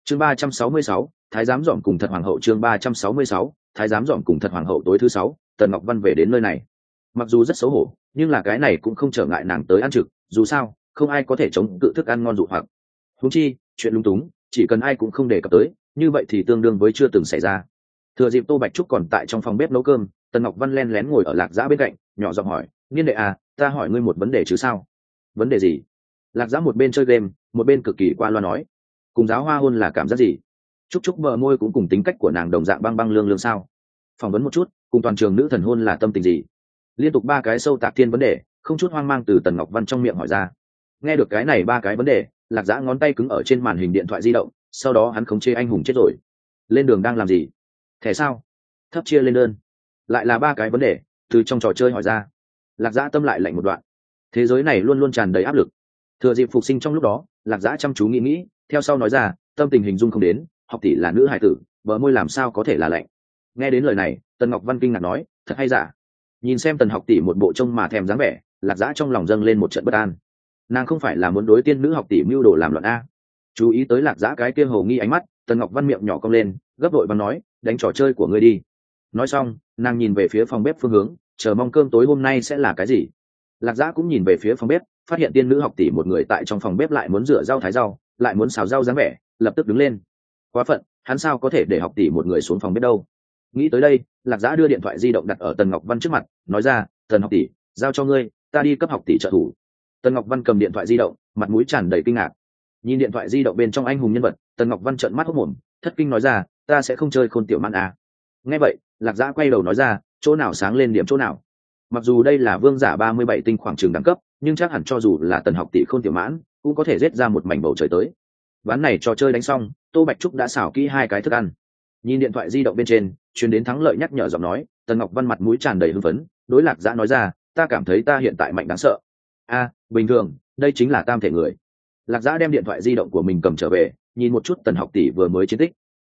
Chương 366, thái giám dòm cùng thật hoàng hậu. Chương 366, thái giám dòm cùng thật hoàng hậu. Tối thứ 6, Tần Ngọc Văn về đến nơi này. Mặc dù rất xấu hổ, nhưng là cái này cũng không trở ngại nàng tới ăn trực, dù sao không ai có thể chống cự thức ăn ngon dụ hoặc. Huống chi chuyện lung túng chỉ cần ai cũng không đề cập tới, như vậy thì tương đương với chưa từng xảy ra. Thừa dịp Tô Bạch Trúc còn tại trong phòng bếp nấu cơm, Tần Ngọc Văn len lén ngồi ở Lạc Dã bên cạnh, nhỏ giọng hỏi: "Niên đệ à, ta hỏi ngươi một vấn đề chứ sao?" "Vấn đề gì?" Lạc Dã một bên chơi game, một bên cực kỳ qua loa nói: "Cùng giáo hoa hôn là cảm giác gì?" Trúc Trúc bờ môi cũng cùng tính cách của nàng đồng dạng băng băng lương lương sao? Phỏng vấn một chút, cùng toàn trường nữ thần hôn là tâm tình gì? Liên tục ba cái sâu tạc thiên vấn đề, không chút hoang mang từ Tần Ngọc Văn trong miệng hỏi ra. Nghe được cái này ba cái vấn đề, Lạc Dã ngón tay cứng ở trên màn hình điện thoại di động, sau đó hắn khống chế anh hùng chết rồi. Lên đường đang làm gì? Thẻ sao? Thấp chia lên đơn. Lại là ba cái vấn đề từ trong trò chơi hỏi ra. Lạc Dã tâm lại lạnh một đoạn. Thế giới này luôn luôn tràn đầy áp lực. Thừa dịp phục sinh trong lúc đó, Lạc Dã chăm chú nghĩ, theo sau nói ra: tâm tình hình dung không đến, học tỷ là nữ hài tử, bờ môi làm sao có thể là lạnh. Nghe đến lời này, Tần Ngọc Văn kinh ngạc nói: thật hay giả? Nhìn xem Tần học tỷ một bộ trông mà thèm dáng vẻ, Lạc Dã trong lòng dâng lên một trận bất an. Nàng không phải là muốn đối tiên nữ học tỷ mưu đồ làm loạn a? Chú ý tới Lạc Dã cái kia hồ nghi ánh mắt, Tần Ngọc Văn miệng nhỏ cong lên, gấp vội vàng nói: đánh trò chơi của ngươi đi. Nói xong, nàng nhìn về phía phòng bếp phương hướng, chờ mong cơm tối hôm nay sẽ là cái gì. Lạc Dã cũng nhìn về phía phòng bếp, phát hiện tiên nữ học tỷ một người tại trong phòng bếp lại muốn rửa rau thái rau, lại muốn xào rau dáng vẻ, lập tức đứng lên. Quá phận, hắn sao có thể để học tỷ một người xuống phòng bếp đâu. Nghĩ tới đây, Lạc Dã đưa điện thoại di động đặt ở Tần Ngọc Văn trước mặt, nói ra: Tần học tỷ, giao cho ngươi, ta đi cấp học tỷ trợ thủ. Tần Ngọc Văn cầm điện thoại di động, mặt mũi tràn đầy kinh ngạc. Nhìn điện thoại di động bên trong anh hùng nhân vật, Tần Ngọc Văn trợn mắt hốt mồm, thất kinh nói ra: ta sẽ không chơi Khôn Tiểu Mãn à? Nghe vậy, Lạc Dã quay đầu nói ra: chỗ nào sáng lên điểm chỗ nào. Mặc dù đây là vương giả 37 tinh khoảng trường đẳng cấp, nhưng chắc hẳn cho dù là Tần học tỷ Khôn Tiểu Mãn cũng có thể giết ra một mảnh bầu trời tới. Ván này trò chơi đánh xong, Tô Bạch Trúc đã xào kỹ hai cái thức ăn. Nhìn điện thoại di động bên trên, truyền đến thắng lợi nhắc nhở giọng nói, Tần Ngọc Văn mặt mũi tràn đầy hưng phấn, đối Lạc Dã nói ra: ta cảm thấy ta hiện tại mạnh đáng sợ. A, bình thường, đây chính là tam thể người. Lạc Dã đem điện thoại di động của mình cầm trở về, nhìn một chút Tần học tỷ vừa mới chiến tích.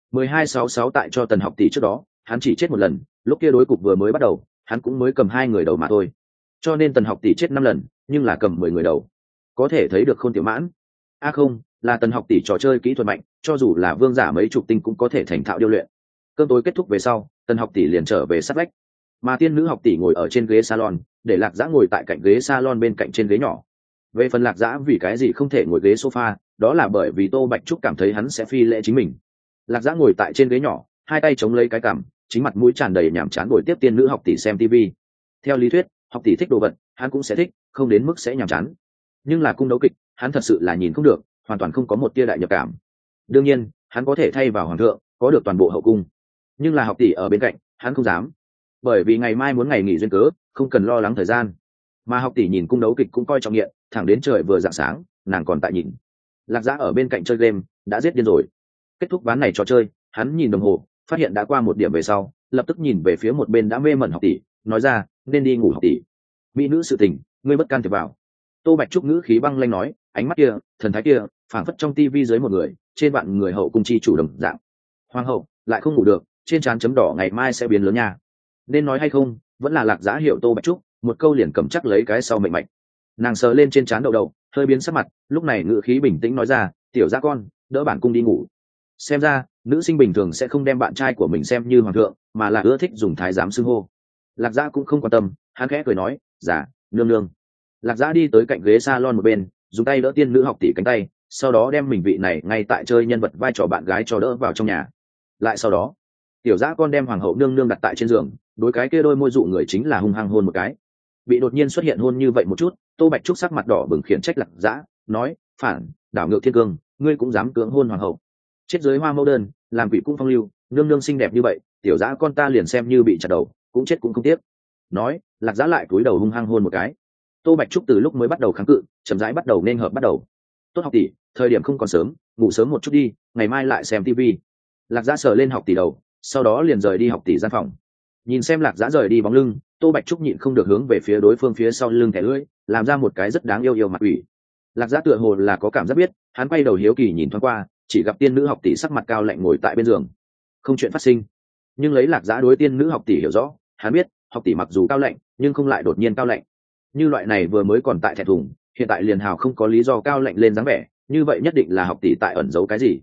1266 tại cho Tần học tỷ trước đó, hắn chỉ chết một lần, lúc kia đối cục vừa mới bắt đầu, hắn cũng mới cầm 2 người đầu mà thôi. Cho nên Tần học tỷ chết 5 lần, nhưng là cầm 10 người đầu. Có thể thấy được Khôn Tiểu Mãn. A không, là Tần học tỷ trò chơi kỹ thuật mạnh, cho dù là vương giả mấy chục tinh cũng có thể thành thạo điêu luyện. Cơm tối kết thúc về sau, Tần học tỷ liền trở về sát vách, mà tiên nữ học tỷ ngồi ở trên ghế salon, để Lạc Dã ngồi tại cạnh ghế salon bên cạnh trên ghế nhỏ. Về phần Lạc Dã vì cái gì không thể ngồi ghế sofa, đó là bởi vì Tô Bạch Trúc cảm thấy hắn sẽ phi lễ chính mình. Lạc Dã ngồi tại trên ghế nhỏ, hai tay chống lấy cái cằm, chính mặt mũi tràn đầy nhàm chán ngồi tiếp tiên nữ học tỷ xem TV. Theo lý thuyết, học tỷ thích đồ vật, hắn cũng sẽ thích, không đến mức sẽ nhàm chán. Nhưng là cung đấu kịch, hắn thật sự là nhìn không được, hoàn toàn không có một tia đại nhập cảm. Đương nhiên, hắn có thể thay vào hoàng thượng, có được toàn bộ hậu cung. Nhưng là học tỷ ở bên cạnh, hắn không dám, bởi vì ngày mai muốn ngày nghỉ duyên cớ, không cần lo lắng thời gian. Mà học tỷ nhìn cung đấu kịch cũng coi trọng nghiện, thẳng đến trời vừa rạng sáng, nàng còn tại nhìn. Lạc Dã ở bên cạnh chơi game, đã giết điên rồi. Kết thúc ván này trò chơi, hắn nhìn đồng hồ, phát hiện đã qua 1 điểm về sau, lập tức nhìn về phía một bên đã mê mẩn học tỷ, nói ra: nên đi ngủ học tỷ. Mỹ nữ sự tình, ngươi bất can thiệp vào. Tô Bạch Trúc ngữ khí băng lanh nói, ánh mắt kia, thần thái kia, phảng phất trong tivi dưới một người, trên vạn người hậu cung chi chủ đồng dạng. Hoàng hậu lại không ngủ được, trên trán chấm đỏ ngày mai sẽ biến lớn nha. Nên nói hay không, vẫn là Lạc Dã hiểu Tô Bạch Trúc, một câu liền cầm chắc lấy cái sau mệnh mạch. Nàng sờ lên trên trán đầu, hơi biến sắc mặt, lúc này ngữ khí bình tĩnh nói ra: tiểu Dã con, đỡ bản cung đi ngủ. Xem ra nữ sinh bình thường sẽ không đem bạn trai của mình xem như hoàng thượng, mà là ưa thích dùng thái giám xưng hô. Lạc Dã cũng không quan tâm, hắn khẽ cười nói: dạ, nương nương. Lạc Dã đi tới cạnh ghế salon một bên, dùng tay đỡ tiên nữ học tỷ cánh tay, sau đó đem mình vị này ngay tại chơi nhân vật vai trò bạn gái cho đỡ vào trong nhà. Lại sau đó, tiểu Dã con đem hoàng hậu nương nương đặt tại trên giường, đối cái kia đôi môi dụ người chính là hung hăng hôn một cái. Bị đột nhiên xuất hiện hôn như vậy một chút, Tô Bạch Trúc sắc mặt đỏ bừng khiển trách Lạc Dã, nói: phản, đảo ngược thiên cương, ngươi cũng dám cưỡng hôn hoàng hậu. Chết dưới hoa mẫu đơn, làm quỷ cung phong lưu, nương nương xinh đẹp như vậy, tiểu Dã con ta liền xem như bị chặt đầu, cũng chết cũng không tiếc. Nói, Lạc Dã lại cúi đầu hung hăng hôn một cái. Tô Bạch Trúc từ lúc mới bắt đầu kháng cự, chậm rãi bắt đầu nên hợp bắt đầu. Tốt học tỷ, thời điểm không còn sớm, ngủ sớm một chút đi, ngày mai lại xem TV. Lạc Dã sờ lên học tỷ đầu, sau đó liền rời đi học tỷ gian phòng. Nhìn xem Lạc Dã rời đi bóng lưng, Tô Bạch Trúc nhịn không được hướng về phía đối phương phía sau lưng thẻ lưỡi, làm ra một cái rất đáng yêu mặt ủy. Lạc Dã tựa hồ là có cảm giác biết, hắn quay đầu hiếu kỳ nhìn thoáng qua, chỉ gặp tiên nữ học tỷ sắc mặt cao lạnh ngồi tại bên giường. Không chuyện phát sinh. Nhưng lấy Lạc Dã đối tiên nữ học tỷ hiểu rõ, hắn biết, học tỷ mặc dù cao lạnh, nhưng không lại đột nhiên cao lạnh. Như loại này vừa mới còn tại thẹn thùng, hiện tại liền hào không có lý do cao lạnh lên dáng vẻ, như vậy nhất định là học tỷ tại ẩn giấu cái gì.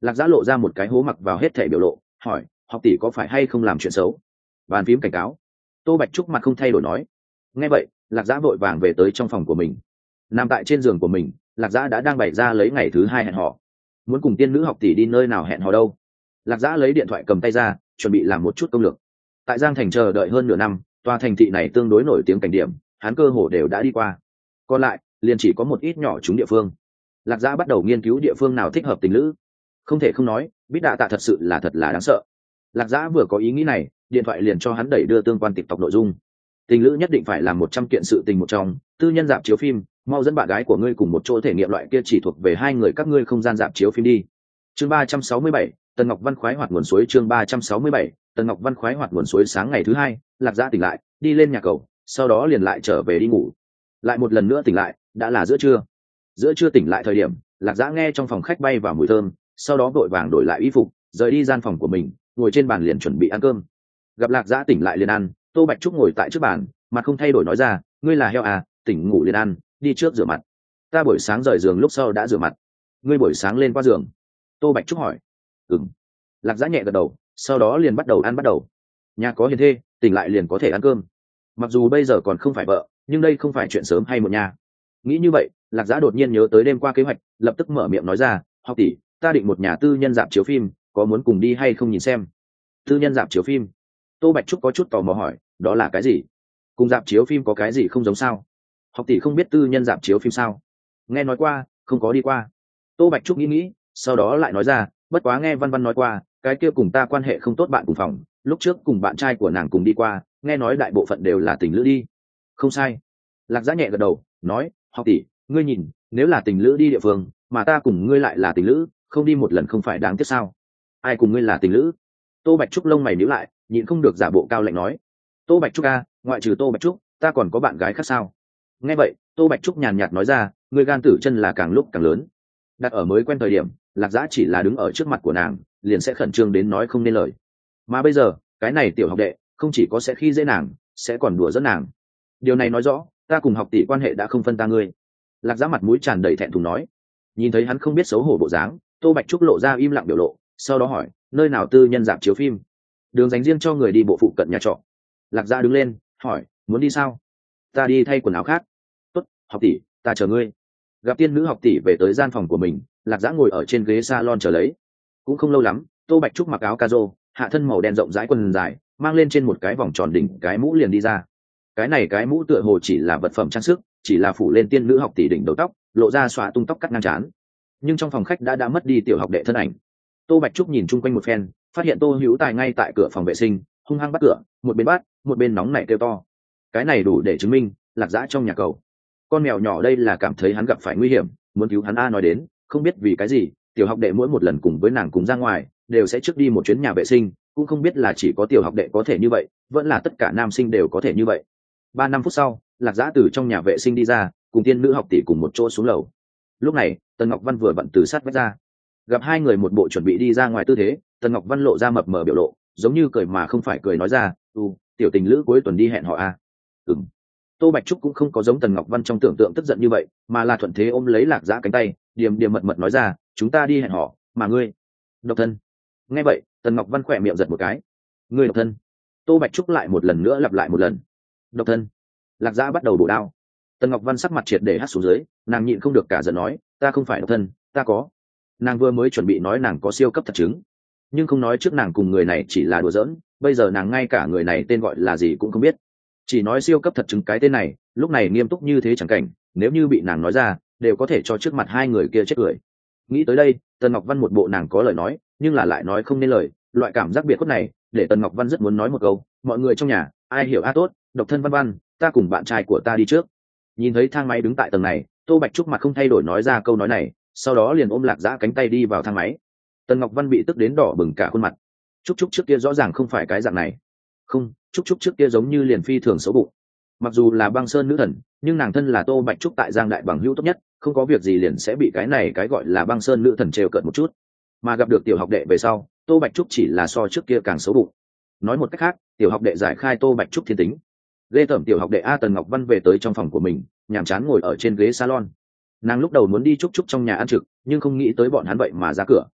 Lạc Giã lộ ra một cái hố mặc vào hết thể biểu lộ, hỏi học tỷ có phải hay không làm chuyện xấu. Bàn phím cảnh cáo. Tô Bạch Trúc mặt không thay đổi nói. Nghe vậy, Lạc Giã vội vàng về tới trong phòng của mình. Nằm tại trên giường của mình, Lạc Giã đã đang bày ra lấy ngày thứ 2 hẹn hò. Muốn cùng tiên nữ học tỷ đi nơi nào hẹn hò đâu. Lạc Giã lấy điện thoại cầm tay ra, chuẩn bị làm một chút công lược. Tại Giang Thành chờ đợi hơn nửa năm, tòa thành thị này tương đối nổi tiếng cảnh điểm, hắn cơ hồ đều đã đi qua. Còn lại, liền chỉ có một ít nhỏ chúng địa phương. Lạc Giã bắt đầu nghiên cứu địa phương nào thích hợp tình lữ. Không thể không nói, Bít Đạ Tạ thật là đáng sợ. Lạc Giã vừa có ý nghĩ này, điện thoại liền cho hắn đẩy đưa tương quan TikTok nội dung. Tình lữ nhất định phải làm 100 kiện sự tình một trong, tư nhân rạp chiếu phim, mau dẫn bạn gái của ngươi cùng một chỗ thể nghiệm loại kia chỉ thuộc về hai người các ngươi không gian rạp chiếu phim đi. Chương 367, Tần Ngọc Văn khoái hoạt nguồn suối. Chương 367, Tần Ngọc Văn khoái hoạt nguồn suối. Sáng ngày thứ 2, Lạc Giã tỉnh lại, đi lên nhà cầu, sau đó liền lại trở về đi ngủ. Lại một lần nữa tỉnh lại, đã là giữa trưa. Giữa trưa tỉnh lại thời điểm, Lạc Giã nghe trong phòng khách bay vào mùi thơm, sau đó vội vàng đổi lại y phục, rời đi gian phòng của mình, ngồi trên bàn liền chuẩn bị ăn cơm. Gặp Lạc Giã tỉnh lại liền ăn, Tô Bạch Trúc ngồi tại trước bàn, mặt không thay đổi nói ra, ngươi là heo à, tỉnh ngủ liền ăn, đi trước rửa mặt. Ta buổi sáng rời giường lúc sau đã rửa mặt. Ngươi buổi sáng lên qua giường? Tô Bạch Trúc hỏi. Ừm. Lạc Giã nhẹ gật đầu, sau đó liền bắt đầu ăn. Nhà có hiền thê, tỉnh lại liền có thể ăn cơm. Mặc dù bây giờ còn không phải vợ, nhưng đây không phải chuyện sớm hay muộn nha. Nghĩ như vậy, Lạc Giã đột nhiên nhớ tới đêm qua kế hoạch, lập tức mở miệng nói ra, học tỷ, ta định một nhà tư nhân rạp chiếu phim, có muốn cùng đi hay không nhìn xem? Tư nhân rạp chiếu phim? Tô Bạch Trúc có chút tò mò hỏi, đó là cái gì? Cùng rạp chiếu phim có cái gì không giống sao? Học tỷ không biết tư nhân rạp chiếu phim sao? Nghe nói qua, không có đi qua. Tô Bạch Trúc nghĩ, sau đó lại nói ra, bất quá nghe Văn Văn nói qua, cái kia cùng ta quan hệ không tốt bạn cùng phòng, lúc trước cùng bạn trai của nàng cùng đi qua, nghe nói đại bộ phận đều là tình lữ đi. Không sai. Lạc Giã nhẹ gật đầu, nói, học tỷ, ngươi nhìn, nếu là tình lữ đi địa phương, mà ta cùng ngươi lại là tình lữ, không đi một lần không phải đáng tiếc sao? Ai cùng ngươi là tình lữ? Tô Bạch Trúc lông mày nhíu lại, nhịn không được giả bộ cao lạnh nói, Tô Bạch Trúc a, ngoại trừ Tô Bạch Trúc, ta còn có bạn gái khác sao? Nghe vậy, Tô Bạch Trúc nhàn nhạt nói ra, ngươi gan tử chân là càng lúc càng lớn. Đặt ở mới quen thời điểm, Lạc Giã chỉ là đứng ở trước mặt của nàng, liền sẽ khẩn trương đến nói không nên lời. Mà bây giờ, cái này tiểu học đệ, không chỉ có sẽ khi dễ nàng, sẽ còn đùa giỡn nàng. Điều này nói rõ, ta cùng học tỷ quan hệ đã không phân ta ngươi. Lạc Giã mặt mũi tràn đầy thẹn thùng nói. Nhìn thấy hắn không biết xấu hổ bộ dáng, Tô Bạch Trúc lộ ra im lặng biểu lộ, sau đó hỏi, nơi nào tư nhân rạp chiếu phim? Đường dành riêng cho người đi bộ phụ cận nhà trọ. Lạc Giã đứng lên, hỏi, muốn đi sao? Ta đi thay quần áo khác. Tốt, học tỷ, ta chờ ngươi. Gặp tiên nữ học tỷ về tới gian phòng của mình, Lạc Giã ngồi ở trên ghế salon chờ lấy. Cũng không lâu lắm, Tô Bạch Trúc mặc áo caro, hạ thân màu đen rộng rãi quần dài, mang lên trên một cái vòng tròn đỉnh cái mũ liền đi ra. Cái này cái mũ tựa hồ chỉ là vật phẩm trang sức, chỉ là phủ lên tiên nữ học tỷ đỉnh đầu tóc, lộ ra xóa tung tóc cắt ngang trán. Nhưng trong phòng khách đã mất đi tiểu học đệ thân ảnh. Tô Bạch Trúc nhìn chung quanh một phen, phát hiện Tô Hữu Tài ngay tại cửa phòng vệ sinh, hung hăng bắt cửa, một bên bắt, một bên nóng nảy kêu to. Cái này đủ để chứng minh, Lạc Giã trong nhà cầu. Con mèo nhỏ đây là cảm thấy hắn gặp phải nguy hiểm, muốn cứu hắn. Nói đến, không biết vì cái gì, tiểu học đệ mỗi một lần cùng với nàng cùng ra ngoài, đều sẽ trước đi một chuyến nhà vệ sinh, cũng không biết là chỉ có tiểu học đệ có thể như vậy, vẫn là tất cả nam sinh đều có thể như vậy. 3-5 phút sau, Lạc Giã từ trong nhà vệ sinh đi ra, cùng tiên nữ học tỷ cùng một chỗ xuống lầu. Lúc này, Tần Ngọc Văn vừa bận từ sát vách ra. Gặp hai người một bộ chuẩn bị đi ra ngoài tư thế, Tần Ngọc Văn lộ ra mập mờ biểu lộ, giống như cười mà không phải cười nói ra, tiểu tình lữ cuối tuần đi hẹn hò à? Ừm. Tô Bạch Trúc cũng không có giống Tần Ngọc Văn trong tưởng tượng tức giận như vậy, mà là thuận thế ôm lấy Lạc Giã cánh tay, điềm điềm mật mật nói ra, chúng ta đi hẹn hò, mà ngươi độc thân. Nghe vậy, Tần Ngọc Văn khỏe miệng giật một cái. Ngươi độc thân? Tô Bạch Trúc lại một lần nữa lặp lại một lần. Độc thân. Lạc Giã bắt đầu bổ đao. Tần Ngọc Văn sắc mặt triệt để hắt xuống dưới, nàng nhịn không được cả giận nói, ta không phải độc thân, ta có. Nàng vừa mới chuẩn bị nói nàng có siêu cấp thật chứng, nhưng không nói trước nàng cùng người này chỉ là đùa giỡn, bây giờ nàng ngay cả người này tên gọi là gì cũng không biết, chỉ nói siêu cấp thật chứng cái tên này, lúc này nghiêm túc như thế chẳng cảnh, nếu như bị nàng nói ra, đều có thể cho trước mặt hai người kia chết cười. Nghĩ tới đây, Tần Ngọc Văn một bộ nàng có lời nói, nhưng là lại nói không nên lời, loại cảm giác biệt khuất này, để Tần Ngọc Văn rất muốn nói một câu, mọi người trong nhà, ai hiểu a tốt, độc thân Văn Văn, ta cùng bạn trai của ta đi trước. Nhìn thấy thang máy đứng tại tầng này, Tô Bạch Trúc mặt không thay đổi nói ra câu nói này, sau đó liền ôm Lạc Giã cánh tay đi vào thang máy. Tần Ngọc Văn bị tức đến đỏ bừng cả khuôn mặt. Trúc Trúc trước kia rõ ràng không phải cái dạng này. Không, Trúc Trúc trước kia giống như liền phi thường xấu bụng. Mặc dù là băng sơn nữ thần, nhưng nàng thân là Tô Bạch Trúc tại Giang Đại bằng hữu tốt nhất, không có việc gì liền sẽ bị cái này cái gọi là băng sơn nữ thần trêu cợt một chút. Mà gặp được tiểu học đệ về sau, Tô Bạch Trúc chỉ là so trước kia càng xấu bụng. Nói một cách khác, tiểu học đệ giải khai Tô Bạch Trúc thiên tính. Ghê tởm tiểu học đệ a. Tần Ngọc Văn về tới trong phòng của mình, nhàm chán ngồi ở trên ghế salon. Nàng lúc đầu muốn đi Trúc Trúc trong nhà ăn trực, nhưng không nghĩ tới bọn hắn vậy mà ra cửa.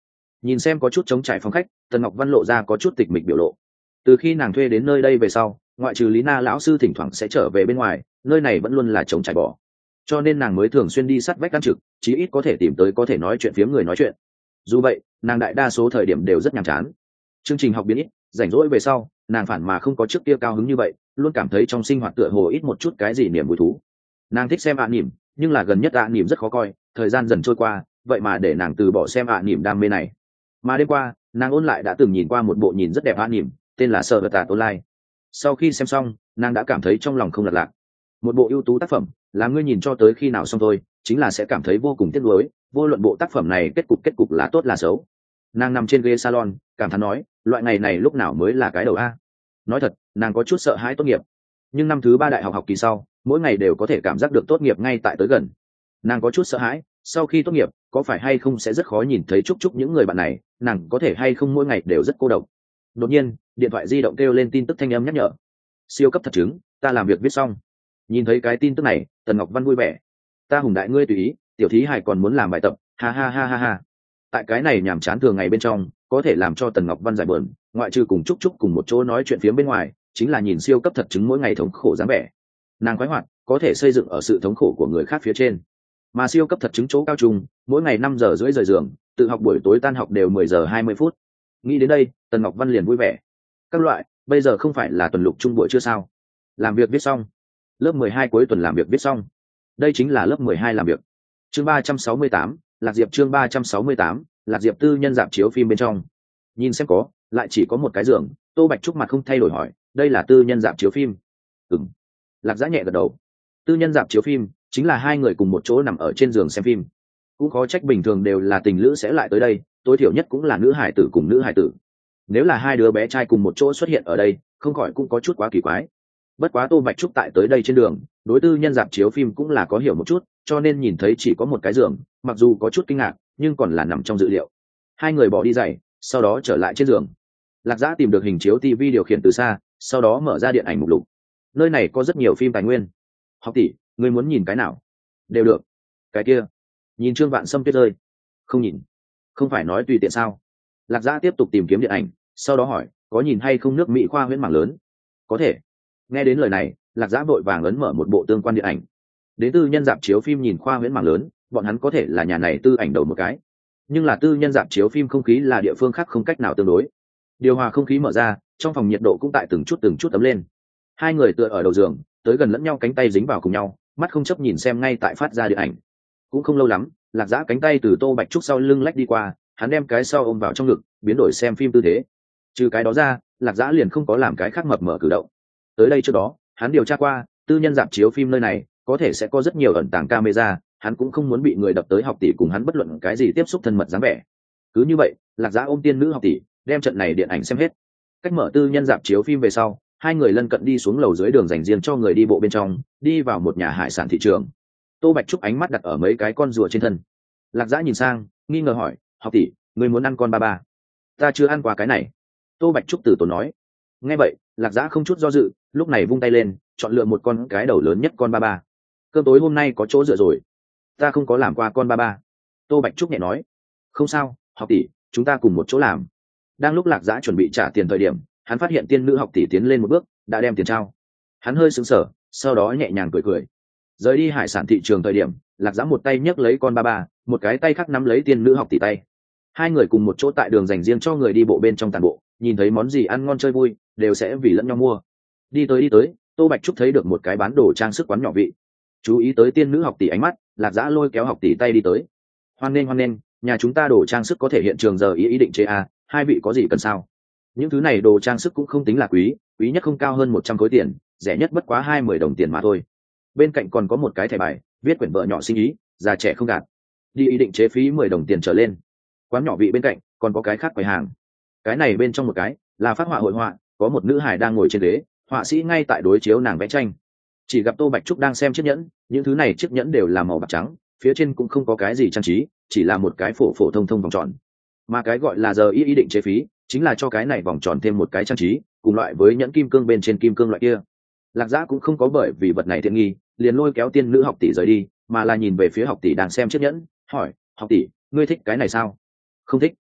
Nhìn xem có chút trống trải phòng khách, Tần Ngọc Văn lộ ra có chút tịch mịch biểu lộ. Từ khi nàng thuê đến nơi đây về sau, ngoại trừ Lý Na lão sư thỉnh thoảng sẽ trở về bên ngoài, nơi này vẫn luôn là trống trải bỏ. Cho nên nàng mới thường xuyên đi sát vách ăn trực, chí ít có thể tìm tới có thể nói chuyện phiếm người nói chuyện. Dù vậy, nàng đại đa số thời điểm đều rất nhàm chán. Chương trình học biến ít, rảnh rỗi về sau, nàng phản mà không có trước kia cao hứng như vậy, luôn cảm thấy trong sinh hoạt tựa hồ ít một chút cái gì niềm vui thú. Nàng thích xem anime, nhưng là gần nhất anime rất khó coi, thời gian dần trôi qua, vậy mà để nàng từ bỏ xem anime đam mê này. Mà đêm qua, nàng ôn lại đã từng nhìn qua một bộ nhìn rất đẹp anime, tên là Sword Art Online. Sau khi xem xong, nàng đã cảm thấy trong lòng không lật lạc. Một bộ ưu tú tác phẩm, là ngươi nhìn cho tới khi nào xong thôi, chính là sẽ cảm thấy vô cùng tiếc nuối, vô luận bộ tác phẩm này kết cục là tốt là xấu. Nàng nằm trên ghế salon, cảm thán nói, loại ngày này lúc nào mới là cái đầu a. Nói thật, nàng có chút sợ hãi tốt nghiệp, nhưng năm thứ 3 đại học học kỳ sau, mỗi ngày đều có thể cảm giác được tốt nghiệp ngay tại tới gần. Nàng có chút sợ hãi, sau khi tốt nghiệp, có phải hay không sẽ rất khó nhìn thấy chúc những người bạn này, nàng có thể hay không mỗi ngày đều rất cô độc. Đột nhiên, điện thoại di động kêu lên tin tức thanh âm nhắc nhở. Siêu cấp thật chứng, ta làm việc viết xong. Nhìn thấy cái tin tức này, Tần Ngọc Văn vui vẻ. Ta hùng đại ngươi tùy ý, tiểu thí hài còn muốn làm bài tập, ha ha ha ha ha. Tại cái này nhàm chán thường ngày bên trong, có thể làm cho Tần Ngọc Văn giải buồn, ngoại trừ cùng Trúc cùng một chỗ nói chuyện phía bên ngoài, chính là nhìn siêu cấp thật chứng mỗi ngày thống khổ dáng vẻ. Nàng khoái hoạt, có thể xây dựng ở sự thống khổ của người khác phía trên. Mà siêu cấp thật chứng chỗ cao trung, mỗi ngày 5 giờ rưỡi rời giường, tự học buổi tối tan học đều 10 giờ 20 phút. Nghĩ đến đây, Tần Ngọc Văn liền vui vẻ. Các loại, bây giờ không phải là tuần lục trung buổi chưa sao? Làm việc viết xong. Lớp 12 cuối tuần làm việc viết xong. Đây chính là lớp 12 làm việc. Chương 368, Lạc Diệp chương 368, Lạc Diệp tư nhân dạp chiếu phim bên trong. Nhìn xem có, lại chỉ có một cái giường, Tô Bạch Trúc mặt không thay đổi hỏi, đây là tư nhân dạp chiếu phim? Ừm. Lạc Dã nhẹ gật đầu. Tư nhân dạp chiếu phim chính là hai người cùng một chỗ nằm ở trên giường xem phim. Cũng khó trách bình thường đều là tình lữ sẽ lại tới đây, tối thiểu nhất cũng là nữ hải tử cùng nữ hải tử. Nếu là hai đứa bé trai cùng một chỗ xuất hiện ở đây, không khỏi cũng có chút quá kỳ quái. Bất quá Tô Bạch Trúc tại tới đây trên đường, đối tư nhân dạp chiếu phim cũng là có hiểu một chút, cho nên nhìn thấy chỉ có một cái giường, mặc dù có chút kinh ngạc, nhưng còn là nằm trong dự liệu. Hai người bỏ đi giày, sau đó trở lại trên giường. Lạc Dã tìm được hình chiếu TV điều khiển từ xa, sau đó mở ra điện ảnh mục lục. Nơi này có rất nhiều phim tài nguyên. Học tỷ, ngươi muốn nhìn cái nào? Đều được. Cái kia, nhìn Trương Vạn Sâm tuyết rơi. Không nhìn. Không phải nói tùy tiện sao? Lạc Dã tiếp tục tìm kiếm điện ảnh, sau đó hỏi, có nhìn hay không nước Mỹ khoa huyễn mảng lớn? Có thể. Nghe đến lời này, Lạc Dã vội vàng ấn mở một bộ tương quan điện ảnh. Đến tư nhân dạp chiếu phim nhìn khoa huyễn mảng lớn, bọn hắn có thể là nhà này tư ảnh đầu một cái. Nhưng là tư nhân dạp chiếu phim không khí là địa phương khác không cách nào tương đối. Điều hòa không khí mở ra, trong phòng nhiệt độ cũng tại từng chút ấm lên. Hai người tựa ở đầu giường, tới gần lẫn nhau, cánh tay dính vào cùng nhau, mắt không chấp nhìn xem ngay tại phát ra điện ảnh. Cũng không lâu lắm, Lạc Dã cánh tay từ Tô Bạch Trúc sau lưng lách đi qua, hắn đem cái sau ôm vào trong ngực, biến đổi xem phim tư thế. Trừ cái đó ra, Lạc Dã liền không có làm cái khác mập mờ cử động. Tới đây trước đó, hắn điều tra qua, tư nhân dạp chiếu phim nơi này có thể sẽ có rất nhiều ẩn tàng camera, hắn cũng không muốn bị người đập tới học tỷ cùng hắn bất luận cái gì tiếp xúc thân mật dáng vẻ. Cứ như vậy, Lạc Dã ôm tiên nữ học tỷ, đem trận này điện ảnh xem hết. Cách mở tư nhân dạp chiếu phim về sau, hai người lân cận đi xuống lầu dưới đường dành riêng cho người đi bộ bên trong, đi vào một nhà hải sản thị trường. Tô Bạch Trúc ánh mắt đặt ở mấy cái con rùa trên thân. Lạc Dã nhìn sang, nghi ngờ hỏi, học tỷ, người muốn ăn con ba ba? Ta chưa ăn qua cái này. Tô Bạch Trúc từ tốn nói. Nghe vậy, Lạc Dã không chút do dự, lúc này vung tay lên, chọn lựa một con cái đầu lớn nhất con ba ba. Cơm tối hôm nay có chỗ dựa rồi. Ta không có làm qua con ba ba. Tô Bạch Trúc nhẹ nói. Không sao, học tỷ, chúng ta cùng một chỗ làm. Đang lúc Lạc Dã chuẩn bị trả tiền thời điểm, hắn phát hiện tiên nữ học tỷ tiến lên một bước, đã đem tiền trao. Hắn hơi sững sờ, sau đó nhẹ nhàng cười cười. Rời đi hải sản thị trường thời điểm, Lạc Dã một tay nhấc lấy con ba ba, một cái tay khác nắm lấy tiên nữ học tỷ tay. Hai người cùng một chỗ tại đường dành riêng cho người đi bộ bên trong tàn bộ, nhìn thấy món gì ăn ngon chơi vui, đều sẽ vì lẫn nhau mua. Đi tới, Tô Bạch Trúc thấy được một cái bán đồ trang sức quán nhỏ vị. Chú ý tới tiên nữ học tỷ ánh mắt, Lạc Dã lôi kéo học tỷ tay đi tới. Hoan nghênh, nhà chúng ta đồ trang sức có thể hiện trường giờ ý định chế à, hai vị có gì cần sao? Những thứ này đồ trang sức cũng không tính là quý nhất không cao hơn 100 khối tiền, rẻ nhất bất quá 20 đồng tiền mà thôi. Bên cạnh còn có một cái thẻ bài, viết quyển vợ nhỏ sinh ý, già trẻ không gạt. Đi ý định chế phí 10 đồng tiền trở lên. Quán nhỏ vị bên cạnh còn có cái khác quầy hàng. Cái này bên trong một cái là phác họa hội họa, có một nữ hài đang ngồi trên ghế, họa sĩ ngay tại đối chiếu nàng vẽ tranh. Chỉ gặp Tô Bạch Trúc đang xem chiếc nhẫn, những thứ này chiếc nhẫn đều là màu bạc trắng, phía trên cũng không có cái gì trang trí, chỉ là một cái phổ thông vòng tròn. Mà cái gọi là giờ ý định chế phí, chính là cho cái này vòng tròn thêm một cái trang trí, cùng loại với nhẫn kim cương bên trên kim cương loại kia. Lạc Dã cũng không có bởi vì vật này tiện nghi, liền lôi kéo tiên nữ học tỷ rời đi, mà là nhìn về phía học tỷ đang xem chiếc nhẫn, hỏi, học tỷ, ngươi thích cái này sao? Không thích.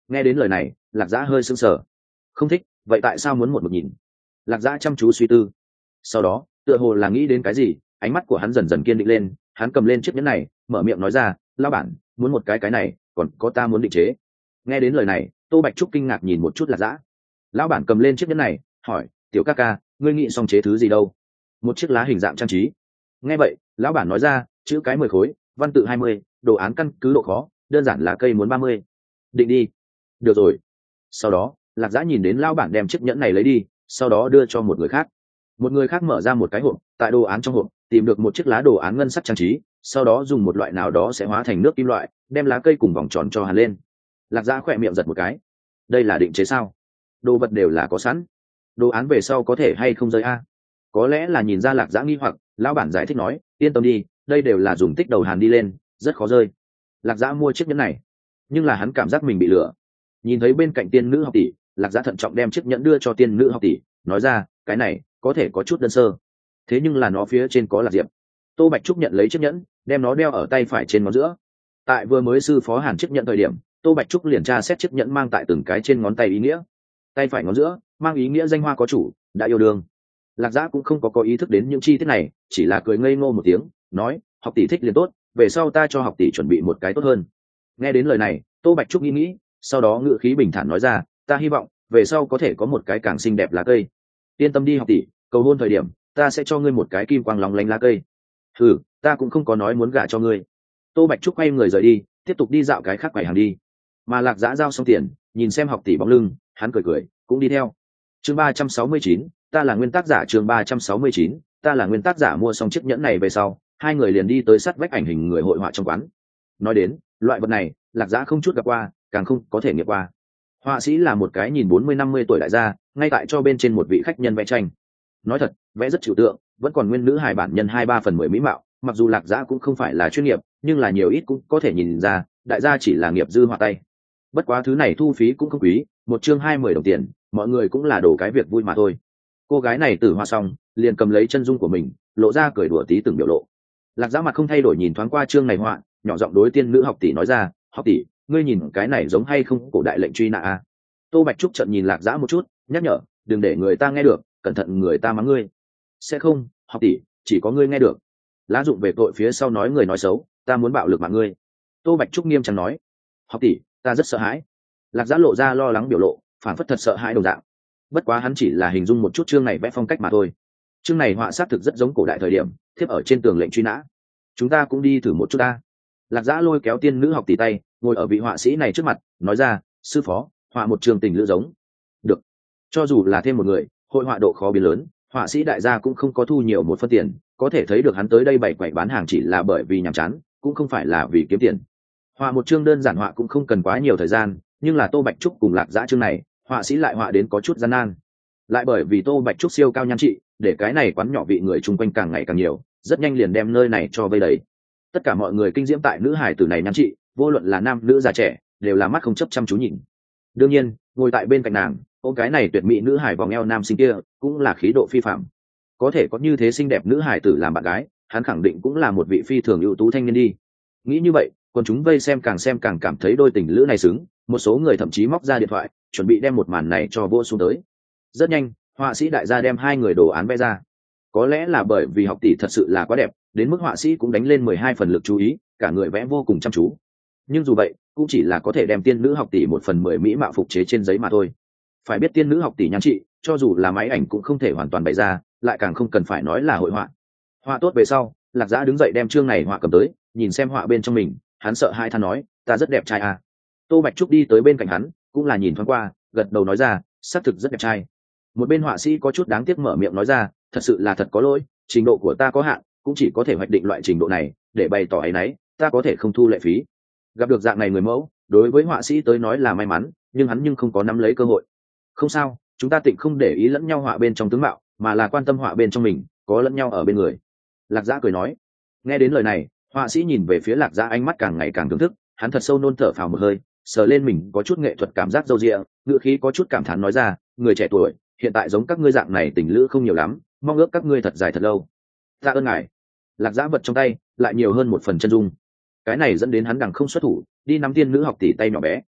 Nghe đến lời này lạc dã hơi sững sờ. Không thích, vậy tại sao muốn một mực nhìn? Lạc dã chăm chú suy tư, sau đó tựa hồ là nghĩ đến cái gì, ánh mắt của hắn dần dần kiên định lên. Hắn cầm lên chiếc nhẫn này, mở miệng nói ra, lão bản, muốn một cái này, còn có ta muốn định chế. Nghe đến lời này Tô Bạch Trúc kinh ngạc nhìn một chút lạc dã. Lão bản cầm lên chiếc nhẫn này hỏi, tiểu ca ca, ngươi nghĩ xong chế thứ gì đâu? Một chiếc lá hình dạng trang trí. Nghe vậy lão bản nói ra, chữ cái 10 khối, văn tự 20, đồ án căn cứ độ khó, đơn giản là cây muốn 30. Định đi. Được rồi. Sau đó lạc dã nhìn đến lão bản đem chiếc nhẫn này lấy đi, sau đó đưa cho một người khác. Một người khác mở ra một cái hộp, tại đồ án trong hộp tìm được một chiếc lá đồ án ngân sắc trang trí, sau đó dùng một loại nào đó sẽ hóa thành nước kim loại, đem lá cây cùng vòng tròn cho hàn lên. Lạc dã khỏe miệng giật một cái. Đây là định chế sao? Đồ vật đều là có sẵn, đồ án về sau có thể hay không rơi a? Có lẽ là nhìn ra lạc dã nghi hoặc, lão bản giải thích nói, yên tâm đi, đây đều là dùng tích đầu hàn đi lên, rất khó rơi. Lạc dã mua chiếc nhẫn này, nhưng là hắn cảm giác mình bị lừa. Nhìn thấy bên cạnh tiên nữ học tỷ, lạc dã thận trọng đem chiếc nhẫn đưa cho tiên nữ học tỷ, nói ra, cái này có thể có chút đơn sơ, thế nhưng là nó phía trên có lạc diệp. Tô Bạch Trúc nhận lấy chiếc nhẫn, đem nó đeo ở tay phải trên ngón giữa. Tại vừa mới sư phó hàn chiếc nhẫn thời điểm, Tô Bạch Trúc liền tra xét chiếc nhẫn mang tại từng cái trên ngón tay ý nghĩa. Tay phải ngón giữa mang ý nghĩa danh hoa có chủ, đã yêu đương. Lạc dã cũng không có ý thức đến những chi tiết này, chỉ là cười ngây ngô một tiếng, nói, học tỷ thích liền tốt, về sau ta cho học tỷ chuẩn bị một cái tốt hơn. Nghe đến lời này Tô Bạch Trúc nghĩ, sau đó ngữ khí bình thản nói ra, ta hy vọng về sau có thể có một cái càng xinh đẹp lá cây. Yên tâm đi học tỷ, cầu hôn thời điểm ta sẽ cho ngươi một cái kim quang lóng lánh lá cây. Ừ, ta cũng không có nói muốn gả cho ngươi. Tô Bạch Trúc quay người rời đi, tiếp tục đi dạo cái khác quầy hàng đi. Mà lạc dã giao xong tiền, nhìn xem học tỷ bóng lưng, hắn cười cười cũng đi theo. Chương 369, ta là nguyên tác giả. Chương 369, ta là nguyên tác giả. Mua xong chiếc nhẫn này về sau, hai người liền đi tới sát vách ảnh hình người hội họa trong quán. Nói đến loại vật này lạc dã không chút gặp qua, càng không có thể nghiệm qua. Họa sĩ là một cái nhìn 40-50 tuổi đại gia, ngay tại cho bên trên một vị khách nhân vẽ tranh. Nói thật, vẽ rất trừu tượng, vẫn còn nguyên nữ hài bản nhân 2-3/10 mỹ mạo. Mặc dù lạc dã cũng không phải là chuyên nghiệp, nhưng là nhiều ít cũng có thể nhìn ra đại gia chỉ là nghiệp dư họa tay. Bất quá thứ này thu phí cũng không quý, một chương 20 đồng tiền, mọi người cũng là đổ cái việc vui mà thôi. Cô gái này tử hoa xong liền cầm lấy chân dung của mình, lộ ra cười đùa tí từng biểu lộ. Lạc dã mặt không thay đổi nhìn thoáng qua chương này họa, nhỏ giọng đối tiên nữ học tỷ nói ra, học tỷ, ngươi nhìn cái này giống hay không cổ đại lệnh truy nã a? Tô Bạch Trúc trợn nhìn lạc dã một chút, nhắc nhở, đừng để người ta nghe được, cẩn thận người ta mắng ngươi. Sẽ không, học tỷ, chỉ có ngươi nghe được. Lá dụng về tội phía sau nói người nói xấu, ta muốn bạo lực mạng ngươi. Tô Bạch Trúc nghiêm trang nói. Học tỷ, ta rất sợ hãi. Lạc dã lộ ra lo lắng biểu lộ, phản phất thật sợ hãi đồng dạng. Bất quá hắn chỉ là hình dung một chút chương này vẽ phong cách mà thôi. Chương này họa sát thực rất giống cổ đại thời điểm, thiếp ở trên tường lệnh truy nã. Chúng ta cũng đi thử một chút ta. Lạc dã lôi kéo tiên nữ học tỷ tay, ngồi ở vị họa sĩ này trước mặt, nói ra, sư phó, họa một chương tình lữ giống. Được. Cho dù là thêm một người, hội họa độ khó biến lớn, họa sĩ đại gia cũng không có thu nhiều một phân tiền, có thể thấy được hắn tới đây bày quẩy bán hàng chỉ là bởi vì nhàm chán, cũng không phải là vì kiếm tiền. Họa một chương đơn giản họa cũng không cần quá nhiều thời gian, nhưng là Tô Bạch Trúc cùng lạc dã chương này, họa sĩ lại họa đến có chút gian nan. Lại bởi vì Tô Bạch Trúc siêu cao nhan trị, để cái này quán nhỏ vị người chung quanh càng ngày càng nhiều, rất nhanh liền đem nơi này cho vây đầy. Tất cả mọi người kinh diễm tại nữ hải tử này nhan trị, vô luận là nam nữ già trẻ, đều là mắt không chấp chăm chú nhìn. Đương nhiên, ngồi tại bên cạnh nàng, cô cái này tuyệt mỹ nữ hải vòng eo nam sinh kia, cũng là khí độ phi phạm. Có thể có như thế xinh đẹp nữ hải tử làm bạn gái, hắn khẳng định cũng là một vị phi thường ưu tú thanh niên đi. Nghĩ như vậy, còn chúng vây xem càng cảm thấy đôi tình lữ này xứng, một số người thậm chí móc ra điện thoại, chuẩn bị đem một màn này cho vô xuống tới. Rất nhanh, họa sĩ đại gia đem hai người đồ án vẽ ra. Có lẽ là bởi vì học tỷ thật sự là quá đẹp, đến mức họa sĩ cũng đánh lên 12 phần lực chú ý, cả người vẽ vô cùng chăm chú. Nhưng dù vậy, cũng chỉ là có thể đem tiên nữ học tỷ 1/10 mỹ mạo phục chế trên giấy mà thôi. Phải biết tiên nữ học tỷ nhan trị, cho dù là máy ảnh cũng không thể hoàn toàn bày ra, lại càng không cần phải nói là hội họa. Họa tốt về sau, lạc dã đứng dậy đem chương này họa cầm tới, nhìn xem họa bên trong mình, hắn sợ hai than nói, ta rất đẹp trai à. Tô Bạch Trúc đi tới bên cạnh hắn, cũng là nhìn thoáng qua, gật đầu nói ra, xác thực rất đẹp trai. Một bên họa sĩ có chút đáng tiếc mở miệng nói ra, thật sự là thật có lỗi, trình độ của ta có hạn, cũng chỉ có thể hoạch định loại trình độ này, để bày tỏ áy náy, ta có thể không thu lệ phí. Gặp được dạng này người mẫu, đối với họa sĩ tới nói là may mắn, nhưng hắn không có nắm lấy cơ hội. Không sao, chúng ta tịnh không để ý lẫn nhau họa bên trong tướng mạo, mà là quan tâm họa bên trong mình, có lẫn nhau ở bên người. Lạc dã cười nói. Nghe đến lời này, họa sĩ nhìn về phía lạc dã ánh mắt càng ngày càng thưởng thức, hắn thật sâu nôn thở phào một hơi, sờ lên mình có chút nghệ thuật cảm giác râu ria, ngữ khí có chút cảm thán nói ra, người trẻ tuổi hiện tại giống các ngươi dạng này tình lữ không nhiều lắm, mong ước các ngươi thật dài thật lâu. Tạ ơn ngài. Lạc dã vật trong tay lại nhiều hơn một phần chân dung, cái này dẫn đến hắn đằng không xuất thủ, đi nắm tiên nữ học tỷ tay nhỏ bé.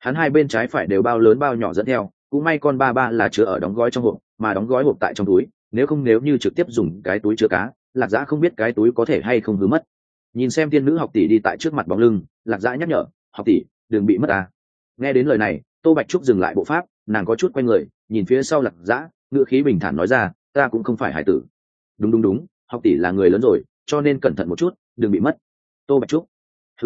hắn hai bên trái phải đều bao lớn bao nhỏ dẫn theo, cũng may con ba ba là chứa ở đóng gói trong hộp, mà đóng gói hộp tại trong túi, nếu như trực tiếp dùng cái túi chứa cá, Lạc Dã không biết cái túi có thể hay không hư mất. Nhìn xem tiên nữ học tỷ đi tại trước mặt bóng lưng, Lạc Dã nhắc nhở, học tỷ đừng bị mất à. Nghe đến lời này, Tô Bạch Trúc dừng lại bộ pháp, nàng có chút quay người nhìn phía sau Lạc Dã, ngữ khí bình thản nói ra, ta cũng không phải hải tử. Đúng, học tỷ là người lớn rồi, cho nên cẩn thận một chút, đừng bị mất. Tô Bạch Trúc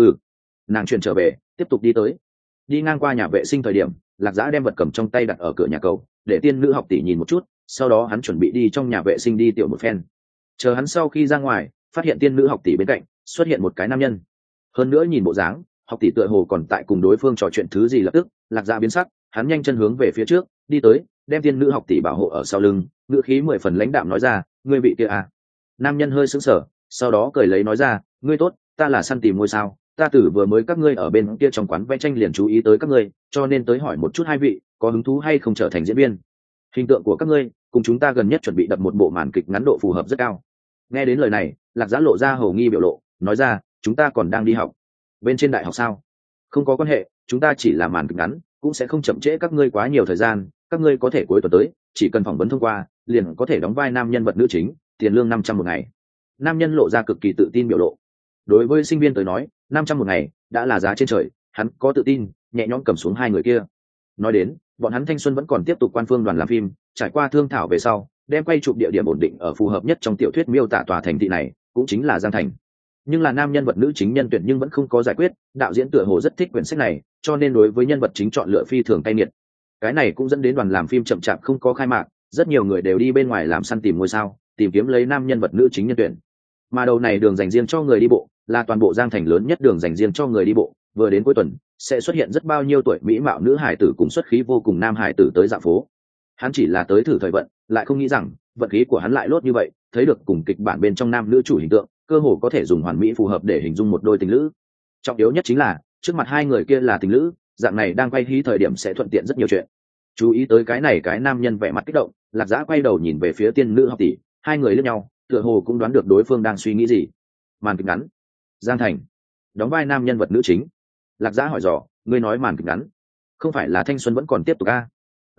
nàng chuyển trở về, tiếp tục đi tới. Đi ngang qua nhà vệ sinh thời điểm, Lạc Dã đem vật cầm trong tay đặt ở cửa nhà cầu, để tiên nữ học tỷ nhìn một chút, sau đó hắn chuẩn bị đi trong nhà vệ sinh đi tiểu một phen. Chờ hắn sau khi ra ngoài, phát hiện tiên nữ học tỷ bên cạnh xuất hiện một cái nam nhân. Hơn nữa nhìn bộ dáng, học tỷ tựa hồ còn tại cùng đối phương trò chuyện thứ gì, lập tức Lạc Dã biến sắc, hắn nhanh chân hướng về phía trước đi tới, đem tiên nữ học tỷ bảo hộ ở sau lưng, ngữ khí 10 phần lãnh đạm nói ra, ngươi vị kia à. Nam nhân hơi sững sờ, sau đó cười lấy nói ra, ngươi tốt, ta là săn tìm ngôi sao, ta tử vừa mới các ngươi ở bên kia trong quán vẽ tranh liền chú ý tới các ngươi, cho nên tới hỏi một chút hai vị có hứng thú hay không trở thành diễn viên. Hình tượng của các ngươi cùng chúng ta gần nhất chuẩn bị đập một bộ màn kịch ngắn độ phù hợp rất cao. Nghe đến lời này, Lạc Dã lộ ra hầu nghi biểu lộ, nói ra, chúng ta còn đang đi học. Bên trên đại học sao? Không có quan hệ, chúng ta chỉ là màn kịch ngắn, cũng sẽ không chậm trễ các ngươi quá nhiều thời gian, các ngươi có thể cuối tuần tới, chỉ cần phỏng vấn thông qua, liền có thể đóng vai nam nhân vật nữ chính, tiền lương 500 một ngày. Nam nhân lộ ra cực kỳ tự tin biểu lộ. Đối với sinh viên tới nói, 500 một ngày đã là giá trên trời, hắn có tự tin nhẹ nhõm cầm xuống hai người kia. Nói đến, bọn hắn thanh xuân vẫn còn tiếp tục quan phương đoàn làm phim, trải qua thương thảo về sau, đem quay chụp địa điểm ổn định ở phù hợp nhất trong tiểu thuyết miêu tả tòa thành thị này, cũng chính là Giang Thành. Nhưng là nam nhân vật nữ chính nhân tuyển nhưng vẫn không có giải quyết, đạo diễn tựa hồ rất thích quyển sách này, cho nên đối với nhân vật chính chọn lựa phi thường cay nghiệt. Cái này cũng dẫn đến đoàn làm phim chậm chạp không có khai mạc, rất nhiều người đều đi bên ngoài làm săn tìm ngôi sao, tìm kiếm lấy nam nhân vật nữ chính nhân tuyển. Mà đầu này đường dành riêng cho người đi bộ, là toàn bộ Giang Thành lớn nhất đường dành riêng cho người đi bộ, vừa đến cuối tuần sẽ xuất hiện rất bao nhiêu tuổi mỹ mạo nữ hải tử cùng xuất khí vô cùng nam hải tử tới dạo phố. Hắn chỉ là tới thử thời vận, lại không nghĩ rằng vận khí của hắn lại lốt như vậy, thấy được cùng kịch bản bên trong nam nữ chủ hình tượng, cơ hồ có thể dùng hoàn mỹ phù hợp để hình dung một đôi tình lữ. Trọng yếu nhất chính là trước mặt hai người kia là tình lữ, dạng này đang quay hí thời điểm sẽ thuận tiện rất nhiều chuyện. Chú ý tới cái này, cái nam nhân vẻ mặt kích động, Lạc Dã quay đầu nhìn về phía tiên nữ học tỷ, hai người liếc nhau, tựa hồ cũng đoán được đối phương đang suy nghĩ gì. Màn kịch ngắn, Giang Thành, đóng vai nam nhân vật nữ chính. Lạc Dã hỏi dò, ngươi nói màn kịch ngắn, không phải là thanh xuân vẫn còn tiếp tục à?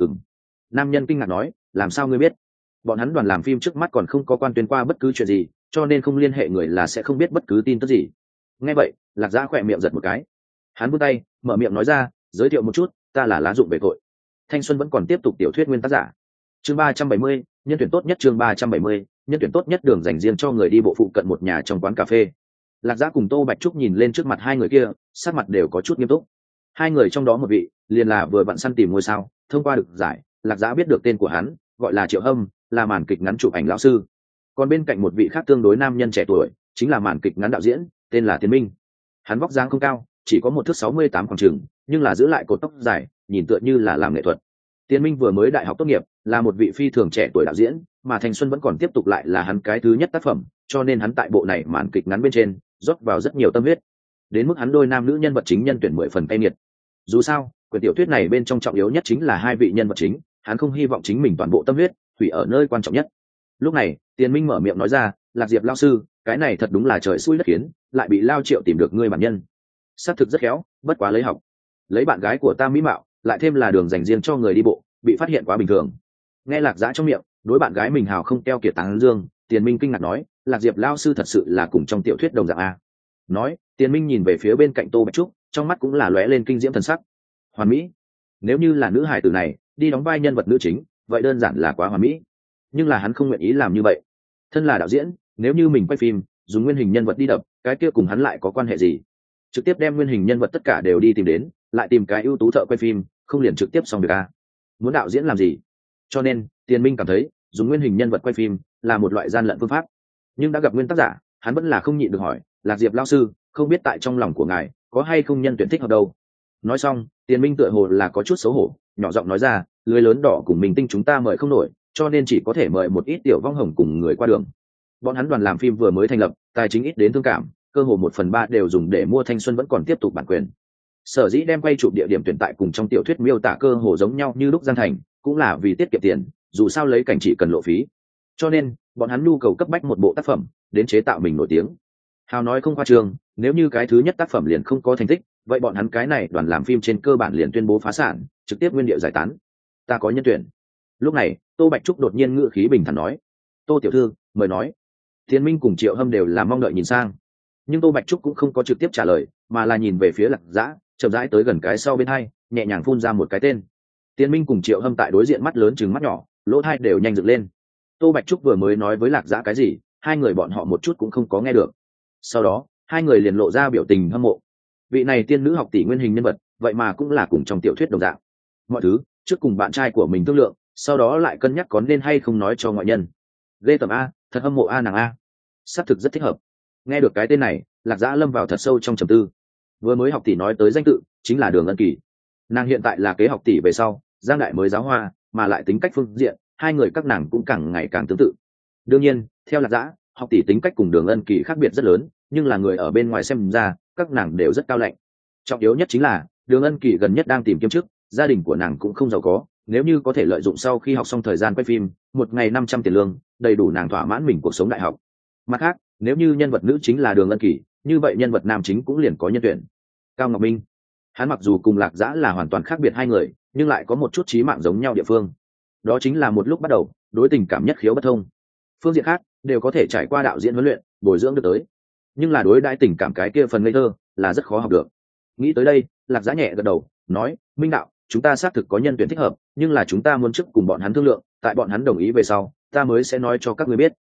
Nam nhân kinh ngạc nói, làm sao ngươi biết? Bọn hắn đoàn làm phim trước mắt còn không có quan tuyên qua bất cứ chuyện gì, cho nên không liên hệ người là sẽ không biết bất cứ tin tức gì. Nghe vậy, Lạc Dã khỏe miệng giật một cái. Hắn vươn tay, mở miệng nói ra, giới thiệu một chút, ta là Lá Dụng về tội. Thanh xuân vẫn còn tiếp tục tiểu thuyết nguyên tác giả. Chương 370, nhân tuyển tốt nhất. Chương 370, nhân tuyển tốt nhất. Đường dành riêng cho người đi bộ phụ cận một nhà trong quán cà phê. Lạc Dã cùng Tô Bạch Trúc nhìn lên trước mặt hai người kia, sắc mặt đều có chút nghiêm túc. Hai người trong đó một vị liền là vừa vặn săn tìm ngôi sao, thông qua được giải, Lạc Dã biết được tên của hắn, gọi là Triệu Hâm, là màn kịch ngắn chụp ảnh lão sư. Còn bên cạnh một vị khác tương đối nam nhân trẻ tuổi, chính là màn kịch ngắn đạo diễn, tên là Tiến Minh. Hắn vóc dáng không cao, chỉ có 1 thước 68 khoảng chừng, nhưng là giữ lại cột tóc dài, nhìn tựa như là làm nghệ thuật. Tiến Minh vừa mới đại học tốt nghiệp, là một vị phi thường trẻ tuổi đạo diễn, mà thanh xuân vẫn còn tiếp tục lại là hắn cái thứ nhất tác phẩm, cho nên hắn tại bộ này màn kịch ngắn bên trên rót vào rất nhiều tâm huyết, đến mức hắn đôi nam nữ nhân vật chính nhân tuyển 10 phần cay nghiệt. Dù sao, quyển tiểu thuyết này bên trong trọng yếu nhất chính là hai vị nhân vật chính, hắn không hy vọng chính mình toàn bộ tâm huyết hủy ở nơi quan trọng nhất. Lúc này, Tiền Minh mở miệng nói ra, Lạc Diệp lao sư, cái này thật đúng là trời xui đất khiến, lại bị Lao Triệu tìm được ngươi bản nhân. Xác thực rất khéo, bất quá lấy học, lấy bạn gái của ta mỹ mạo, lại thêm là đường dành riêng cho người đi bộ, bị phát hiện quá bình thường. Nghe Lạc Dã trong miệng đối bạn gái mình hào không keo kiệt tán dương, Tiền Minh kinh ngạc nói, Lạc Diệp lao sư thật sự là cùng trong tiểu thuyết đồng dạng a. Nói, Tiền Minh nhìn về phía bên cạnh Tô Bạch Trúc, trong mắt cũng là lóe lên kinh diễm thần sắc. Hoàn mỹ. Nếu như là nữ hải tử này đi đóng vai nhân vật nữ chính, vậy đơn giản là quá hoàn mỹ. Nhưng là hắn không nguyện ý làm như vậy. Thân là đạo diễn, nếu như mình quay phim dùng nguyên hình nhân vật đi đập, cái kia cùng hắn lại có quan hệ gì? Trực tiếp đem nguyên hình nhân vật tất cả đều đi tìm đến, lại tìm cái ưu tú thợ quay phim, không liền trực tiếp xong việc a? Muốn đạo diễn làm gì? Cho nên Tiền Minh cảm thấy dùng nguyên hình nhân vật quay phim là một loại gian lận phương pháp. Nhưng đã gặp nguyên tác giả, hắn vẫn là không nhịn được hỏi, Lạc Diệp lao sư, không biết tại trong lòng của ngài có hay không nhân tuyển thích hợp đâu? Nói xong, Tiền Minh tựa hồ là có chút xấu hổ, nhỏ giọng nói ra, lưới lớn đỏ cùng mình tinh chúng ta mời không nổi, cho nên chỉ có thể mời một ít tiểu vong hồng cùng người qua đường. Bọn hắn đoàn làm phim vừa mới thành lập, tài chính ít đến thương cảm, cơ hồ 1/3 đều dùng để mua thanh xuân vẫn còn tiếp tục bản quyền. Sở dĩ đem quay chụp địa điểm tuyển tại cùng trong tiểu thuyết miêu tả cơ hồ giống nhau như lúc Giang Thành, cũng là vì tiết kiệm tiền, dù sao lấy cảnh chỉ cần lộ phí. Cho nên, bọn hắn nhu cầu cấp bách một bộ tác phẩm, đến chế tạo mình nổi tiếng. Hào nói không khoa trương, nếu như cái thứ nhất tác phẩm liền không có thành tích, vậy bọn hắn cái này đoàn làm phim trên cơ bản liền tuyên bố phá sản, trực tiếp nguyên địa giải tán. Ta có nhân tuyển. Lúc này Tô Bạch Trúc đột nhiên ngữ khí bình thản nói. Tô tiểu thư, mời nói. Thiên Minh cùng Triệu Hâm đều là mong đợi nhìn sang, nhưng Tô Bạch Trúc cũng không có trực tiếp trả lời, mà là nhìn về phía Lạc Dã, chậm rãi tới gần cái sau bên hai, nhẹ nhàng phun ra một cái tên. Thiên Minh cùng Triệu Hâm tại đối diện mắt lớn trừng mắt nhỏ, lỗ tai đều nhanh dựng lên. Tô Bạch Trúc vừa mới nói với Lạc Dã cái gì, hai người bọn họ một chút cũng không có nghe được. Sau đó hai người liền lộ ra biểu tình hâm mộ. Vị này tiên nữ học tỷ nguyên hình nhân vật, vậy mà cũng là cùng trong tiểu thuyết đồng dạng. Mọi thứ trước cùng bạn trai của mình thương lượng, sau đó lại cân nhắc có nên hay không nói cho ngoại nhân. Ghê tởm a, thật hâm mộ a nàng a. Xác thực rất thích hợp. Nghe được cái tên này, Lạc Dã lâm vào thật sâu trong trầm tư. Vừa mới học tỷ nói tới danh tự chính là Đường Ân Kỳ. Nàng hiện tại là kế học tỷ về sau Giang Đại mới giáo hoa, mà lại tính cách phương diện hai người các nàng cũng càng ngày càng tương tự. Đương nhiên theo Lạc Dã, học tỷ tính cách cùng Đường Ân Kỳ khác biệt rất lớn, nhưng là người ở bên ngoài xem ra các nàng đều rất cao lạnh. Trọng yếu nhất chính là Đường Ân Kỳ gần nhất đang tìm kiếm chức, gia đình của nàng cũng không giàu có, nếu như có thể lợi dụng sau khi học xong thời gian quay phim, một ngày 500 tiền lương, đầy đủ nàng thỏa mãn mình cuộc sống đại học. Mặt khác, nếu như nhân vật nữ chính là Đường Ân Kỳ, như vậy nhân vật nam chính cũng liền có nhân tuyển. Cao Ngọc Minh, hắn mặc dù cùng Lạc Dã là hoàn toàn khác biệt hai người, nhưng lại có một chút chí mạng giống nhau địa phương. Đó chính là một lúc bắt đầu, đối tình cảm nhất khiếu bất thông. Phương diện khác đều có thể trải qua đạo diễn huấn luyện, bồi dưỡng được tới, nhưng là đối đãi tình cảm cái kia phần ngây thơ là rất khó học được. Nghĩ tới đây, Lạc Dã nhẹ gật đầu, nói: "Minh đạo, chúng ta xác thực có nhân tuyển thích hợp, nhưng là chúng ta muốn trước cùng bọn hắn thương lượng, tại bọn hắn đồng ý về sau, ta mới sẽ nói cho các ngươi biết."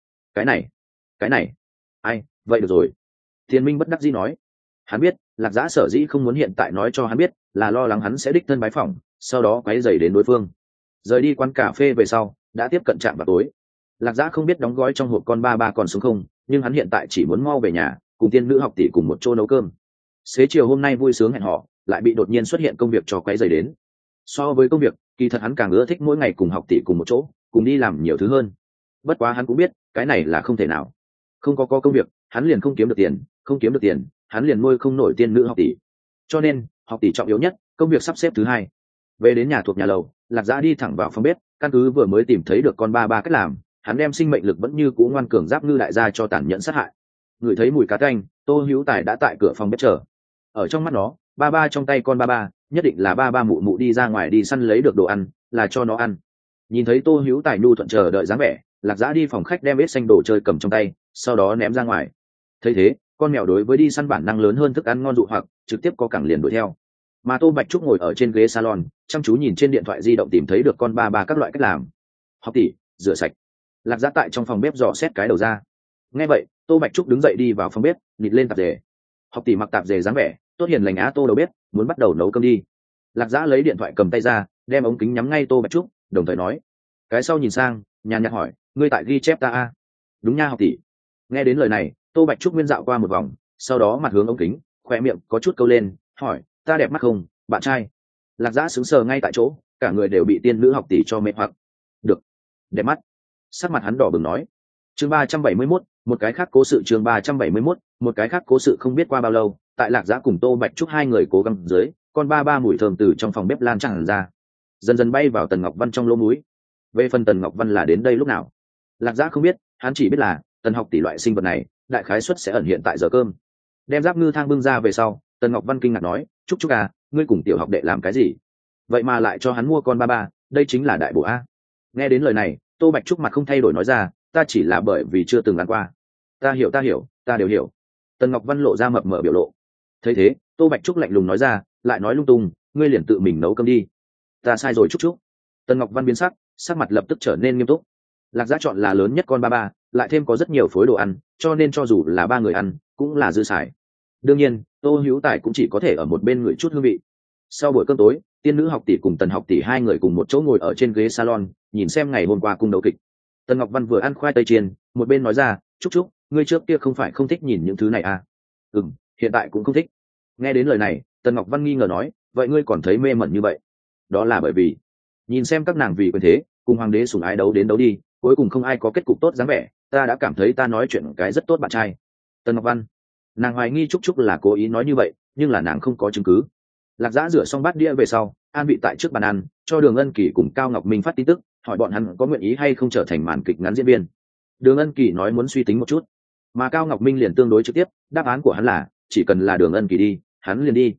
Cái này, ai, vậy được rồi. Thiên Minh bất đắc dĩ nói. Hắn biết Lạc Dã sở dĩ không muốn hiện tại nói cho hắn biết, là lo lắng hắn sẽ đích thân bái phỏng, sau đó quấy rầy đến đối phương. Rời đi quán cà phê về sau, đã tiếp cận trạm vào tối. Lạc Dã không biết đóng gói trong hộp con ba còn sống không, nhưng hắn hiện tại chỉ muốn mau về nhà, cùng tiên nữ học tỷ cùng một chỗ nấu cơm. Xế chiều hôm nay vui sướng hẹn hò, lại bị đột nhiên xuất hiện công việc cho quấy rầy đến. So với công việc, kỳ thật hắn càng ưa thích mỗi ngày cùng học tỷ cùng một chỗ, cùng đi làm nhiều thứ hơn. Bất quá hắn cũng biết, cái này là không thể nào. Không có công việc, hắn liền không kiếm được tiền, không kiếm được tiền, hắn liền nuôi không nổi tiên nữ học tỷ. Cho nên, học tỷ trọng yếu nhất, công việc sắp xếp thứ hai. Về đến nhà thuộc nhà lầu, Lạc Dã đi thẳng vào phòng bếp, căn cứ vừa mới tìm thấy được con ba cách làm, hắn đem sinh mệnh lực vẫn như cũ ngoan cường giáp ngư đại gia cho tàn nhẫn sát hại. Ngửi thấy mùi cá tanh, Tô Hữu Tài đã tại cửa phòng bếp chờ. Ở trong mắt nó, ba trong tay con ba nhất định là ba mụ mụ đi ra ngoài đi săn lấy được đồ ăn, là cho nó ăn. Nhìn thấy Tô Hữu Tài nhu thuận chờ đợi dáng vẻ, Lạc Dã đi phòng khách đem ít xanh đồ chơi cầm trong tay, sau đó ném ra ngoài. Thấy thế, con mèo đối với đi săn bản năng lớn hơn thức ăn ngon dụ hoặc, trực tiếp có cẳng liền đuổi theo. Mà Tô Bạch Trúc ngồi ở trên ghế salon, chăm chú nhìn trên điện thoại di động tìm thấy được con ba các loại cách làm. Học tỷ, rửa sạch. Lạc Dã tại trong phòng bếp dò xét cái đầu ra. Nghe vậy, Tô Bạch Trúc đứng dậy đi vào phòng bếp, nịt lên tạp dề. Học tỷ mặc tạp dề dáng vẻ, tốt hiền lành á Tô đầu bếp, muốn bắt đầu nấu cơm đi. Lạc Dã lấy điện thoại cầm tay ra, đem ống kính nhắm ngay Tô Bạch Trúc, đồng thời nói. Cái sau nhìn sang, nhàn nhạt hỏi, ngươi tại ghi chép ta a? Đúng nha học tỷ. Nghe đến lời này, Tô Bạch Trúc nguyên dạo qua một vòng, sau đó mặt hướng ống kính, khoe miệng có chút câu lên, hỏi, ta đẹp mắt không, bạn trai? Lạc Dã sững sờ ngay tại chỗ, cả người đều bị tiên nữ học tỷ cho mệt hoặc. Được, đẹp mắt. Sắc mặt hắn đỏ bừng nói. Chương 371, một cái khác cố sự. Chương 371, một cái khác cố sự. Không biết qua bao lâu, tại Lạc Dã cùng Tô Bạch Trúc hai người cố gắng dưới, con ba mùi thơm từ trong phòng bếp lan tràn ra, dần dần bay vào Tần Ngọc Văn trong lỗ mũi. Về phần Tần Ngọc Văn là đến đây lúc nào, Lạc Dã không biết, hắn chỉ biết là Tần học tỷ loại sinh vật này, đại khái suất sẽ ẩn hiện tại giờ cơm. Đem giáp ngư thang bưng ra về sau, Tần Ngọc Văn kinh ngạc nói, Trúc à, ngươi cùng tiểu học đệ làm cái gì? Vậy mà lại cho hắn mua con ba, đây chính là đại bổ a. Nghe đến lời này, Tô Bạch Trúc mặt không thay đổi nói ra, ta chỉ là bởi vì chưa từng ăn qua. Ta hiểu, ta đều hiểu. Tần Ngọc Văn lộ ra mập mờ biểu lộ. Thấy thế, Tô Bạch Trúc lạnh lùng nói ra, lại nói lung tung, ngươi liền tự mình nấu cơm đi. Ta sai rồi Trúc. Tần Ngọc Văn biến sắc mặt lập tức trở nên nghiêm túc. Lạc Dã chọn là lớn nhất con ba, lại thêm có rất nhiều phối đồ ăn, cho nên cho dù là ba người ăn, cũng là dư xài. Đương nhiên, Tô Hữu Tài cũng chỉ có thể ở một bên ngửi chút hương vị. Sau buổi cơm tối, tiên nữ học tỷ cùng Tần học tỷ hai người cùng một chỗ ngồi ở trên ghế salon, nhìn xem ngày hôm qua cung đấu kịch. Tần Ngọc Văn vừa ăn khoai tây chiên, một bên nói ra, Trúc, ngươi trước kia không phải không thích nhìn những thứ này à? Hiện tại cũng không thích. Nghe đến lời này, Tần Ngọc Văn nghi ngờ nói, vậy ngươi còn thấy mê mẩn như vậy? Đó là bởi vì nhìn xem các nàng vì quyền thế cùng hoàng đế sủng ái đấu đến đấu đi, cuối cùng không ai có kết cục tốt dáng vẻ, ta đã cảm thấy ta nói chuyện cái rất tốt bạn trai. Tần Ngọc Văn, nàng hoài nghi Trúc là cố ý nói như vậy, nhưng là nàng không có chứng cứ. Lạc Dã rửa xong bát đĩa về sau, an vị tại trước bàn ăn, cho Đường Ân Kỳ cùng Cao Ngọc Minh phát tin tức, hỏi bọn hắn có nguyện ý hay không trở thành màn kịch ngắn diễn viên. Đường Ân Kỳ nói muốn suy tính một chút, mà Cao Ngọc Minh liền tương đối trực tiếp, đáp án của hắn là chỉ cần là Đường Ân Kỳ đi, hắn liền đi.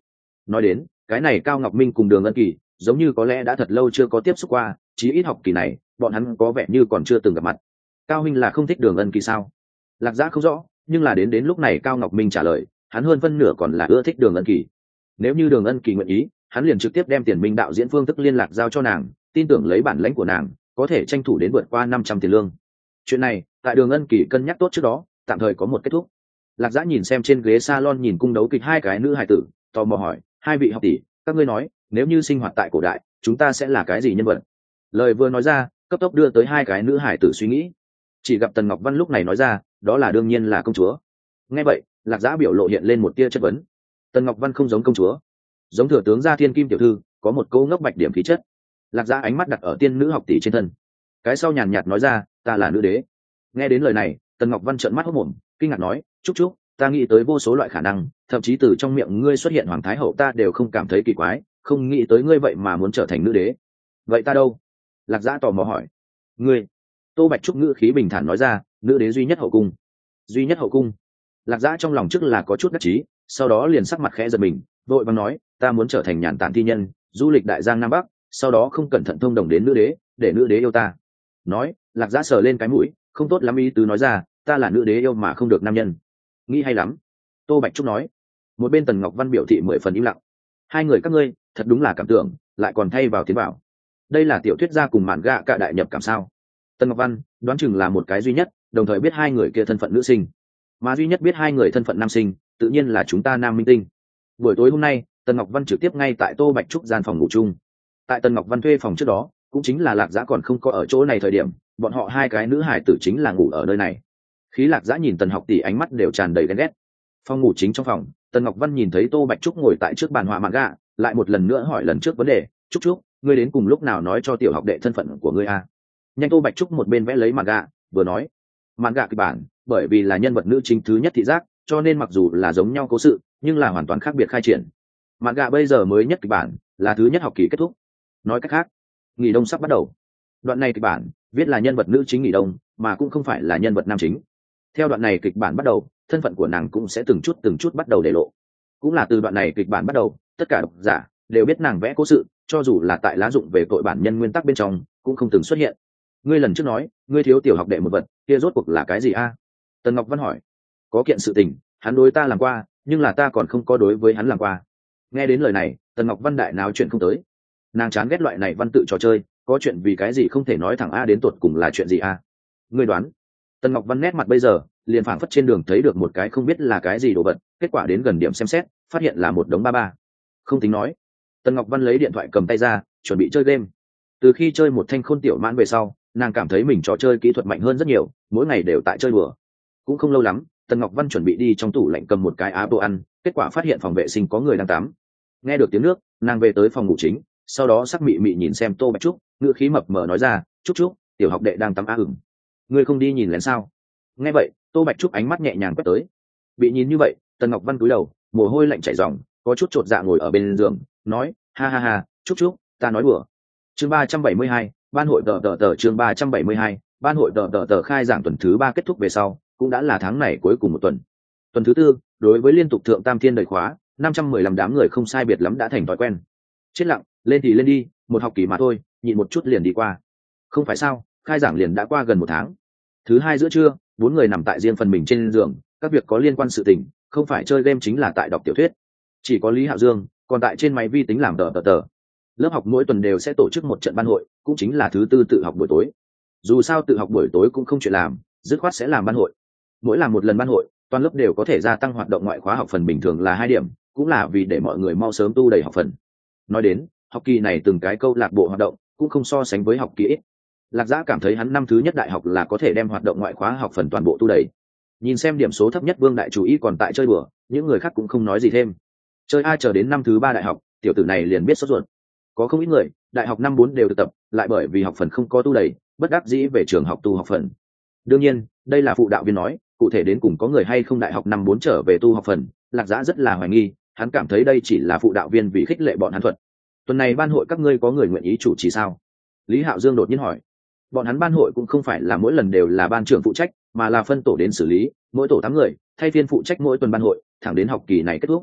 Nói đến cái này, Cao Ngọc Minh cùng Đường Ân Kỳ giống như có lẽ đã thật lâu chưa có tiếp xúc qua, chí ít học kỳ này bọn hắn có vẻ như còn chưa từng gặp mặt. Cao huynh là không thích Đường Ân Kỳ sao? Lạc Giã không rõ, nhưng là đến lúc này Cao Ngọc Minh trả lời, hắn hơn phân nửa còn là ưa thích Đường Ân Kỳ. Nếu như Đường Ân Kỳ nguyện ý, hắn liền trực tiếp đem Tiền Minh đạo diễn phương thức liên lạc giao cho nàng, tin tưởng lấy bản lãnh của nàng có thể tranh thủ đến vượt qua 500 tiền lương. Chuyện này tại Đường Ân Kỳ cân nhắc tốt trước đó, tạm thời có một kết thúc. Lạc Giã nhìn xem trên ghế salon nhìn cung đấu kịch hai cái nữ hài tử, tò mò hỏi, hai vị học tỷ, các ngươi nói nếu như sinh hoạt tại cổ đại chúng ta sẽ là cái gì nhân vật? Lời vừa nói ra cấp tốc đưa tới hai cái nữ hài tử suy nghĩ. Chỉ gặp Tần Ngọc Văn lúc này nói ra, đó là đương nhiên là công chúa. Nghe vậy Lạc Giã biểu lộ hiện lên một tia chất vấn. Tần Ngọc Văn không giống công chúa, giống thừa tướng gia thiên kim tiểu thư, có một câu ngốc bạch điểm khí chất. Lạc Giã ánh mắt đặt ở tiên nữ học tỷ trên thân, cái sau nhàn nhạt nói ra, ta là nữ đế. Nghe đến lời này Tần Ngọc Văn trợn mắt hốt mồm, kinh ngạc nói, chúc chúc, ta nghĩ tới vô số loại khả năng, thậm chí từ trong miệng ngươi xuất hiện hoàng thái hậu ta đều không cảm thấy kỳ quái, không nghĩ tới ngươi vậy mà muốn trở thành nữ đế. Vậy ta đâu? Lạc Giã tò mò hỏi. Ngươi? Tô Bạch Trúc ngữ khí bình thản nói ra, nữ đế duy nhất hậu cung. Duy nhất hậu cung? Lạc Giã trong lòng trước là có chút đắc chí, sau đó liền sắc mặt khẽ giật mình, vội vàng nói, ta muốn trở thành nhàn tản thi nhân, du lịch đại giang nam bắc, sau đó không cẩn thận thông đồng đến nữ đế, để nữ đế yêu ta. Nói Lạc Giã sờ lên cái mũi, không tốt lắm ý tứ nói ra, ta là nữ đế yêu mà không được nam nhân. Nghĩ hay lắm. Tô Bạch Trúc nói. Một bên Tần Ngọc Văn biểu thị 10 phần im lặng. Hai người các ngươi thật đúng là cảm tưởng, lại còn thay vào tiến bảo. Đây là tiểu thuyết gia cùng mạn gạ cả đại nhập cảm sao? Tần Ngọc Văn đoán chừng là một cái duy nhất đồng thời biết hai người kia thân phận nữ sinh, mà duy nhất biết hai người thân phận nam sinh tự nhiên là chúng ta nam minh tinh. Buổi tối hôm nay Tần Ngọc Văn trực tiếp ngay tại Tô Bạch Trúc gian phòng ngủ chung. Tại Tần Ngọc Văn thuê phòng trước đó cũng chính là Lạc Giã còn không có ở chỗ này thời điểm, bọn họ hai cái nữ hải tử chính là ngủ ở nơi này. Khí Lạc Giã nhìn Tần học tỷ ánh mắt đều tràn đầy ghen ghét. Phòng ngủ chính trong phòng, Tần Ngọc Văn nhìn thấy Tô Bạch Trúc ngồi tại trước bàn họa mạn gạ, lại một lần nữa hỏi lần trước vấn đề, Trúc Trúc, ngươi đến cùng lúc nào nói cho tiểu học đệ thân phận của ngươi a? Nhanh. Tô Bạch Trúc một bên vẽ lấy mạn gạ vừa nói, mạn gạ kịch bản bởi vì là nhân vật nữ chính thứ nhất thị giác, cho nên mặc dù là giống nhau cố sự nhưng là hoàn toàn khác biệt khai triển. Mạn gạ bây giờ mới nhất kịch bản là thứ nhất học kỳ kết thúc, nói cách khác nghỉ đông sắp bắt đầu. Đoạn này kịch bản viết là nhân vật nữ chính nghỉ đông mà cũng không phải là nhân vật nam chính. Theo đoạn này kịch bản bắt đầu, thân phận của nàng cũng sẽ từng chút bắt đầu để lộ. Cũng là từ đoạn này kịch bản bắt đầu, tất cả độc giả đều biết nàng vẽ cố sự, cho dù là tại lá dụng về tội bản nhân nguyên tắc bên trong cũng không từng xuất hiện. Ngươi lần trước nói ngươi thiếu tiểu học đệ một vật, kia rốt cuộc là cái gì a? Tần Ngọc Văn hỏi. Có kiện sự tình hắn đối ta làm qua, nhưng là ta còn không có đối với hắn làm qua. Nghe đến lời này Tần Ngọc Văn đại náo chuyện không tới. Nàng chán ghét loại này văn tự trò chơi, có chuyện vì cái gì không thể nói thẳng a đến tột cùng là chuyện gì a? Ngươi đoán. Tần Ngọc Văn nét mặt bây giờ liền phảng phất trên đường thấy được một cái không biết là cái gì đồ vật, kết quả đến gần điểm xem xét phát hiện là một đống ba ba. Không tính nói. Tần Ngọc Văn lấy điện thoại cầm tay ra chuẩn bị chơi game. Từ khi chơi một thanh khôn tiểu mãn về sau, nàng cảm thấy mình trò chơi kỹ thuật mạnh hơn rất nhiều, mỗi ngày đều tại chơi đùa. Cũng không lâu lắm Tần Ngọc Văn chuẩn bị đi trong tủ lạnh cầm một cái áp đồ ăn, kết quả phát hiện phòng vệ sinh có người đang tắm. Nghe được tiếng nước nàng về tới phòng ngủ chính, sau đó sắc mị mị nhìn xem Tô Bạch Trúc, ngữ khí mập mờ nói ra, Trúc Trúc, tiểu học đệ đang tắm á ửng, ngươi không đi nhìn lén sao? Nghe vậy Tô Bạch Trúc ánh mắt nhẹ nhàng quét tới. Bị nhìn như vậy Tần Ngọc Văn cúi đầu, mồ hôi lạnh chảy ròng, có chút chột dạ ngồi ở bên giường nói, ha ha ha, Trúc Trúc, ta nói đùa. Chương 372, ban hội tờ chương 372, ban hội tờ khai giảng tuần thứ 3 kết thúc về sau, cũng đã là tháng này cuối cùng một tuần. Tuần thứ 4, đối với liên tục thượng tam thiên đời khóa, 515 đám người không sai biệt lắm đã thành thói quen. Chết lặng, lên thì lên đi, một học kỳ mà thôi, nhịn một chút liền đi qua. Không phải sao, khai giảng liền đã qua gần một tháng. Thứ hai giữa trưa, 4 người nằm tại riêng phần mình trên giường, các việc có liên quan sự tình, không phải chơi game chính là tại đọc tiểu thuyết. Chỉ có Lý Hạo Dương còn tại trên máy vi tính làm tờ. Lớp học mỗi tuần đều sẽ tổ chức một trận ban hội, cũng chính là thứ tư tự học buổi tối. Dù sao tự học buổi tối cũng không chuyện làm, dứt khoát sẽ làm ban hội. Mỗi làm một lần ban hội, toàn lớp đều có thể gia tăng hoạt động ngoại khóa học phần bình thường là 2 điểm, cũng là vì để mọi người mau sớm tu đầy học phần. Nói đến học kỳ này từng cái câu lạc bộ hoạt động cũng không so sánh với học kỳ ít. Lạc Giã cảm thấy hắn năm thứ nhất đại học là có thể đem hoạt động ngoại khóa học phần toàn bộ tu đầy. Nhìn xem điểm số thấp nhất Vương Đại Chủ Ý còn tại chơi đùa, những người khác cũng không nói gì thêm. Chơi ai chờ đến năm thứ 3 đại học, tiểu tử này liền biết sốt ruột. Có không ít người đại học năm 4 đều thực tập, lại bởi vì học phần không có tu đầy, bất đắc dĩ về trường học tu học phần. Đương nhiên đây là phụ đạo viên nói, cụ thể đến cùng có người hay không đại học năm 4 trở về tu học phần, Lạc Giã rất là hoài nghi. Hắn cảm thấy đây chỉ là phụ đạo viên vì khích lệ bọn hắn thuật. Tuần này ban hội các ngươi có người nguyện ý chủ trì sao? Lý Hạo Dương đột nhiên hỏi. Bọn hắn ban hội cũng không phải là mỗi lần đều là ban trưởng phụ trách, mà là phân tổ đến xử lý, mỗi tổ 8 người thay phiên phụ trách mỗi tuần ban hội, thẳng đến học kỳ này kết thúc.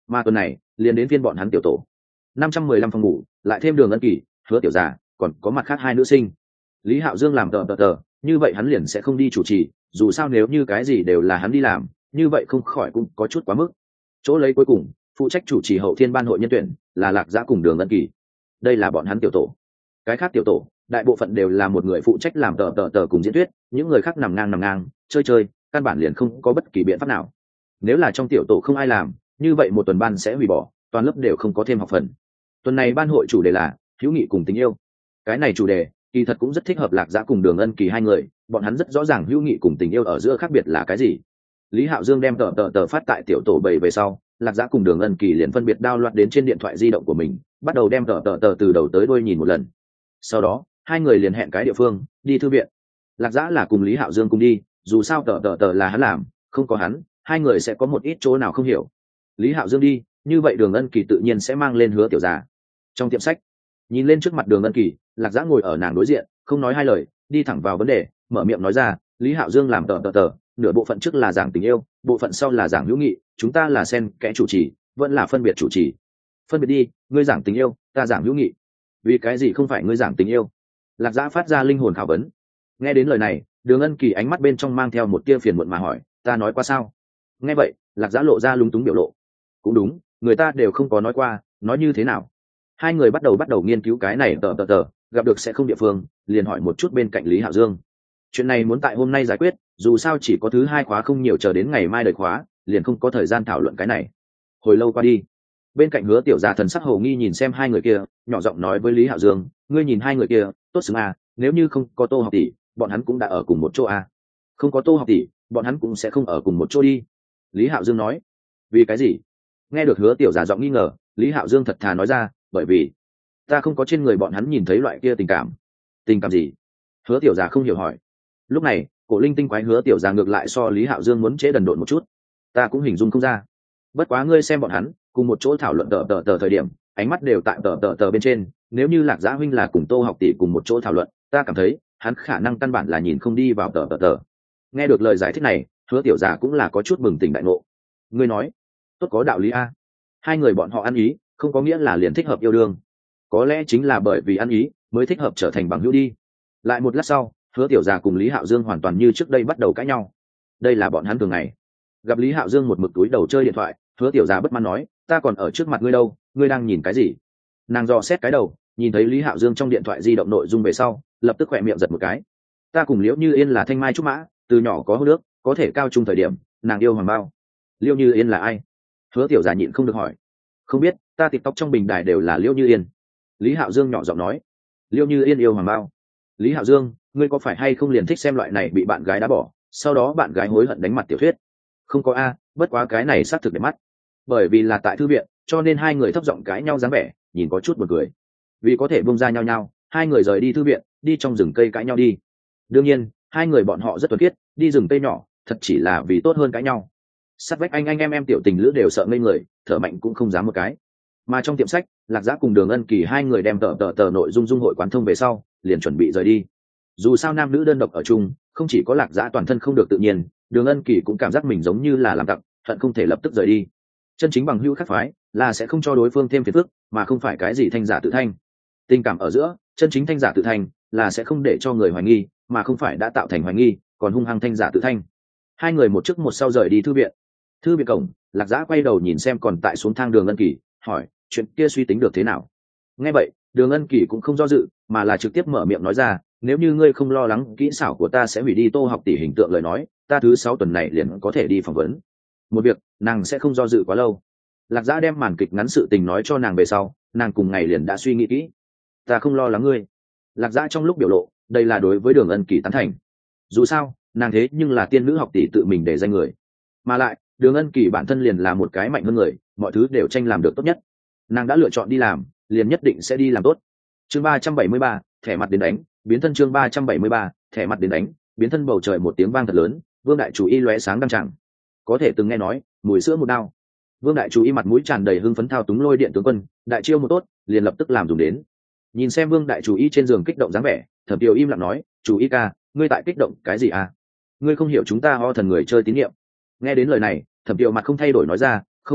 mà tuần này liền đến phiên bọn hắn tiểu tổ 515 phòng ngủ, lại thêm Đường Ân Kỳ, Hứa Tiểu Già, còn có mặt khác hai nữ sinh. Lý Hạo Dương làm tờ, như vậy hắn liền sẽ không đi chủ trì, dù sao nếu như cái gì đều là hắn đi làm, như vậy không khỏi cũng có chút quá mức. Chỗ lấy cuối cùng, phụ trách chủ trì hậu thiên ban hội nhân tuyển là Lạc Dã cùng Đường Ân Kỳ. Đây là bọn hắn tiểu tổ. Cái khác tiểu tổ, đại bộ phận đều là một người phụ trách làm tờ cùng diễn thuyết, những người khác nằm ngang, chơi, căn bản liền không có bất kỳ biện pháp nào. Nếu là trong tiểu tổ không ai làm, như vậy một tuần ban sẽ hủy bỏ, toàn lớp đều không có thêm học phần. Tuần này ban hội chủ đề là hữu nghị cùng tình yêu. Cái này chủ đề kỳ thật cũng rất thích hợp Lạc Dã cùng Đường Ân Kỳ hai người, bọn hắn rất rõ ràng hữu nghị cùng tình yêu ở giữa khác biệt là cái gì. Lý Hạo Dương đem tờ phát tại tiểu tổ 7 về sau, Lạc Dã cùng Đường Ân Kỳ liền phân biệt download đến trên điện thoại di động của mình, bắt đầu đem tờ từ đầu tới đuôi nhìn một lần. Sau đó, hai người liền hẹn cái địa phương, đi thư viện. Lạc Dã là cùng Lý Hạo Dương cùng đi, dù sao tờ là hắn làm, không có hắn, hai người sẽ có một ít chỗ nào không hiểu. Lý Hạo Dương đi, như vậy Đường Ân Kỳ tự nhiên sẽ mang lên Hứa Tiểu Già. Trong tiệm sách, nhìn lên trước mặt Đường Ân Kỳ, Lạc Dã ngồi ở nàng đối diện, không nói hai lời, đi thẳng vào vấn đề, mở miệng nói ra, Lý Hạo Dương làm tờ, nửa bộ phận trước là giảng tình yêu, bộ phận sau là giảng hữu nghị, chúng ta là xen kẽ chủ trì, vẫn là phân biệt chủ trì. Phân biệt đi, ngươi giảng tình yêu, ta giảng hữu nghị. Vì cái gì không phải ngươi giảng tình yêu? Lạc Dã phát ra linh hồn khảo vấn. Nghe đến lời này, Đường Ân Kỳ ánh mắt bên trong mang theo một tia phiền muộn mà hỏi, ta nói qua sao? Nghe vậy, Lạc Dã lộ ra lúng túng biểu lộ. Cũng đúng, người ta đều không có nói qua, nói như thế nào? Hai người bắt đầu nghiên cứu cái này tờ, gặp được sẽ không địa phương, liền hỏi một chút bên cạnh Lý Hạo Dương. Chuyện này muốn tại hôm nay giải quyết, dù sao chỉ có thứ hai khóa không nhiều, chờ đến ngày mai đời khóa, liền không có thời gian thảo luận cái này. Hồi lâu qua đi, bên cạnh Hứa Tiểu Già thần sắc hồ nghi nhìn xem hai người kia, nhỏ giọng nói với Lý Hạo Dương, ngươi nhìn hai người kia, tốt xứng à, nếu như không có Tô học tỷ, bọn hắn cũng đã ở cùng một chỗ à. Không có Tô học tỷ, bọn hắn cũng sẽ không ở cùng một chỗ đi. Lý Hạo Dương nói. Vì cái gì? Nghe được Hứa Tiểu Già giọng nghi ngờ, Lý Hạo Dương thật thà nói ra, bởi vì ta không có trên người bọn hắn nhìn thấy loại kia tình cảm. Tình cảm gì? Hứa Tiểu Già không hiểu hỏi. Lúc này, Cổ Linh Tinh quái Hứa Tiểu Già ngược lại so Lý Hạo Dương muốn trễ đần độn một chút. Ta cũng hình dung không ra. Bất quá ngươi xem bọn hắn cùng một chỗ thảo luận tờ thời điểm, ánh mắt đều tại tờ bên trên, nếu như Lạc Dã huynh là cùng Tô học tỷ cùng một chỗ thảo luận, ta cảm thấy hắn khả năng căn bản là nhìn không đi vào tờ. Nghe được lời giải thích này, Hứa Tiểu Già cũng là có chút bừng tỉnh đại ngộ. Ngươi nói tốt, có đạo lý a. Hai người bọn họ ăn ý, không có nghĩa là liền thích hợp yêu đương, có lẽ chính là bởi vì ăn ý mới thích hợp trở thành bằng hữu đi. Lại một lát sau, Hứa Tiểu Già cùng Lý Hạo Dương hoàn toàn như trước đây bắt đầu cãi nhau. Đây là bọn hắn thường ngày. Gặp Lý Hạo Dương một mực túi đầu chơi điện thoại, Hứa Tiểu Già bất mãn nói, ta còn ở trước mặt ngươi đâu, ngươi đang nhìn cái gì? Nàng dò xét cái đầu, nhìn thấy Lý Hạo Dương trong điện thoại di động nội dung về sau, lập tức khỏe miệng giật một cái. Ta cùng Liễu Như Yên là thanh mai trúc mã, từ nhỏ có hô nước, có thể cao trung thời điểm, nàng yêu Hoàng Bao. Liễu Như Yên là ai? Hứa Tiểu Già nhịn không được hỏi. Không biết, ta TikTok trong bình đài đều là Liễu Như Yên. Lý Hạo Dương nhỏ giọng nói. Liễu Như Yên yêu Hoàng Bao. Lý Hạo Dương, ngươi có phải hay không liền thích xem loại này bị bạn gái đá bỏ, sau đó bạn gái hối hận đánh mặt tiểu thuyết? Không có a, bất quá cái này xác thực đẹp mắt. Bởi vì là tại thư viện, cho nên hai người thấp giọng cãi nhau dáng vẻ, nhìn có chút buồn cười. Vì có thể bung ra nhau, hai người rời đi thư viện, đi trong rừng cây cãi nhau đi. Đương nhiên, hai người bọn họ rất thuần khiết, đi rừng cây nhỏ, thật chỉ là vì tốt hơn cãi nhau. Sát vách anh em tiểu tình lữ đều sợ ngây người, thở mạnh cũng không dám một cái. Mà trong tiệm sách, Lạc Dã cùng Đường Ân Kỳ hai người đem tờ nội dung dung hội quán thông về sau, liền chuẩn bị rời đi. Dù sao nam nữ đơn độc ở chung, không chỉ có Lạc Dã toàn thân không được tự nhiên, Đường Ân Kỳ cũng cảm giác mình giống như là làm tặc, hận không thể lập tức rời đi. Chân chính bằng hữu khác phái là sẽ không cho đối phương thêm phiền phức, mà không phải cái gì thanh giả tự thanh. Tình cảm ở giữa, chân chính thanh giả tự thanh là sẽ không để cho người hoài nghi, mà không phải đã tạo thành hoài nghi, còn hung hăng thanh giả tự thanh. Hai người một trước một sau rời đi thư viện. Thư viện cổng, Lạc Dã quay đầu nhìn xem còn tại xuống thang Đường Ân Kỳ, hỏi, chuyện kia suy tính được thế nào? Nghe vậy, Đường Ân Kỳ cũng không do dự, mà là trực tiếp mở miệng nói ra, nếu như ngươi không lo lắng kỹ xảo của ta sẽ hủy đi Tô học tỷ hình tượng lời nói, ta thứ 6 tuần này liền có thể đi phỏng vấn. Một việc, nàng sẽ không do dự quá lâu. Lạc Dã đem màn kịch ngắn sự tình nói cho nàng về sau, nàng cùng ngày liền đã suy nghĩ kỹ. Ta không lo lắng ngươi. Lạc Dã trong lúc biểu lộ, đây là đối với Đường Ân Kỳ tán thành. Dù sao, nàng thế nhưng là tiên nữ học tỷ tự mình để danh người, mà lại Đường Ân Kỳ bản thân liền là một cái mạnh hơn người, mọi thứ đều tranh làm được tốt nhất. Nàng đã lựa chọn đi làm, liền nhất định sẽ đi làm tốt. Chương 373, thẻ mặt đến đánh, biến thân. Chương 373, thẻ mặt đến đánh, biến thân. Bầu trời một tiếng vang thật lớn, Vương đại chủ y lóe sáng đăng tràng. Có thể từng nghe nói, mùi sữa một đao. Vương đại chủ y mặt mũi tràn đầy hưng phấn thao túng lôi điện tướng quân, đại chiêu một tốt, liền lập tức làm dùng đến. Nhìn xem Vương đại chủ y trên giường kích động dáng vẻ, Thẩm Tiêu im lặng nói, "Chủ y ca, ngươi tại kích động cái gì à? Ngươi không hiểu chúng ta ho thần người chơi tín nhiệm." Nghe đến lời này, Thẩm Tiêu mặt không thay đổi nói ra, "Không hiểu,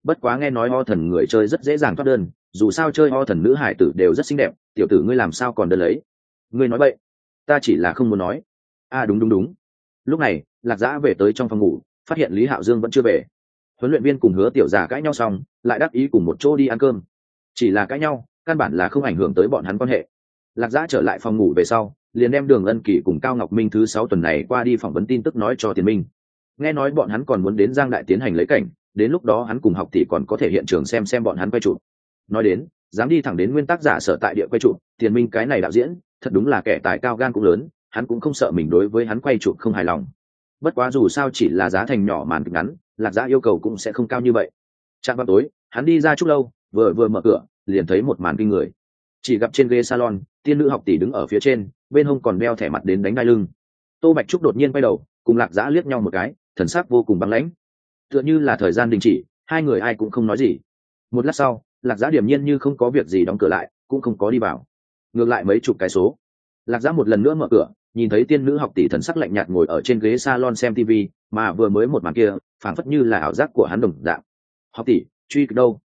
bất quá nghe nói ho thần người chơi rất dễ dàng thoát đơn, dù sao chơi ho thần nữ hải tử đều rất xinh đẹp, tiểu tử ngươi làm sao còn đơn lấy. Ngươi nói vậy, ta chỉ là không muốn nói. Đúng đúng đúng. Lúc này Lạc Dã về tới trong phòng ngủ, phát hiện Lý Hạo Dương vẫn chưa về. Huấn luyện viên cùng Hứa Tiểu Giả cãi nhau xong lại đắc ý cùng một chỗ đi ăn cơm, chỉ là cãi nhau căn bản là không ảnh hưởng tới bọn hắn quan hệ. Lạc Dã trở lại phòng ngủ về sau liền đem Đường Ân Kỳ cùng Cao Ngọc Minh thứ 6 tuần này qua đi phỏng vấn tin tức nói cho Tiền Minh. Nghe nói bọn hắn còn muốn đến Giang Đại tiến hành lấy cảnh, đến lúc đó hắn cùng học tỷ còn có thể hiện trường xem bọn hắn quay chụp. Nói đến dám đi thẳng đến nguyên tác giả sở tại địa quay chụp, Tiền Minh cái này đạo diễn thật đúng là kẻ tài cao gan cũng lớn, hắn cũng không sợ mình đối với hắn quay chụp không hài lòng. Bất quá dù sao chỉ là giá thành nhỏ màn kịch ngắn, Lạc Dã yêu cầu cũng sẽ không cao như vậy. Trạng vào tối hắn đi ra chút lâu, vừa mở cửa liền thấy một màn kinh người. Chỉ gặp trên ghế salon tiên nữ học tỷ đứng ở phía trên, bên hông còn đeo thẻ mặt đến đánh đai lưng. Tô Bạch Trúc đột nhiên quay đầu cùng Lạc Dã liếc nhau một cái, thần sắc vô cùng băng lãnh, tựa như là thời gian đình chỉ, hai người ai cũng không nói gì. Một lát sau Lạc Dã điềm nhiên như không có việc gì đóng cửa lại, cũng không có đi vào, ngược lại mấy chục cái số. Lạc Dã một lần nữa mở cửa, nhìn thấy tiên nữ học tỷ thần sắc lạnh nhạt ngồi ở trên ghế salon xem TV, mà vừa mới một màn kia phảng phất như là ảo giác của hắn đồng dạng. Học tỷ truy kịch đâu?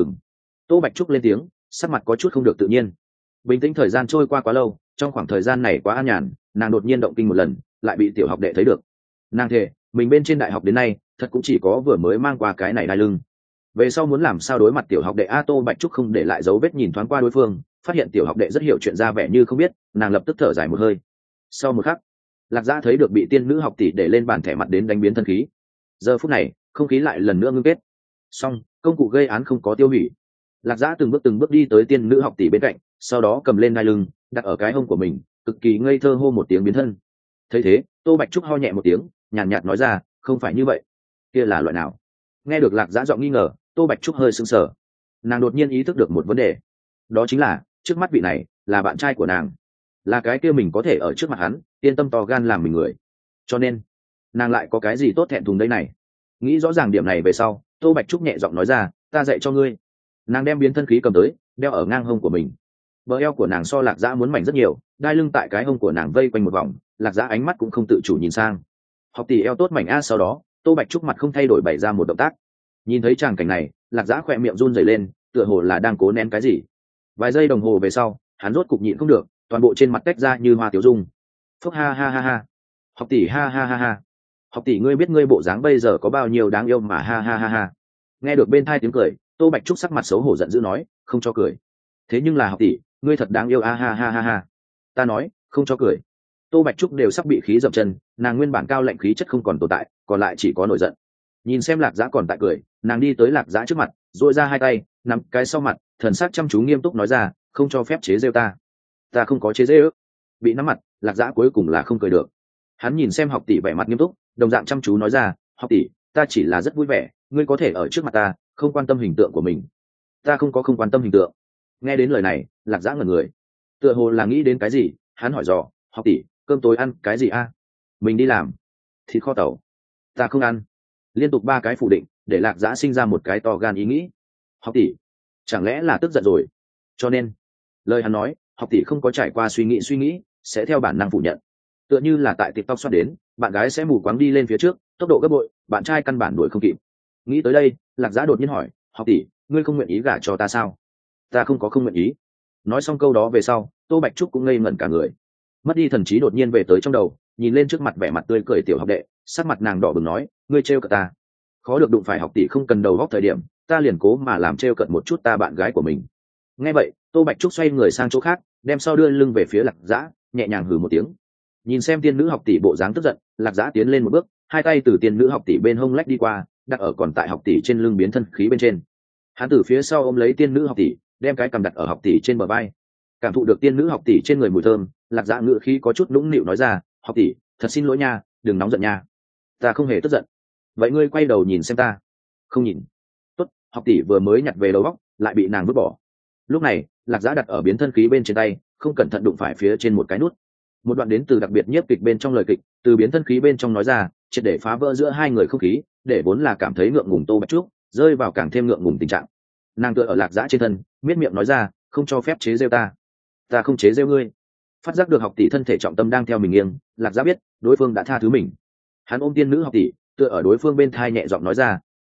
Tô Bạch Trúc lên tiếng, sắc mặt có chút không được tự nhiên. Bình tĩnh thời gian trôi qua quá lâu, trong khoảng thời gian này quá an nhàn, nàng đột nhiên động kinh một lần, lại bị tiểu học đệ thấy được. Nàng thề mình bên trên đại học đến nay thật cũng chỉ có vừa mới mang qua cái này đai lưng. Về sau muốn làm sao đối mặt tiểu học đệ Tô Bạch Trúc không để lại dấu vết nhìn thoáng qua đối phương, phát hiện tiểu học đệ rất hiểu chuyện ra vẻ như không biết, nàng lập tức thở dài một hơi. Sau một khắc Lạc Dã thấy được bị tiên nữ học tỷ để lên bàn thẻ mặt đến đánh biến thân khí. Giờ phút này không khí lại lần nữa ngưng kết. Xong công cụ gây án không có tiêu hủy. Lạc Dã từng bước đi tới tiên nữ học tỷ bên cạnh, sau đó cầm lên đai lưng đặt ở cái hông của mình, cực kỳ ngây thơ hô một tiếng biến thân. Thấy thế Tô Bạch Trúc ho nhẹ một tiếng, nhàn nhạt nói ra, không phải như vậy. Kia là loại nào? Nghe được Lạc Dã giọng nghi ngờ, Tô Bạch Trúc hơi sững sờ. Nàng đột nhiên ý thức được một vấn đề, đó chính là trước mắt vị này là bạn trai của nàng, là cái kia mình có thể ở trước mặt hắn yên tâm to gan làm mình người, cho nên nàng lại có cái gì tốt thẹn thùng đây này. Nghĩ rõ ràng điểm này về sau, Tô Bạch Trúc nhẹ giọng nói ra, ta dạy cho ngươi. Nàng đem biến thân khí cầm tới đeo ở ngang hông của mình. Bờ eo của nàng so Lạc Dã muốn mảnh rất nhiều, đai lưng tại cái hông của nàng vây quanh một vòng, Lạc Dã ánh mắt cũng không tự chủ nhìn sang. Học tỷ eo tốt mảnh a. Sau đó Tô Bạch Trúc mặt không thay đổi bày ra một động tác. Nhìn thấy tràng cảnh này, Lạc Dã khỏe miệng run rẩy lên, tựa hồ là đang cố nén cái gì. Vài giây đồng hồ về sau hắn rốt cục nhịn không được, toàn bộ trên mặt tách ra như hoa tiểu dung. Phúc ha ha ha ha. Học tỷ ha ha ha ha. Học tỷ ngươi biết ngươi bộ dáng bây giờ có bao nhiêu đáng yêu mà ha ha ha ha. Nghe được bên tai tiếng cười, Tô Bạch Trúc sắc mặt xấu hổ giận dữ nói, không cho cười. Thế nhưng là học tỷ ngươi thật đáng yêu a ha ha ha ha. Ta nói không cho cười. Tô Bạch Trúc đều sắp bị khí dập chân, nàng nguyên bản cao lạnh khí chất không còn tồn tại, còn lại chỉ có nổi giận. Nhìn xem Lạc Dã còn tại cười, nàng đi tới Lạc Dã trước mặt, duỗi ra hai tay nắm cái sau mặt, thần sắc chăm chú nghiêm túc nói ra, không cho phép chế giễu ta. Ta không có chế giễu. Bị nắm mặt, Lạc Dã cuối cùng là không cười được. Hắn nhìn xem học tỷ vẻ mặt nghiêm túc, đồng dạng chăm chú nói ra, học tỷ ta chỉ là rất vui vẻ, ngươi có thể ở trước mặt ta không quan tâm hình tượng của mình. Ta không có không quan tâm hình tượng. Nghe đến lời này, Lạc Dã ngẩn người, tựa hồ là nghĩ đến cái gì, hắn hỏi dò, học tỷ cơm tối ăn cái gì a? Mình đi làm. Thịt kho tàu. Ta không ăn. Liên tục 3 cái phủ định để Lạc Dã sinh ra một cái to gan ý nghĩ. Học tỷ chẳng lẽ là tức giận rồi? Cho nên lời hắn nói học tỷ không có trải qua suy nghĩ sẽ theo bản năng phủ nhận, tựa như là tại TikTok xoát đến bạn gái sẽ mù quáng đi lên phía trước tốc độ gấp bội, bạn trai căn bản đuổi không kịp. Nghĩ tới đây, Lạc Dã đột nhiên hỏi, học tỷ ngươi không nguyện ý gả cho ta sao? Ta không có không nguyện ý. Nói xong câu đó về sau, Tô Bạch Trúc cũng ngây ngẩn cả người, mất đi thần trí đột nhiên về tới trong đầu, nhìn lên trước mặt vẻ mặt tươi cười tiểu học đệ, sắc mặt nàng đỏ bừng nói, ngươi trêu cợt ta. Khó được đụng phải học tỷ không cần đầu góc thời điểm, ta liền cố mà làm trêu cợt một chút ta bạn gái của mình. Nghe vậy, Tô Bạch Trúc xoay người sang chỗ khác, đem sau đưa lưng về phía Lạc Dã, nhẹ nhàng hừ một tiếng. Nhìn xem tiên nữ học tỷ bộ dáng tức giận, Lạc Dã tiến lên một bước, hai tay từ tiên nữ học tỷ bên hông lách đi qua, đặt ở còn tại học tỷ trên lưng biến thân khí bên trên. Hắn từ phía sau ôm lấy tiên nữ học tỷ, đem cái cầm đặt ở học tỷ trên bờ vai. Cảm thụ được tiên nữ học tỷ trên người mùi thơm, Lạc Dã ngữ khí có chút nũng nịu nói ra, học tỷ thật xin lỗi nha, đừng nóng giận nha. Ta không hề tức giận. Vậy ngươi quay đầu nhìn xem ta. Không nhìn. Tốt. Học tỷ vừa mới nhặt về đầu óc lại bị nàng vứt bỏ. Lúc này Lạc Dã đặt ở biến thân khí bên trên tay, không cẩn thận đụng phải phía trên một cái nút. Một đoạn đến từ đặc biệt nhiếp kịch bên trong lời kịch từ biến thân khí bên trong nói ra, triệt để phá vỡ giữa hai người không khí, để vốn là cảm thấy ngượng ngùng Tô Bạch Trúc rơi vào càng thêm ngượng ngùng tình trạng. Nàng tựa ở Lạc Dã trên thân, miết miệng nói ra, không cho phép chế giễu ta. Ta không chế giễu ngươi. Phát giác được học tỷ thân thể trọng tâm đang theo mình nghiêng, Lạc Dã biết đối phương đã tha thứ mình. Hắn ôm tiên nữ học tỷ, tựa ở đối phương bên thai nhẹ giọng nói ra, học tỷ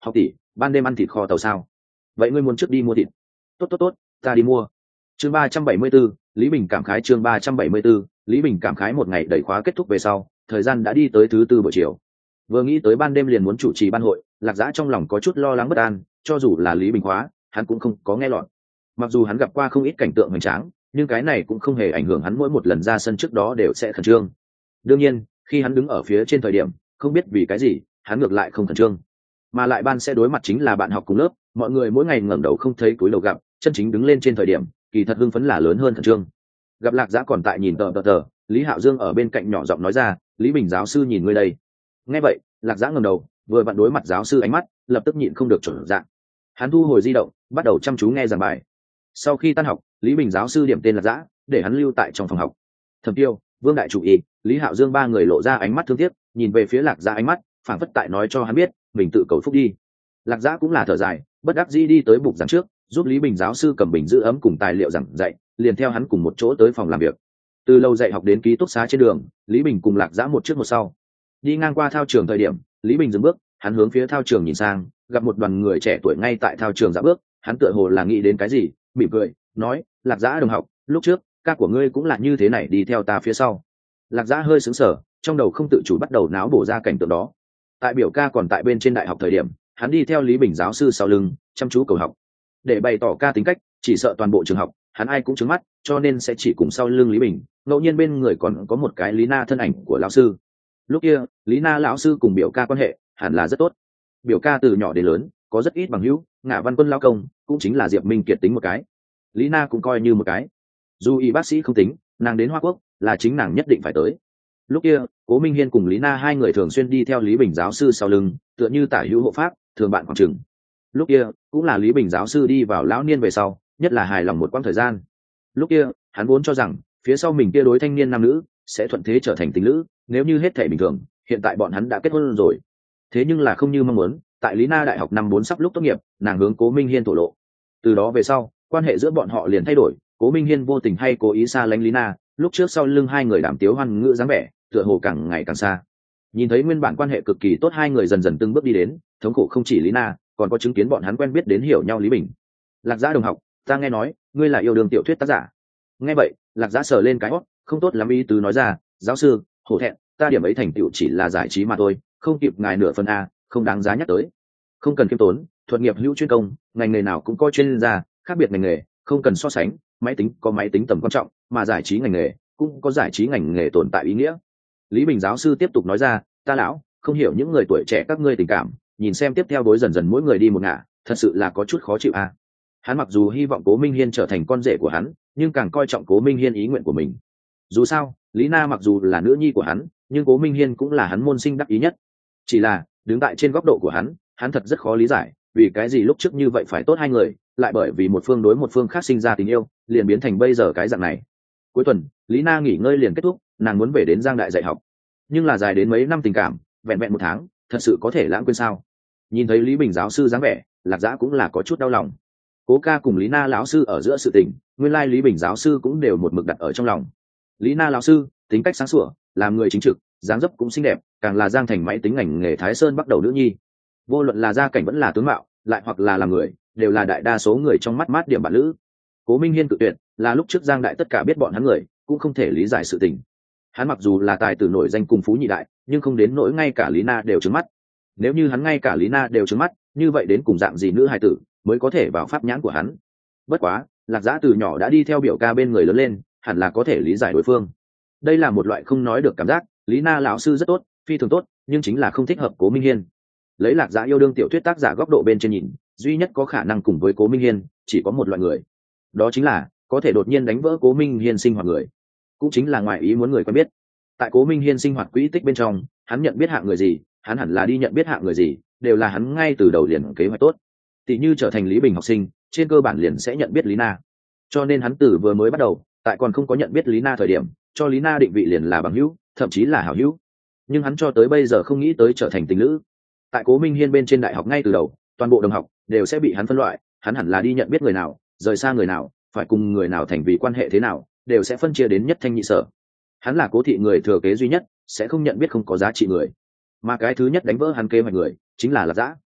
ban đêm ăn thịt kho tàu sao? Vậy ngươi muốn trước đi mua thịt? Tốt tốt tốt, ta đi mua. Chương 374, Lý Bình cảm khái. Chương 374, Lý Bình cảm khái. Một ngày đẩy khóa kết thúc về sau, thời gian đã đi tới thứ tư buổi chiều. Vừa nghĩ tới ban đêm liền muốn chủ trì ban hội, Lạc Dã trong lòng có chút lo lắng bất an, cho dù là Lý Bình khóa, hắn cũng không có nghe lọt. Mặc dù hắn gặp qua không ít cảnh tượng hoành tráng, nhưng cái này cũng không hề ảnh hưởng hắn mỗi một lần ra sân trước đó đều sẽ khẩn trương. Đương nhiên, khi hắn đứng ở phía trên thời điểm, không biết vì cái gì, hắn ngược lại không khẩn trương. Mà lại ban sẽ đối mặt chính là bạn học cùng lớp, mọi người mỗi ngày ngẩng đầu không thấy cúi đầu gặp, chân chính đứng lên trên thời điểm, kỳ thật hưng phấn là lớn hơn khẩn trương. Gặp Lạc Dã còn tại nhìn tờ, Lý Hạo Dương ở bên cạnh nhỏ giọng nói ra, Lý Bình giáo sư nhìn ngươi đây. Nghe vậy, Lạc Dã ngẩng đầu, vừa vặn đối mặt giáo sư ánh mắt, lập tức nhịn không được chuẩn dạng. Hắn thu hồi di động, bắt đầu chăm chú nghe giảng bài. Sau khi tan học, Lý Bình giáo sư điểm tên Lạc Dã, để hắn lưu tại trong phòng học. Thẩm Tiêu, Vương Đại Chủ Y, Lý Hạo Dương ba người lộ ra ánh mắt thương tiếc, nhìn về phía Lạc Dã ánh mắt, phảng phất tại nói cho hắn biết, mình tự cầu phúc đi. Lạc Dã cũng là thở dài, bất đắc dĩ đi tới bục giảng trước, giúp Lý Bình giáo sư cầm bình giữ ấm cùng tài liệu giảng dạy, liền theo hắn cùng một chỗ tới phòng làm việc. Từ lâu dạy học đến ký túc xá trên đường, Lý Bình cùng Lạc Dã một trước một sau. Đi ngang qua thao trường thời điểm, Lý Bình dừng bước, hắn hướng phía thao trường nhìn sang, gặp một đoàn người trẻ tuổi ngay tại thao trường dạo bước, hắn tựa hồ là nghĩ đến cái gì, mỉm cười, nói, Lạc Dã đồng học, lúc trước, ca của ngươi cũng là như thế này đi theo ta phía sau. Lạc Dã hơi sững sờ, trong đầu không tự chủ bắt đầu náo bổ ra cảnh tượng đó. Tại biểu ca còn tại bên trên đại học thời điểm, hắn đi theo Lý Bình giáo sư sau lưng, chăm chú cầu học. Để bày tỏ ca tính cách, chỉ sợ toàn bộ trường học, hắn ai cũng trứng mắt, cho nên sẽ chỉ cùng sau lưng Lý Bình, ngẫu nhiên bên người còn có một cái Lý Na thân ảnh của lão sư. Lúc kia, Lý Na lão sư cùng biểu ca quan hệ hẳn là rất tốt. Biểu ca từ nhỏ đến lớn, có rất ít bằng hữu, Ngạ Văn Quân lao công, cũng chính là Diệp Minh Kiệt tính một cái. Lý Na cũng coi như một cái. Dù y bác sĩ không tính, nàng đến Hoa Quốc là chính nàng nhất định phải tới. Lúc kia, Cố Minh Hiên cùng Lý Na hai người thường xuyên đi theo Lý Bình giáo sư sau lưng, tựa như tả hữu hộ pháp, thường bạn khoảng chừng. Lúc kia, cũng là Lý Bình giáo sư đi vào lão niên về sau, nhất là hài lòng một quãng thời gian. Lúc kia, hắn vốn cho rằng, phía sau mình kia đối thanh niên nam nữ sẽ thuận thế trở thành tình lữ, nếu như hết thảy bình thường, hiện tại bọn hắn đã kết hôn rồi. Thế nhưng là không như mong muốn, tại Lý Na đại học năm 4 sắp lúc tốt nghiệp, nàng hướng Cố Minh Hiên thổ lộ. Từ đó về sau, quan hệ giữa bọn họ liền thay đổi, Cố Minh Hiên vô tình hay cố ý xa lánh Lý Na, lúc trước sau lưng hai người đàm tiếu hoan ngữ dáng vẻ, tựa hồ càng ngày càng xa. Nhìn thấy nguyên bản quan hệ cực kỳ tốt hai người dần dần từng bước đi đến, thống khổ không chỉ Lý Na, còn có chứng kiến bọn hắn quen biết đến hiểu nhau Lý Bình. Lạc Dã đồng học, ta nghe nói ngươi là yêu đương tiểu thuyết tác giả. Nghe vậy, Lạc Dã sờ lên cái hót, không tốt lắm ý tứ nói ra, giáo sư, hổ thẹn, ta điểm ấy thành tựu chỉ là giải trí mà thôi, không kịp ngài nửa phần a, không đáng giá nhắc tới. Không cần khiêm tốn, thuật nghiệp hữu chuyên công, ngành nghề nào cũng có chuyên gia, khác biệt ngành nghề, không cần so sánh, máy tính có máy tính tầm quan trọng, mà giải trí ngành nghề cũng có giải trí ngành nghề tồn tại ý nghĩa. Lý Bình giáo sư tiếp tục nói ra, ta lão không hiểu những người tuổi trẻ các ngươi tình cảm, nhìn xem tiếp theo đối dần dần mỗi người đi một ngả, thật sự là có chút khó chịu a. Hắn mặc dù hy vọng Cố Minh Hiên trở thành con rể của hắn, nhưng càng coi trọng Cố Minh Hiên ý nguyện của mình. Dù sao, Lý Na mặc dù là nữ nhi của hắn, nhưng Cố Minh Hiên cũng là hắn môn sinh đắc ý nhất. Chỉ là, đứng tại trên góc độ của hắn thật rất khó lý giải, vì cái gì lúc trước như vậy phải tốt hai người, lại bởi vì một phương đối một phương khác sinh ra tình yêu, liền biến thành bây giờ cái dạng này. Cuối tuần, Lý Na nghỉ ngơi liền kết thúc, nàng muốn về đến Giang Đại dạy học. Nhưng là dài đến mấy năm tình cảm, vẹn vẹn 1 tháng, thật sự có thể lãng quên sao? Nhìn thấy Lý Bình giáo sư dáng vẻ, Lạc Dã cũng là có chút đau lòng. Cố ca cùng Lý Na lão sư ở giữa sự tình, nguyên lai Lý Bình giáo sư cũng đều một mực đặt ở trong lòng. Lý Na lão sư tính cách sáng sủa, làm người chính trực, dáng dấp cũng xinh đẹp, càng là Giang Thành máy tính ngành nghề Thái Sơn bắt đầu nữ nhi. Vô luận là gia cảnh vẫn là tướng mạo, lại hoặc là làm người, đều là đại đa số người trong mắt mát điểm bạn lữ. Cố Minh Hiên cự tuyệt, là lúc trước Giang Đại tất cả biết bọn hắn người, cũng không thể lý giải sự tình. Hắn mặc dù là tài tử nổi danh cùng phú nhị đại, nhưng không đến nỗi ngay cả Lý Na đều trứng mắt. Nếu như hắn ngay cả Lý Na đều trứng mắt, như vậy đến cùng dạng gì nữ hài tử mới có thể vào pháp nhãn của hắn. Bất quá, Lạc Dã từ nhỏ đã đi theo biểu ca bên người lớn lên, hẳn là có thể lý giải đối phương. Đây là một loại không nói được cảm giác, Lý Na lão sư rất tốt, phi thường tốt, nhưng chính là không thích hợp Cố Minh Hiên. Lấy Lạc Dã yêu đương tiểu thuyết tác giả góc độ bên trên nhìn, duy nhất có khả năng cùng với Cố Minh Hiên, chỉ có một loại người. Đó chính là có thể đột nhiên đánh vỡ Cố Minh Hiên sinh hoạt người, cũng chính là ngoài ý muốn người quen biết. Tại Cố Minh Hiên sinh hoạt quỹ tích bên trong, hắn nhận biết hạng người gì, hắn hẳn là đi nhận biết hạng người gì, đều là hắn ngay từ đầu liền kế hoạch tốt. Tỷ như trở thành Lý Bình học sinh, trên cơ bản liền sẽ nhận biết Lý Na. Cho nên hắn từ vừa mới bắt đầu, tại còn không có nhận biết Lý Na thời điểm, cho Lý Na định vị liền là bằng hữu, thậm chí là hảo hữu. Nhưng hắn cho tới bây giờ không nghĩ tới trở thành tình lữ. Tại Cố Minh Hiên bên trên đại học ngay từ đầu, toàn bộ đồng học đều sẽ bị hắn phân loại, hắn hẳn là đi nhận biết người nào, rời xa người nào, phải cùng người nào thành vì quan hệ thế nào, đều sẽ phân chia đến nhất thanh nhị sở. Hắn là Cố thị người thừa kế duy nhất, sẽ không nhận biết không có giá trị người. Mà cái thứ nhất đánh vỡ hắn kế hoạch người, chính là Lạc Dã.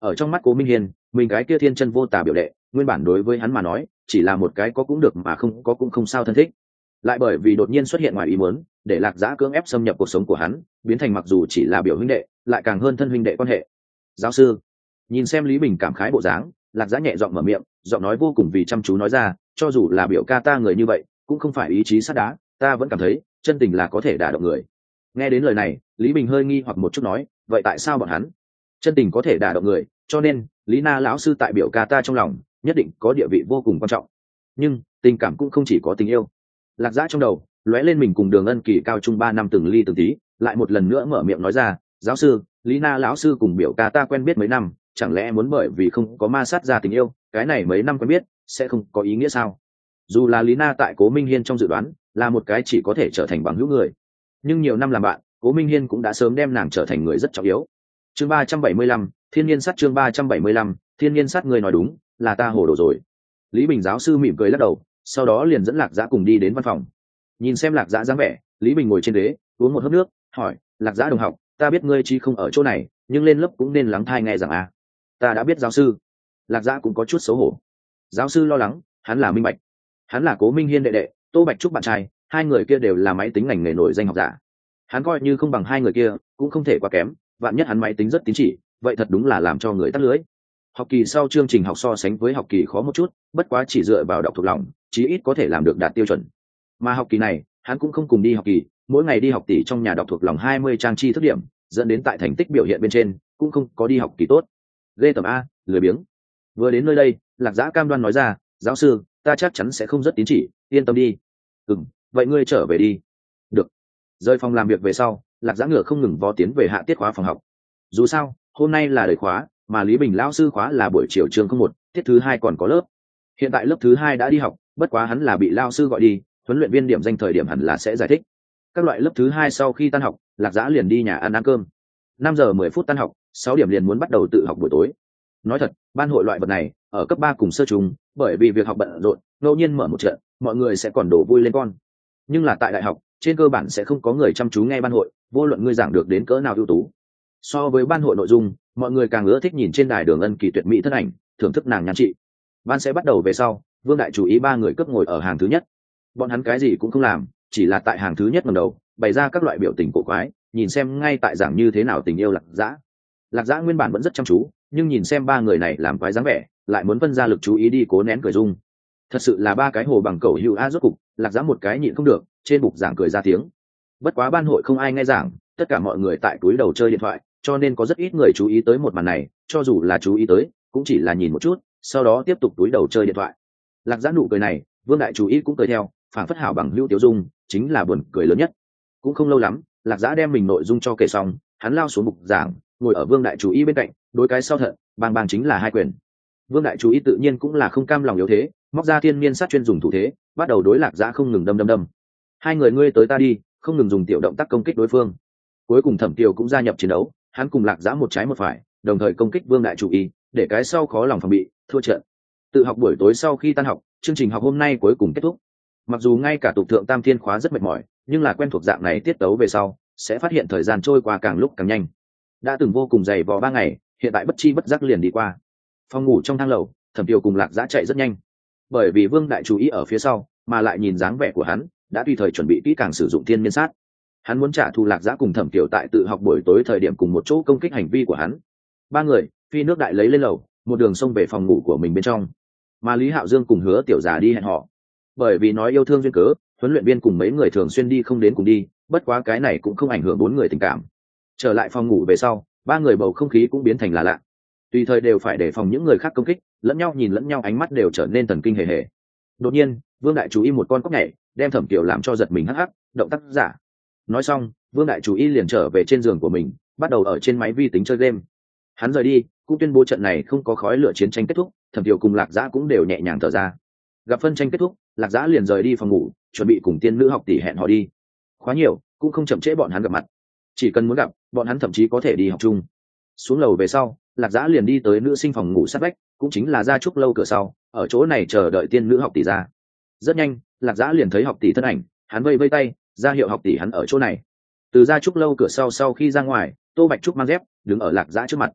ở trong mắt Cố Minh Hiên, mình cái kia thiên chân vô tà biểu đệ nguyên bản đối với hắn mà nói chỉ là một cái có cũng được mà không có cũng không sao thân thích, lại bởi vì đột nhiên xuất hiện ngoài ý muốn để Lạc Dã cưỡng ép xâm nhập cuộc sống của hắn, biến thành mặc dù chỉ là biểu huynh đệ lại càng hơn thân huynh đệ quan hệ. Giáo sư, nhìn xem Lý Bình cảm khái bộ dáng, Lạc Dã nhẹ giọng mở miệng, giọng nói vô cùng vì chăm chú nói ra, cho dù là biểu ca ta người như vậy cũng không phải ý chí sắt đá, ta vẫn cảm thấy chân tình là có thể đả động người. Nghe đến lời này, Lý Bình hơi nghi hoặc một chút nói, vậy tại sao bọn hắn chân tình có thể đả động người, cho nên Lý Na lão sư tại biểu ca ta trong lòng nhất định có địa vị vô cùng quan trọng. Nhưng tình cảm cũng không chỉ có tình yêu. Lạc Dã trong đầu lóe lên mình cùng Đường Ân Kỳ cao trung 3 năm từng ly từng tí, lại một lần nữa mở miệng nói ra, giáo sư, Lý Na lão sư cùng biểu ca ta quen biết mấy năm, chẳng lẽ muốn bởi vì không có ma sát ra tình yêu, cái này mấy năm quen biết sẽ không có ý nghĩa sao? Dù là Lý Na tại Cố Minh Hiên trong dự đoán là một cái chỉ có thể trở thành bằng hữu người, nhưng nhiều năm làm bạn, Cố Minh Hiên cũng đã sớm đem nàng trở thành người rất trọng yếu. Chương 375, Thiên Nhiên Sắt. Chương 375, Thiên Nhiên Sắt. Người nói đúng, là ta hồ đồ rồi. Lý Bình giáo sư mỉm cười lắc đầu, sau đó liền dẫn Lạc Dã cùng đi đến văn phòng. Nhìn xem Lạc Dã dáng vẻ, Lý Bình ngồi trên ghế uống một hớp nước, hỏi, Lạc Dã đồng học, ta biết ngươi chi không ở chỗ này, nhưng lên lớp cũng nên lắng thai nghe rằng à. Ta đã biết giáo sư. Lạc Dã cũng có chút xấu hổ. Giáo sư lo lắng, hắn là minh bạch. Hắn là Cố Minh Hiên đệ đệ, Tô Bạch Trúc bạn trai, hai người kia đều là máy tính ngành nghề nổi danh học giả. Hắn coi như không bằng hai người kia cũng không thể quá kém, vạn nhất hắn máy tính rất tín chỉ, vậy thật đúng là làm cho người tắt lưới. Học kỳ sau chương trình học so sánh với học kỳ khó một chút, bất quá chỉ dựa vào đọc thuộc lòng chí ít có thể làm được đạt tiêu chuẩn. Mà học kỳ này hắn cũng không cùng đi học kỳ, mỗi ngày đi học tỷ trong nhà đọc thuộc lòng 20 trang tri thức điểm, dẫn đến tại thành tích biểu hiện bên trên cũng không có đi học kỳ tốt. Ghê tởm a, lười biếng. Vừa đến nơi đây, Lạc Dã cam đoan nói ra, giáo sư, ta chắc chắn sẽ không rất tín chỉ, yên tâm đi. Vậy ngươi trở về đi. Được. Rời phòng làm việc về sau, Lạc Dã ngựa không ngừng vó tiến về hạ tiết khóa phòng học. Dù sao hôm nay là đời khóa, mà Lý Bình lão sư khóa là buổi chiều chương 01, tiết thứ 2 còn có lớp. Hiện tại lớp thứ 2 đã đi học, bất quá hắn là bị lão sư gọi đi, huấn luyện viên điểm danh thời điểm hẳn là sẽ giải thích. Các loại lớp thứ 2 sau khi tan học, Lạc Dã liền đi nhà ăn cơm. 5 giờ 10 phút tan học, 6 điểm liền muốn bắt đầu tự học buổi tối. Nói thật, ban hội loại vật này ở cấp 3 cùng sơ trung, bởi vì việc học bận rộn, ngẫu nhiên mở một trận, mọi người sẽ còn đổ vui lên con. Nhưng là tại đại học, trên cơ bản sẽ không có người chăm chú nghe ban hội, vô luận ngươi giảng được đến cỡ nào ưu tú. So với ban hội nội dung, mọi người càng ưa thích nhìn trên đài Đường Ân Kỳ tuyệt mỹ thân ảnh, thưởng thức nàng nhan trị. Ban sẽ bắt đầu về sau, Vương Đại chú ý ba người cướp ngồi ở hàng thứ nhất. Bọn hắn cái gì cũng không làm, chỉ là tại hàng thứ nhất ngẩng đầu, bày ra các loại biểu tình cổ quái, nhìn xem ngay tại giảng như thế nào tình yêu Lạc Dã. Lạc Dã nguyên bản vẫn rất chăm chú, nhưng nhìn xem ba người này làm quái dáng vẻ, lại muốn phân ra lực chú ý đi cố nén cười dung. Thật sự là ba cái hồ bằng cẩu hữu a, rốt cục Lạc Dã một cái nhịn không được, trên bục giảng cười ra tiếng. Bất quá ban hội không ai nghe giảng, tất cả mọi người tại túi đầu chơi điện thoại, cho nên có rất ít người chú ý tới một màn này, cho dù là chú ý tới cũng chỉ là nhìn một chút, sau đó tiếp tục túi đầu chơi điện thoại. Lạc Dã nụ cười này, Vương Đại chú ý cũng cười theo, phản phất hảo bằng hữu tiểu dung, chính là buồn cười lớn nhất. Cũng không lâu lắm, Lạc Dã đem mình nội dung cho kể xong, hắn lao xuống bục giảng, ngồi ở Vương Đại chú ý bên cạnh, đối cái sau thận, bang bang chính là hai quyền. Vương Đại chú ý tự nhiên cũng là không cam lòng yếu thế, móc ra thiên niên sát chuyên dùng thủ thế, bắt đầu đối Lạc Dã không ngừng đâm. Hai người ngươi tới ta đi, không ngừng dùng tiểu động tác công kích đối phương. Cuối cùng Thẩm Kiều cũng gia nhập chiến đấu, hắn cùng Lạc Dã một trái một phải, đồng thời công kích Vương Đại chú ý, để cái sau khó lòng phòng bị, thua trận. Tự học buổi tối sau khi tan học, chương trình học hôm nay cuối cùng kết thúc. Mặc dù ngay cả tục thượng tam thiên khóa rất mệt mỏi, nhưng là quen thuộc dạng này tiết tấu về sau, sẽ phát hiện thời gian trôi qua càng lúc càng nhanh. Đã từng vô cùng dày vò 3 ngày, hiện tại bất chi bất giác liền đi qua. Phòng ngủ trong thang lầu, Thẩm Kiều cùng Lạc Dã chạy rất nhanh, bởi vì Vương Đại chú ý ở phía sau, mà lại nhìn dáng vẻ của hắn, đã tùy thời chuẩn bị kỹ càng sử dụng thiên niên sát. Hắn muốn trả thù Lạc Dã cùng Thẩm Kiều tại tự học buổi tối thời điểm cùng một chỗ công kích hành vi của hắn. Ba người phi nước đại lấy lên lầu, một đường xông về phòng ngủ của mình bên trong. Mà Lý Hạo Dương cùng Hứa Tiểu Già đi hẹn họ. Bởi vì nói yêu thương duyên cớ, huấn luyện viên cùng mấy người thường xuyên đi không đến cùng đi, bất quá cái này cũng không ảnh hưởng 4 người tình cảm. Trở lại phòng ngủ về sau, ba người bầu không khí cũng biến thành là lạ. Tùy thời đều phải đề phòng những người khác công kích, lẫn nhau nhìn lẫn nhau, ánh mắt đều trở nên thần kinh hề hề. Đột nhiên, Vương Đại chú ý một con cóc nhảy, đem Thẩm Kiều làm cho giật mình hắc hắc, động tác giả. Nói xong, Vương Đại chú ý liền trở về trên giường của mình, bắt đầu ở trên máy vi tính chơi game. Hắn rời đi, cũng tuyên bố trận này không có khói lửa chiến tranh kết thúc, Thẩm Kiều cùng Lạc Dã cũng đều nhẹ nhàng thở ra. Gặp phân tranh kết thúc, Lạc Dã liền rời đi phòng ngủ, chuẩn bị cùng tiên nữ học tỷ hẹn họ đi. Khóa nhiều, cũng không chậm trễ bọn hắn gặp mặt. Chỉ cần muốn gặp, bọn hắn thậm chí có thể đi học chung. Xuống lầu về sau, Lạc Dã liền đi tới nữ sinh phòng ngủ sát vách, cũng chính là Gia Trúc lâu cửa sau, ở chỗ này chờ đợi tiên nữ học tỷ ra. Rất nhanh, Lạc Dã liền thấy học tỷ thân ảnh, hắn vây vây tay, ra hiệu học tỷ hắn ở chỗ này. Từ Gia Trúc lâu cửa sau khi ra ngoài, Tô Bạch Trúc mang dép, đứng ở Lạc Dã trước mặt.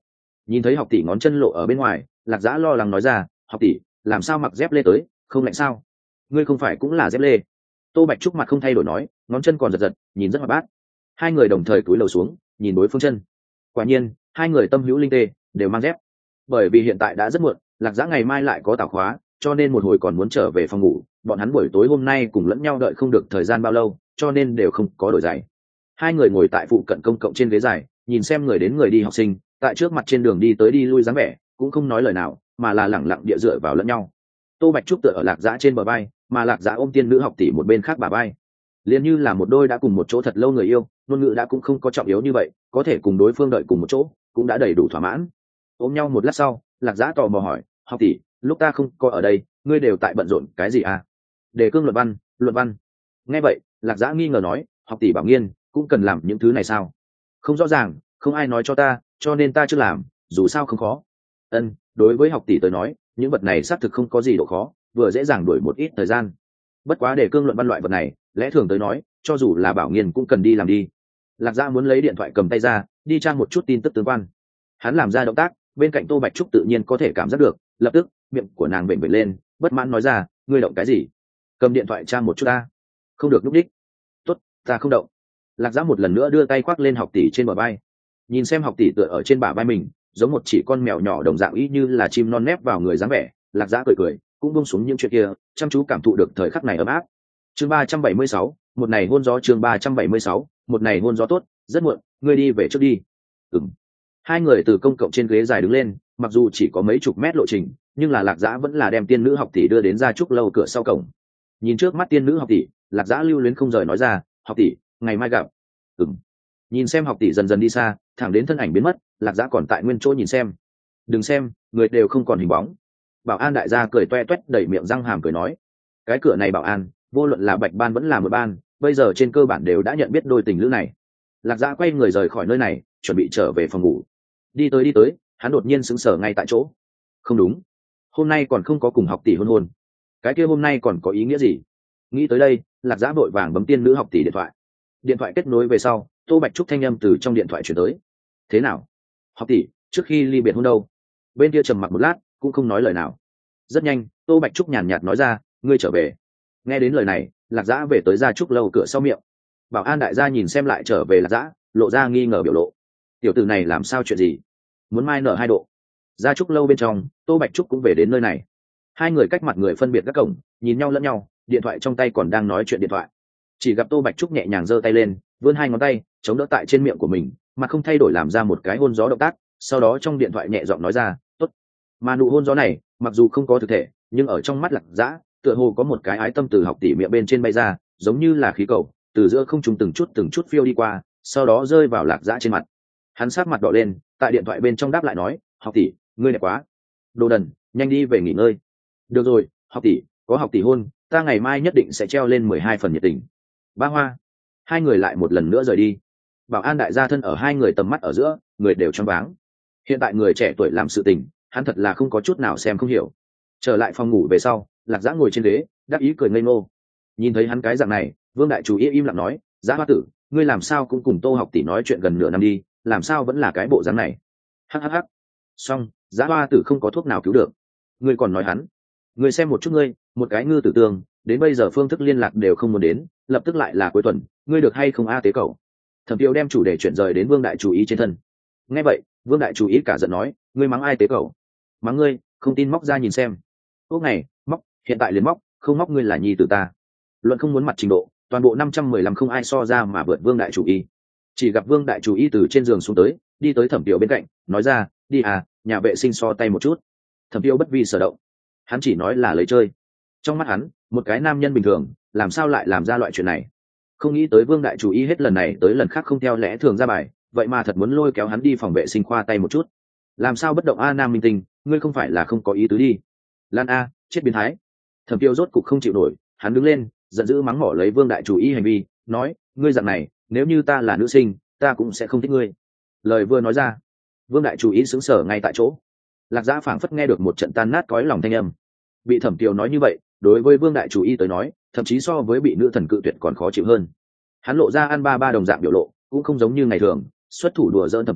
Nhìn thấy học tỷ ngón chân lộ ở bên ngoài, Lạc Dã lo lắng nói ra, học tỷ làm sao mặc dép lê tới, không lạnh sao? Ngươi không phải cũng là dép lê? Tô Bạch Trúc mặt không thay đổi nói, ngón chân còn giật giật, nhìn rất hoạt bát. Hai người đồng thời cúi đầu xuống nhìn đối phương chân. Quả nhiên hai người tâm hữu linh tê, đều mang dép. Bởi vì hiện tại đã rất muộn, Lạc Dã ngày mai lại có tảo khóa, cho nên một hồi còn muốn trở về phòng ngủ. Bọn hắn buổi tối hôm nay cùng lẫn nhau đợi không được thời gian bao lâu, cho nên đều không có đổi giày. Hai người ngồi tại phụ cận công cộng trên ghế dài, nhìn xem người đến người đi học sinh tại trước mặt trên đường đi tới đi lui dáng vẻ, cũng không nói lời nào, mà là lẳng lặng địa dựa vào lẫn nhau. Tô Bạch Trúc tựa ở Lạc Dã trên bờ vai, mà Lạc Dã ôm tiên nữ học tỷ một bên khác bả vai, liền như là một đôi đã cùng một chỗ thật lâu người yêu. Ngôn ngữ đã cũng không có trọng yếu như vậy, có thể cùng đối phương đợi cùng một chỗ cũng đã đầy đủ thỏa mãn. Ôm nhau một lát sau, Lạc Dã tò mò hỏi, học tỷ lúc ta không có ở đây, ngươi đều tại bận rộn cái gì à? Đề cương luận văn. Luận văn. Nghe vậy Lạc Dã nghi ngờ nói, học tỷ bảo nghiên cũng cần làm những thứ này sao? Không rõ ràng, không ai nói cho ta, cho nên ta chưa làm, dù sao không khó. Ân, đối với học tỷ tới nói những vật này xác thực không có gì độ khó, vừa dễ dàng đuổi một ít thời gian. Bất quá đề cương luận văn loại vật này lẽ thường tới nói cho dù là bảo nghiên cũng cần đi làm đi. Lạc Dã muốn lấy điện thoại cầm tay ra đi trang một chút tin tức tương quan. Hắn làm ra động tác, bên cạnh Tô Bạch Trúc tự nhiên có thể cảm giác được, lập tức miệng của nàng vểnh vểnh lên, bất mãn nói ra, ngươi động cái gì? Cầm điện thoại trang một chút ta. Không được lúc đích. Tốt, ta không động. Lạc Dã một lần nữa đưa tay khoác lên học tỷ trên bờ vai, nhìn xem học tỷ tựa ở trên bả vai mình giống một chỉ con mèo nhỏ đồng dạng, ý như là chim non nép vào người dáng vẻ. Lạc Dã cười cười, cũng buông xuống những chuyện kia, chăm chú cảm thụ được thời khắc này ấm áp. Chương 376, một này hôn gió. Chương 376, một này hôn gió. Tốt, rất muộn, ngươi đi về trước đi. Ừm. Hai người từ công cộng trên ghế dài đứng lên, mặc dù chỉ có mấy chục mét lộ trình, nhưng là Lạc Dã vẫn là đem tiên nữ học tỷ đưa đến Gia Trúc lâu cửa sau cổng. Nhìn trước mắt tiên nữ học tỷ, Lạc Dã lưu luyến không rời nói ra, học tỷ ngày mai gặp. Ừm. Nhìn xem học tỷ dần dần đi xa, thẳng đến thân ảnh biến mất, Lạc Dã còn tại nguyên chỗ nhìn xem. Đừng xem, người đều không còn hình bóng. Bảo an đại gia cười toe toét đẩy miệng răng hàm cười nói, cái cửa này bảo an vô luận là Bạch ban vẫn là Mượt ban, bây giờ trên cơ bản đều đã nhận biết đôi tình lữ này. Lạc Dã quay người rời khỏi nơi này, chuẩn bị trở về phòng ngủ. Đi tới hắn đột nhiên sững sờ ngay tại chỗ. Không đúng, hôm nay còn không có cùng học tỷ hôn. Cái kia hôm nay còn có ý nghĩa gì? Nghĩ tới đây, Lạc Dã vội vàng bấm tiên nữ học tỷ điện thoại. Điện thoại kết nối về sau, Tô Bạch Trúc thanh âm từ trong điện thoại chuyển tới. Thế nào, học tỷ trước khi ly biệt hôn đâu? Bên kia trầm mặc một lát cũng không nói lời nào. Rất nhanh Tô Bạch Trúc nhàn nhạt nói ra, ngươi trở về. Nghe đến lời này, Lạc Dã về tới Gia Trúc lâu cửa sau miệng. Bảo an đại gia nhìn xem lại trở về Lạc Dã, lộ ra nghi ngờ biểu lộ. Tiểu tử này làm sao chuyện gì? Muốn mai nở 2 độ? Gia Trúc lâu bên trong, Tô Bạch Trúc cũng về đến nơi này. Hai người cách mặt người phân biệt các cổng, nhìn nhau lẫn nhau, điện thoại trong tay còn đang nói chuyện điện thoại. Chỉ gặp Tô Bạch Trúc nhẹ nhàng giơ tay lên, vươn 2 ngón tay chống đỡ tại trên miệng của mình, mà không thay đổi làm ra một cái hôn gió động tác, sau đó trong điện thoại nhẹ giọng nói ra, tốt. Mà nụ hôn gió này mặc dù không có thực thể, nhưng ở trong mắt Lạc Dã tựa hồ có một cái ái tâm từ học tỷ miệng bên trên bay ra, giống như là khí cầu từ giữa không trung từng chút phiêu đi qua, sau đó rơi vào Lạc Dã trên mặt. Hắn sát mặt đỏ lên, tại điện thoại bên trong đáp lại nói, học tỷ ngươi đẹp quá. Đồ đần, nhanh đi về nghỉ ngơi. Được rồi học tỷ, có học tỷ hôn, ta ngày mai nhất định sẽ treo lên 12 phần nhiệt tình. Ba hoa. Hai người lại một lần nữa rời đi. Bảo an đại gia thân ở hai người tầm mắt ở giữa, người đều choáng váng. Hiện tại người trẻ tuổi làm sự tình, hắn thật là không có chút nào xem không hiểu. Trở lại phòng ngủ về sau, Lạc Dã ngồi trên ghế, đắc ý cười ngây ngô. Nhìn thấy hắn cái dạng này, Vương đại chủ im lặng nói, Dã hoa tử, ngươi làm sao cũng cùng Tô học tỷ nói chuyện gần nửa năm đi, làm sao vẫn là cái bộ dáng này? Hắc. Xong, Dã hoa tử không có thuốc nào cứu được. Ngươi còn nói hắn? Ngươi xem một chút ngươi, một cái ngư tử tương, đến bây giờ phương thức liên lạc đều không muốn đến, lập tức lại là cuối tuần, ngươi được hay không a tế cậu? Thẩm Tiêu đem chủ đề chuyển rời đến Vương đại chủ trên thân. Nghe vậy, Vương đại chủ cả giận nói, ngươi mắng ai tế cậu? Mắng ngươi, không tin móc ra nhìn xem. Ốc này, móc, hiện tại liền móc, không móc ngươi là nhi tử ta. Luận không muốn mặt trình độ, toàn bộ 515 không ai so ra mà vượt Vương đại chủ. Chỉ gặp Vương đại chủ từ trên giường xuống tới, đi tới Thẩm Tiêu bên cạnh, nói ra, đi à, nhà vệ sinh so tay một chút. Thẩm Tiêu bất vi sở động, hắn chỉ nói là lấy chơi. Trong mắt hắn, một cái nam nhân bình thường làm sao lại làm ra loại chuyện này. Không nghĩ tới Vương đại chủ hết lần này tới lần khác không theo lẽ thường ra bài, vậy mà thật muốn lôi kéo hắn đi phòng vệ sinh khoa tay một chút. Làm sao bất động a nam minh tinh, ngươi không phải là không có ý tứ đi. Lan a, chết biến thái. Thẩm Tiêu rốt cục không chịu nổi, hắn đứng lên, giận dữ mắng mỏ lấy Vương đại chủ hành vi, nói, ngươi dạng này, nếu như ta là nữ sinh, ta cũng sẽ không thích ngươi. Lời vừa nói ra, Vương đại chủ sững sờ ngay tại chỗ. Lạc Dã phảng phất nghe được một trận tan nát cõi lòng thanh âm. Bị Thẩm Tiêu nói như vậy, đối với Vương đại chủ tới nói, thậm chí so với bị nữ thần cự tuyệt còn khó chịu hơn. Hắn lộ ra ăn ba đồng dạng biểu lộ, cũng không giống như ngày thường, xuất thủ đùa giỡn Thẩm Tiêu,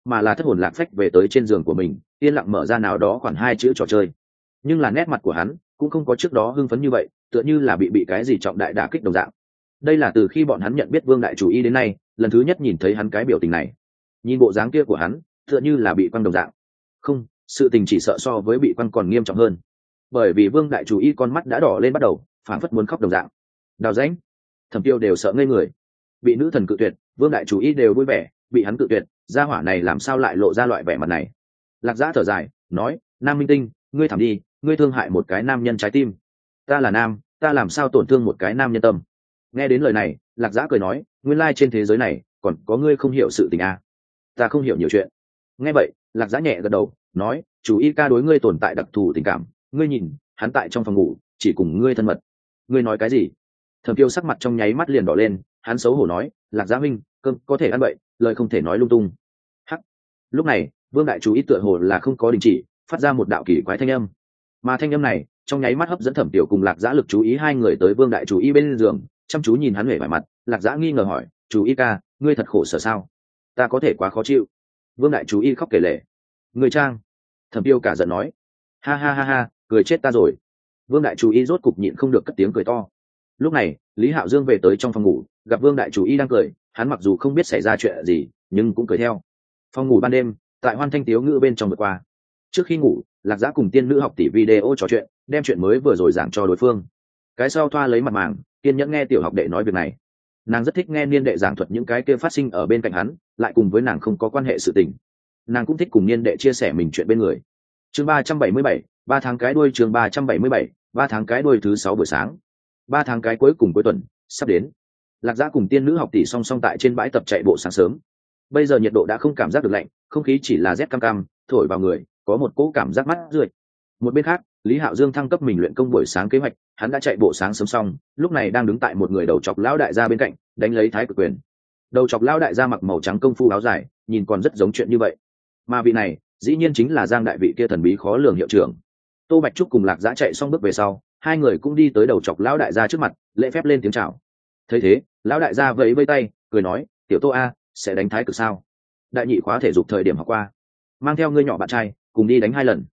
mà là thất hồn lạc phách về tới trên giường của mình, yên lặng mở ra nào đó khoảng 2 chữ trò chơi. Nhưng là nét mặt của hắn cũng không có trước đó hưng phấn như vậy, tựa như là bị cái gì trọng đại đả kích đồng dạng. Đây là từ khi bọn hắn nhận biết Vương đại chủ y đến nay lần thứ nhất nhìn thấy hắn cái biểu tình này. Nhìn bộ dáng kia của hắn tựa như là bị quăng đồng dạng. Không, sự tình chỉ sợ so với bị quăng còn nghiêm trọng hơn, bởi vì Vương đại chủ y con mắt đã đỏ lên bắt đầu, phảng phất muốn khóc đồng dạng. Đào rãnh, Thẩm Tiêu đều sợ ngây người. Bị nữ thần cự tuyệt, Vương đại chủ y đều vui vẻ, bị hắn cự tuyệt, gia hỏa này làm sao lại lộ ra loại vẻ mặt này. Lạc Giã thở dài nói, Nam Minh Tinh, ngươi thảm đi, ngươi thương hại một cái nam nhân trái tim. Ta là nam, ta làm sao tổn thương một cái nam nhân tâm. Nghe đến lời này, Lạc Giã cười nói, nguyên lai trên thế giới này còn có ngươi không hiểu sự tình à. Ta không hiểu nhiều chuyện. Nghe vậy, Lạc Giã nhẹ gật đầu nói, chủ y ca đối ngươi tồn tại đặc thù tình cảm, ngươi nhìn hắn tại trong phòng ngủ chỉ cùng ngươi thân mật. Ngươi nói cái gì? Thẩm Tiêu sắc mặt trong nháy mắt liền đỏ lên, hắn xấu hổ nói, Lạc Giã huynh, cơm có thể ăn bậy, lời không thể nói lung tung. Hắc. Lúc này Vương đại chủ y tựa hồ là không có đình chỉ, phát ra một đạo kỳ quái thanh âm, mà thanh âm này trong nháy mắt hấp dẫn Thẩm Tiêu cùng Lạc Giã lực chú ý hai người tới Vương đại chủ y bên giường, chăm chú nhìn hắn huệ vải mặt. Lạc Giã nghi ngờ hỏi, chủ y ca, ngươi thật khổ sở sao? Ta có thể quá khó chịu. Vương đại chủ y khóc kể lể. Người trang. Thẩm Tiêu cả giận nói, ha ha ha ha, cười chết ta rồi. Vương đại chủ y rốt cục nhịn không được cất tiếng cười to. Lúc này Lý Hạo Dương về tới trong phòng ngủ, gặp Vương đại chủ y đang cười, hắn mặc dù không biết xảy ra chuyện gì nhưng cũng cười theo. Phòng ngủ ban đêm tại hoan thanh tiếu ngữ bên trong vượt qua. Trước khi ngủ, Lạc Giã cùng tiên nữ học tỷ video trò chuyện, đem chuyện mới vừa rồi giảng cho đối phương. Cái sau thoa lấy mặt màng, kiên nhẫn nghe tiểu học đệ nói việc này. Nàng rất thích nghe niên đệ giảng thuật những cái kia phát sinh ở bên cạnh hắn, lại cùng với nàng không có quan hệ sự tình. Nàng cũng thích cùng niên đệ chia sẻ mình chuyện bên người. Chương 377, 3 tháng cái đuôi. Chương 377, 3 tháng cái đuôi. Thứ 6 buổi sáng, 3 tháng cái cuối cùng cuối tuần sắp đến. Lạc Giã cùng tiên nữ học tỷ song song tại trên bãi tập chạy bộ sáng sớm. Bây giờ nhiệt độ đã không cảm giác được lạnh, không khí chỉ là rét cam cam thổi vào người, có một cỗ cảm giác mát rượi. Một bên khác, Lý Hạo Dương thăng cấp mình luyện công buổi sáng kế hoạch, hắn đã chạy bộ sáng sớm xong, lúc này đang đứng tại một người đầu chọc lão đại gia bên cạnh, đánh lấy thái cực quyền. Đầu chọc lão đại gia mặc màu trắng công phu áo dài, nhìn còn rất giống chuyện như vậy. Mà vị này, dĩ nhiên chính là Giang đại vị kia thần bí khó lường hiệu trưởng. Tô Bạch Trúc cùng Lạc Giã chạy xong bước về sau, hai người cũng đi tới đầu chọc lão đại gia trước mặt, lễ phép lên tiếng chào. Thấy thế, lão đại gia vẫy vẫy tay, cười nói, tiểu Tô a, sẽ đánh thái cực sao? Đại nhị khóa thể dục thời điểm học qua, mang theo ngươi nhỏ bạn trai cùng đi đánh 2 lần.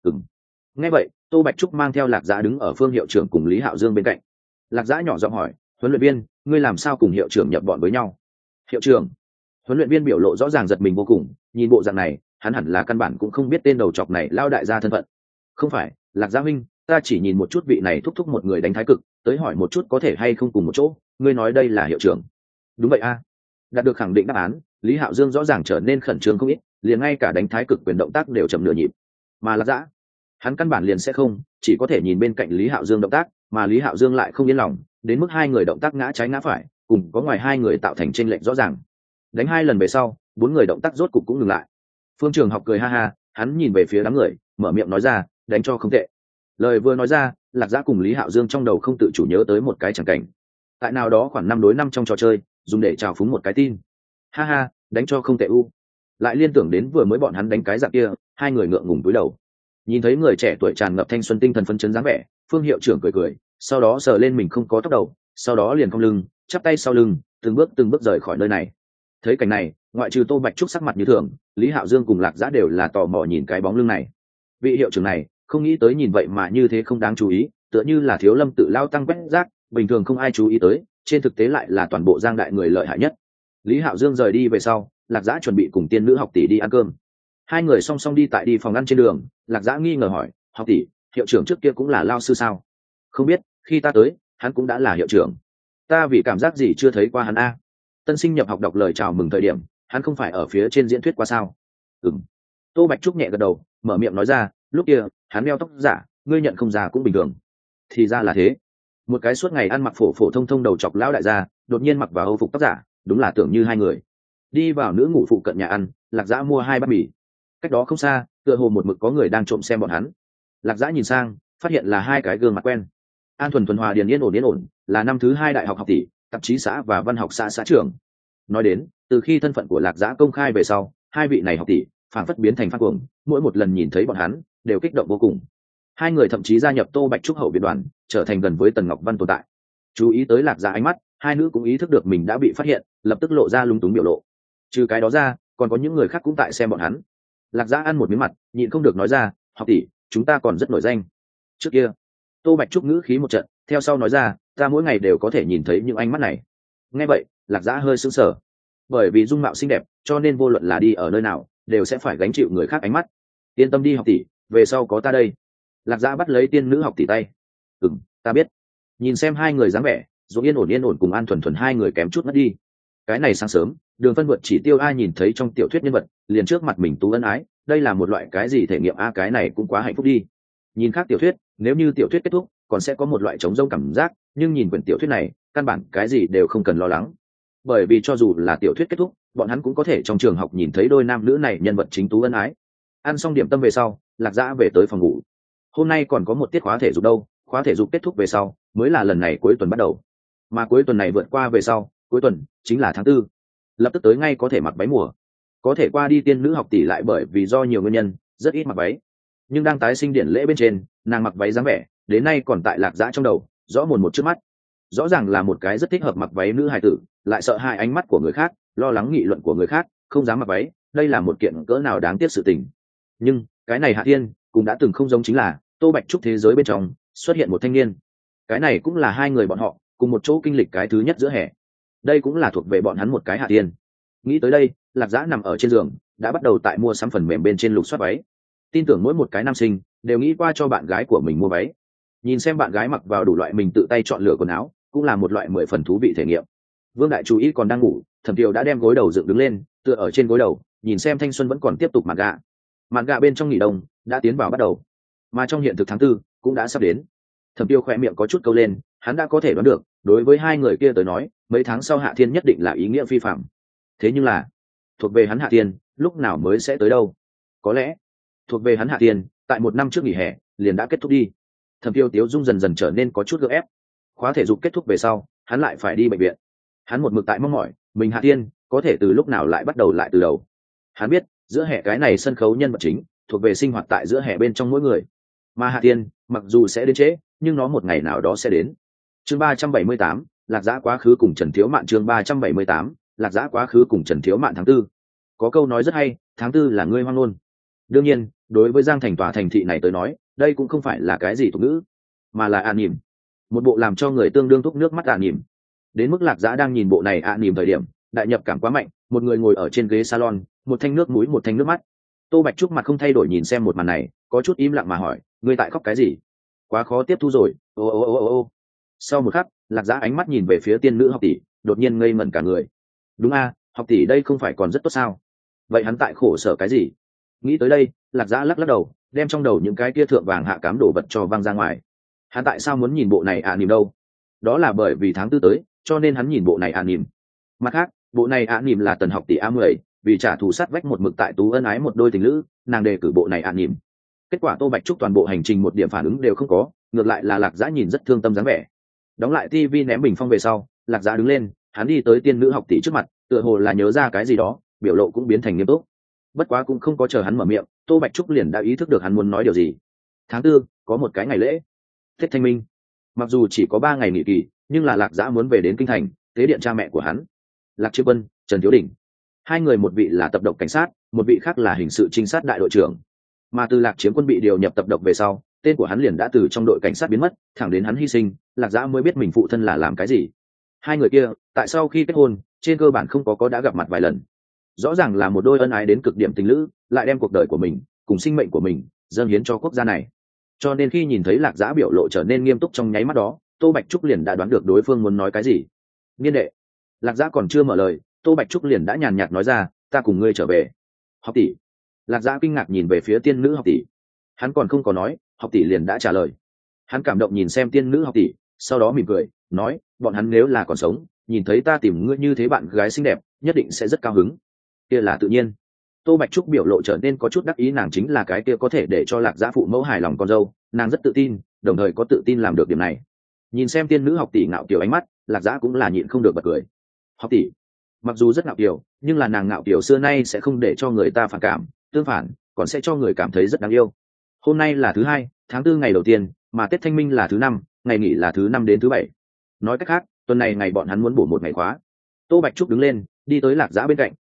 Nghe vậy, Tô Bạch Trúc mang theo Lạc Giã đứng ở phương hiệu trưởng cùng Lý Hạo Dương bên cạnh. Lạc Giã nhỏ giọng hỏi, huấn luyện viên, ngươi làm sao cùng hiệu trưởng nhập bọn với nhau? Hiệu trưởng? Huấn luyện viên biểu lộ rõ ràng giật mình vô cùng, nhìn bộ dạng này hắn hẳn là căn bản cũng không biết tên đầu chọc này lao đại gia thân phận. Không phải, Lạc Giã huynh, ta chỉ nhìn một chút vị này thúc thúc một người đánh thái cực, tới hỏi một chút có thể hay không cùng một chỗ, ngươi nói đây là hiệu trưởng? Đúng vậy a. Đạt được khẳng định đáp án, Lý Hạo Dương rõ ràng trở nên khẩn trương không ít, liền ngay cả đánh thái cực quyền động tác đều chậm nửa nhịp. Mà Lạc Giã, hắn căn bản liền sẽ không, chỉ có thể nhìn bên cạnh Lý Hạo Dương động tác, mà Lý Hạo Dương lại không yên lòng, đến mức hai người động tác ngã trái ngã phải, cùng có ngoài hai người tạo thành chênh lệch rõ ràng. Đánh 2 lần về sau, 4 người động tác rốt cục cũng ngừng lại. Phương Trường Học cười ha ha, hắn nhìn về phía đám người, mở miệng nói ra, đánh cho không tệ. Lời vừa nói ra, Lạc Giã cùng Lý Hạo Dương trong đầu không tự chủ nhớ tới một cái chẳng cảnh. Tại nào đó khoảng 5 đối 5 trong trò chơi, dùng để chào phúng một cái tin. Ha ha, đánh cho không tệ u. Lại liên tưởng đến vừa mới bọn hắn đánh cái dạng kia, hai người ngượng ngùng cúi đầu. Nhìn thấy người trẻ tuổi tràn ngập thanh xuân tinh thần phấn chấn dáng vẻ, Phương hiệu trưởng cười cười, sau đó sờ lên mình không có tóc đầu, sau đó liền cong lưng, chắp tay sau lưng, từng bước rời khỏi nơi này. Thấy cảnh này, ngoại trừ Tô Bạch Trúc sắc mặt như thường, Lý Hạo Dương cùng Lạc Giã đều là tò mò nhìn cái bóng lưng này. Vị hiệu trưởng này, không nghĩ tới nhìn vậy mà như thế không đáng chú ý, tựa như là Thiếu Lâm tự lao tăng quét rác, bình thường không ai chú ý tới, trên thực tế lại là toàn bộ Giang đại người lợi hại nhất. Lý Hạo Dương rời đi về sau, Lạc Giã chuẩn bị cùng tiên nữ học tỷ đi ăn cơm. Hai người song song đi phòng ăn trên đường, Lạc Giã nghi ngờ hỏi, học tỷ, hiệu trưởng trước kia cũng là lao sư sao? Không biết, khi ta tới, hắn cũng đã là hiệu trưởng. Ta vì cảm giác gì chưa thấy qua hắn a? Tân sinh nhập học đọc lời chào mừng thời điểm, hắn không phải ở phía trên diễn thuyết qua sao? Tô Bạch Trúc nhẹ gật đầu, mở miệng nói ra, lúc kia hắn đeo tóc giả, ngươi nhận không ra cũng bình thường. Thì ra là thế. Một cái suốt ngày ăn mặc phổ thông đầu chọc lão đại gia, đột nhiên mặc vào âu phục tóc giả, đúng là tưởng như hai người. Đi vào nữ ngủ phụ cận nhà ăn, Lạc Giã mua 2 bát mì. Cách đó không xa, tựa hồ một mực có người đang trộm xem bọn hắn. Lạc Giã nhìn sang, phát hiện là 2 cái gương mặt quen. An Thuần Hòa Điền yên ổn, là năm thứ 2 đại học học tỷ, tạp chí xã và văn học xã xã trưởng. Nói đến, từ khi thân phận của Lạc Giã công khai về sau, 2 vị này học tỷ phản phất biến thành phát cuồng, mỗi một lần nhìn thấy bọn hắn đều kích động vô cùng. 2 người thậm chí gia nhập Tô Bạch Trúc hậu viện đoàn, trở thành gần với Tần Ngọc Văn tồn tại. Chú ý tới Lạc Giã ánh mắt, 2 nữ cũng ý thức được mình đã bị phát hiện, lập tức lộ ra lúng túng biểu lộ. Trừ cái đó ra, còn có những người khác cũng tại xem bọn hắn. Lạc Dã ăn một miếng mặt, nhịn không được nói ra, học tỷ, chúng ta còn rất nổi danh. Trước kia, Tô Bạch Trúc ngữ khí một trận, theo sau nói ra, ta mỗi ngày đều có thể nhìn thấy những ánh mắt này. Nghe vậy, Lạc Dã hơi sững sờ. Bởi vì dung mạo xinh đẹp, cho nên vô luận là đi ở nơi nào, đều sẽ phải gánh chịu người khác ánh mắt. Yên tâm đi học tỷ, về sau có ta đây. Lạc Dã bắt lấy tiên nữ học tỷ tay. Ta biết. Nhìn xem hai người dáng vẻ, Dỗ yên ổn cùng An Thuần Thuần hai người kém chút mất đi. Cái này sáng sớm, Đường Phân vượt chỉ tiêu ai nhìn thấy trong tiểu thuyết nhân vật, liền trước mặt mình tú ân ái, đây là một loại cái gì thể nghiệm a, cái này cũng quá hạnh phúc đi. Nhìn khác tiểu thuyết, nếu như tiểu thuyết kết thúc, còn sẽ có một loại trống rỗng cảm giác, nhưng nhìn quyển tiểu thuyết này, căn bản cái gì đều không cần lo lắng. Bởi vì cho dù là tiểu thuyết kết thúc, bọn hắn cũng có thể trong trường học nhìn thấy đôi nam nữ này nhân vật chính tú ân ái. Ăn xong điểm tâm về sau, Lạc Dã về tới phòng ngủ. Hôm nay còn có một tiết khóa thể dục đâu, khóa thể dục kết thúc về sau, mới là lần này cuối tuần bắt đầu. Mà cuối tuần này vượt qua về sau, cuối tuần chính là tháng 4. Lập tức tới ngay có thể mặc váy mùa. Có thể qua đi tiên nữ học tỷ lại bởi vì do nhiều nguyên nhân, rất ít mặc váy. Nhưng đang tái sinh điển lễ bên trên, nàng mặc váy dáng vẻ, đến nay còn tại Lạc Dã trong đầu, rõ mồn một trước mắt. Rõ ràng là một cái rất thích hợp mặc váy nữ hài tử, lại sợ hai ánh mắt của người khác, lo lắng nghị luận của người khác, không dám mặc váy, đây là một kiện cỡ nào đáng tiếc sự tình. Nhưng cái này Hạ Thiên cũng đã từng không giống, chính là Tô Bạch Trúc thế giới bên trong xuất hiện một thanh niên. Cái này cũng là hai người bọn họ cùng một chỗ kinh lịch cái thứ nhất giữa hè. Đây cũng là thuộc về bọn hắn một cái Hạ Thiên. Nghĩ tới đây, Lạc Dã nằm ở trên giường, đã bắt đầu tại mua sắm phần mềm bên trên lục soát váy. Tin tưởng mỗi một cái nam sinh đều nghĩ qua cho bạn gái của mình mua váy. Nhìn xem bạn gái mặc vào đủ loại mình tự tay chọn lựa quần áo, cũng là một loại 10 phần thú vị thể nghiệm. Vương Đại chú ý còn đang ngủ, Thẩm Kiều đã đem gối đầu dựng đứng lên, tựa ở trên gối đầu, nhìn xem thanh xuân vẫn còn tiếp tục mạn gạ. Mạn gạ bên trong nghỉ đông đã tiến vào bắt đầu, mà trong hiện thực tháng 4 cũng đã sắp đến. Thẩm Kiều khỏe miệng có chút câu lên, hắn đã có thể đoán được, đối với hai người kia tới nói, mấy tháng sau Hạ Thiên nhất định là ý nghĩa phi phàm. Thế nhưng là, thuộc về hắn Hạ Thiên, lúc nào mới sẽ tới đâu? Có lẽ, thuộc về hắn Hạ Thiên, tại một năm trước nghỉ hè, liền đã kết thúc đi. Thẩm Kiều tiếu dung dần dần trở nên có chút gượng ép. Khóa thể dục kết thúc về sau, hắn lại phải đi bệnh viện. Hắn một mực tại mong mỏi, mình Hạ Thiên có thể từ lúc nào lại bắt đầu lại từ đầu. Hắn biết, giữa hè cái này sân khấu nhân vật chính, thuộc về sinh hoạt tại giữa hè bên trong mỗi người. Mà Hạ Thiên, mặc dù sẽ đến trễ, nhưng nó một ngày nào đó sẽ đến. Chương 378, Lạc Dã quá khứ cùng Trần Thiếu Mạn. Chương 378, Lạc Dã quá khứ cùng Trần Thiếu Mạn. Tháng 4. Có câu nói rất hay, tháng 4 là ngươi hoang luôn. Đương nhiên, đối với Giang Thành tòa thành thị này tới nói, đây cũng không phải là cái gì tục ngữ, mà là nỉm. Một bộ làm cho người tương đương thúc nước mắt nỉm. Đến mức Lạc Dã đang nhìn bộ này nỉm thời điểm, đại nhập cảm quá mạnh, một người ngồi ở trên ghế salon, một thanh nước mũi một thanh nước mắt. Tô Bạch Trúc mặt không thay đổi nhìn xem một màn này, có chút im lặng mà hỏi, ngươi tại khóc cái gì? Quá khó tiếp thu rồi. Ô. Sau một khắc, Lạc Dã ánh mắt nhìn về phía tiên nữ học tỷ, đột nhiên ngây ngẩn cả người. Đúng a, học tỷ đây không phải còn rất tốt sao? Vậy hắn tại khổ sở cái gì? Nghĩ tới đây, Lạc Dã lắc đầu, đem trong đầu những cái kia thượng vàng hạ cám đổ vật cho văng ra ngoài. Hắn tại sao muốn nhìn bộ này nỉm đâu? Đó là bởi vì tháng 4 tới, cho nên hắn nhìn bộ này nỉm. Mặt khác, bộ này nỉm là Tần học tỷ A10, vì trả thù sát vách một mực tại tú ân ái một đôi tình lữ, nàng đề cử bộ này nỉm. Kết quả Tô Bạch Trúc toàn bộ hành trình một điểm phản ứng đều không có, ngược lại là Lạc Dã nhìn rất thương tâm dáng vẻ. Đóng lại tivi ném bình phong về sau, Lạc Dã đứng lên, hắn đi tới tiên nữ học tỷ trước mặt, tựa hồ là nhớ ra cái gì đó, biểu lộ cũng biến thành nghiêm túc. Bất quá cũng không có chờ hắn mở miệng, Tô Bạch Trúc liền đã ý thức được hắn muốn nói điều gì. Tháng 4 có một cái ngày lễ, Tết Thanh Minh. Mặc dù chỉ có 3 ngày nghỉ kỳ, nhưng là Lạc Dã muốn về đến kinh thành, tế điện cha mẹ của hắn, Lạc Chiêm Quân, Trần Thiếu Đình. Hai người, một vị là tập độc cảnh sát, một vị khác là hình sự trinh sát đại đội trưởng. Mà từ Lạc Chiếm Quân bị điều nhập tập độc về sau, tên của hắn liền đã từ trong đội cảnh sát biến mất, thẳng đến hắn hy sinh, Lạc Dã mới biết mình phụ thân là làm cái gì. Hai người kia, tại sau khi kết hôn, trên cơ bản không có đã gặp mặt vài lần. Rõ ràng là một đôi ân ái đến cực điểm tình lữ, lại đem cuộc đời của mình cùng sinh mệnh của mình dâng hiến cho quốc gia này. Cho nên khi nhìn thấy Lạc Dã biểu lộ trở nên nghiêm túc trong nháy mắt đó, Tô Bạch Trúc liền đã đoán được đối phương muốn nói cái gì. Niên đệ. Lạc Dã còn chưa mở lời, Tô Bạch Trúc liền đã nhàn nhạt nói ra, ta cùng ngươi trở về. Học tỷ. Lạc Dã kinh ngạc nhìn về phía tiên nữ học tỷ. Hắn còn không có nói, học tỷ liền đã trả lời. Hắn cảm động nhìn xem tiên nữ học tỷ, sau đó mỉm cười, nói, bọn hắn nếu là còn sống, nhìn thấy ta tìm ngươi như thế bạn gái xinh đẹp, nhất định sẽ rất cao hứng. Kia là tự nhiên. Tô Bạch Trúc biểu lộ trở nên có chút đắc ý, nàng chính là cái kia có thể để cho Lạc Dã phụ mẫu hài lòng con dâu, nàng rất tự tin, đồng thời có tự tin làm được điểm này. Nhìn xem tiên nữ học tỷ ngạo kiều ánh mắt, Lạc Dã cũng là nhịn không được bật cười. Học tỷ, mặc dù rất ngạo kiều, nhưng là nàng ngạo kiều xưa nay sẽ không để cho người ta phản cảm, tương phản, còn sẽ cho người cảm thấy rất đáng yêu. Hôm nay là thứ 2, tháng 4 ngày đầu tiên, mà Tết Thanh Minh là thứ 5, ngày nghỉ là thứ 5 đến thứ 7. Nói cách khác, tuần này ngày bọn hắn muốn bổ một ngày khóa. Tô Bạch Trúc đứng lên, đi tới Lạc Dã bên cạnh,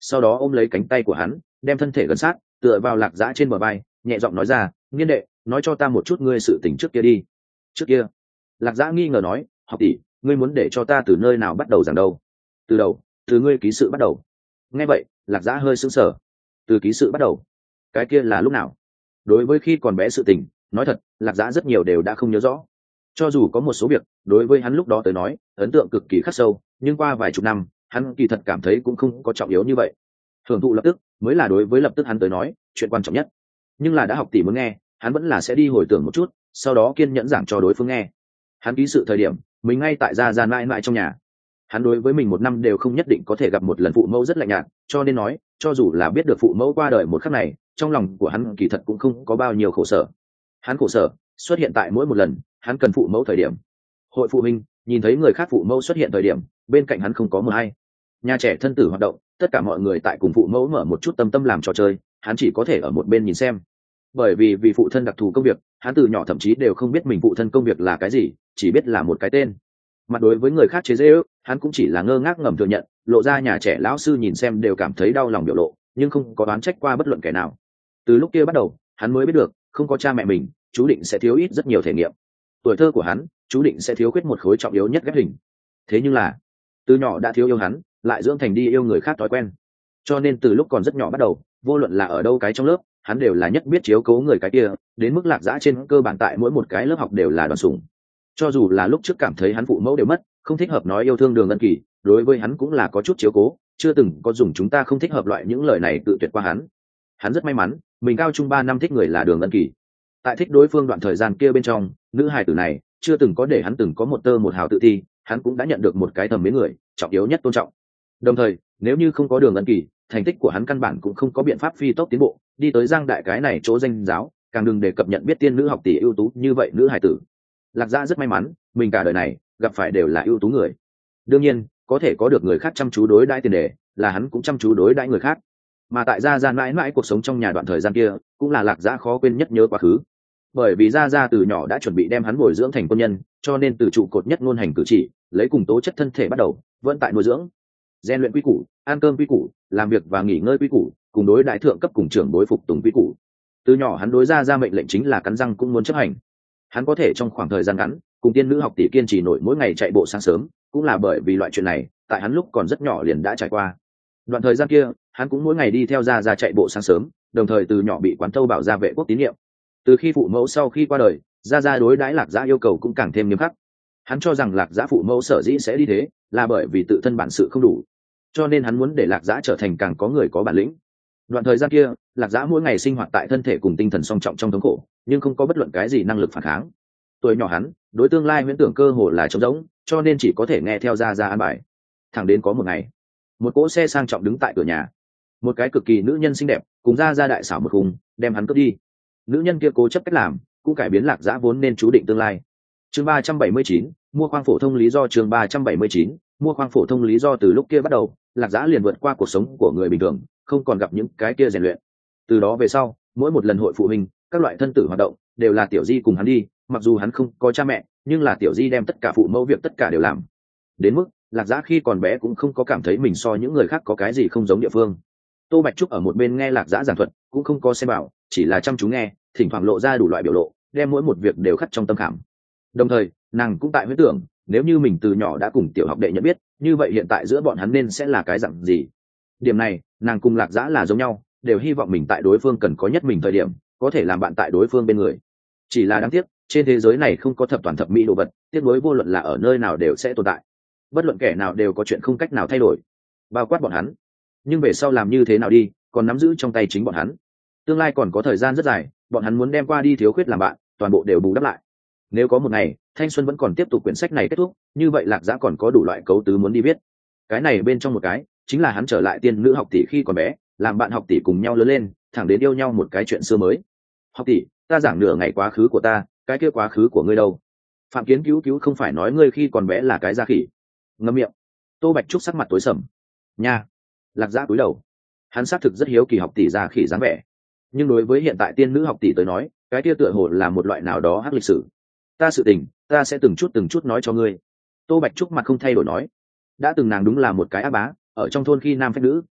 sau đó ôm lấy cánh tay của hắn, đem thân thể gần sát tựa vào Lạc Dã trên bờ vai, nhẹ giọng nói ra, Nghiên đệ, nói cho ta một chút ngươi sự tình trước kia đi. Trước kia? Lạc Dã nghi ngờ nói, học tỷ, ngươi muốn để cho ta từ nơi nào bắt đầu giảng đâu? Từ đầu, từ ngươi ký sự bắt đầu. Nghe vậy, Lạc Dã hơi sững sờ. Từ ký sự bắt đầu? Cái kia là lúc nào? Đối với khi còn bé sự tình, nói thật, Lạc Dã rất nhiều đều đã không nhớ rõ. Cho dù có một số việc đối với hắn lúc đó tới nói ấn tượng cực kỳ khắc sâu, nhưng qua vài chục năm hắn kỳ thật cảm thấy cũng không có trọng yếu như vậy. Hưởng thụ lập tức mới là đối với lập tức hắn tới nói chuyện quan trọng nhất. Nhưng là đã học tỷ muốn nghe, hắn vẫn là sẽ đi hồi tưởng một chút, sau đó kiên nhẫn giảng cho đối phương nghe. Hắn ký sự thời điểm mình ngay tại gia gian mãi mãi trong nhà. Hắn đối với mình một năm đều không nhất định có thể gặp một lần phụ mẫu rất lạnh nhạt, cho nên nói cho dù là biết được phụ mẫu qua đời một khắc này, trong lòng của hắn kỳ thật cũng không có bao nhiêu khổ sở. Hắn khổ sở xuất hiện tại mỗi một lần hắn cần phụ mẫu thời điểm. Hội phụ huynh nhìn thấy người khác phụ mẫu xuất hiện thời điểm bên cạnh hắn không có mờ hay. Nhà trẻ thân tử hoạt động, tất cả mọi người tại cùng phụ mẫu mở một chút tâm tâm làm trò chơi, hắn chỉ có thể ở một bên nhìn xem. Bởi vì phụ thân đặc thù công việc, hắn từ nhỏ thậm chí đều không biết mình phụ thân công việc là cái gì, chỉ biết là một cái tên. Mặt đối với người khác chế giễu, hắn cũng chỉ là ngơ ngác ngầm thừa nhận, lộ ra nhà trẻ lão sư nhìn xem đều cảm thấy đau lòng biểu lộ, nhưng không có đoán trách qua bất luận kẻ nào. Từ lúc kia bắt đầu, hắn mới biết được, không có cha mẹ mình, chú định sẽ thiếu ít rất nhiều thể nghiệm. Tuổi thơ của hắn chú định sẽ thiếu khuyết một khối trọng yếu nhất ghép hình. Thế nhưng là từ nhỏ đã thiếu yêu hắn, lại dưỡng thành đi yêu người khác thói quen, cho nên từ lúc còn rất nhỏ bắt đầu, vô luận là ở đâu cái trong lớp, hắn đều là nhất biết chiếu cố người cái kia, đến mức Lạc Dã trên cơ bản tại mỗi một cái lớp học đều là đoàn sủng. Cho dù là lúc trước cảm thấy hắn phụ mẫu đều mất, không thích hợp nói yêu thương Đường Ân Kỳ, đối với hắn cũng là có chút chiếu cố, chưa từng có dùng chúng ta không thích hợp loại những lời này tự tuyệt qua hắn. Hắn rất may mắn, mình cao trung 3 năm thích người là Đường Ân Kỳ. Tại thích đối phương đoạn thời gian kia bên trong, nữ hài tử này chưa từng có để hắn từng có một tơ một hào tự ti, hắn cũng đã nhận được một cái thầm mến người, trọng yếu nhất tôn trọng. Đồng thời, nếu như không có Đường Ân Kỳ, thành tích của hắn căn bản cũng không có biện pháp phi tốc tiến bộ, đi tới Giang Đại cái này chỗ danh giáo, càng đừng đề cập nhận biết tiên nữ học tỷ ưu tú như vậy nữ hài tử. Lạc Dã rất may mắn, mình cả đời này gặp phải đều là ưu tú người. Đương nhiên, có thể có được người khác chăm chú đối đãi tiền đề, là hắn cũng chăm chú đối đãi người khác. Mà tại gia gia mãi mãi cuộc sống trong nhà đoạn thời gian kia, cũng là Lạc Dã khó quên nhất nhớ quá khứ. Bởi vì gia gia từ nhỏ đã chuẩn bị đem hắn bồi dưỡng thành quân nhân, cho nên từ trụ cột nhất ngôn hành cử chỉ, lấy cùng tố chất thân thể bắt đầu, vẫn tại nuôi dưỡng, rèn luyện quy củ, ăn cơm quy củ, làm việc và nghỉ ngơi quy củ, cùng đối đại thượng cấp cùng trưởng bối phục tùng quy củ. Từ nhỏ hắn đối gia gia mệnh lệnh chính là cắn răng cũng muốn chấp hành. Hắn có thể trong khoảng thời gian ngắn cùng tiên nữ học tỷ kiên trì nổi mỗi ngày chạy bộ sáng sớm, cũng là bởi vì loại chuyện này, tại hắn lúc còn rất nhỏ liền đã trải qua. Đoạn thời gian kia, hắn cũng mỗi ngày đi theo gia gia chạy bộ sáng sớm, đồng thời từ nhỏ bị quán thâu bảo gia vệ quốc tín nhiệm. Từ khi phụ mẫu sau khi qua đời, gia gia đối đãi Lạc Dã yêu cầu cũng càng thêm nghiêm khắc. Hắn cho rằng Lạc Dã phụ mẫu sở dĩ sẽ đi thế, là bởi vì tự thân bản sự không đủ, cho nên hắn muốn để Lạc Dã trở thành càng có người có bản lĩnh. Đoạn thời gian kia, Lạc Dã mỗi ngày sinh hoạt tại thân thể cùng tinh thần song trọng trong thống khổ, nhưng không có bất luận cái gì năng lực phản kháng. Tuổi nhỏ hắn đối tương lai huyễn tưởng cơ hồ là trống rỗng, cho nên chỉ có thể nghe theo gia gia an bài. Thẳng đến có một ngày, một cỗ xe sang trọng đứng tại cửa nhà, một cái cực kỳ nữ nhân xinh đẹp cùng gia gia đại xảo một khung đem hắn cướp đi. Nữ nhân kia cố chấp cách làm, cũng cải biến Lạc Dã vốn nên chú định tương lai. Chương 379, mua khoang phổ thông lý do. Chương 379, mua khoang phổ thông lý do. Từ lúc kia bắt đầu, Lạc Dã liền vượt qua cuộc sống của người bình thường, không còn gặp những cái kia rèn luyện. Từ đó về sau, mỗi một lần hội phụ huynh, các loại thân tử hoạt động đều là Tiểu Di cùng hắn đi, mặc dù hắn không có cha mẹ, nhưng là Tiểu Di đem tất cả phụ mẫu việc tất cả đều làm. Đến mức Lạc Dã khi còn bé cũng không có cảm thấy mình so những người khác có cái gì không giống địa phương. Tô Bạch Trúc ở một bên nghe Lạc Dã giảng thuật, cũng không có xem bảo, chỉ là chăm chú nghe, thỉnh thoảng lộ ra đủ loại biểu lộ, đem mỗi một việc đều khắc trong tâm khảm. Đồng thời, nàng cũng tại huyễn tưởng, nếu như mình từ nhỏ đã cùng tiểu học đệ nhận biết, như vậy hiện tại giữa bọn hắn nên sẽ là cái dạng gì. Điểm này, nàng cùng Lạc Dã là giống nhau, đều hy vọng mình tại đối phương cần có nhất mình thời điểm, có thể làm bạn tại đối phương bên người. Chỉ là đáng tiếc, trên thế giới này không có thập toàn thập mỹ đồ vật, tiếc nuối vô luận là ở nơi nào đều sẽ tồn tại. Bất luận kẻ nào đều có chuyện không cách nào thay đổi, bao quát bọn hắn. Nhưng về sau làm như thế nào đi, còn nắm giữ trong tay chính bọn hắn. Tương lai còn có thời gian rất dài, bọn hắn muốn đem qua đi thiếu khuyết làm bạn, toàn bộ đều bù đắp lại. Nếu có một ngày thanh xuân vẫn còn tiếp tục quyển sách này kết thúc, như vậy Lạc Dã còn có đủ loại cấu tứ muốn đi viết. Cái này bên trong một cái chính là hắn trở lại tiên nữ học tỷ khi còn bé, làm bạn học tỷ cùng nhau lớn lên, thẳng đến yêu nhau một cái chuyện xưa mới. Học tỷ, ta giảng nửa ngày quá khứ của ta, cái kia quá khứ của ngươi đâu? Phạm Kiến cứu không phải nói ngươi khi còn bé là cái da khỉ? Ngậm miệng. Tô Bạch Trúc sắc mặt tối sầm. Nha. Lạc Dã cúi đầu. Hắn xác thực rất hiếu kỳ học tỷ da khỉ dáng vẻ, nhưng đối với hiện tại tiên nữ học tỷ tới nói, cái kia tựa hồ là một loại nào đó hắc lịch sử. Ta sự tình, ta sẽ từng chút nói cho ngươi. Tô Bạch Trúc mặt không thay đổi nói. Đã từng nàng đúng là một cái ác bá, ở trong thôn khi nam phách nữ,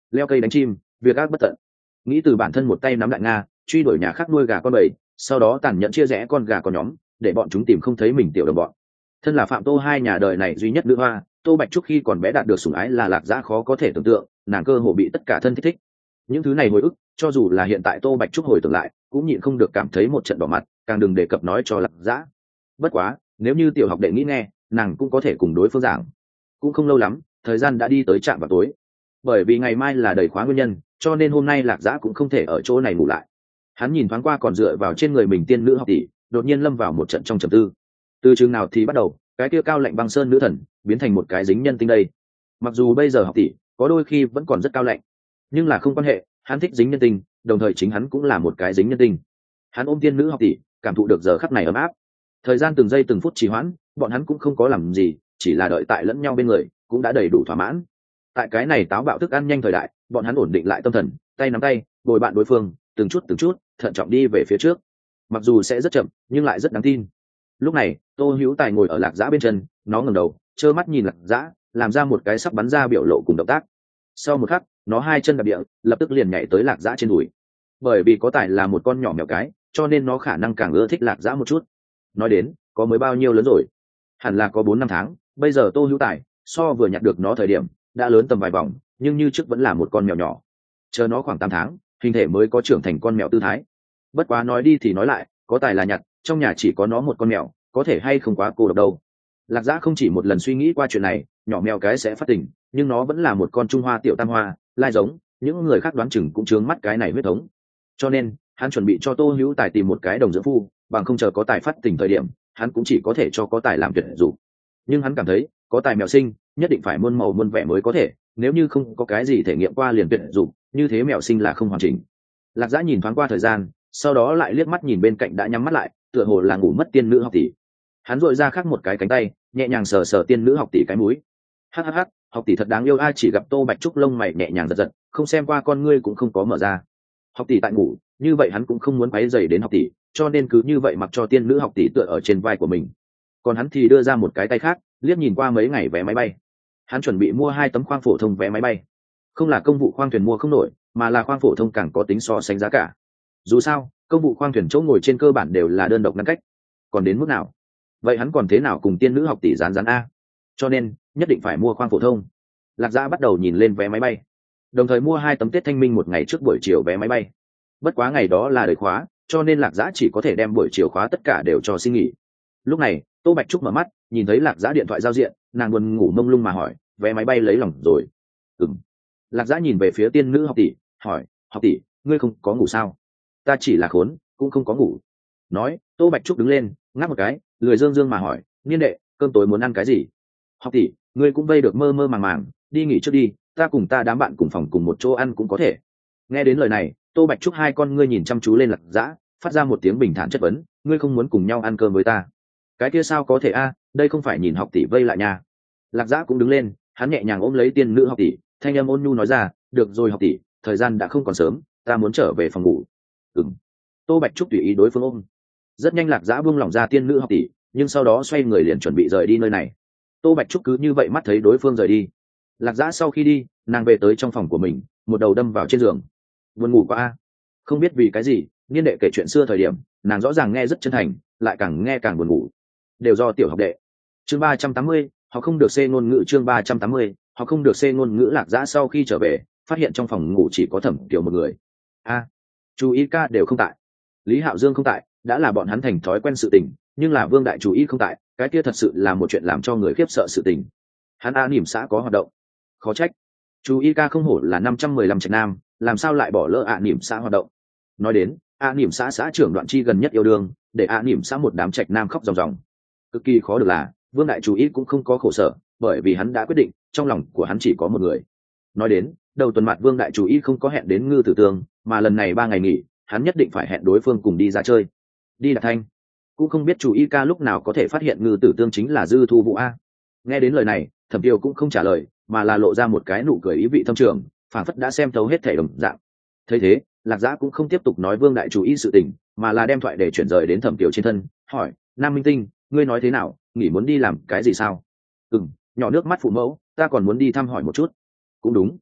leo cây đánh chim, việc ác bất tận. Nghĩ từ bản thân một tay nắm đại nga, truy đuổi nhà khác nuôi gà con bầy, sau đó tàn nhẫn chia rẽ con gà con nhóm, để bọn chúng tìm không thấy mình tiểu đồng bọn. Thân là Phạm Tô hai nhà đời này duy nhất nữ hoa, Tô Bạch Trúc khi còn bé đạt được sủng ái là Lạc Dã khó có thể tưởng tượng, nàng cơ hồ bị tất cả thân thích. Những thứ này hồi ức, cho dù là hiện tại Tô Bạch Trúc hồi tưởng lại, cũng nhịn không được cảm thấy một trận đỏ mặt, càng đừng đề cập nói cho Lạc Dã. Bất quá, nếu như tiểu học đệ nghĩ nghe, nàng cũng có thể cùng đối phương giảng. Cũng không lâu lắm, thời gian đã đi tới trạm vào tối. Bởi vì ngày mai là đầy khóa nguyên nhân, cho nên hôm nay Lạc Dã cũng không thể ở chỗ này ngủ lại. Hắn nhìn thoáng qua còn dựa vào trên người mình tiên nữ học tỷ, đột nhiên lâm vào một trận trong trầm tư. Từ chừng nào thì bắt đầu, cái kia cao lạnh băng sơn nữ thần biến thành một cái dính nhân tinh đây. Mặc dù bây giờ học tỷ có đôi khi vẫn còn rất cao lạnh, nhưng là không quan hệ, hắn thích dính nhân tinh, đồng thời chính hắn cũng là một cái dính nhân tinh. Hắn ôm tiên nữ học tỷ, cảm thụ được giờ khắc này ấm áp. Thời gian từng giây từng phút trì hoãn, bọn hắn cũng không có làm gì, chỉ là đợi tại lẫn nhau bên người, cũng đã đầy đủ thỏa mãn. Tại cái này táo bạo thức ăn nhanh thời đại, bọn hắn ổn định lại tâm thần, tay nắm tay, bồi bạn đối phương, từng chút thận trọng đi về phía trước. Mặc dù sẽ rất chậm, nhưng lại rất đáng tin. Lúc này, Tô Hữu Tài ngồi ở Lạc Dã bên chân, nó ngẩng đầu, trơ mắt nhìn Lạc Dã, làm ra một cái sắp bắn ra biểu lộ cùng động tác. Sau một khắc, nó hai chân đạp địa, lập tức liền nhảy tới Lạc Dã trên đùi. Bởi vì có Tài là một con nhỏ mèo cái, cho nên nó khả năng càng ưa thích Lạc Dã một chút. Nói đến, có mới bao nhiêu lớn rồi? Hẳn là có 4-5 tháng, bây giờ Tô Hữu Tài so vừa nhặt được nó thời điểm, đã lớn tầm vài vòng, nhưng như trước vẫn là một con mèo nhỏ. Chờ nó khoảng 8 tháng, hình thể mới có trưởng thành con mèo tư thái. Bất quá nói đi thì nói lại, có Tài là nhặt, trong nhà chỉ có nó một con mèo, có thể hay không quá cô độc đâu. Lạc Dã không chỉ một lần suy nghĩ qua chuyện này, nhỏ mèo cái sẽ phát tỉnh, nhưng nó vẫn là một con trung hoa tiểu tam hoa, lai giống, những người khác đoán chừng cũng chướng mắt cái này huyết thống. Cho nên, hắn chuẩn bị cho Tô Hữu Tài tìm một cái đồng dưỡng phu, bằng không chờ có Tài phát tỉnh thời điểm, hắn cũng chỉ có thể cho có Tài làm tuyệt dụng. Nhưng hắn cảm thấy, có Tài mèo sinh, nhất định phải muôn màu muôn vẻ mới có thể, nếu như không có cái gì thể nghiệm qua liền tuyệt dụng, như thế mèo sinh là không hoàn chỉnh. Lạc Dã nhìn thoáng qua thời gian, sau đó lại liếc mắt nhìn bên cạnh đã nhắm mắt lại, tựa hồ là ngủ mất tiên nữ học tỷ. Hắn dội ra khác một cái cánh tay, nhẹ nhàng sờ sờ tiên nữ học tỷ cái mũi. Hắc, học tỷ thật đáng yêu, ai chỉ gặp Tô Bạch Trúc lông mày nhẹ nhàng giật giật, không xem qua con ngươi cũng không có mở ra. Học tỷ tại ngủ, như vậy hắn cũng không muốn quấy rầy đến học tỷ, cho nên cứ như vậy mặc cho tiên nữ học tỷ tựa ở trên vai của mình. Còn hắn thì đưa ra một cái tay khác, liếc nhìn qua mấy ngày vé máy bay. Hắn chuẩn bị mua 2 tấm khoang phổ thông vé máy bay. Không là công vụ khoang thuyền mua không nổi, mà là khoang phổ thông càng có tính so sánh giá cả. Dù sao, công vụ khoang thuyền chỗ ngồi trên cơ bản đều là đơn độc ngăn cách. Còn đến mức nào? Vậy hắn còn thế nào cùng tiên nữ học tỷ rán a? Cho nên, nhất định phải mua khoang phổ thông. Lạc Dã bắt đầu nhìn lên vé máy bay, đồng thời mua 2 tấm Tết Thanh Minh một ngày trước buổi chiều vé máy bay. Bất quá ngày đó là đời khóa, cho nên Lạc Dã chỉ có thể đem buổi chiều khóa tất cả đều cho xin nghỉ. Lúc này, Tô Bạch Trúc mở mắt, nhìn thấy Lạc Dã điện thoại giao diện, nàng buồn ngủ mông lung mà hỏi, vé máy bay lấy lòng rồi? Ừm. Lạc Dã nhìn về phía tiên nữ học tỷ, hỏi, học tỷ, ngươi không có ngủ sao? Ta chỉ là khốn, cũng không có ngủ. Nói, Tô Bạch Trúc đứng lên, ngáp một cái, lười dương dương mà hỏi, niên đệ, cơm tối muốn ăn cái gì? Học tỷ, ngươi cũng vây được mơ mơ màng màng, đi nghỉ trước đi, ta cùng ta đám bạn cùng phòng cùng một chỗ ăn cũng có thể. Nghe đến lời này, Tô Bạch Trúc hai con ngươi nhìn chăm chú lên Lạc Dã, phát ra một tiếng bình thản chất vấn, ngươi không muốn cùng nhau ăn cơm với ta? Cái kia sao có thể a, đây không phải nhìn học tỷ vây lại nha. Lạc Dã cũng đứng lên, hắn nhẹ nhàng ôm lấy tiên nữ học tỷ, thanh âm ôn nhu nói ra, được rồi học tỷ, thời gian đã không còn sớm, ta muốn trở về phòng ngủ. Ừm. Tô Bạch Trúc tùy ý đối phương ôm. Rất nhanh Lạc Dã buông lỏng ra tiên nữ học tỷ, nhưng sau đó xoay người liền chuẩn bị rời đi nơi này. Tô Bạch Trúc cứ như vậy mắt thấy đối phương rời đi. Lạc Dã sau khi đi, nàng về tới trong phòng của mình, một đầu đâm vào trên giường. Buồn ngủ quá a. Không biết vì cái gì, niên đệ kể chuyện xưa thời điểm, nàng rõ ràng nghe rất chân thành, lại càng nghe càng buồn ngủ. Đều do tiểu học đệ. Chương 380, họ không được xê ngôn ngữ. Chương 380, họ không được xê ngôn ngữ. Lạc Dã sau khi trở về, phát hiện trong phòng ngủ chỉ có Thẩm Kiều một người. Chú ý ca đều không tại, Lý Hạo Dương không tại, đã là bọn hắn thành thói quen sự tình, nhưng là Vương đại chủ ý không tại, cái kia thật sự là một chuyện làm cho người khiếp sợ sự tình. Hắn A Nỉm xã có hoạt động, khó trách. Chú ý ca không hổ là 515 trạch nam, làm sao lại bỏ lỡ A Nỉm xã hoạt động? Nói đến, A Nỉm xã xã trưởng Đoạn Chi gần nhất yêu đương, để A Nỉm xã một đám trạch nam khóc ròng ròng. Cực kỳ khó được là, Vương đại chủ ý cũng không có khổ sở, bởi vì hắn đã quyết định, trong lòng của hắn chỉ có một người. Nói đến, đầu tuần mặt Vương đại chủ ý không có hẹn đến Ngư Tử Tương, mà lần này 3 ngày nghỉ, hắn nhất định phải hẹn đối phương cùng đi ra chơi. Đi Đạt Thanh, cũng không biết chủ y ca lúc nào có thể phát hiện Ngư Tử Tương chính là Dư Thu Vũ a. Nghe đến lời này, Thẩm Tiêu cũng không trả lời, mà là lộ ra một cái nụ cười ý vị thâm trường, phảng phất đã xem thấu hết thể đồng dạng. Thấy thế, Lạc Dã cũng không tiếp tục nói Vương đại chủ ý sự tình, mà là đem thoại để chuyển rời đến Thẩm Tiêu trên thân, hỏi, Nam Minh Tinh, ngươi nói thế nào, nghỉ muốn đi làm cái gì sao? Nhỏ nước mắt phụ mẫu, ta còn muốn đi thăm hỏi một chút. Cũng đúng.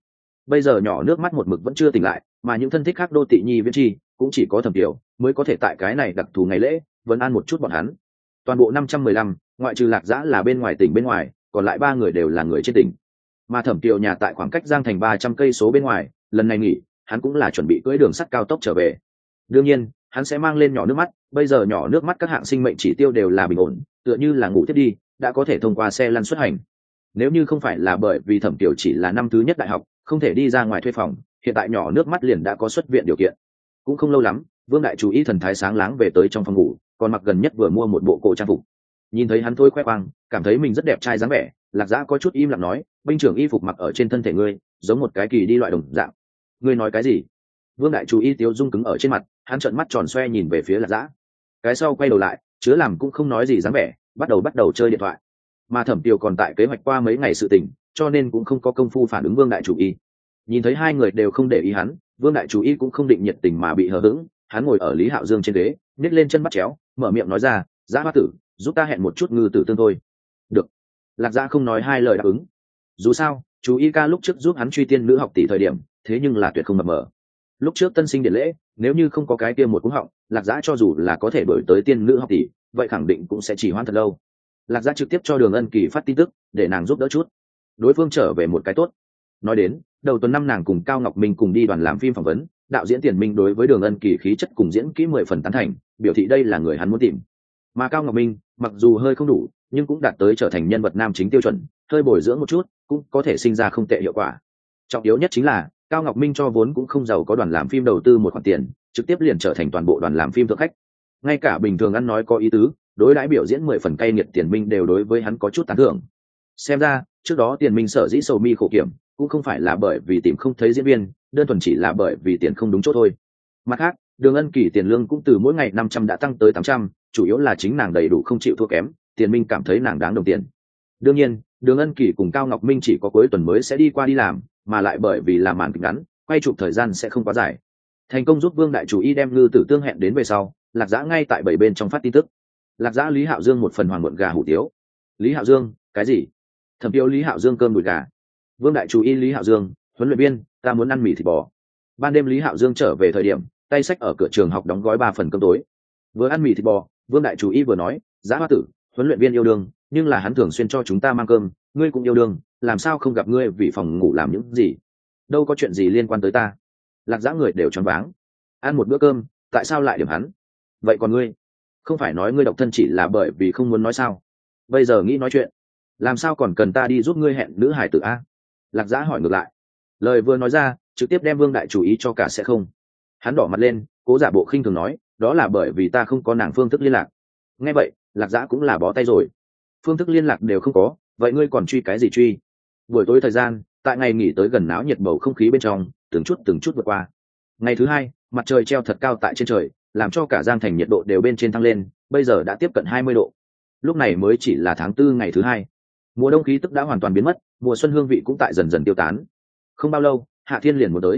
bây giờ nhỏ nước mắt một mực vẫn chưa tỉnh lại, mà những thân thích khác đô tị nhi viễn chi cũng chỉ có Thẩm Kiều mới có thể tại cái này đặc thù ngày lễ vẫn ăn một chút bọn hắn. Toàn bộ 515, ngoại trừ Lạc Dã là bên ngoài tỉnh bên ngoài, còn lại 3 người đều là người trên tỉnh. Mà Thẩm Kiều nhà tại khoảng cách Giang Thành 300 cây số bên ngoài, lần này nghỉ, hắn cũng là chuẩn bị cưỡi đường sắt cao tốc trở về. Đương nhiên, hắn sẽ mang lên nhỏ nước mắt, bây giờ nhỏ nước mắt các hạng sinh mệnh chỉ tiêu đều là bình ổn, tựa như là ngủ tiếp đi, đã có thể thông qua xe lăn xuất hành. Nếu như không phải là bởi vì Thẩm Kiều chỉ là năm thứ nhất đại học, không thể đi ra ngoài thuê phòng, hiện tại nhỏ nước mắt liền đã có xuất viện điều kiện. Cũng không lâu lắm, Vương đại chủ ý thần thái sáng láng về tới trong phòng ngủ, còn mặc gần nhất vừa mua một bộ cổ trang phục. Nhìn thấy hắn thôi khoe khoang, cảm thấy mình rất đẹp trai dáng vẻ, Lạc Dã có chút im lặng nói, binh trưởng y phục mặc ở trên thân thể ngươi, giống một cái kỳ đi loại đồng dạng. Ngươi nói cái gì? Vương đại chủ y tiếu dung cứng ở trên mặt, hắn trợn mắt tròn xoe nhìn về phía Lạc Dã. Cái sau quay đầu lại, chứa làm cũng không nói gì dáng vẻ, bắt đầu chơi điện thoại. Mà Thẩm Kiều còn tại kế hoạch qua mấy ngày sự tình, cho nên cũng không có công phu phản ứng Vương đại chủ y. Nhìn thấy hai người đều không để ý hắn, Vương đại chủ y cũng không định nhiệt tình mà bị hờ hững, hắn ngồi ở Lý Hạo Dương trên ghế, nhếch lên chân bắt chéo, mở miệng nói ra, Dã Hoa tử, giúp ta hẹn một chút ngư tử tương thôi. Được. Lạc Dã không nói hai lời đáp ứng. Dù sao, chú y ca lúc trước giúp hắn truy tiên nữ học tỷ thời điểm, thế nhưng là tuyệt không mập mờ. Lúc trước tân sinh điện lễ, nếu như không có cái kia một cú họng, Lạc Dã cho dù là có thể đổi tới tiên nữ học tỷ, vậy khẳng định cũng sẽ chỉ hoãn thật lâu. Lạc Dã trực tiếp cho Đường Ân Kỳ phát tin tức, để nàng giúp đỡ chút. Đối phương trở về một cái tốt. Nói đến, đầu tuần năm nàng cùng Cao Ngọc Minh cùng đi đoàn làm phim phỏng vấn, đạo diễn Tiền Minh đối với Đường Ân Kỳ khí chất cùng diễn kỹ 10 phần tán thành, biểu thị đây là người hắn muốn tìm. Mà Cao Ngọc Minh, mặc dù hơi không đủ, nhưng cũng đạt tới trở thành nhân vật nam chính tiêu chuẩn, hơi bồi dưỡng một chút, cũng có thể sinh ra không tệ hiệu quả. Trọng yếu nhất chính là, Cao Ngọc Minh cho vốn cũng không giàu có đoàn làm phim đầu tư một khoản tiền, trực tiếp liền trở thành toàn bộ đoàn làm phim thượng khách. Ngay cả bình thường ăn nói có ý tứ, đối đãi biểu diễn 10 phần cay nghiệt Tiền Minh đều đối với hắn có chút tán thưởng. Xem ra, trước đó Tiền Minh sở dĩ sầu mi khổ kiểm, cũng không phải là bởi vì tìm không thấy diễn viên, đơn thuần chỉ là bởi vì tiền không đúng chỗ thôi. Mặt khác, Đường Ân Kỳ tiền lương cũng từ mỗi ngày 500 đã tăng tới 800, chủ yếu là chính nàng đầy đủ không chịu thua kém, Tiền Minh cảm thấy nàng đáng đồng tiền. Đương nhiên, Đường Ân Kỳ cùng Cao Ngọc Minh chỉ có cuối tuần mới sẽ đi qua đi làm, mà lại bởi vì làm màn kịch ngắn, quay chụp thời gian sẽ không quá dài. Thành công giúp Vương đại chủ y đem ngư tử tương hẹn đến về sau, Lạc Dã ngay tại 7 bên trong phát tin tức. Lạc Dã Lý Hạo Dương một phần hoàng muộn gà hủ tiếu. Lý Hạo Dương, cái gì? Thẩm Tiêu Lý Hạo Dương cơm đùi gà. Vương đại chủ y Lý Hạo Dương, huấn luyện viên, ta muốn ăn mì thịt bò. Ban đêm Lý Hạo Dương trở về thời điểm, tay xách ở cửa trường học đóng gói 3 phần cơm tối. Vừa ăn mì thịt bò, Vương đại chủ y vừa nói, Dã Hoa tử, huấn luyện viên yêu đương, nhưng là hắn thường xuyên cho chúng ta mang cơm, ngươi cũng yêu đương, làm sao không gặp ngươi vì phòng ngủ làm những gì? Đâu có chuyện gì liên quan tới ta. Lạc Dã người đều choáng váng. Ăn một bữa cơm, tại sao lại điểm hắn? Vậy còn ngươi, không phải nói ngươi độc thân chỉ là bởi vì không muốn nói sao? Bây giờ nghĩ nói chuyện, làm sao còn cần ta đi giúp ngươi hẹn nữ hải tử a? Lạc Dã hỏi ngược lại. Lời vừa nói ra, trực tiếp đem Vương đại chủ ý cho cả sẽ không. Hắn đỏ mặt lên, cố giả bộ khinh thường nói, đó là bởi vì ta không có nàng phương thức liên lạc. Nghe vậy, Lạc Dã cũng là bó tay rồi. Phương thức liên lạc đều không có, vậy ngươi còn truy cái gì truy? Buổi tối thời gian, tại ngày nghỉ tới gần náo nhiệt bầu không khí bên trong, từng chút vượt qua. Ngày thứ hai, mặt trời treo thật cao tại trên trời, làm cho cả Giang Thành nhiệt độ đều bên trên thăng lên, bây giờ đã tiếp cận 20 độ. Lúc này mới chỉ là tháng 4 ngày thứ hai. Mùa đông khí tức đã hoàn toàn biến mất, mùa xuân hương vị cũng tại dần dần tiêu tán. Không bao lâu, Hạ Thiên liền muốn tới.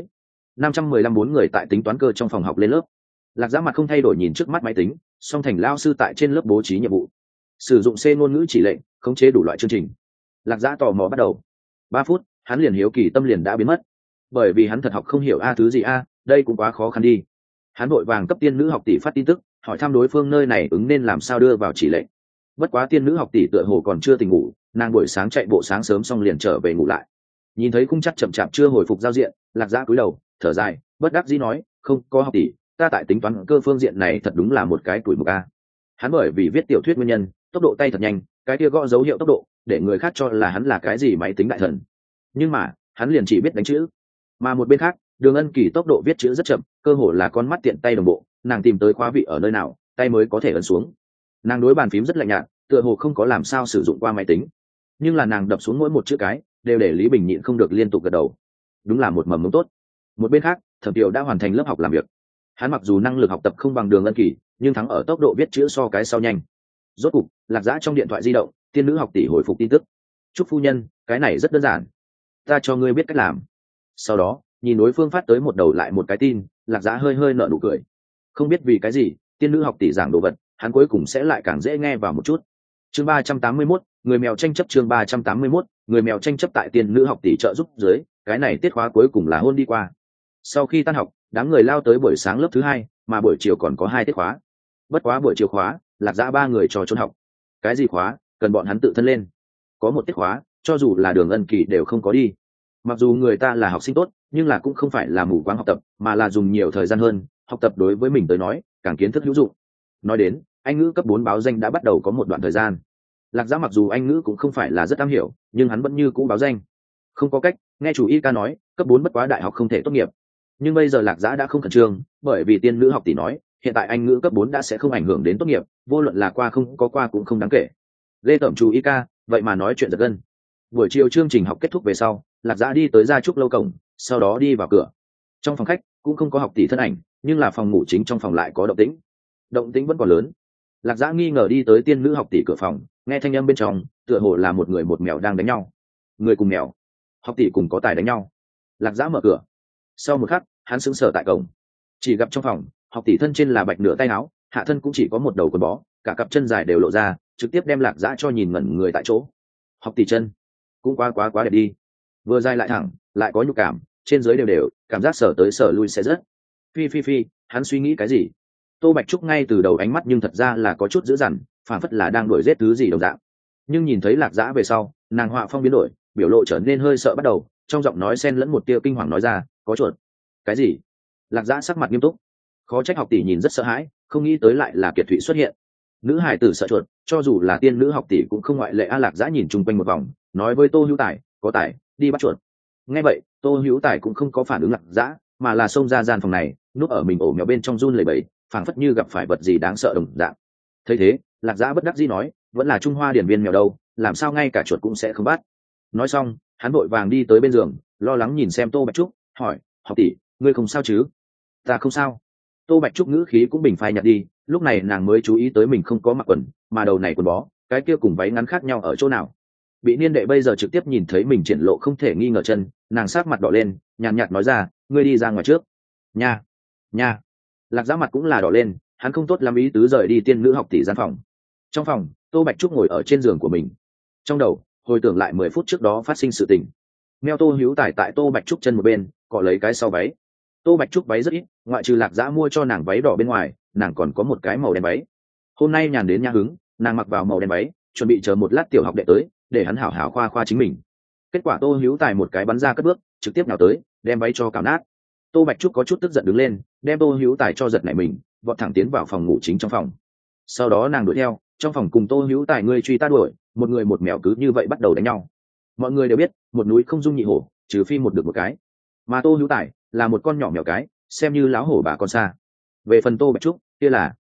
515 bốn người tại tính toán cơ trong phòng học lên lớp. Lạc Dã mặt không thay đổi nhìn trước mắt máy tính, song thành lao sư tại trên lớp bố trí nhiệm vụ. Sử dụng C ngôn ngữ chỉ lệnh, khống chế đủ loại chương trình. Lạc Dã tò mò bắt đầu. 3 phút, hắn liền hiếu kỳ tâm liền đã biến mất. Bởi vì hắn thật học không hiểu thứ gì đây cũng quá khó khăn đi. Hắn vội vàng cấp tiên nữ học tỷ phát tin tức, hỏi thăm đối phương nơi này ứng nên làm sao đưa vào chỉ lệnh. Bất quá tiên nữ học tỷ tựa hồ còn chưa tỉnh ngủ, nàng buổi sáng chạy bộ sáng sớm xong liền trở về ngủ lại. Nhìn thấy khung chắc chậm chạp chưa hồi phục giao diện, Lạc Dã cúi đầu thở dài, bất đắc dĩ nói, không có học tỷ, ta tại tính toán cơ phương diện này thật đúng là một cái tuổi mục a. Hắn bởi vì viết tiểu thuyết nguyên nhân, tốc độ tay thật nhanh, cái kia gõ dấu hiệu tốc độ để người khác cho là hắn là cái gì máy tính đại thần, nhưng mà hắn liền chỉ biết đánh chữ. Mà một bên khác, Đường Ân Kỳ tốc độ viết chữ rất chậm, cơ hồ là con mắt tiện tay đồng bộ, nàng tìm tới khóa vị ở nơi nào, tay mới có thể ấn xuống. Nàng đối bàn phím rất lạnh nhạt, tựa hồ không có làm sao sử dụng qua máy tính, nhưng là nàng đập xuống mỗi một chữ cái đều để Lý Bình nhịn không được liên tục gật đầu. Đúng là một mầm mống tốt. Một bên khác, Thẩm Kiều đã hoàn thành lớp học làm việc. Hắn mặc dù năng lực học tập không bằng Đường Ân Kỳ, nhưng thắng ở tốc độ viết chữ so cái sau nhanh. Rốt cục, Lạc Dã trong điện thoại di động, tiên nữ học tỷ hồi phục tin tức. Chúc phu nhân, cái này rất đơn giản, ta cho ngươi biết cách làm. Sau đó, nhìn đối phương phát tới một đầu lại một cái tin, Lạc Dã hơi nở nụ cười. Không biết vì cái gì, tiên nữ học tỷ giảng đồ vật, hắn cuối cùng sẽ lại càng dễ nghe vào một chút. Chương 381, người mèo tranh chấp. Chương 381, người mèo tranh chấp. Tại tiên nữ học tỷ trợ giúp dưới, cái này tiết khóa cuối cùng là hôn đi qua. Sau khi tan học, đám người lao tới buổi sáng lớp thứ hai, mà buổi chiều còn có 2 tiết khóa. Bất quá buổi chiều khóa, Lạc Dã 3 người cho trốn học. Cái gì khóa, cần bọn hắn tự thân lên. Có một tiết khóa, cho dù là Đường Ân Kỳ đều không có đi. Mặc dù người ta là học sinh tốt, nhưng là cũng không phải là mù quáng học tập, mà là dùng nhiều thời gian hơn, học tập đối với mình tới nói, càng kiến thức hữu dụng. Nói đến, Anh ngữ cấp 4 báo danh đã bắt đầu có một đoạn thời gian. Lạc Dã mặc dù Anh ngữ cũng không phải là rất am hiểu, nhưng hắn vẫn như cũ báo danh. Không có cách, nghe chủ y ca nói, cấp 4 bất quá đại học không thể tốt nghiệp. Nhưng bây giờ Lạc Dã đã không khẩn trương, bởi vì tiên nữ học tỷ nói, hiện tại Anh ngữ cấp 4 đã sẽ không ảnh hưởng đến tốt nghiệp, vô luận là qua không có qua cũng không đáng kể. Lê tẩm chủ y ca, vậy mà nói chuyện giật gân. Buổi chiều chương trình học kết thúc về sau, Lạc Dã đi tới gia trúc lâu cổng, sau đó đi vào cửa. Trong phòng khách cũng không có học tỷ thân ảnh, nhưng là phòng ngủ chính trong phòng lại có động tĩnh. Động tĩnh vẫn còn lớn. Lạc Dã nghi ngờ đi tới tiên nữ học tỷ cửa phòng, nghe thanh âm bên trong, tựa hồ là một người một mèo đang đánh nhau. Người cùng mèo, học tỷ cùng có tài đánh nhau. Lạc Dã mở cửa. Sau một khắc, hắn sững sờ tại cổng. Chỉ gặp trong phòng, học tỷ thân trên là bạch nửa tay áo, hạ thân cũng chỉ có một đầu quần bó, cả cặp chân dài đều lộ ra, trực tiếp đem Lạc Dã cho nhìn ngẩn người tại chỗ. Học tỷ chân cũng quá đẹp đi, vừa dài lại thẳng, lại có nhục cảm, trên dưới đều đều, cảm giác sở tới sở lui sẽ rất. Phi, hắn suy nghĩ cái gì? Tô Bạch Trúc ngay từ đầu ánh mắt nhưng thật ra là có chút dữ dằn, phản phất là đang đuổi giết thứ gì đồng dạng. Nhưng nhìn thấy Lạc Dã về sau, nàng họa phong biến đổi, biểu lộ trở nên hơi sợ bắt đầu, trong giọng nói xen lẫn một tia kinh hoàng nói ra, có chuột. Cái gì? Lạc Dã sắc mặt nghiêm túc. Khó trách học tỷ nhìn rất sợ hãi, không nghĩ tới lại là Kiệt Thụy xuất hiện. Nữ hài tử sợ chuột, cho dù là tiên nữ học tỷ cũng không ngoại lệ. A Lạc Dã nhìn chung quanh một vòng, nói với Tô Hữu Tài, có tài, đi bắt chuột. Nghe vậy, Tô Hữu Tài cũng không có phản ứng Lạc Dã, mà là xông ra gian phòng này, núp ở mình ổ mèo bên trong run lẩy bẩy, phảng phất như gặp phải vật gì đáng sợ đồng dạng. Thấy thế, Lạc Dã bất đắc dĩ nói, vẫn là Trung Hoa điển viên mèo đâu, làm sao ngay cả chuột cũng sẽ không bắt. Nói xong, hắn vội vàng đi tới bên giường, lo lắng nhìn xem Tô Bạch Trúc, hỏi, học tỷ, ngươi không sao chứ? Ta không sao. Tô Bạch Trúc ngữ khí cũng bình phai nhạt đi, lúc này nàng mới chú ý tới mình không có mặc quần, mà đầu này quần bó, cái kia cùng váy ngắn khác nhau ở chỗ nào. Bị niên đệ bây giờ trực tiếp nhìn thấy mình triển lộ không thể nghi ngờ chân, nàng sát mặt đỏ lên, nhàn nhạt nói ra, ngươi đi ra ngoài trước. Nha. Lạc Dã mặt cũng là đỏ lên, hắn không tốt lắm ý tứ rời đi tiên nữ học tỷ gian phòng. Trong phòng, Tô Bạch Trúc ngồi ở trên giường của mình, trong đầu hồi tưởng lại 10 phút trước đó phát sinh sự tình. Meo Tô Hữu Tài tại Tô Bạch Trúc chân một bên, cọ lấy cái sau váy. Tô Bạch Trúc váy rất ít, ngoại trừ Lạc Dã mua cho nàng váy đỏ bên ngoài, nàng còn có một cái màu đen váy. Hôm nay nhàn đến nhã hứng, nàng mặc vào màu đen váy, chuẩn bị chờ một lát tiểu học đệ tới, để hắn hảo hảo khoa chính mình. Kết quả Tô Hữu Tài một cái bắn ra cất bước, trực tiếp nào tới, đem váy cho cào nát. Tô Bạch Trúc có chút tức giận đứng lên, đem Tô Hữu Tài cho giật nảy mình, vọt thẳng tiến vào phòng ngủ chính trong phòng. Sau đó nàng đuổi theo, trong phòng cùng Tô Hữu Tài ngươi truy ta đuổi, một người một mèo cứ như vậy bắt đầu đánh nhau. Mọi người đều biết, một núi không dung nhị hổ, trừ phi một được một cái. Mà Tô Hữu Tài là một con nhỏ mèo cái, xem như láo hổ bà con xa. Về phần Tô Bạch Trúc, kia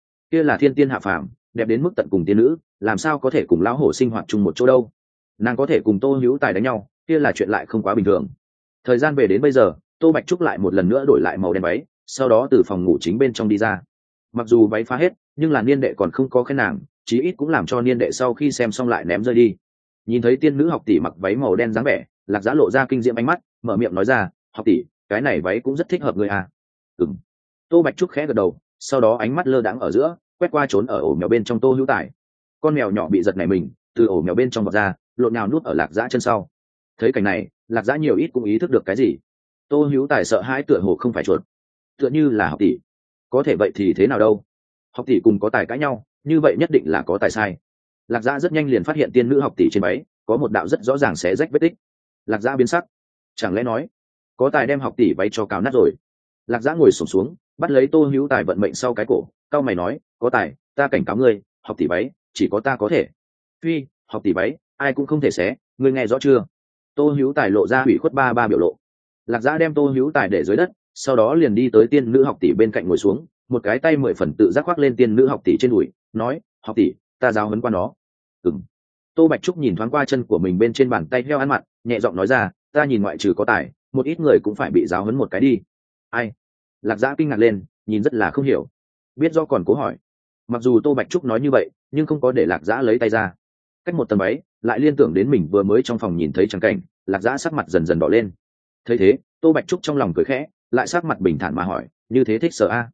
là thiên tiên hạ phàm, đẹp đến mức tận cùng tiên nữ, làm sao có thể cùng lão hổ sinh hoạt chung một chỗ đâu. Nàng có thể cùng Tô Hữu Tài đánh nhau, kia là chuyện lại không quá bình thường. Thời gian về đến bây giờ, Tô Bạch Trúc lại một lần nữa đổi lại màu đen váy, sau đó từ phòng ngủ chính bên trong đi ra. Mặc dù váy phá hết, nhưng là niên đệ còn không có khen nàng, chí ít cũng làm cho niên đệ sau khi xem xong lại ném rơi đi. Nhìn thấy tiên nữ học tỷ mặc váy màu đen dáng vẻ, Lạc Dã lộ ra kinh diễm ánh mắt, mở miệng nói ra, học tỷ, cái này váy cũng rất thích hợp người à. Ừm. Tô Bạch Trúc khẽ gật đầu, sau đó ánh mắt lơ đãng ở giữa, quét qua trốn ở ổ mèo bên trong Tô Hữu Tài. Con mèo nhỏ bị giật nảy mình, từ ổ mèo bên trong vọt ra, lộn nhào nuốt ở Lạc Dã chân sau. Thấy cảnh này, Lạc Dã nhiều ít cũng ý thức được cái gì. Tô Hữu Tài sợ hãi tựa hồ không phải chuột, tựa như là học tỷ. Có thể vậy thì thế nào đâu? Học tỷ cùng có tài cãi nhau, như vậy nhất định là có tài sai. Lạc Dã rất nhanh liền phát hiện tiên nữ học tỷ trên váy có một đạo rất rõ ràng xé rách vết tích. Lạc Dã biến sắc, chẳng lẽ nói có tài đem học tỷ váy cho cào nát rồi? Lạc Dã ngồi xổm xuống, bắt lấy Tô Hữu Tài vận mệnh sau cái cổ, cau mày nói, có tài, ta cảnh cáo ngươi, học tỷ váy chỉ có ta có thể. Phi, học tỷ váy ai cũng không thể xé, ngươi nghe rõ chưa? Tô Hữu Tài lộ ra hủy khuất ba biểu lộ. Lạc Dã đem Tô Hữu Tài để dưới đất, sau đó liền đi tới tiên nữ học tỷ bên cạnh ngồi xuống, một cái tay 10 phần tự giác khoác lên tiên nữ học tỷ trên đùi, nói, học tỷ, ta giáo huấn qua nó. Ừm. Tô Bạch Trúc nhìn thoáng qua chân của mình bên trên bàn tay heo ăn mặn, nhẹ giọng nói ra, ta nhìn ngoại trừ có tài, một ít người cũng phải bị giáo huấn một cái đi. Ai? Lạc Dã kinh ngạc lên, nhìn rất là không hiểu, biết do còn cố hỏi. Mặc dù Tô Bạch Trúc nói như vậy, nhưng không có để Lạc Dã lấy tay ra. Cách một tầng váy, lại liên tưởng đến mình vừa mới trong phòng nhìn thấy trắng cảnh, Lạc Dã sắc mặt dần dần đỏ lên. Thấy thế, Tô Bạch Trúc trong lòng cười khẽ, lại sắc mặt bình thản mà hỏi, như thế thích sợ a?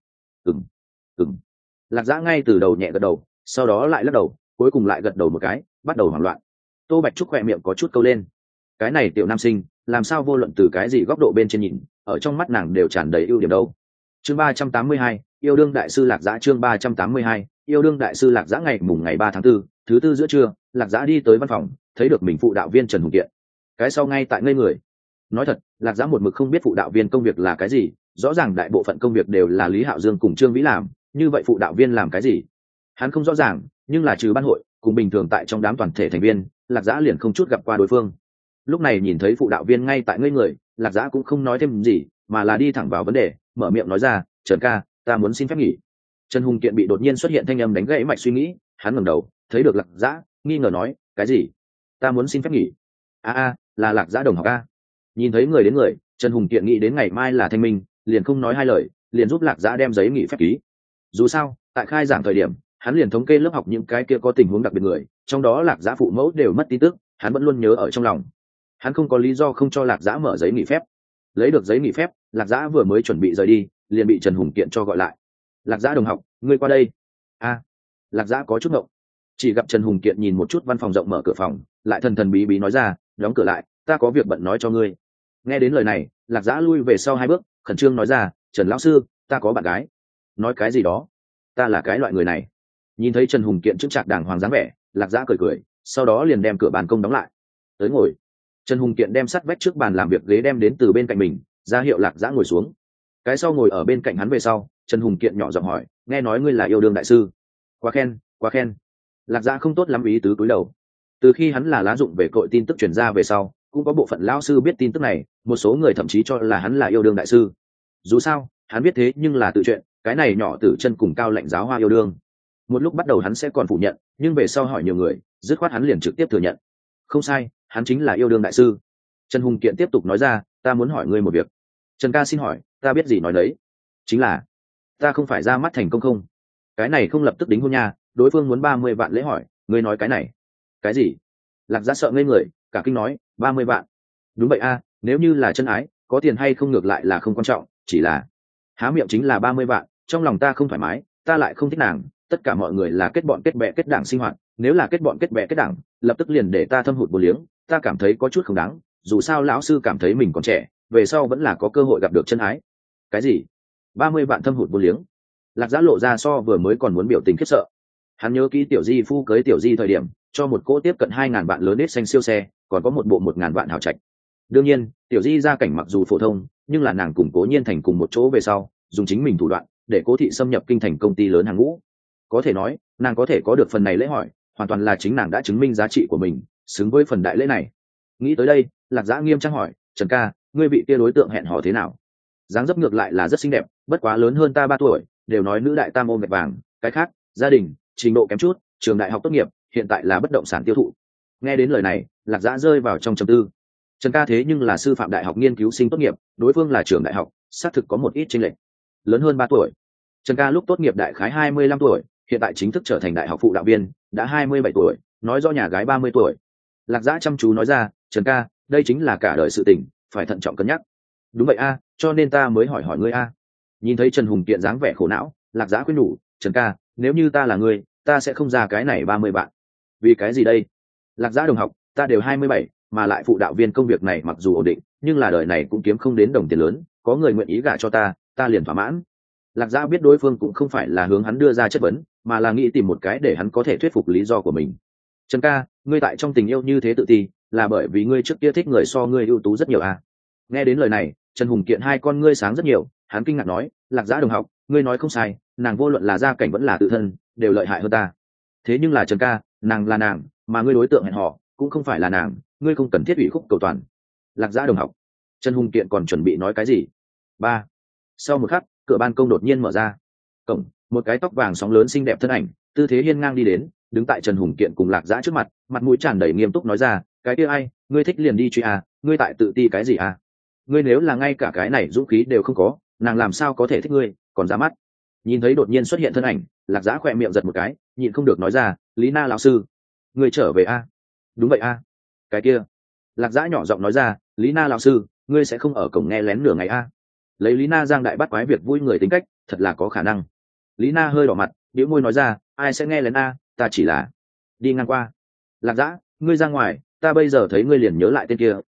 Ừm. Lạc Dã ngay từ đầu nhẹ gật đầu, sau đó lại lắc đầu, cuối cùng lại gật đầu một cái, bắt đầu hoảng loạn. Tô Bạch Trúc khỏe miệng có chút câu lên. cái này tiểu nam sinh làm sao vô luận từ cái gì góc độ bên trên nhìn, ở trong mắt nàng đều tràn đầy ưu điểm đâu. Chương 382, yêu đương đại sư Lạc Dã. Chương 382, yêu đương đại sư Lạc Dã. Ngày 3 tháng 4, thứ tư giữa trưa, Lạc Dã đi tới văn phòng, thấy được mình phụ đạo viên Trần Hùng Kiện. Cái sau ngay tại ngây người. Nói thật, Lạc Dã một mực không biết phụ đạo viên công việc là cái gì, rõ ràng đại bộ phận công việc đều là Lý Hạo Dương cùng Trương Vĩ làm, như vậy phụ đạo viên làm cái gì? Hắn không rõ ràng, nhưng là trừ ban hội, cùng bình thường tại trong đám toàn thể thành viên, Lạc Dã liền không chút gặp qua đối phương. Lúc này nhìn thấy phụ đạo viên ngay tại ngây người, Lạc Dã cũng không nói thêm gì, mà là đi thẳng vào vấn đề, mở miệng nói ra, "Trần ca, ta muốn xin phép nghỉ." Trần Hùng Kiện bị đột nhiên xuất hiện thanh âm đánh gãy mạch suy nghĩ, hắn ngẩng đầu, thấy được Lạc Dã, nghi ngờ nói, "Cái gì? Ta muốn xin phép nghỉ?" Là Lạc Dã đồng học a. Nhìn thấy người đến người, Trần Hùng Kiện nghĩ đến ngày mai là thanh minh, liền không nói hai lời, liền giúp Lạc Dã đem giấy nghỉ phép ký. Dù sao, tại khai giảng thời điểm, hắn liền thống kê lớp học những cái kia có tình huống đặc biệt người, trong đó Lạc Dã phụ mẫu đều mất tin tức, hắn vẫn luôn nhớ ở trong lòng. Hắn không có lý do không cho Lạc Dã mở giấy nghỉ phép. Lấy được giấy nghỉ phép, Lạc Dã vừa mới chuẩn bị rời đi, liền bị Trần Hùng Kiện cho gọi lại. "Lạc Dã đồng học, ngươi qua đây." Lạc Dã có chút ngộng, chỉ gặp Trần Hùng Kiện nhìn một chút văn phòng rộng mở cửa phòng, lại thần thần bí bí nói ra, "Đóng cửa lại, ta có việc bận nói cho ngươi." Nghe đến lời này, Lạc Dã lui về sau 2 bước, khẩn trương nói ra, "Trần lão sư, ta có bạn gái." "Nói cái gì đó? Ta là cái loại người này." Nhìn thấy Trần Hùng Kiện chững chạc đàng hoàng dáng vẻ, Lạc Dã cười cười, sau đó liền đem cửa ban công đóng lại. "Tới ngồi." Trần Hùng Kiện đem sắt vách trước bàn làm việc ghế đem đến từ bên cạnh mình, ra hiệu Lạc Dã ngồi xuống. Cái sau ngồi ở bên cạnh hắn về sau, Trần Hùng Kiện nhỏ giọng hỏi, "Nghe nói ngươi là yêu đương đại sư." Quá khen, quá khen." Lạc Dã không tốt lắm ý tứ cúi đầu. Từ khi hắn là lá dụng về cội tin tức truyền ra về sau, cũng có bộ phận lão sư biết tin tức này, một số người thậm chí cho là hắn là yêu đương đại sư. Dù sao, hắn biết thế nhưng là tự chuyện, cái này nhỏ Tử Chân cùng Cao Lạnh giáo hoa yêu đương. Một lúc bắt đầu hắn sẽ còn phủ nhận, nhưng về sau hỏi nhiều người, dứt khoát hắn liền trực tiếp thừa nhận. "Không sai, hắn chính là yêu đương đại sư." Trần Hùng Kiện tiếp tục nói ra, "Ta muốn hỏi ngươi một việc." "Trần ca xin hỏi, ta biết gì nói đấy." "Chính là, ta không phải ra mắt thành công không?" "Cái này không lập tức đính hôn nha, đối phương muốn 30 vạn lễ hỏi, ngươi nói cái này." "Cái gì?" Lạc Dã sợ ngây người, cả kinh nói, 30 vạn? "Đúng vậy a, nếu như là chân ái, có tiền hay không ngược lại là không quan trọng, chỉ là..." "Há miệng chính là 30 vạn, trong lòng ta không thoải mái, ta lại không thích nàng, tất cả mọi người là kết bọn kết bè kết đảng sinh hoạt, nếu là kết bọn kết bè kết đảng, lập tức liền để ta thâm hụt vô liếng, ta cảm thấy có chút không đáng, dù sao lão sư cảm thấy mình còn trẻ, về sau vẫn là có cơ hội gặp được chân ái." "Cái gì? 30 vạn thâm hụt vô liếng?" Lạc Dã lộ ra so vừa mới còn muốn biểu tình khiếp sợ. Hắn nhớ kỹ Tiểu Di phu cưới Tiểu Di thời điểm, cho một cỗ tiếp cận 2.000 vạn lớn nết xanh siêu xe, còn có một bộ 1.000 vạn hào trạch. Đương nhiên, Tiểu Di gia cảnh mặc dù phổ thông, nhưng là nàng cùng Cố Nhiên Thành cùng một chỗ về sau, dùng chính mình thủ đoạn để Cố thị xâm nhập kinh thành công ty lớn hàng ngũ. Có thể nói, nàng có thể có được phần này lễ hỏi, hoàn toàn là chính nàng đã chứng minh giá trị của mình, xứng với phần đại lễ này. Nghĩ tới đây, Lạc Dã nghiêm trang hỏi, "Trần ca, ngươi vị kia đối tượng hẹn hò thế nào?" Dáng dấp ngược lại là rất xinh đẹp, bất quá lớn hơn ta 3 tuổi, đều nói nữ đại tam ôm gạch vàng, cái khác, gia đình, trình độ kém chút, trường đại học tốt nghiệp, hiện tại là bất động sản tiêu thụ. Nghe đến lời này, Lạc Dã rơi vào trong trầm tư. Trần ca thế nhưng là sư phạm đại học nghiên cứu sinh tốt nghiệp, đối phương là trường đại học, xác thực có một ít chênh lệch. Lớn hơn 3 tuổi. Trần ca lúc tốt nghiệp đại khái 25 tuổi, hiện tại chính thức trở thành đại học phụ đạo viên, đã 27 tuổi, nói do nhà gái 30 tuổi. Lạc Dã chăm chú nói ra, "Trần ca, đây chính là cả đời sự tình, phải thận trọng cân nhắc." "Đúng vậy a, cho nên ta mới hỏi hỏi ngươi a." Nhìn thấy Trần Hùng Kiện dáng vẻ khổ não, Lạc Dã khuyên nhủ, "Trần ca, nếu như ta là ngươi, ta sẽ không ra cái này 30 vạn." "Vì cái gì đây?" "Lạc Dã đồng học, ta đều 27, mà lại phụ đạo viên công việc này mặc dù ổn định, nhưng là đời này cũng kiếm không đến đồng tiền lớn, có người nguyện ý gả cho ta, ta liền thỏa mãn." Lạc Dã biết đối phương cũng không phải là hướng hắn đưa ra chất vấn, mà là nghĩ tìm một cái để hắn có thể thuyết phục lý do của mình. "Trần ca, ngươi tại trong tình yêu như thế tự ti, là bởi vì ngươi trước kia thích người so ngươi ưu tú rất nhiều à?" Nghe đến lời này, Trần Hùng Kiện hai con ngươi sáng rất nhiều, hắn kinh ngạc nói, "Lạc Dã đồng học, ngươi nói không sai, nàng vô luận là gia cảnh vẫn là tự thân, đều lợi hại hơn ta. Thế nhưng là Trần ca, nàng là nàng, mà ngươi đối tượng hẹn hò cũng không phải là nàng, ngươi không cần thiết ủy khúc cầu toàn." Lạc Dã đồng học. Trần Hùng Kiện còn chuẩn bị nói cái gì. Sau một khắc, cửa ban công đột nhiên mở ra. Cổng, một cái tóc vàng sóng lớn xinh đẹp thân ảnh, tư thế hiên ngang đi đến, đứng tại Trần Hùng Kiện cùng Lạc Dã trước mặt, mặt mũi tràn đầy nghiêm túc nói ra, "Cái kia ai, ngươi thích liền đi truy à, ngươi tại tự ti cái gì à? Ngươi nếu là ngay cả cái này dũng khí đều không có, nàng làm sao có thể thích ngươi, còn ra mắt." Nhìn thấy đột nhiên xuất hiện thân ảnh, Lạc Dã khỏe miệng giật một cái, nhịn không được nói ra, "Lý Na lão sư, ngươi trở về a?" "Đúng vậy a." "Cái kia..." Lạc Dã nhỏ giọng nói ra, "Lý Na lão sư, ngươi sẽ không ở cổng nghe lén nửa ngày a?" Lấy Lý Na giang đại bắt quái việc vui người tính cách, thật là có khả năng. Lý Na hơi đỏ mặt, bĩu môi nói ra, "Ai sẽ nghe lén a, ta chỉ là đi ngang qua." "Lạc Dã, ngươi ra ngoài, ta bây giờ thấy ngươi liền nhớ lại tên kia,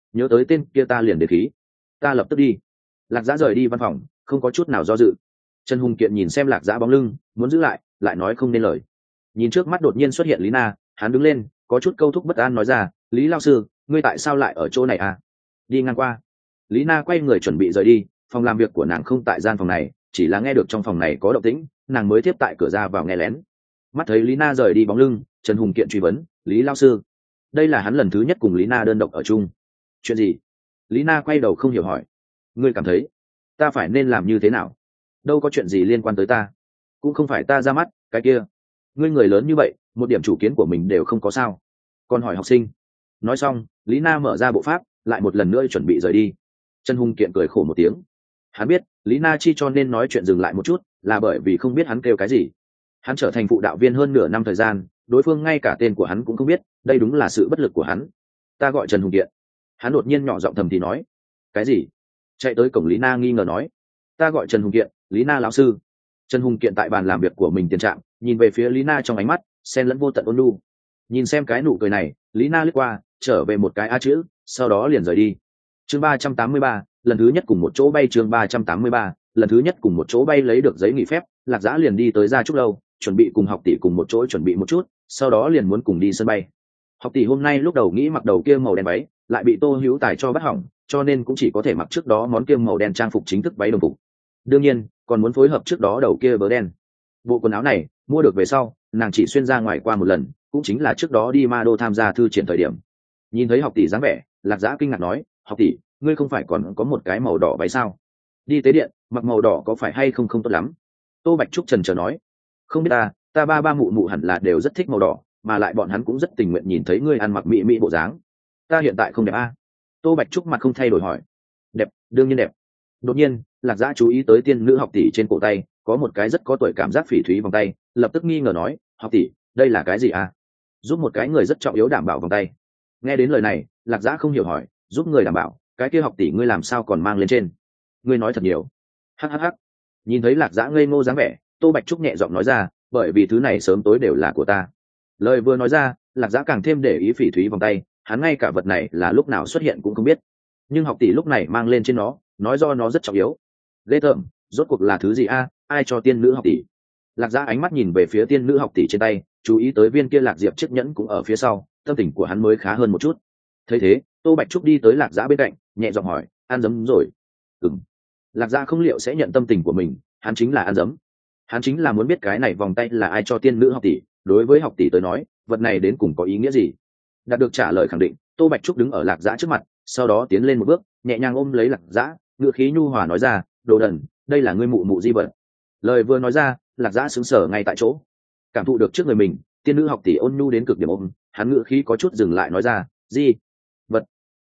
nhớ tới tên kia ta liền để khí. Ta lập tức đi. Lạc Dã rời đi văn phòng, không có chút nào do dự. Trần Hùng Kiện nhìn xem Lạc Dã bóng lưng, muốn giữ lại nói không nên lời. Nhìn trước mắt đột nhiên xuất hiện Lý Na, hắn đứng lên, có chút câu thúc bất an nói ra, Lý lão sư, ngươi tại sao lại ở chỗ này à? Đi ngang qua. Lý Na quay người chuẩn bị rời đi, phòng làm việc của nàng không tại gian phòng này, chỉ là nghe được trong phòng này có động tĩnh, nàng mới tiếp tại cửa ra vào nghe lén. Mắt thấy Lý Na rời đi bóng lưng, Trần Hùng Kiện truy vấn, Lý lão sư, đây là hắn lần thứ nhất cùng Lý Na đơn độc ở chung. Chuyện gì? Lý Na quay đầu không hiểu hỏi. Ngươi cảm thấy ta phải nên làm như thế nào? Đâu có chuyện gì liên quan tới ta, cũng không phải ta ra mắt. Cái kia, ngươi người lớn như vậy, một điểm chủ kiến của mình đều không có sao? Còn hỏi học sinh. Nói xong, Lý Na mở ra bộ pháp, lại một lần nữa chuẩn bị rời đi. Trần Hùng Kiện cười khổ một tiếng. Hắn biết Lý Na chi cho nên nói chuyện dừng lại một chút, là bởi vì không biết hắn kêu cái gì. Hắn trở thành phụ đạo viên hơn nửa năm thời gian, đối phương ngay cả tên của hắn cũng không biết, đây đúng là sự bất lực của hắn. Ta gọi Trần Hùng Kiện. Hắn đột nhiên nhỏ giọng thầm thì nói. Cái gì? Chạy tới cổng Lý Na nghi ngờ nói. Ta gọi Trần Hùng Kiện, Lý Na lão sư. Trần Hùng Kiện tại bàn làm việc của mình tiền trạng, nhìn về phía Lý Na trong ánh mắt xen lẫn vô tận ôn nhu. Nhìn xem cái nụ cười này, Lý Na lướt qua, trở về một cái a chữ, sau đó liền rời đi. Chương 383, lần thứ nhất cùng một chỗ bay. Chương 383, lần thứ nhất cùng một chỗ bay. Lấy được giấy nghỉ phép, Lạc Dã liền đi tới Gia Trúc lâu, chuẩn bị cùng học tỷ cùng một chỗ chuẩn bị một chút, sau đó liền muốn cùng đi sân bay. Học tỷ hôm nay lúc đầu nghĩ mặc đầu kia màu đen váy, lại bị Tô Hữu Tài cho bắt hỏng, cho nên cũng chỉ có thể mặc trước đó món kia màu đen trang phục chính thức váy đồng phục. Đương nhiên, còn muốn phối hợp trước đó đầu kia vớ đen. Bộ quần áo này mua được về sau, nàng chỉ xuyên ra ngoài qua một lần, cũng chính là trước đó đi Ma Đô tham gia thư triển thời điểm. Nhìn thấy học tỷ dáng vẻ, Lạc Dã kinh ngạc nói, học tỷ, ngươi không phải còn có một cái màu đỏ váy sao? Đi tế điện mặc màu đỏ có phải hay không không tốt lắm? Tô Bạch Trúc trần trờ nói. Không biết ta ba mụ mụ hẳn là đều rất thích màu đỏ, mà lại bọn hắn cũng rất tình nguyện nhìn thấy ngươi ăn mặc mỹ mỹ bộ dáng. Ta hiện tại không đẹp à? Tô Bạch Trúc mặt không thay đổi hỏi. Đẹp, đương nhiên đẹp. Đột nhiên, Lạc Dã chú ý tới tiên nữ học tỷ trên cổ tay có một cái rất có tuổi cảm giác phỉ thúy vòng tay, lập tức nghi ngờ nói, học tỷ, đây là cái gì à? Giúp một cái người rất trọng yếu đảm bảo vòng tay. Nghe đến lời này, Lạc Dã không hiểu hỏi, giúp người đảm bảo, cái kia học tỷ ngươi làm sao còn mang lên trên? Ngươi nói thật nhiều. Hhh. Nhìn thấy Lạc Dã ngây ngô dáng vẻ, Tô Bạch Trúc nhẹ giọng nói ra, bởi vì thứ này sớm tối đều là của ta. Lời vừa nói ra, Lạc Dã càng thêm để ý phỉ thúy vòng tay, hắn ngay cả vật này là lúc nào xuất hiện cũng không biết. Nhưng học tỷ lúc này mang lên trên nó, nói do nó rất trọng yếu. Ghê tởm, rốt cuộc là thứ gì a? Ai cho tiên nữ học tỷ? Lạc Dã ánh mắt nhìn về phía tiên nữ học tỷ trên tay, chú ý tới viên kia lạc diệp chiếc nhẫn cũng ở phía sau, tâm tình của hắn mới khá hơn một chút. Thấy thế, Tô Bạch Trúc đi tới Lạc Dã bên cạnh, nhẹ giọng hỏi, ăn dấm rồi? Ừm. Lạc Dã không liệu sẽ nhận tâm tình của mình, hắn chính là ăn dấm. Hắn chính là muốn biết cái này vòng tay là ai cho tiên nữ học tỷ, đối với học tỷ tới nói, vật này đến cùng có ý nghĩa gì? Đạt được trả lời khẳng định, Tô Bạch Trúc đứng ở Lạc Dã trước mặt, sau đó tiến lên một bước, nhẹ nhàng ôm lấy Lạc Dã, ngữ khí nhu hòa nói ra, đồ đần, đây là ngươi mụ mụ di vật. Lời vừa nói ra, Lạc Dã sững sờ ngay tại chỗ, cảm thụ được trước người mình tiên nữ học tỷ ôn nhu đến cực điểm ôm, hắn ngữ khí có chút dừng lại nói ra, di vật?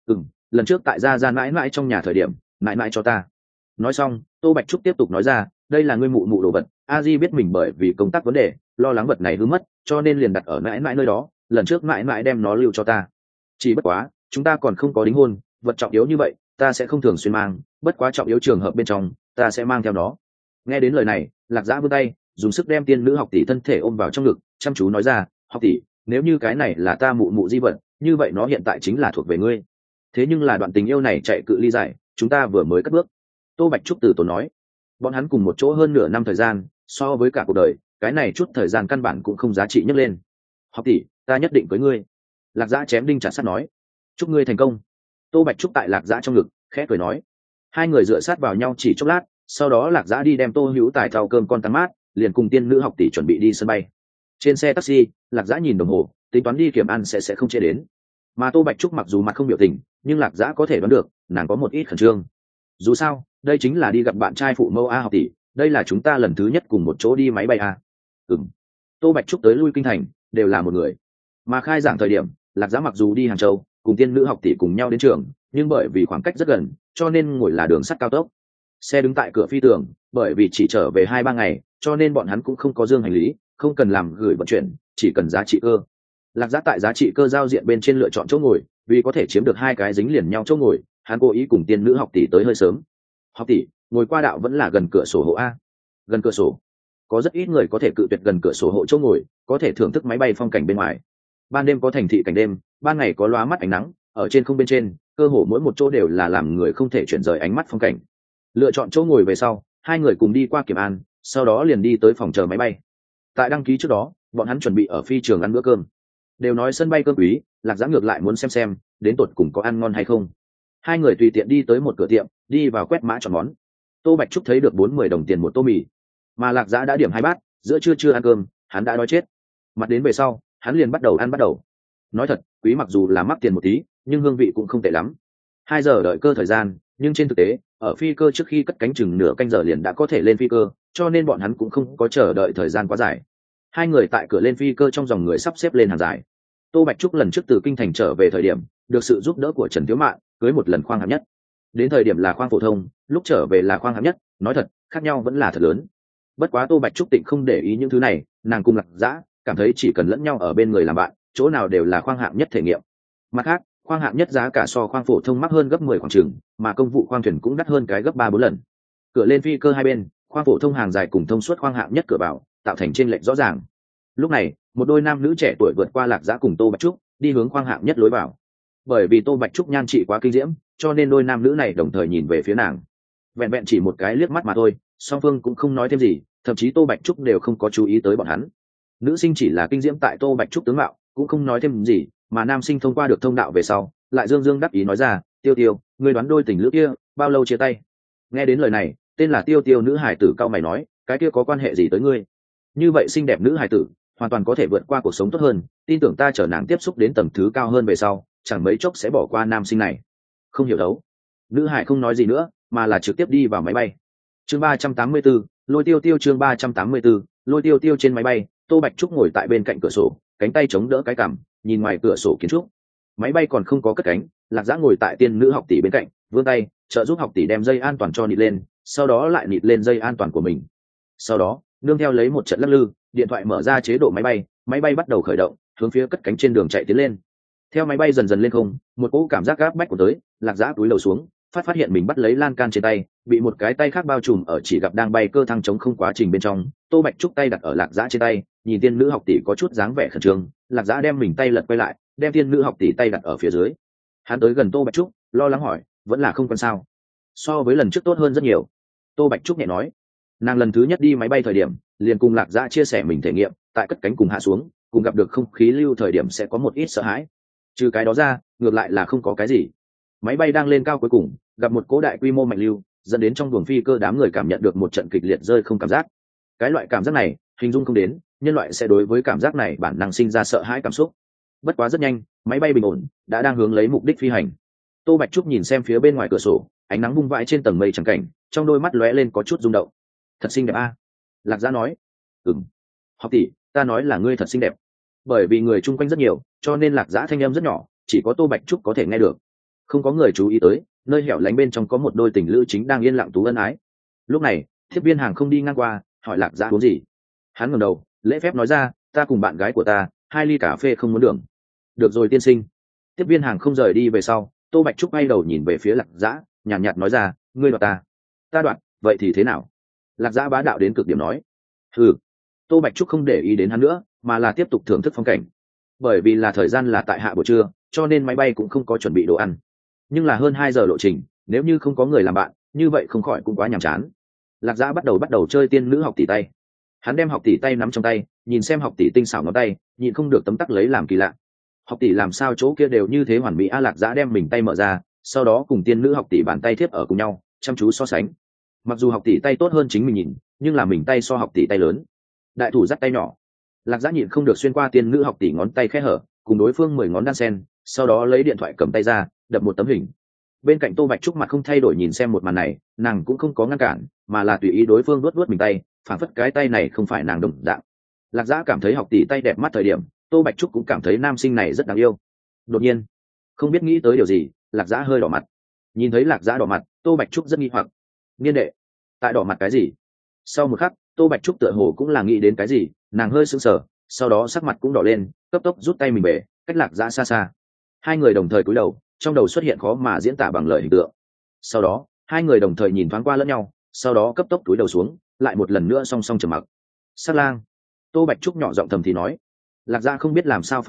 Lần trước tại gia mãi mãi trong nhà thời điểm, mãi mãi cho ta. Nói xong, Tô Bạch Trúc tiếp tục nói ra, đây là ngươi mụ mụ đồ vật, a di biết mình bởi vì công tác vấn đề lo lắng vật này hư mất, cho nên liền đặt ở mãi mãi nơi đó, lần trước mãi mãi đem nó lưu cho ta. Chỉ bất quá chúng ta còn không có đính hôn, vật trọng yếu như vậy ta sẽ không thường xuyên mang, bất quá trọng yếu trường hợp bên trong ta sẽ mang theo nó. Nghe đến lời này, Lạc Dã vươn tay dùng sức đem tiên nữ học tỷ thân thể ôm vào trong ngực, chăm chú nói ra, học tỷ, nếu như cái này là ta mụ mụ di vật, như vậy nó hiện tại chính là thuộc về ngươi. Thế nhưng là đoạn tình yêu này chạy cự ly dài, chúng ta vừa mới cất bước. Tô Bạch Trúc từ tốn nói, bọn hắn cùng một chỗ hơn nửa năm thời gian, so với cả cuộc đời, cái này chút thời gian căn bản cũng không giá trị nhấc lên. Học tỷ, ta nhất định với ngươi. Lạc Dã chém đinh chặt sắt nói, chúc ngươi thành công. Tô Bạch Trúc tại Lạc Dã trong ngực khẽ cười nói. Hai người dựa sát vào nhau chỉ chốc lát, sau đó Lạc Dã đi đem Tô Hữu Tài thao cơm con tắm mát, liền cùng tiên nữ học tỷ chuẩn bị đi sân bay. Trên xe taxi, Lạc Dã nhìn đồng hồ, tính toán đi kiểm ăn sẽ không trễ đến. Mà Tô Bạch Trúc mặc dù mặt không biểu tình, nhưng Lạc Dã có thể đoán được nàng có một ít khẩn trương. Dù sao, đây chính là đi gặp bạn trai phụ mẫu a. Học tỷ, đây là chúng ta lần thứ nhất cùng một chỗ đi máy bay a. Tô Bạch Trúc tới lui kinh thành đều là một người, mà khai giảng thời điểm Lạc Dã mặc dù đi Hàng Châu cùng tiên nữ học tỷ cùng nhau đến trường, nhưng bởi vì khoảng cách rất gần cho nên ngồi là đường sắt cao tốc. Xe đứng tại cửa phi tường, bởi vì chỉ trở về 2-3 ngày cho nên bọn hắn cũng không có dương hành lý, không cần làm gửi vận chuyển, chỉ cần giá trị cơ. Lạc Dã tại giá trị cơ giao diện bên trên lựa chọn chỗ ngồi, vì có thể chiếm được 2 cái dính liền nhau chỗ ngồi, hắn cố ý cùng tiên nữ học tỷ tới hơi sớm. Học tỷ, ngồi qua đạo vẫn là gần cửa sổ hộ a. Gần cửa sổ? Có rất ít người có thể cự tuyệt gần cửa sổ hộ chỗ ngồi, có thể thưởng thức máy bay phong cảnh bên ngoài. Ban đêm có thành thị cảnh đêm, ban ngày có lóa mắt ánh nắng ở trên không bên trên, cơ hồ mỗi một chỗ đều là làm người không thể chuyển rời ánh mắt phong cảnh. Lựa chọn chỗ ngồi về sau, hai người cùng đi qua kiểm an, sau đó liền đi tới phòng chờ máy bay. Tại đăng ký trước đó, bọn hắn chuẩn bị ở phi trường ăn bữa cơm. Đều nói sân bay cơm quý, Lạc Dã ngược lại muốn xem đến tột cùng có ăn ngon hay không. Hai người tùy tiện đi tới một cửa tiệm, đi vào quét mã chọn món. Tô Bạch Trúc thấy được 40 đồng tiền một tô mì, mà Lạc Dã đã điểm 2 bát, giữa trưa chưa ăn cơm, hắn đã đói chết. Mặt đến về sau, hắn liền bắt đầu ăn. Nói thật, quý mặc dù là mắc tiền một tí, nhưng hương vị cũng không tệ lắm. 2 giờ đợi cơ thời gian, nhưng trên thực tế, ở phi cơ trước khi cất cánh chừng nửa canh giờ liền đã có thể lên phi cơ, cho nên bọn hắn cũng không có chờ đợi thời gian quá dài. Hai người tại cửa lên phi cơ trong dòng người sắp xếp lên hàng dài. Tô Bạch Trúc lần trước từ kinh thành trở về thời điểm, được sự giúp đỡ của Trần Tiếu Mạn, cưới một lần khoang hạng nhất. Đến thời điểm là khoang phổ thông, lúc trở về là khoang hạng nhất, nói thật, khác nhau vẫn là thật lớn. Bất quá Tô Bạch Trúc tịnh không để ý những thứ này, nàng cùng Lạc Dã cảm thấy chỉ cần lẫn nhau ở bên người làm bạn, chỗ nào đều là khoang hạng nhất thể nghiệm. Mặt khác, khoang hạng nhất giá cả so khoang phổ thông mắc hơn gấp 10 khoảng chừng, mà công vụ khoang thuyền cũng đắt hơn cái gấp 3-4 lần. Cửa lên phi cơ hai bên, khoang phổ thông hàng dài cùng thông suốt khoang hạng nhất cửa vào, tạo thành chênh lệch rõ ràng. Lúc này, một đôi nam nữ trẻ tuổi vượt qua Lạc Dã cùng Tô Bạch Trúc, đi hướng khoang hạng nhất lối vào. Bởi vì Tô Bạch Trúc nhan trị quá kinh diễm, cho nên đôi nam nữ này đồng thời nhìn về phía nàng. Vẹn vẹn chỉ một cái liếc mắt mà thôi, song phương cũng không nói thêm gì, thậm chí Tô Bạch Trúc đều không có chú ý tới bọn hắn. Nữ sinh chỉ là kinh diễm tại Tô Bạch Trúc tướng mạo, cũng không nói thêm gì, mà nam sinh thông qua được thông đạo về sau, lại dương dương đắc ý nói ra, Tiêu Tiêu, ngươi đoán đôi tình lữ kia bao lâu chia tay? Nghe đến lời này, tên là Tiêu Tiêu nữ hải tử cau mày nói, cái kia có quan hệ gì tới ngươi? Như vậy xinh đẹp nữ hải tử, hoàn toàn có thể vượt qua cuộc sống tốt hơn, tin tưởng ta chở nàng tiếp xúc đến tầng thứ cao hơn về sau, chẳng mấy chốc sẽ bỏ qua nam sinh này. Không hiểu đấu. Nữ hải không nói gì nữa, mà là trực tiếp đi vào máy bay. Chương 384, Lôi Tiêu Tiêu chương 384, Lôi Tiêu Tiêu trên máy bay, Tô Bạch Trúc ngồi tại bên cạnh cửa sổ, cánh tay chống đỡ cái cằm, nhìn ngoài cửa sổ kiến trúc. Máy bay còn không có cất cánh, Lạc Dã ngồi tại tiên nữ học tỷ bên cạnh, vươn tay trợ giúp học tỷ đem dây an toàn cho nịt lên, sau đó lại nịt lên dây an toàn của mình. Sau đó, nương theo lấy một trận lắc lư, điện thoại mở ra chế độ máy bay bắt đầu khởi động, hướng phía cất cánh trên đường chạy tiến lên. Theo máy bay dần dần lên không, một cỗ cảm giác gáp bách của tới, Lạc Dã túi lầu xuống, phát hiện mình bắt lấy lan can trên tay, bị một cái tay khác bao trùm ở chỉ gặp đang bay cơ thăng chống không quá trình bên trong. Tô Bạch Trúc tay đặt ở Lạc Dã trên tay, nhìn tiên nữ học tỷ có chút dáng vẻ khẩn trương, Lạc Dã đem mình tay lật quay lại, đem tiên nữ học tỷ tay đặt ở phía dưới. Hắn tới gần Tô Bạch Trúc, lo lắng hỏi, vẫn là không quan sao? So với lần trước tốt hơn rất nhiều. Tô Bạch Trúc nhẹ nói, nàng lần thứ nhất đi máy bay thời điểm, liền cùng Lạc Dã chia sẻ mình thể nghiệm, tại cất cánh cùng hạ xuống, cùng gặp được không khí lưu thời điểm sẽ có một ít sợ hãi. Trừ cái đó ra, ngược lại là không có cái gì. Máy bay đang lên cao cuối cùng, gặp một cỗ đại quy mô mạnh lưu, dẫn đến trong buồng phi cơ đám người cảm nhận được một trận kịch liệt rơi không cảm giác. Cái loại cảm giác này, hình dung không đến, nhân loại sẽ đối với cảm giác này bản năng sinh ra sợ hãi cảm xúc. Bất quá rất nhanh, máy bay bình ổn, đã đang hướng lấy mục đích phi hành. Tô Bạch Trúc nhìn xem phía bên ngoài cửa sổ, ánh nắng bung vãi trên tầng mây trắng cảnh, trong đôi mắt lóe lên có chút rung động. Thật xinh đẹp a. Lạc Dã nói. Học tỷ, ta nói là ngươi thật xinh đẹp. Bởi vì người chung quanh rất nhiều, cho nên Lạc Dã thanh âm rất nhỏ, chỉ có Tô Bạch Trúc có thể nghe được. Không có người chú ý tới, nơi hẻo lánh bên trong có một đôi tình lữ chính đang yên lặng tú ân ái. Lúc này, tiếp viên hàng không đi ngang qua, hỏi Lạc Dã uống gì. Hắn ngẩng đầu, lễ phép nói ra, ta cùng bạn gái của ta, 2 ly cà phê không muốn đường. Được rồi tiên sinh. Tiếp viên hàng không rời đi về sau, Tô Bạch Trúc bay đầu nhìn về phía Lạc Dã, nhàn nhạt nói ra, ngươi đoạt ta. Ta đoạt, vậy thì thế nào? Lạc Dã bá đạo đến cực điểm nói. Hừ. Tô Bạch Trúc không để ý đến hắn nữa, mà là tiếp tục thưởng thức phong cảnh. Bởi vì là thời gian là tại hạ buổi trưa, cho nên máy bay cũng không có chuẩn bị đồ ăn. Nhưng là hơn 2 giờ lộ trình, nếu như không có người làm bạn, như vậy không khỏi cũng quá nhàm chán. Lạc Dã bắt đầu chơi tiên nữ học tỷ tay. Hắn đem học tỷ tay nắm trong tay, nhìn xem học tỷ tinh xảo ngón tay, nhịn không được tấm tắc lấy làm kỳ lạ. Học tỷ làm sao chỗ kia đều như thế hoàn mỹ a. Lạc Dã đem mình tay mở ra, sau đó cùng tiên nữ học tỷ bàn tay thiếp ở cùng nhau, chăm chú so sánh. Mặc dù học tỷ tay tốt hơn chính mình nhìn, nhưng là mình tay so học tỷ tay lớn. Đại thủ dắt tay nhỏ. Lạc Dã nhịn không được xuyên qua tiên nữ học tỷ ngón tay khẽ hở, cùng đối phương 10 ngón đan sen, sau đó lấy điện thoại cầm tay ra, đập một tấm hình. Bên cạnh Tô Bạch Trúc mặt không thay đổi nhìn xem một màn này, nàng cũng không có ngăn cản, mà là tùy ý đối phương vuốt mình tay, phản phất cái tay này không phải nàng đồng dạng. Lạc Dã cảm thấy học tỷ tay đẹp mắt thời điểm, Tô Bạch Trúc cũng cảm thấy nam sinh này rất đáng yêu. Đột nhiên, không biết nghĩ tới điều gì, Lạc Dã hơi đỏ mặt. Nhìn thấy Lạc Dã đỏ mặt, Tô Bạch Trúc rất nghi hoặc. Niên đệ, tại đỏ mặt cái gì? Sau một khắc, Tô Bạch Trúc tựa hồ cũng là nghĩ đến cái gì, nàng hơi sững sờ, sau đó sắc mặt cũng đỏ lên, cấp tốc rút tay mình về, cách Lạc Dã xa xa. Hai người đồng thời cúi đầu, trong đầu xuất hiện khó mà diễn tả bằng lời hình tượng. Sau đó, hai người đồng thời nhìn thoáng qua lẫn nhau, sau đó cấp tốc cúi đầu xuống, lại một lần nữa song song trầm mặc. Sát lang. Tô Bạch Trúc nhỏ giọng thầm thì nói. Lạc Dã không biết làm sao phản bác,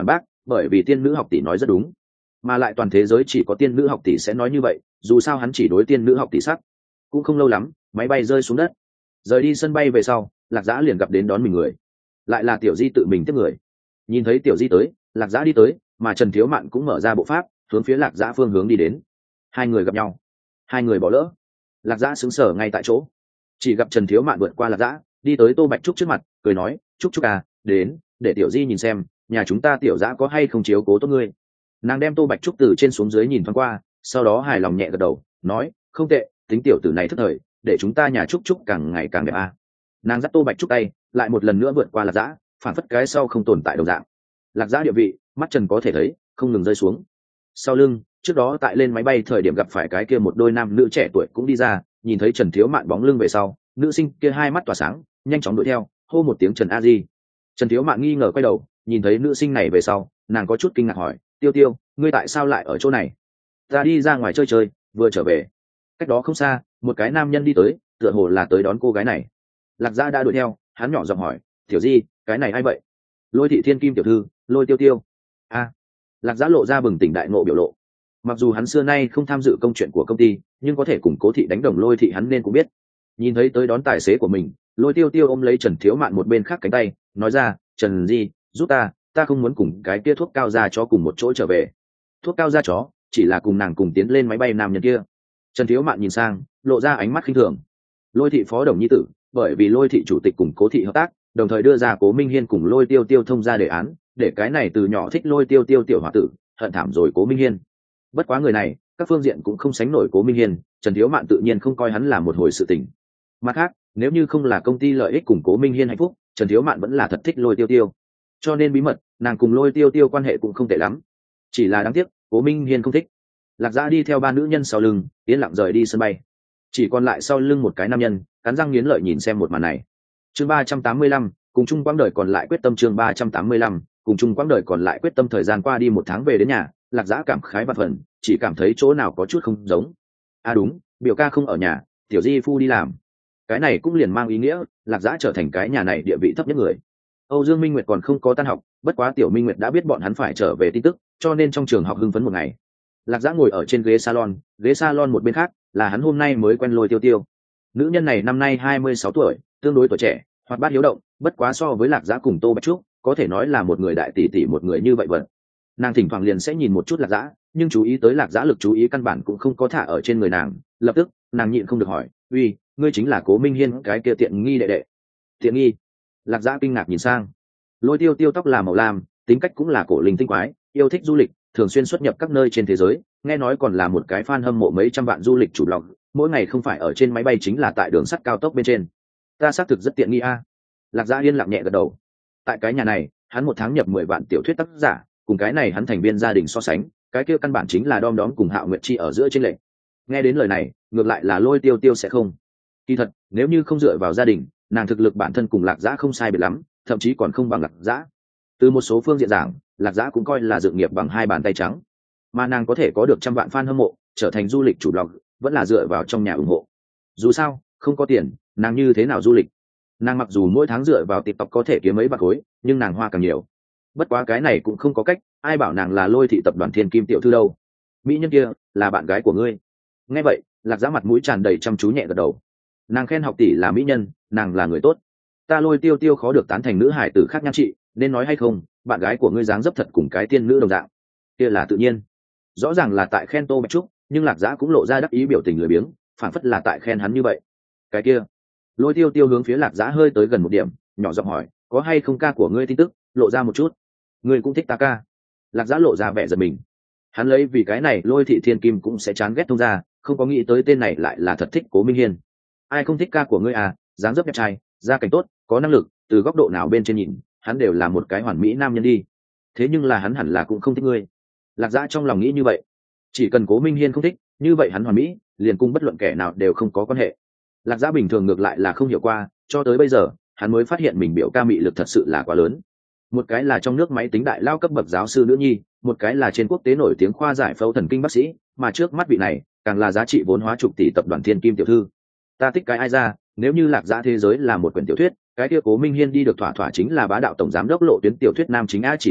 bởi vì tiên nữ học tỷ nói rất đúng, mà lại toàn thế giới chỉ có tiên nữ học tỷ sẽ nói như vậy, dù sao hắn chỉ đối tiên nữ học tỷ sắc. Cũng không lâu lắm, máy bay rơi xuống đất. Rời đi sân bay về sau, Lạc Dã liền gặp đến đón mình người, lại là Tiểu Di tự mình tiếp người. Nhìn thấy Tiểu Di tới, Lạc Dã đi tới, mà Trần Thiếu Mạn cũng mở ra bộ pháp hướng phía Lạc Dã phương hướng đi đến. Hai người gặp nhau, hai người bỏ lỡ. Lạc Dã sững sờ ngay tại chỗ, chỉ gặp Trần Thiếu Mạn vượt qua Lạc Dã đi tới Tô Bạch Trúc trước mặt, cười nói, Trúc Trúc à, đến để Tiểu Di nhìn xem nhà chúng ta Tiểu Dã có hay không chiếu cố tốt ngươi. Nàng đem Tô Bạch Trúc từ trên xuống dưới nhìn thoáng qua, sau đó hài lòng nhẹ gật đầu, nói, không tệ, tính tiểu tử này thức thời, để chúng ta nhà Trúc Trúc càng ngày càng đẹp à. Nàng dắt Tô Bạch Trúc tay, lại một lần nữa vượt qua Lạc Dã, phản phất cái sau không tồn tại đồng dạng. Lạc Dã địa vị, mắt Trần có thể thấy, không ngừng rơi xuống. Sau lưng, trước đó tại lên máy bay thời điểm gặp phải cái kia một đôi nam nữ trẻ tuổi cũng đi ra, nhìn thấy Trần Thiếu Mạn bóng lưng về sau, nữ sinh kia hai mắt tỏa sáng, nhanh chóng đuổi theo, hô một tiếng Trần A Di. Trần Thiếu Mạn nghi ngờ quay đầu, nhìn thấy nữ sinh này về sau, nàng có chút kinh ngạc hỏi, Tiêu Tiêu, ngươi tại sao lại ở chỗ này? Ta đi ra ngoài chơi chơi, vừa trở về. Cách đó không xa, một cái nam nhân đi tới, tựa hồ là tới đón cô gái này. Lạc Dã đã đuổi theo, hắn nhỏ giọng hỏi, Tiểu Di, cái này ai vậy? Lôi Thị Thiên Kim tiểu thư, Lôi Tiêu Tiêu. A. Lạc Dã lộ ra bừng tỉnh đại ngộ biểu lộ. Mặc dù hắn xưa nay không tham dự công chuyện của công ty, nhưng có thể cùng Cố Thị đánh đồng Lôi Thị hắn nên cũng biết. Nhìn thấy tới đón tài xế của mình, Lôi Tiêu Tiêu ôm lấy Trần Thiếu Mạn một bên khác cánh tay, nói ra, Trần Di, giúp ta không muốn cùng cái kia thuốc cao da chó cùng một chỗ trở về. Thuốc cao da chó chỉ là cùng nàng cùng tiến lên máy bay nam nhân kia. Trần Thiếu Mạn nhìn sang, lộ ra ánh mắt khinh thường. Lôi Thị phó đồng nhi tử, bởi vì Lôi Thị chủ tịch cùng Cố Thị hợp tác, đồng thời đưa ra Cố Minh Hiên cùng Lôi Tiêu Tiêu thông ra đề án, để cái này từ nhỏ thích Lôi Tiêu Tiêu tiểu hòa tử hận thảm rồi Cố Minh Hiên. Bất quá người này, các phương diện cũng không sánh nổi Cố Minh Hiên, Trần Thiếu Mạn tự nhiên không coi hắn là một hồi sự tình. Mặt khác, nếu như không là công ty lợi ích cùng Cố Minh Hiên hạnh phúc, Trần Thiếu Mạn vẫn là thật thích Lôi Tiêu Tiêu. Cho nên bí mật, nàng cùng Lôi Tiêu Tiêu quan hệ cũng không tệ lắm. Chỉ là đáng tiếc, Cố Minh Hiên không thích. Lạc Dã đi theo ba nữ nhân sau lưng, yên lặng rời đi sân bay. Chỉ còn lại sau lưng một cái nam nhân, cắn răng nghiến lợi nhìn xem một màn này. Chương 385, cùng chung quãng đời còn lại quyết tâm. Chương 385, cùng chung quãng đời còn lại quyết tâm. Thời gian qua đi một tháng về đến nhà, Lạc Dã cảm khái vạn phần, chỉ cảm thấy chỗ nào có chút không giống. À đúng, biểu ca không ở nhà, Tiểu Di phu đi làm. Cái này cũng liền mang ý nghĩa, Lạc Dã trở thành cái nhà này địa vị thấp nhất người. Âu Dương Minh Nguyệt còn không có tan học, bất quá Tiểu Minh Nguyệt đã biết bọn hắn phải trở về tin tức, cho nên trong trường học hưng phấn một ngày. Lạc Dã ngồi ở trên ghế salon một bên khác là hắn hôm nay mới quen Lôi Tiêu Tiêu. Nữ nhân này năm nay 26 tuổi, tương đối tuổi trẻ, hoạt bát hiếu động, bất quá so với Lạc Dã cùng Tô Bạch Trúc, có thể nói là một người đại tỷ tỷ một người như vậy vậy. Nàng thỉnh thoảng liền sẽ nhìn một chút Lạc Dã, nhưng chú ý tới Lạc Dã lực chú ý căn bản cũng không có thả ở trên người nàng, lập tức, nàng nhịn không được hỏi, "Uy, ngươi chính là Cố Minh Hiên cái kia tiện nghi đệ đệ?" Tiện nghi? Lạc Dã kinh ngạc nhìn sang. Lôi Tiêu Tiêu tóc là màu lam, tính cách cũng là cổ linh tinh quái, yêu thích du lịch, thường xuyên xuất nhập các nơi trên thế giới, nghe nói còn là một cái fan hâm mộ mấy trăm vạn du lịch chủ lòng, mỗi ngày không phải ở trên máy bay chính là tại đường sắt cao tốc bên trên. Ta xác thực rất tiện nghi a. Lạc Dã yên lặng nhẹ gật đầu. Tại cái nhà này, hắn một tháng nhập 10 vạn tiểu thuyết tác giả, cùng cái này hắn thành viên gia đình so sánh, cái kia căn bản chính là đom đóm cùng Hạo Nguyệt Chi ở giữa trên lệnh. Nghe đến lời này, ngược lại là Lôi Tiêu Tiêu sẽ không. Kỳ thật, nếu như không dựa vào gia đình, nàng thực lực bản thân cùng Lạc Dã không sai biệt lắm, thậm chí còn không bằng Lạc Dã. Từ một số phương diện giảng, Lạc Dã cũng coi là dựng nghiệp bằng hai bàn tay trắng, mà nàng có thể có được trăm vạn fan hâm mộ, trở thành du lịch chủ blog, vẫn là dựa vào trong nhà ủng hộ. Dù sao, không có tiền, nàng như thế nào du lịch? Nàng mặc dù mỗi tháng dựa vào TikTok có thể kiếm mấy bạc khối, nhưng nàng hoa càng nhiều. Bất quá cái này cũng không có cách, ai bảo nàng là Lôi Thị tập đoàn Thiên Kim tiểu thư đâu? Mỹ nhân kia là bạn gái của ngươi. Nghe vậy, Lạc Dã mặt mũi tràn đầy chăm chú nhẹ gật đầu. Nàng khen học tỷ là mỹ nhân, nàng là người tốt. Ta Lôi Tiêu Tiêu khó được tán thành nữ hải tử khác nhan trị, nên nói hay không, bạn gái của ngươi dáng dấp thật cùng cái tiên nữ đồng dạng. Kia là tự nhiên. Rõ ràng là tại khen Tô Bạch Trúc, nhưng Lạc Dã cũng lộ ra đắc ý biểu tình lười biếng, phản phất là tại khen hắn như vậy. Cái kia, Lôi Tiêu Tiêu hướng phía Lạc Dã hơi tới gần một điểm, nhỏ giọng hỏi, có hay không ca của ngươi tin tức, lộ ra một chút. Ngươi cũng thích ta ca? Lạc Dã lộ ra vẻ giật mình. Hắn lấy vì cái này Lôi Thị Thiên Kim cũng sẽ chán ghét thông ra, không có nghĩ tới tên này lại là thật thích Cố Minh Hiên. Ai không thích ca của ngươi à? Dáng dấp đẹp trai, gia cảnh tốt, có năng lực, từ góc độ nào bên trên nhìn, hắn đều là một cái hoàn mỹ nam nhân đi. Thế nhưng là hắn hẳn là cũng không thích ngươi. Lạc Dã trong lòng nghĩ như vậy. Chỉ cần Cố Minh Hiên không thích, như vậy hắn hoàn mỹ, liền cùng bất luận kẻ nào đều không có quan hệ. Lạc Dã bình thường ngược lại là không hiểu qua, cho tới bây giờ, hắn mới phát hiện mình biểu ca mị lực thật sự là quá lớn. Một cái là trong nước máy tính đại lao cấp bậc giáo sư nữ nhi, một cái là trên quốc tế nổi tiếng khoa giải phẫu thần kinh bác sĩ, mà trước mắt vị này, càng là giá trị vốn hóa chục tỷ tập đoàn Thiên Kim tiểu thư. Ta thích cái ai ra, nếu như Lạc Dã thế giới là một quyển tiểu thuyết, cái kia Cố Minh Hiên đi được thỏa thỏa chính là bá đạo tổng giám đốc lộ tuyến tiểu thuyết nam chính a, chỉ tiếc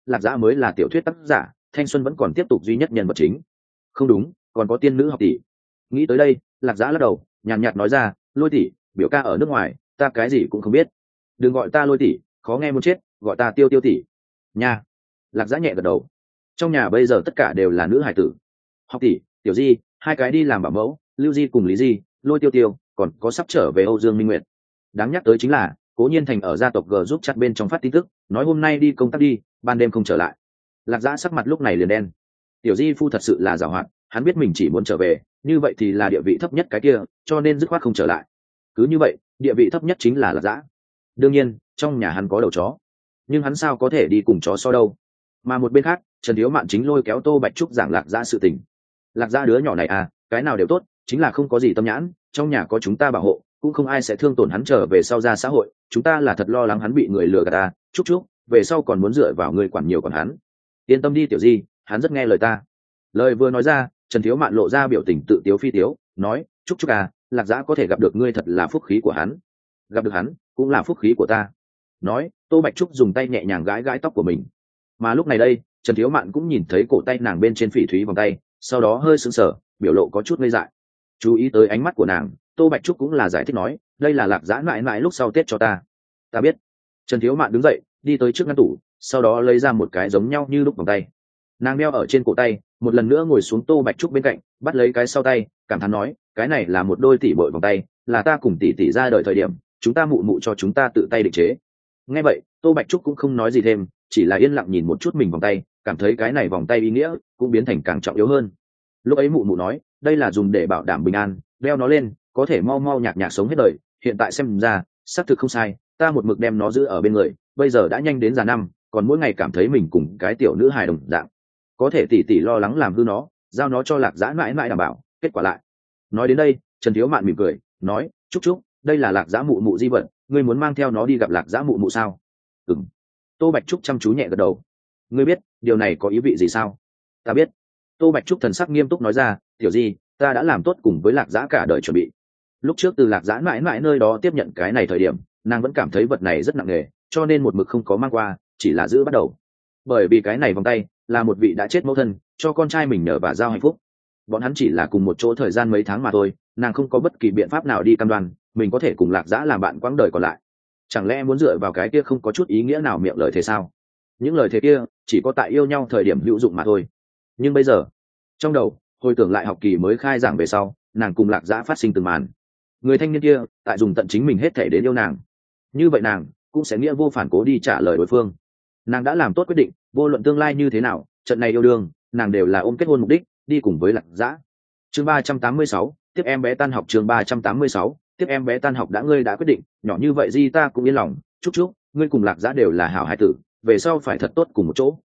lạc dã mới là tiểu thuyết tác giả, thanh xuân vẫn còn tiếp tục duy nhất nhân vật chính. Không đúng, còn có tiên nữ học tỷ. Nghĩ tới đây, lạc dã lắc đầu, nhàn nhạt nói ra, Lôi tỷ, biểu ca ở nước ngoài, ta cái gì cũng không biết. Đừng gọi ta Lôi tỷ, khó nghe muốn chết, gọi ta Tiêu Tiêu tỷ. Nha. Lạc dã nhẹ gật đầu. Trong nhà bây giờ tất cả đều là nữ hải tử. Học tỷ, Tiểu Di, hai cái đi làm bảo mẫu, Lưu Di cùng Lý Di, Lôi Tiêu Tiêu, còn có sắp trở về Âu Dương Minh Nguyệt. Đáng nhắc tới chính là Cố Nhiên Thành ở gia tộc G giúp chặt bên trong phát tin tức, nói hôm nay đi công tác đi, ban đêm không trở lại. Lạc dã sắc mặt lúc này liền đen. Tiểu Di phu thật sự là giàu hoạt, hắn biết mình chỉ muốn trở về, như vậy thì là địa vị thấp nhất cái kia, cho nên dứt khoát không trở lại. Cứ như vậy, địa vị thấp nhất chính là Lạc dã. Đương nhiên, trong nhà hắn có đầu chó, nhưng hắn sao có thể đi cùng chó so đâu. Mà một bên khác, Trần Thiếu Mạn chính lôi kéo Tô Bạch Trúc giảng Lạc dã sự tình. Lạc dã đứa nhỏ này à, cái nào đều tốt, chính là không có gì tâm nhãn, trong nhà có chúng ta bảo hộ, cũng không ai sẽ thương tổn hắn trở về sau ra xã hội, chúng ta là thật lo lắng hắn bị người lừa gạt ta. Chúc về sau còn muốn dựa vào người quản nhiều còn hắn. Yên tâm đi Tiểu Di, hắn rất nghe lời ta. Lời vừa nói ra, Trần Thiếu Mạn lộ ra biểu tình tự tiếu phi tiếu, nói, chúc à, Lạc dã có thể gặp được ngươi thật là phúc khí của hắn. Gặp được hắn cũng là phúc khí của ta. Nói, Tô Bạch Trúc dùng tay nhẹ nhàng gãi gãi tóc của mình. Mà lúc này đây, Trần Thiếu Mạn cũng nhìn thấy cổ tay nàng bên trên phỉ thúy vòng tay, sau đó hơi sững sờ, biểu lộ có chút ngây dại. Chú ý tới ánh mắt của nàng, Tô Bạch Trúc cũng là giải thích nói, đây là Lạc dã mãi mãi lúc sau Tết cho ta. Ta biết. Trần Thiếu Mạn đứng dậy, đi tới trước ngăn tủ, sau đó lấy ra một cái giống nhau như lúc vòng tay. Nàng đeo ở trên cổ tay, một lần nữa ngồi xuống Tô Bạch Trúc bên cạnh, bắt lấy cái sau tay, cảm thán nói, cái này là một đôi tỷ bội vòng tay, là ta cùng tỷ tỷ ra đời thời điểm, chúng ta mụ mụ cho chúng ta tự tay định chế. Nghe vậy, Tô Bạch Trúc cũng không nói gì thêm, chỉ là yên lặng nhìn một chút mình vòng tay, cảm thấy cái này vòng tay ý nghĩa cũng biến thành càng trọng yếu hơn. Lúc ấy mụ mụ nói, đây là dùng để bảo đảm bình an, đeo nó lên có thể mau mau nhạc nhạc sống hết đời, hiện tại xem ra xác thực không sai, ta một mực đem nó giữ ở bên người, bây giờ đã nhanh đến già năm, còn mỗi ngày cảm thấy mình cùng cái tiểu nữ hài đồng dạng, có thể tỉ tỉ lo lắng làm hư nó, giao nó cho Lạc dã mãi mãi đảm bảo. Kết quả lại, nói đến đây, Trần Thiếu Mạn mỉm cười nói, chúc đây là Lạc dã mụ mụ di vật, ngươi muốn mang theo nó đi gặp Lạc dã mụ mụ sao? Ừm. Tô Bạch Trúc chăm chú nhẹ gật đầu. Ngươi biết điều này có ý vị gì sao? Ta biết. Tô Bạch Trúc thần sắc nghiêm túc nói ra, Tiểu Di, ta đã làm tốt cùng với Lạc dã cả đời chuẩn bị. Lúc trước từ Lạc dã mãi mãi nơi đó tiếp nhận cái này thời điểm, nàng vẫn cảm thấy vật này rất nặng nề, cho nên một mực không có mang qua, chỉ là giữ bắt đầu. Bởi vì cái này vòng tay là một vị đã chết mẫu thân cho con trai mình nhờ và giao hạnh phúc. Bọn hắn chỉ là cùng một chỗ thời gian mấy tháng mà thôi, nàng không có bất kỳ biện pháp nào đi cam đoan mình có thể cùng Lạc dã làm bạn quãng đời còn lại. Chẳng lẽ muốn dựa vào cái kia không có chút ý nghĩa nào miệng lời thế sao? Những lời thế kia chỉ có tại yêu nhau thời điểm hữu dụng mà thôi. Nhưng bây giờ, trong đầu hồi tưởng lại học kỳ mới khai giảng về sau, nàng cùng Lạc dã phát sinh từng màn. Người thanh niên kia tại dùng tận chính mình hết thể đến yêu nàng, như vậy nàng cũng sẽ nghĩa vô phản cố đi trả lời đối phương. Nàng đã làm tốt quyết định, vô luận tương lai như thế nào, trận này yêu đương nàng đều là ôm kết hôn mục đích đi cùng với Lạc dã. Chương 386, tiếp em bé tan học. Chương 386, tiếp em bé tan học. Ngươi đã quyết định, nhỏ như vậy Di ta cũng yên lòng. Chúc ngươi cùng Lạc dã đều là hảo hai tử, về sau phải thật tốt cùng một chỗ.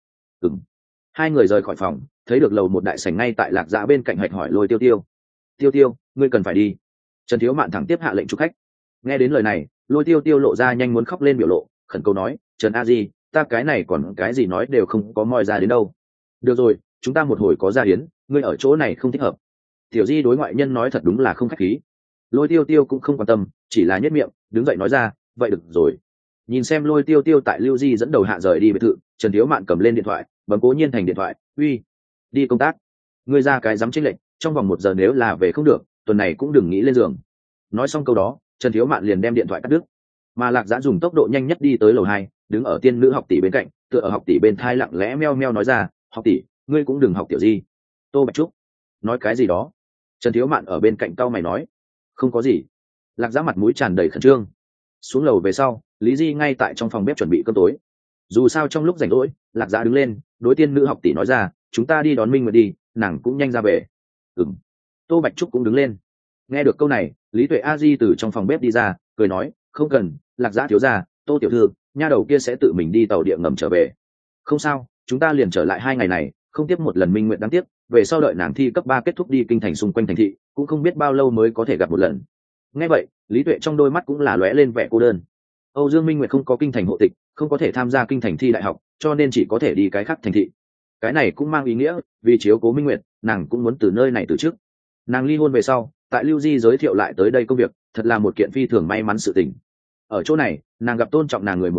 Hai người rời khỏi phòng, thấy được lầu một đại sảnh, ngay tại Lạc dã bên cạnh hạch hỏi Lôi Tiêu, ngươi cần phải đi. Trần Thiếu Mạn thẳng tiếp hạ lệnh chúc khách. Nghe đến lời này, Lôi Tiêu lộ ra nhanh muốn khóc lên biểu lộ, khẩn cầu nói, Trần A Di, ta cái này còn cái gì nói đều không có moi ra đến đâu. Được rồi, chúng ta một hồi có gia hiến, ngươi ở chỗ này không thích hợp. Tiểu Di đối ngoại nhân nói thật đúng là không khách khí. Lôi Tiêu cũng không quan tâm, chỉ là nhếch miệng đứng dậy nói ra, vậy được rồi. Nhìn xem Lôi Tiêu tại Lưu Di dẫn đầu hạ rời đi biệt thự, Trần Thiếu Mạn cầm lên điện thoại, bấm Cố Nhiên Thành điện thoại, uy, đi công tác. Ngươi ra cái dám chênh lệnh, trong vòng 1 giờ nếu là về không được, tuần này cũng đừng nghĩ lên giường. Nói xong câu đó, Trần Thiếu Mạn liền đem điện thoại cắt đứt. Mà Lạc dã dùng tốc độ nhanh nhất đi tới lầu 2, đứng ở tiên nữ học tỷ bên cạnh, tựa ở học tỷ bên thai lặng lẽ meo meo nói ra, học tỷ, ngươi cũng đừng học Tiểu Di. Tô Bạch Trúc nói cái gì đó. Trần Thiếu Mạn ở bên cạnh cau mày nói, không có gì. Lạc dã mặt mũi tràn đầy khẩn trương. Xuống lầu về sau, Lý Di ngay tại trong phòng bếp chuẩn bị cơm tối. Dù sao trong lúc rảnh rỗi, Lạc dã đứng lên đối tiên nữ học tỷ nói ra, chúng ta đi đón Minh Nguyệt đi, nàng cũng nhanh ra về. Tô Bạch Trúc cũng đứng lên. Nghe được câu này, Lý Tuệ A Di từ trong phòng bếp đi ra, cười nói, không cần, Lạc dã thiếu gia, Tô tiểu thư, nha đầu kia sẽ tự mình đi tàu điện ngầm trở về. Không sao, chúng ta liền trở lại 2 ngày này, không tiếp một lần Minh Nguyệt đáng tiếc, về sau đợi nàng thi cấp 3 kết thúc đi kinh thành xung quanh thành thị, cũng không biết bao lâu mới có thể gặp một lần. Nghe vậy, Lý Tuệ trong đôi mắt cũng là lóe lên vẻ cô đơn. Âu Dương Minh Nguyệt không có kinh thành hộ tịch, không có thể tham gia kinh thành thi đại học, cho nên chỉ có thể đi cái khác thành thị. Cái này cũng mang ý nghĩa, vì chiếu cố Minh Nguyệt, nàng cũng muốn từ nơi này từ trước. Nàng ly hôn về sau, tại Lưu Di giới thiệu lại tới đây công việc, thật là một kiện phi thường may mắn sự tình. Ở chỗ này, nàng gặp tôn trọng nàng người một nhà,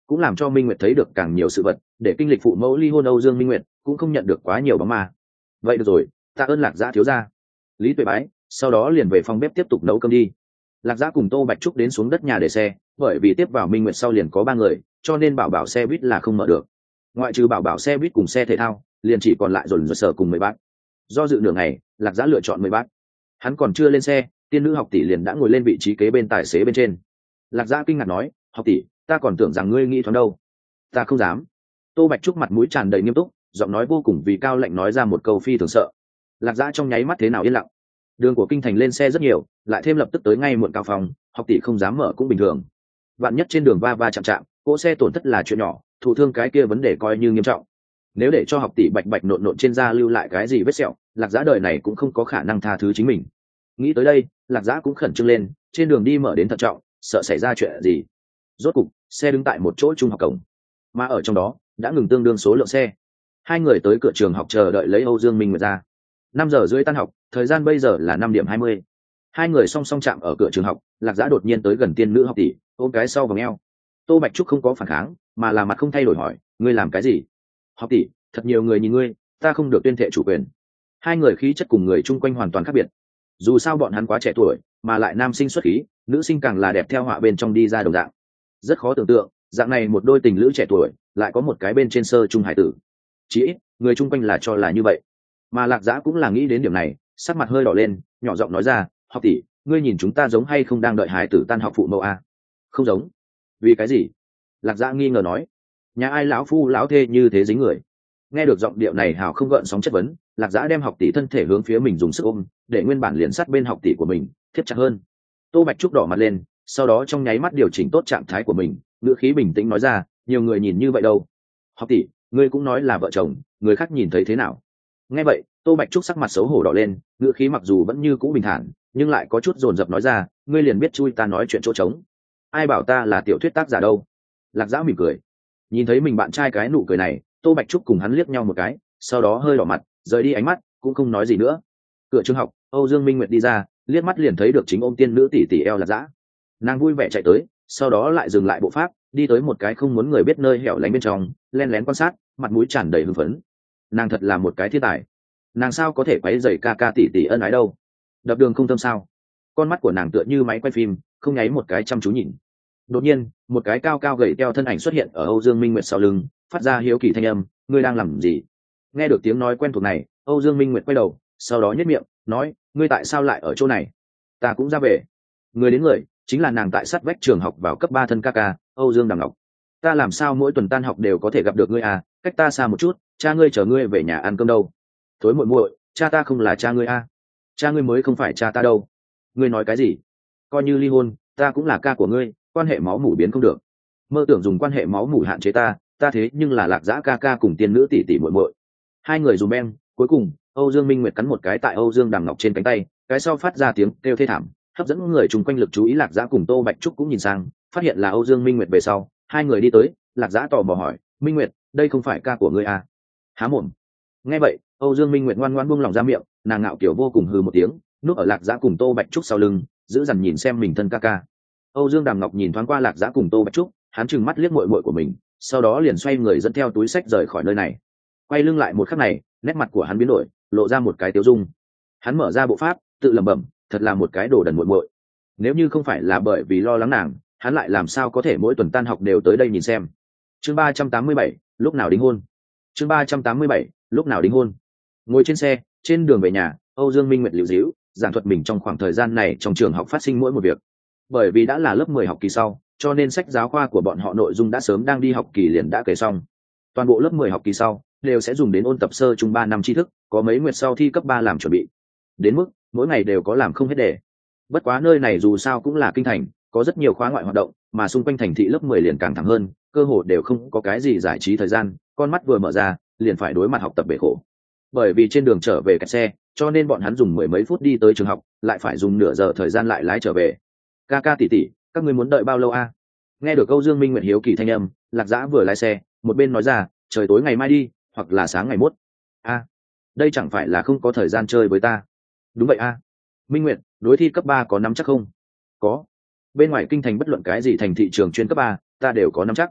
cũng làm cho Minh Nguyệt thấy được càng nhiều sự vật, để kinh lịch phụ mẫu ly hôn Âu Dương Minh Nguyệt cũng không nhận được quá nhiều bóng ma. Vậy được rồi, tạ ơn Lạc Giã thiếu gia. Lý Tuệ bái, sau đó liền về phòng bếp tiếp tục nấu cơm đi. Lạc Giã cùng Tô Bạch Trúc đến xuống đất nhà để xe, bởi vì tiếp vào Minh Nguyệt sau liền có 3 người, cho nên bảo bảo xe buýt là không mở được. Ngoại trừ bảo bảo xe buýt cùng xe thể thao, liền chỉ còn lại dồn dồn sở cùng 10 bác. Do dự nửa ngày, Lạc Giã lựa chọn 10 bác. Hắn còn chưa lên xe, tiên nữ học tỷ liền đã ngồi lên vị trí kế bên tài xế bên trên. Lạc Giã kinh ngạc nói, học tỷ, ta còn tưởng rằng ngươi nghĩ thoáng đâu. Ta không dám. Tô Bạch Trúc mặt mũi tràn đầy nghiêm túc, giọng nói vô cùng vì cao lệnh nói ra một câu phi thường sợ. Lạc Giã trong nháy mắt thế nào yên lặng. Đường của kinh thành lên xe rất nhiều, lại thêm lập tức tới ngay muộn cao phòng, học tỷ không dám mở cũng bình thường. Vạn nhất trên đường va va chạm chạm, cỗ xe tổn thất là chuyện nhỏ, thụ thương cái kia vấn đề coi như nghiêm trọng. Nếu để cho học tỷ bạch bạch nộn nộn trên da lưu lại cái gì vết sẹo, Lạc Giã đời này cũng không có khả năng tha thứ chính mình. Nghĩ tới đây, Lạc Giã cũng khẩn trương lên, trên đường đi mở đến thận trọng, sợ xảy ra chuyện gì. Rốt cục, xe đứng tại một chỗ trung học cổng, mà ở trong đó đã ngừng tương đương số lượng xe. 2 người tới cửa trường học chờ đợi lấy Âu Dương Minh Nguyệt ra. 5 giờ rưỡi tan học, thời gian bây giờ là 5:20. 2 người song song chạm ở cửa trường học, Lạc Giã đột nhiên tới gần tiên nữ học tỷ, ôm cái sau vòng eo. Tô Bạch Trúc không có phản kháng, mà là mặt không thay đổi hỏi, ngươi làm cái gì? Học tỷ, thật nhiều người nhìn ngươi, ta không được tuyên thệ chủ quyền. 2 người khí chất cùng người chung quanh hoàn toàn khác biệt. Dù sao bọn hắn quá trẻ tuổi, mà lại nam sinh xuất khí, nữ sinh càng là đẹp theo họa bên trong đi ra đồng dạng. Rất khó tưởng tượng, dạng này một đôi tình lữ trẻ tuổi, lại có một cái bên trên sơ trung hải tử. Chỉ ít, người chung quanh là cho là như vậy. Mà Lạc Giã cũng là nghĩ đến điểm này, sắc mặt hơi đỏ lên, nhỏ giọng nói ra, học tỷ, ngươi nhìn chúng ta giống hay không đang đợi hải tử tan học phụ mẫu a? Không giống. Vì cái gì? Lạc Giã nghi ngờ nói, nhà ai lão phu lão thê như thế dính người. Nghe được giọng điệu này hào không gợn sóng chất vấn, Lạc Giã đem học tỷ thân thể hướng phía mình dùng sức ôm, để nguyên bản liền sát bên học tỷ của mình thiết chặt hơn. Tô Bạch Trúc đỏ mặt lên, sau đó trong nháy mắt điều chỉnh tốt trạng thái của mình, ngữ khí bình tĩnh nói ra, nhiều người nhìn như vậy đâu. Học tỷ, ngươi cũng nói là vợ chồng, người khác nhìn thấy thế nào? Nghe vậy, Tô Bạch Trúc sắc mặt xấu hổ đỏ lên, ngữ khí mặc dù vẫn như cũ bình thản, nhưng lại có chút dồn dập nói ra, ngươi liền biết chui ta nói chuyện chỗ trống. Ai bảo ta là tiểu thuyết tác giả đâu? Lạc Giã mỉm cười, nhìn thấy mình bạn trai cái nụ cười này, Tô Bạch Trúc cùng hắn liếc nhau một cái, sau đó hơi đỏ mặt, rời đi ánh mắt, cũng không nói gì nữa. Cửa trường học, Âu Dương Minh Nguyệt đi ra, liếc mắt liền thấy được chính ôm tiên nữ tỷ tỷ eo Lạc Giã. Nàng vui vẻ chạy tới, sau đó lại dừng lại bộ pháp, đi tới một cái không muốn người biết nơi hẻo lánh bên trong, len lén quan sát, mặt mũi tràn đầy hưng phấn. Nàng thật là một cái thiên tài. Nàng sao có thể quấy rầy ca ca tỷ tỷ ân ái đâu? Đập đường không thâm sao? Con mắt của nàng tựa như máy quay phim, không nháy một cái chăm chú nhìn. Đột nhiên, một cái cao cao gầy teo thân ảnh xuất hiện ở Âu Dương Minh Nguyệt sau lưng, phát ra hiếu kỳ thanh âm, ngươi đang làm gì? Nghe được tiếng nói quen thuộc này, Âu Dương Minh Nguyệt quay đầu, sau đó nhếch miệng, nói, ngươi tại sao lại ở chỗ này? Ta cũng ra về. Người đến người, chính là nàng tại sát vách trường học vào cấp 3 thân ca ca, Âu Dương Đằng Ngọc. Ta làm sao mỗi tuần tan học đều có thể gặp được ngươi à, cách ta xa một chút, cha ngươi chờ ngươi về nhà ăn cơm đâu. Thối muội muội, cha ta không là cha ngươi à? Cha ngươi mới không phải cha ta đâu. Ngươi nói cái gì? Coi như ly hôn, ta cũng là ca của ngươi, quan hệ máu mủ biến không được. Mơ tưởng dùng quan hệ máu mủ hạn chế ta, ta thế nhưng là Lạc Giã ca ca cùng tiên nữ tỷ tỷ muội muội. 2 người dùng beng, cuối cùng Âu Dương Minh Nguyệt cắn một cái tại Âu Dương Đằng Ngọc trên cánh tay, cái sau phát ra tiếng kêu thê thảm, hấp dẫn người chung quanh lực chú ý. Lạc Giã cùng Tô Bạch Trúc cũng nhìn sang, phát hiện là Âu Dương Minh Nguyệt về sau, 2 người đi tới, Lạc Giã tò mò hỏi, Minh Nguyệt, đây không phải ca của ngươi à? Há mồm. Nghe vậy, Âu Dương Minh Nguyệt ngoan ngoãn buông lòng ra miệng, nàng ngạo kiểu vô cùng hừ một tiếng, núp ở Lạc Giã cùng Tô Bạch Trúc sau lưng, giữ dằn nhìn xem mình thân ca ca. Âu Dương Đàm Ngọc nhìn thoáng qua Lạc Giã cùng Tô Bạch Trúc, hắn trừng mắt liếc muội muội của mình, sau đó liền xoay người dẫn theo túi sách rời khỏi nơi này. Quay lưng lại một khắc này, nét mặt của hắn biến đổi, lộ ra một cái tiêu dung. Hắn mở ra bộ pháp, tự lẩm bẩm, thật là một cái đồ đần muội muội. Nếu như không phải là bởi vì lo lắng nàng, hắn lại làm sao có thể mỗi tuần tan học đều tới đây nhìn xem. Chương 387, lúc nào đính hôn. Chương 387, lúc nào đính hôn. Ngồi trên xe, trên đường về nhà, Âu Dương Minh Nguyệt liễu díu, giảng thuật mình trong khoảng thời gian này trong trường học phát sinh mỗi một việc. Bởi vì đã là lớp 10 học kỳ sau, cho nên sách giáo khoa của bọn họ nội dung đã sớm đang đi học kỳ liền đã kể xong. Toàn bộ lớp 10 học kỳ sau đều sẽ dùng đến ôn tập sơ trung 3 năm tri thức, có mấy nguyệt sau thi cấp 3 làm chuẩn bị. Đến mức mỗi ngày đều có làm không hết đề. Bất quá nơi này dù sao cũng là kinh thành, có rất nhiều khóa ngoại hoạt động, mà xung quanh thành thị lớp 10 liền càng thẳng hơn, cơ hội đều không có cái gì giải trí thời gian, con mắt vừa mở ra, liền phải đối mặt học tập bể khổ. Bởi vì trên đường trở về kẹt xe, cho nên bọn hắn dùng mười mấy phút đi tới trường học, lại phải dùng nửa giờ thời gian lại lái trở về. Ca ca tỷ tỷ, các ngươi muốn đợi bao lâu a? Nghe được Âu Dương Minh Nguyệt hiếu kỳ thanh âm, Lạc Dã vừa lái xe, một bên nói ra, trời tối ngày mai đi, hoặc là sáng ngày mốt. A, đây chẳng phải là không có thời gian chơi với ta? Đúng vậy a. Minh Nguyệt, đối thi cấp 3 có nắm chắc không? Có. Bên ngoài kinh thành bất luận cái gì thành thị trường chuyên cấp 3, ta đều có nắm chắc.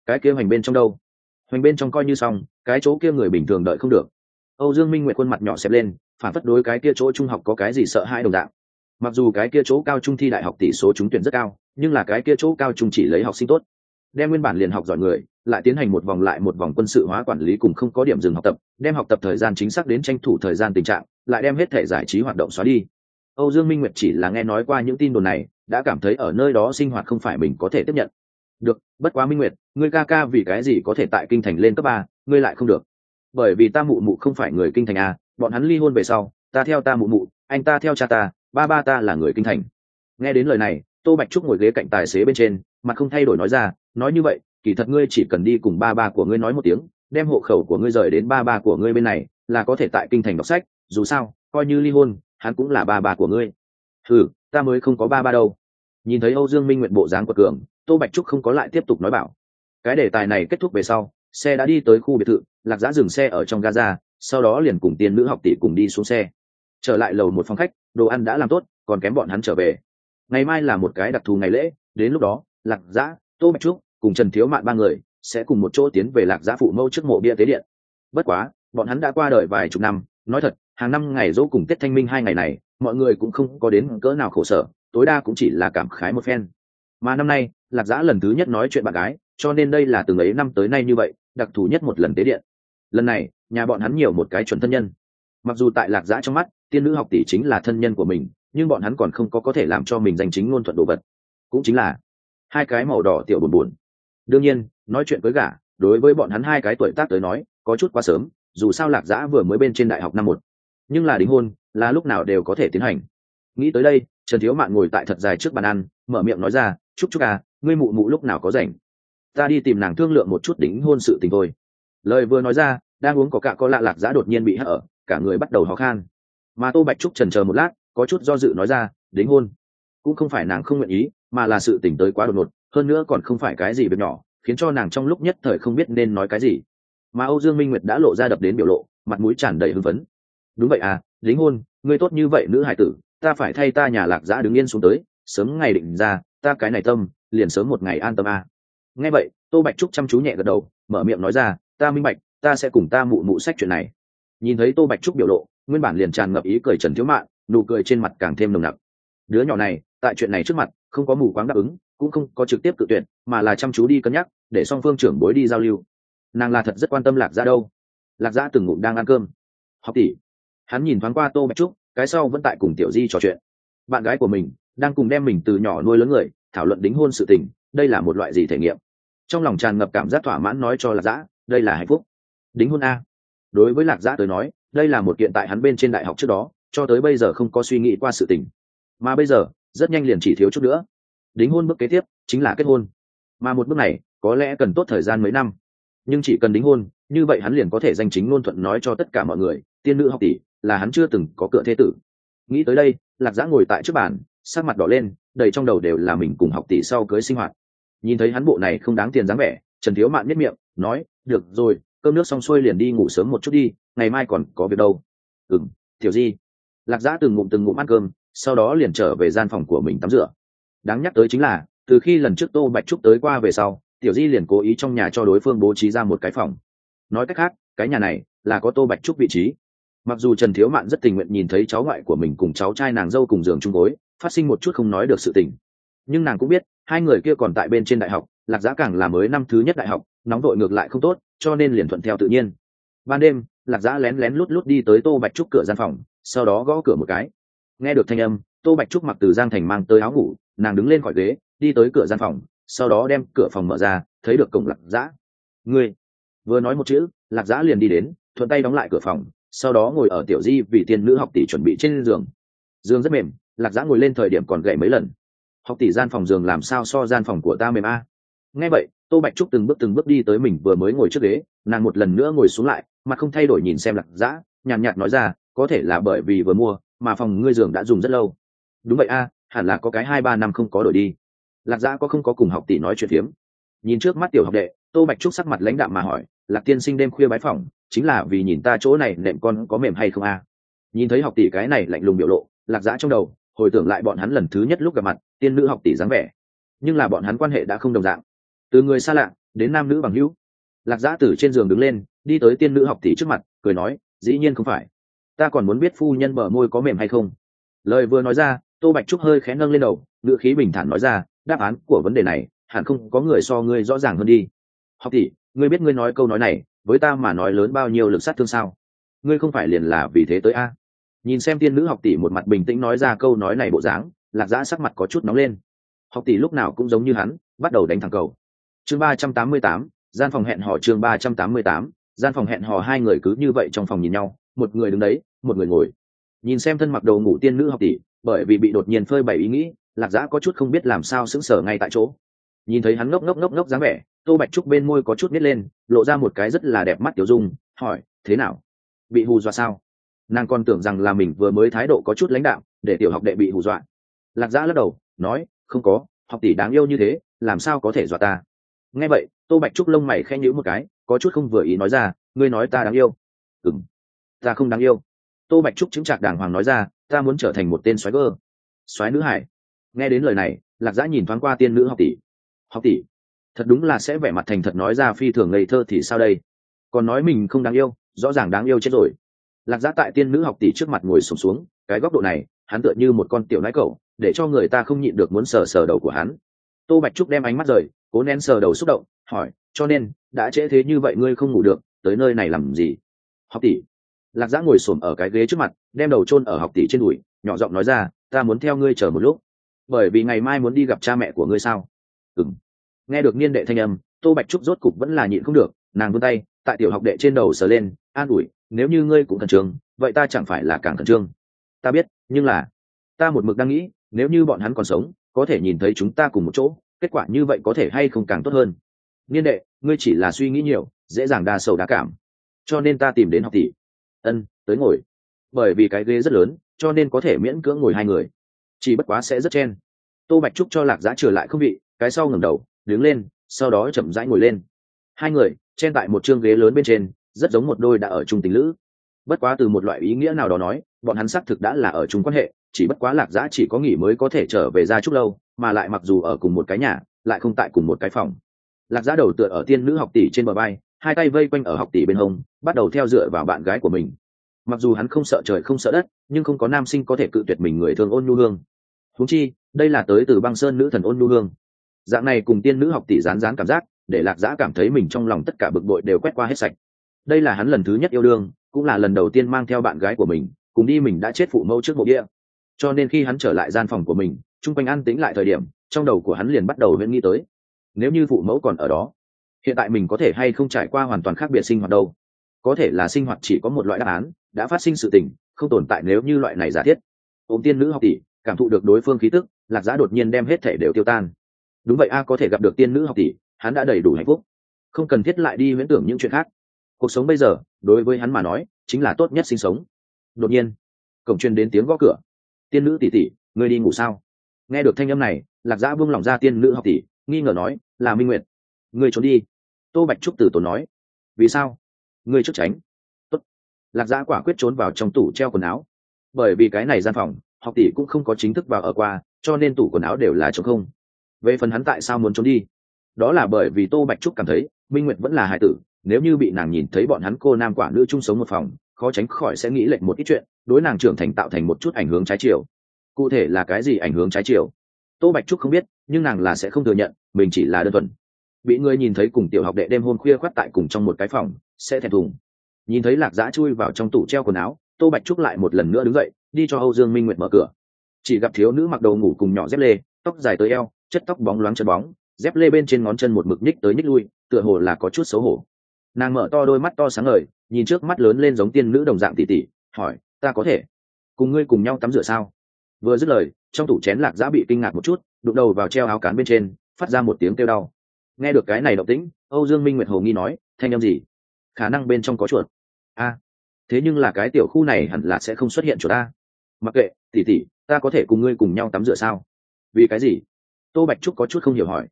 cái kia hoành bên trong đâu? Hoành bên trong coi như xong, cái chỗ kia người bình thường đợi không được. Âu Dương Minh Nguyệt khuôn mặt nhỏ xẹp lên, phản phất đối cái kia chỗ trung học có cái gì sợ hãi đồng dạng. Mặc dù cái kia chỗ cao trung thi đại học tỷ số trúng tuyển rất cao, nhưng là cái kia chỗ cao trung chỉ lấy học sinh tốt. Đem nguyên bản liền học giỏi người, lại tiến hành một vòng lại một vòng quân sự hóa quản lý cùng không có điểm dừng học tập, đem học tập thời gian chính xác đến tranh thủ thời gian tình trạng, lại đem hết thể giải trí hoạt động xóa đi. Âu Dương Minh Nguyệt chỉ là nghe nói qua những tin đồn này, đã cảm thấy ở nơi đó sinh hoạt không phải mình có thể tiếp nhận. Được, bất quá Minh Nguyệt, ngươi ca ca vì cái gì có thể tại kinh thành lên cấp 3, ngươi lại không được? Bởi vì ta mụ mụ không phải người kinh thành à, bọn hắn ly hôn về sau, ta theo ta mụ mụ, anh ta theo cha ta, ba ta là người kinh thành. Nghe đến lời này, Tô Bạch Trúc ngồi ghế cạnh tài xế bên trên, mặt không thay đổi nói ra, nói như vậy, kỳ thật ngươi chỉ cần đi cùng ba của ngươi nói một tiếng, đem hộ khẩu của ngươi rời đến ba của ngươi bên này, là có thể tại kinh thành đọc sách, dù sao, coi như ly hôn, hắn cũng là ba của ngươi. Ừ, ta mới không có ba đâu. Nhìn thấy Âu Dương Minh Nguyệt bộ dáng quật cường, Tô Bạch Trúc không có lại tiếp tục nói bảo. Cái đề tài này kết thúc về sau, xe đã đi tới khu biệt thự, Lạc Dã dừng xe ở trong gaza, sau đó liền cùng tiên nữ học tỷ cùng đi xuống xe. Trở lại lầu một phòng khách, đồ ăn đã làm tốt, còn kém bọn hắn trở về. Ngày mai là một cái đặc thù ngày lễ, đến lúc đó, Lạc Dã, Tô Bạch Trúc cùng Trần Thiếu Mạn ba người sẽ cùng một chỗ tiến về Lạc Dã phụ mẫu trước mộ bia tế điện. Bất quá, bọn hắn đã qua đời vài chục năm, nói thật, hàng năm ngày dỗ cùng Tết Thanh Minh hai ngày này, mọi người cũng không có đến cỡ nào khổ sở, tối đa cũng chỉ là cảm khái một phen. Mà năm nay, Lạc Dã lần thứ nhất nói chuyện bạn gái, cho nên đây là từng ấy năm tới nay như vậy, đặc thù nhất một lần tế điện. Lần này, nhà bọn hắn nhiều một cái chuẩn thân nhân. Mặc dù tại Lạc Dã trong mắt, tiên nữ học tỷ chính là thân nhân của mình, nhưng bọn hắn còn không có thể làm cho mình danh chính ngôn thuận đồ vật, cũng chính là hai cái màu đỏ tiểu buồn buồn. Đương nhiên, nói chuyện với gả, đối với bọn hắn hai cái tuổi tác tới nói, có chút quá sớm, dù sao Lạc Dã vừa mới bên trên đại học năm 1. Nhưng là đính hôn, là lúc nào đều có thể tiến hành. Nghĩ tới đây, Trần Thiếu Mạn ngồi tại thật dài trước bàn ăn, mở miệng nói ra, Trúc à, ngươi mụ mụ lúc nào có rảnh? Ta đi tìm nàng thương lượng một chút đính hôn sự tình thôi. Lời vừa nói ra, đang uống có cạ có lạ Lạc Dã đột nhiên bị hất ở, cả người bắt đầu ho khan. Mà Tô Bạch Trúc chần chờ một lát, có chút do dự nói ra, đính hôn cũng không phải nàng không nguyện ý, mà là sự tình tới quá đột ngột, hơn nữa còn không phải cái gì việc nhỏ, khiến cho nàng trong lúc nhất thời không biết nên nói cái gì. Mà Âu Dương Minh Nguyệt đã lộ ra đập đến biểu lộ, mặt mũi tràn đầy hưng phấn. Đúng vậy à, đính hôn, ngươi tốt như vậy nữ hải tử, ta phải thay ta nhà Lạc Dã đứng yên xuống tới, sớm ngày định ra, ta cái này tâm, liền sớm một ngày an tâm à. Nghe vậy, Tô Bạch Trúc chăm chú nhẹ gật đầu, mở miệng nói ra, ta minh bạch, ta sẽ cùng ta mụ mụ sách chuyện này. Nhìn thấy Tô Bạch Trúc biểu lộ, nguyên bản liền tràn ngập ý cười Trần Thiếu Mạn, nụ cười trên mặt càng thêm nồng nặc. Đứa nhỏ này, tại chuyện này trước mặt, không có mù quáng đáp ứng, cũng không có trực tiếp cự tuyệt, mà là chăm chú đi cân nhắc, để song phương trưởng bối đi giao lưu. Nàng là thật rất quan tâm Lạc Dã đâu. Lạc Dã từng ngụm đang ăn cơm. Học tỷ. Hắn nhìn thoáng qua Tô Bạch Trúc, cái sau vẫn tại cùng Tiểu Di trò chuyện. Bạn gái của mình đang cùng đem mình từ nhỏ nuôi lớn người, thảo luận đính hôn sự tình, đây là một loại gì thể nghiệm? Trong lòng tràn ngập cảm giác thỏa mãn nói cho Lạc Dã, đây là hạnh phúc. Đính hôn a. Đối với Lạc Dã tới nói, đây là một kiện tại hắn bên trên đại học trước đó, cho tới bây giờ không có suy nghĩ qua sự tình. Mà bây giờ, rất nhanh liền chỉ thiếu chút nữa. Đính hôn bước kế tiếp chính là kết hôn. Mà một bước này, có lẽ cần tốt thời gian mấy năm. Nhưng chỉ cần đính hôn, như vậy hắn liền có thể danh chính ngôn thuận nói cho tất cả mọi người, tiên nữ học tỷ là hắn chưa từng có cựa thế tử. Nghĩ tới đây, Lạc Dã ngồi tại trước bàn, sắc mặt đỏ lên, đầy trong đầu đều là mình cùng học tỷ sau cưới sinh hoạt. Nhìn thấy hắn bộ này không đáng tiền dáng vẻ, Trần Thiếu Mạn nhếch miệng, nói, được rồi, cơm nước xong xuôi liền đi ngủ sớm một chút đi, ngày mai còn có việc đâu. Tiểu Di. Lạc Dã từng ngụm ăn cơm, sau đó liền trở về gian phòng của mình tắm rửa. Đáng nhắc tới chính là, từ khi lần trước Tô Bạch Trúc tới qua về sau, Tiểu Di liền cố ý trong nhà cho đối phương bố trí ra một cái phòng. Nói cách khác, cái nhà này là có Tô Bạch Trúc vị trí. Mặc dù Trần Thiếu Mạn rất tình nguyện nhìn thấy cháu ngoại của mình cùng cháu trai nàng dâu cùng giường chung gối, phát sinh một chút không nói được sự tình, nhưng nàng cũng biết hai người kia còn tại bên trên đại học, Lạc Dã càng là mới năm thứ nhất đại học, nóng vội ngược lại không tốt, cho nên liền thuận theo tự nhiên. Ban đêm, Lạc Dã lén lén lút lút đi tới Tô Bạch Trúc cửa gian phòng, sau đó gõ cửa một cái. Nghe được thanh âm, Tô Bạch Trúc mặc từ Giang Thành mang tới áo ngủ, nàng đứng lên khỏi ghế, đi tới cửa gian phòng, sau đó đem cửa phòng mở ra, thấy được cổng Lạc Dã. Ngươi. Vừa nói một chữ, Lạc Dã liền đi đến, thuận tay đóng lại cửa phòng, sau đó ngồi ở Tiểu Di vì tiên nữ học tỷ chuẩn bị trên giường. Giường rất mềm, Lạc Dã ngồi lên thời điểm còn gãy mấy lần. Học tỷ gian phòng giường làm sao so gian phòng của ta mềm a? Nghe vậy, Tô Bạch Trúc từng bước đi tới mình vừa mới ngồi trước ghế, nàng một lần nữa ngồi xuống lại, mặt không thay đổi nhìn xem Lạc Dã, nhàn nhạt nói ra, có thể là bởi vì vừa mua, mà phòng ngươi giường đã dùng rất lâu. Đúng vậy a, hẳn là có cái 2-3 năm không có đổi đi. Lạc Dã có không có cùng học tỷ nói chuyện phiếm? Nhìn trước mắt tiểu học đệ, Tô Bạch Trúc sắc mặt lãnh đạm mà hỏi, Lạc tiên sinh đêm khuya bái phỏng, chính là vì nhìn ta chỗ này nệm con có mềm hay không a? Nhìn thấy học tỷ cái này lạnh lùng biểu lộ, Lạc Dã trong đầu hồi tưởng lại bọn hắn lần thứ nhất lúc gặp mặt, tiên nữ học tỷ dáng vẻ. Nhưng là bọn hắn quan hệ đã không đồng dạng. Từ người xa lạ đến nam nữ bằng hữu. Lạc Dã từ trên giường đứng lên, đi tới tiên nữ học tỷ trước mặt, cười nói, dĩ nhiên không phải. Ta còn muốn biết phu nhân bờ môi có mềm hay không. Lời vừa nói ra, Tô Bạch Trúc hơi khẽ nâng lên đầu, ngữ khí bình thản nói ra, đáp án của vấn đề này hẳn không có người so ngươi rõ ràng hơn đi. Học tỷ, ngươi biết ngươi nói câu nói này với ta mà nói lớn bao nhiêu lực sát thương sao? Ngươi không phải liền là vì thế tới a? Nhìn xem tiên nữ học tỷ một mặt bình tĩnh nói ra câu nói này bộ dáng, Lạc Dã sắc mặt có chút nóng lên. Học tỷ lúc nào cũng giống như hắn, bắt đầu đánh thẳng cầu. Chương 388, gian phòng hẹn hò. Chương 388, gian phòng hẹn hò. Hai người cứ như vậy trong phòng nhìn nhau, một người đứng đấy, một người ngồi. Nhìn xem thân mặc đồ ngủ tiên nữ học tỷ, bởi vì bị đột nhiên phơi bày ý nghĩ, Lạc Dã có chút không biết làm sao sững sờ ngay tại chỗ. Nhìn thấy hắn ngốc dáng vẻ, Tô Bạch Trúc bên môi có chút nít lên, lộ ra một cái rất là đẹp mắt tiểu dung, hỏi, thế nào? Bị hù dọa sao? Nàng còn tưởng rằng là mình vừa mới thái độ có chút lãnh đạm, để tiểu học đệ bị hù dọa. Lạc Dã lắc đầu, nói, không có, học tỷ đáng yêu như thế, làm sao có thể dọa ta? Nghe vậy, Tô Bạch Trúc lông mày khẽ nhíu một cái, có chút không vừa ý nói ra, ngươi nói ta đáng yêu? Ta không đáng yêu. Tô Bạch Trúc chứng trạc đàng hoàng nói ra, ta muốn trở thành một tên soái gơ, soái nữ hải. Nghe đến lời này, Lạc Dã nhìn thoáng qua tiên nữ học tỷ. Học tỷ, thật đúng là sẽ vẻ mặt thành thật nói ra phi thường ngây thơ thì sao đây? Còn nói mình không đáng yêu, rõ ràng đáng yêu chết rồi. Lạc Dã tại tiên nữ học tỷ trước mặt ngồi xổm xuống, cái góc độ này, hắn tựa như một con tiểu nãi cẩu, để cho người ta không nhịn được muốn sờ sờ đầu của hắn. Tô Bạch Trúc đem ánh mắt rời, cố nén sờ đầu xúc động, hỏi, cho nên đã trễ thế như vậy ngươi không ngủ được, tới nơi này làm gì? Học tỷ. Lạc Dã ngồi xổm ở cái ghế trước mặt, đem đầu chôn ở học tỷ trên đùi, nhỏ giọng nói ra, ta muốn theo ngươi chờ một lúc, bởi vì ngày mai muốn đi gặp cha mẹ của ngươi sao? Nghe được niên đệ thanh âm, Tô Bạch Trúc rốt cục vẫn là nhịn không được, nàng vươn tay tại tiểu học đệ trên đầu sờ lên, an ủi, nếu như ngươi cũng khẩn trương, vậy ta chẳng phải là càng khẩn trương? Ta biết, nhưng là ta một mực đang nghĩ, nếu như bọn hắn còn sống, có thể nhìn thấy chúng ta cùng một chỗ, kết quả như vậy có thể hay không càng tốt hơn? Niên đệ, ngươi chỉ là suy nghĩ nhiều, dễ dàng đa sầu đa cảm, cho nên ta tìm đến học tỷ. Tới ngồi. Bởi vì cái ghế rất lớn, cho nên có thể miễn cưỡng ngồi hai người, chỉ bất quá sẽ rất chen. Tô Bạch Trúc cho Lạc Dã trở lại không vị, cái sau ngẩng đầu đứng lên, sau đó chậm rãi ngồi lên. Hai người chen tại một chương ghế lớn bên trên, rất giống một đôi đã ở chung tình lữ. Bất quá từ một loại ý nghĩa nào đó nói, bọn hắn xác thực đã là ở chung quan hệ, chỉ bất quá Lạc Dã chỉ có nghỉ mới có thể trở về Gia Trúc lâu, mà lại mặc dù ở cùng một cái nhà, lại không tại cùng một cái phòng. Lạc Dã đầu tựa ở tiên nữ học tỷ trên bờ vai, hai tay vây quanh ở học tỷ bên hông, bắt đầu theo dựa vào bạn gái của mình. Mặc dù hắn không sợ trời không sợ đất, nhưng không có nam sinh có thể cự tuyệt mình người thương Ôn Nhu Hương. Huống chi, đây là tới từ Băng Sơn nữ thần Ôn Nhu Hương. Dạng này cùng tiên nữ học tỷ rán rán cảm giác, để Lạc Dã cảm thấy mình trong lòng tất cả bực bội đều quét qua hết sạch. Đây là hắn lần thứ nhất yêu đương, cũng là lần đầu tiên mang theo bạn gái của mình cùng đi mình đã chết phụ mẫu trước mộ địa. Cho nên khi hắn trở lại gian phòng của mình, chung quanh an tĩnh lại thời điểm, trong đầu của hắn liền bắt đầu huyễn nghĩ tới, nếu như phụ mẫu còn ở đó, hiện tại mình có thể hay không trải qua hoàn toàn khác biệt sinh hoạt đâu? Có thể là sinh hoạt chỉ có một loại đáp án, đã phát sinh sự tình, không tồn tại nếu như loại này giả thiết. Ôm tiên nữ học tỷ, cảm thụ được đối phương khí tức, Lạc Dã đột nhiên đem hết thể đều tiêu tan. Đúng vậy a, có thể gặp được tiên nữ học tỷ, hắn đã đầy đủ hạnh phúc, không cần thiết lại đi huyễn tưởng những chuyện khác. Cuộc sống bây giờ đối với hắn mà nói chính là tốt nhất sinh sống. Đột nhiên cổng truyền đến tiếng gõ cửa. Tiên nữ tỷ tỷ, ngươi đi ngủ sao? Nghe được thanh âm này, Lạc Dã buông lỏng ra tiên nữ học tỷ, nghi ngờ nói, là Minh Nguyệt. Ngươi trốn đi. Tô Bạch Trúc từ tốn nói. Vì sao? Ngươi trước tránh. Tốt. Lạc Dã quả quyết trốn vào trong tủ treo quần áo. Bởi vì cái này gian phòng học tỷ cũng không có chính thức vào ở qua, cho nên tủ quần áo đều là trống không. Về phần hắn tại sao muốn trốn đi, đó là bởi vì Tô Bạch Trúc cảm thấy Minh Nguyệt vẫn là hài tử, nếu như bị nàng nhìn thấy bọn hắn cô nam quả nữ chung sống một phòng, khó tránh khỏi sẽ nghĩ lệch một ít chuyện, đối nàng trưởng thành tạo thành một chút ảnh hưởng trái chiều. Cụ thể là cái gì ảnh hưởng trái chiều, Tô Bạch Trúc không biết, nhưng nàng là sẽ không thừa nhận mình chỉ là đơn thuần bị người nhìn thấy cùng tiểu học đệ đêm hôm khuya khoắt tại cùng trong một cái phòng sẽ thẹn thùng. Nhìn thấy Lạc Dã chui vào trong tủ treo quần áo, Tô Bạch Trúc lại một lần nữa đứng dậy, đi cho Âu Dương Minh Nguyệt mở cửa. Chỉ gặp thiếu nữ mặc đồ ngủ cùng nhỏ dép lê, tóc dài tới eo, chất tóc bóng loáng chân bóng, dép lê bên trên ngón chân một mực nhích tới nhích lui, tựa hồ là có chút xấu hổ. Nàng mở to đôi mắt to sáng ngời, nhìn trước mắt lớn lên giống tiên nữ đồng dạng tỷ tỷ, hỏi, ta có thể cùng ngươi cùng nhau tắm rửa sao? Vừa dứt lời, trong tủ chén Lạc Dã bị kinh ngạc một chút, đụng đầu vào treo áo cán bên trên, phát ra một tiếng kêu đau. Nghe được cái này động tĩnh, Âu Dương Minh Nguyệt hồ nghi nói, thanh âm gì? Khả năng bên trong có chuột. A, thế nhưng là cái tiểu khu này hẳn là sẽ không xuất hiện chuột a. Mặc kệ, tỷ tỷ, ta có thể cùng ngươi cùng nhau tắm rửa sao? Vì cái gì? Tô Bạch Trúc có chút không hiểu hỏi.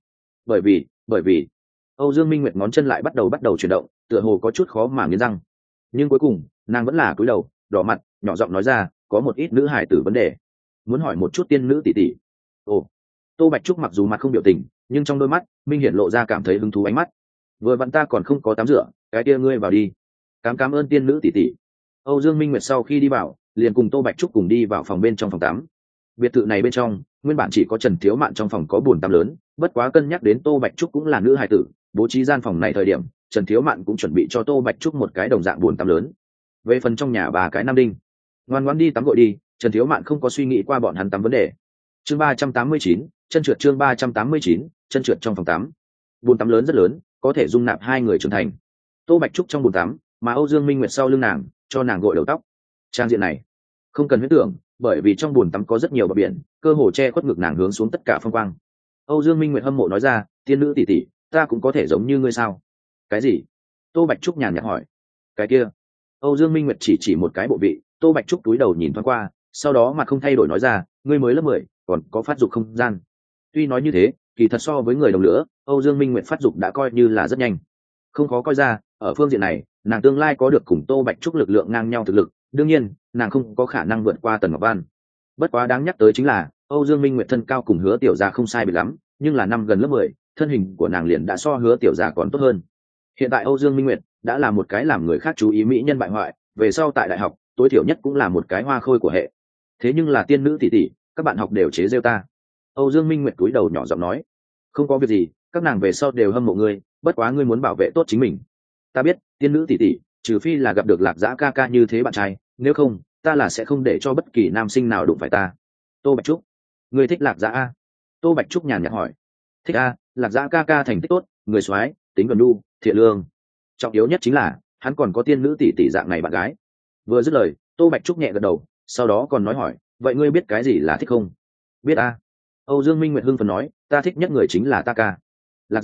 Bởi vì Âu Dương Minh Nguyệt ngón chân lại bắt đầu chuyển động, tựa hồ có chút khó mà nghiến răng. Nhưng cuối cùng, nàng vẫn là cúi đầu, đỏ mặt, nhỏ giọng nói ra, có một ít nữ hải tử vấn đề, muốn hỏi một chút tiên nữ tỷ tỷ. Ồ. Tô Bạch Trúc mặc dù mặt không biểu tình, nhưng trong đôi mắt minh hiển lộ ra cảm thấy hứng thú ánh mắt. vừa vặn ta còn không có tắm rửa, cái kia ngươi vào đi. Cảm ơn tiên nữ tỷ tỷ. Âu Dương Minh Nguyệt sau khi đi vào, liền cùng Tô Bạch Trúc cùng đi vào phòng bên trong phòng tắm. Biệt thự này bên trong, nguyên bản chỉ có Trần Thiếu Mạn trong phòng có bồn tắm lớn, bất quá cân nhắc đến Tô Bạch Trúc cũng là nữ hài tử, bố trí gian phòng này thời điểm, Trần Thiếu Mạn cũng chuẩn bị cho Tô Bạch Trúc một cái đồng dạng bồn tắm lớn. Về phần trong nhà bà cái Nam Đinh, ngoan ngoãn đi tắm gội đi, Trần Thiếu Mạn không có suy nghĩ qua bọn hắn tắm vấn đề. Chương 389, chân trượt chương 389, chân trượt trong phòng tắm. Bồn tắm lớn rất lớn, có thể dung nạp hai người trưởng thành. Tô Bạch Trúc trong bồn tắm, mà Âu Dương Minh Nguyệt sau lưng nàng, cho nàng gội đầu tóc. Trang diện này, không cần huyễn tưởng, bởi vì trong bồn tắm có rất nhiều bờ biển, cơ hồ che khuất ngực nàng hướng xuống tất cả phong quang. Âu Dương Minh Nguyệt hâm mộ nói ra, tiên nữ tỷ tỷ, ta cũng có thể giống như ngươi sao? Cái gì? Tô Bạch Trúc nhàn nhạt hỏi. Cái kia. Âu Dương Minh Nguyệt chỉ một cái bộ vị, Tô Bạch Trúc túi đầu nhìn thoáng qua, sau đó mặt không thay đổi nói ra, ngươi mới lớp 10, còn có phát dục không gian. Tuy nói như thế, kỳ thật so với người đồng lứa, Âu Dương Minh Nguyệt phát dục đã coi như là rất nhanh. Không khó coi ra, ở phương diện này, nàng tương lai có được cùng Tô Bạch Trúc lực lượng ngang nhau thực lực, đương nhiên, nàng không có khả năng vượt qua Tần Ngọc Văn. Bất quá đáng nhắc tới chính là, Âu Dương Minh Nguyệt thân cao cùng Hứa Tiểu Gia không sai biệt lắm, nhưng là năm gần lớp 10, thân hình của nàng liền đã so Hứa Tiểu Gia còn tốt hơn. Hiện tại Âu Dương Minh Nguyệt đã là một cái làm người khác chú ý mỹ nhân bại hoại, về sau tại đại học, tối thiểu nhất cũng là một cái hoa khôi của hệ. Thế nhưng là tiên nữ tỷ tỷ, các bạn học đều chế giễu ta. Âu Dương Minh Nguyệt cúi đầu nhỏ giọng nói, không có việc gì, các nàng về sau đều hâm mộ ngươi, bất quá ngươi muốn bảo vệ tốt chính mình. Ta biết, tiên nữ tỷ tỷ, trừ phi là gặp được Lạc Dã ca ca như thế bạn trai, nếu không, ta là sẽ không để cho bất kỳ nam sinh nào đụng phải ta. Tô Bạch Trúc, ngươi thích Lạc Dã a? Tô Bạch Trúc nhàn nhạt hỏi. Thích a, Lạc Dã ca ca thành tích tốt, người soái, tính gần nhu, thiện lương. Trọng yếu nhất chính là, hắn còn có tiên nữ tỷ tỷ dạng này bạn gái. Vừa dứt lời, Tô Bạch Trúc nhẹ gật đầu, sau đó còn nói hỏi, vậy ngươi biết cái gì là thích không? Biết a. Âu Dương Minh Nguyệt hưng phấn nói, ta thích nhất người chính là ta ca. Lạc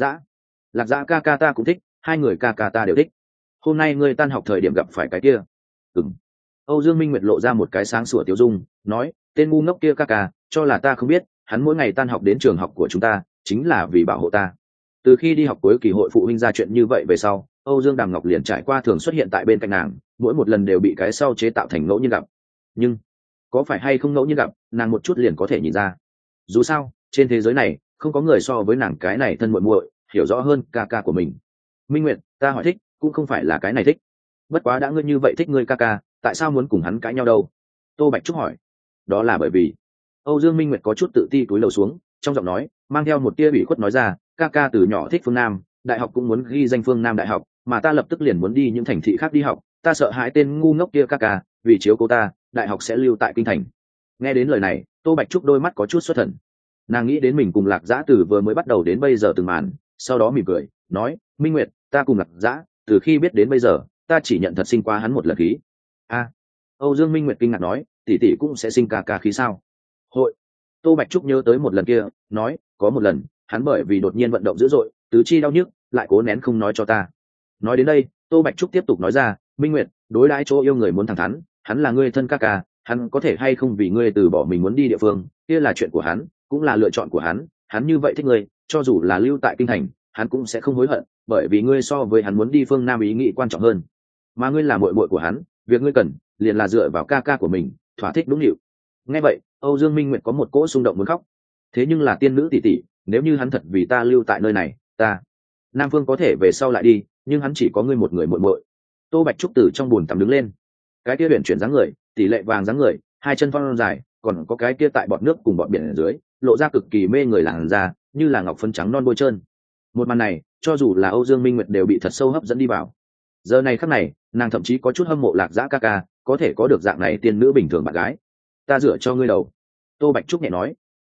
Dã ca ca ta cũng thích, hai người ca ca ta đều thích. Hôm nay ngươi tan học thời điểm gặp phải cái kia. Ừm. Âu Dương Minh Nguyệt lộ ra một cái sáng sủa tiêu dung, nói, tên ngu ngốc kia ca ca, cho là ta không biết, hắn mỗi ngày tan học đến trường học của chúng ta, chính là vì bảo hộ ta. Từ khi đi học cuối kỳ hội phụ huynh ra chuyện như vậy về sau, Âu Dương Đàm Ngọc liền trải qua thường xuất hiện tại bên cạnh nàng, mỗi một lần đều bị cái sau chế tạo thành ngẫu nhiên gặp. Nhưng, có phải hay không ngẫu nhiên gặp, nàng một chút liền có thể nhìn ra. Dù sao, trên thế giới này, không có người so với nàng cái này thân muội muội, hiểu rõ hơn ca ca của mình. Minh Nguyệt, ta hỏi thích, cũng không phải là cái này thích. Bất quá đã ngươi như vậy thích ngươi ca ca, tại sao muốn cùng hắn cãi nhau đâu? Tô Bạch Trúc hỏi. Đó là bởi vì, Âu Dương Minh Nguyệt có chút tự ti cúi đầu xuống, trong giọng nói mang theo một tia ủy khuất nói ra, ca ca từ nhỏ thích phương Nam, đại học cũng muốn ghi danh phương Nam đại học, mà ta lập tức liền muốn đi những thành thị khác đi học, ta sợ hãi tên ngu ngốc kia ca ca, vì chiếu cố ta, đại học sẽ lưu tại kinh thành. Nghe đến lời này, Tô Bạch Trúc đôi mắt có chút xuất thần. Nàng nghĩ đến mình cùng Lạc Dã từ vừa mới bắt đầu đến bây giờ từng màn, sau đó mỉm cười, nói, Minh Nguyệt, ta cùng Lạc Dã, từ khi biết đến bây giờ, ta chỉ nhận thật sinh qua hắn một lần khí. A. Âu Dương Minh Nguyệt kinh ngạc nói, tỷ tỷ cũng sẽ sinh ca ca khí sao? Hội. Tô Bạch Trúc nhớ tới một lần kia, nói, có một lần, hắn bởi vì đột nhiên vận động dữ dội, tứ chi đau nhức, lại cố nén không nói cho ta. Nói đến đây, Tô Bạch Trúc tiếp tục nói ra, Minh Nguyệt, đối đãi chỗ yêu người muốn thẳng thắn, hắn là người thân ca ca, hắn có thể hay không vì ngươi từ bỏ mình muốn đi địa phương, kia là chuyện của hắn, cũng là lựa chọn của hắn như vậy thích ngươi, cho dù là lưu tại kinh thành, hắn cũng sẽ không hối hận, bởi vì ngươi so với hắn muốn đi phương Nam ý nghĩ quan trọng hơn. Mà ngươi là muội muội của hắn, việc ngươi cần liền là dựa vào ca ca của mình, thỏa thích đúng nhịu. Nghe vậy, Âu Dương Minh Nguyệt có một cỗ xung động muốn khóc. Thế nhưng là tiên nữ tỷ tỷ, nếu như hắn thật vì ta lưu tại nơi này, ta Nam Phương có thể về sau lại đi, nhưng hắn chỉ có ngươi một người muội muội. Tô Bạch Trúc từ trong bùn tắm đứng lên, cái kia huyền chuyển dáng người, tỷ lệ vàng dáng người, hai chân phong dài, còn có cái kia tại bọt nước cùng bọt biển ở dưới, lộ ra cực kỳ mê người làn da, như là ngọc phấn trắng non bôi trơn. Một màn này, cho dù là Âu Dương Minh Nguyệt đều bị thật sâu hấp dẫn đi vào. Giờ này khắc này, nàng thậm chí có chút hâm mộ Lạc Dã ca ca, có thể có được dạng này tiên nữ bình thường bạn gái. Ta rửa cho ngươi đầu. Tô Bạch Trúc nhẹ nói.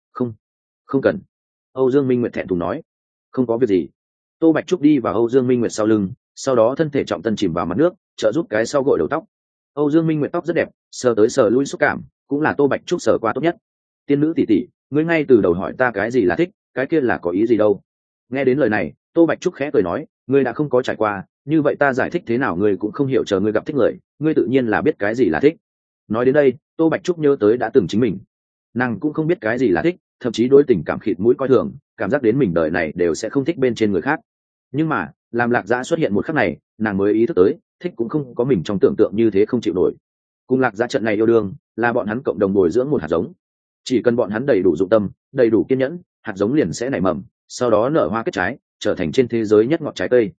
Không cần. Âu Dương Minh Nguyệt thẹn thùng nói. Không có việc gì. Tô Bạch Trúc đi vào Âu Dương Minh Nguyệt sau lưng, sau đó thân thể trọng tân chìm vào mặt nước, trợ giúp cái sau gội đầu tóc. Âu Dương Minh Nguyệt tóc rất đẹp, sờ tới sờ lui xúc cảm, cũng là Tô Bạch Trúc sờ qua tốt nhất. Tiên nữ tỷ tỷ, ngươi ngay từ đầu hỏi ta cái gì là thích, cái kia là có ý gì đâu? Nghe đến lời này, Tô Bạch Trúc khẽ cười nói, ngươi đã không có trải qua, như vậy ta giải thích thế nào ngươi cũng không hiểu, chờ ngươi gặp thích người, ngươi tự nhiên là biết cái gì là thích. Nói đến đây, Tô Bạch Trúc nhớ tới đã từng chính mình, nàng cũng không biết cái gì là thích, thậm chí đối tình cảm khịt mũi coi thường, cảm giác đến mình đời này đều sẽ không thích bên trên người khác. Nhưng mà, làm Lạc Dã xuất hiện một khắc này, nàng mới ý thức tới, thích cũng không có mình trong tưởng tượng như thế không chịu nổi. Cùng Lạc Dã trận này yêu đương, là bọn hắn cộng đồng bồi dưỡng một hạt giống. Chỉ cần bọn hắn đầy đủ dụng tâm, đầy đủ kiên nhẫn, hạt giống liền sẽ nảy mầm, sau đó nở hoa kết trái, trở thành trên thế giới nhất ngọt trái cây.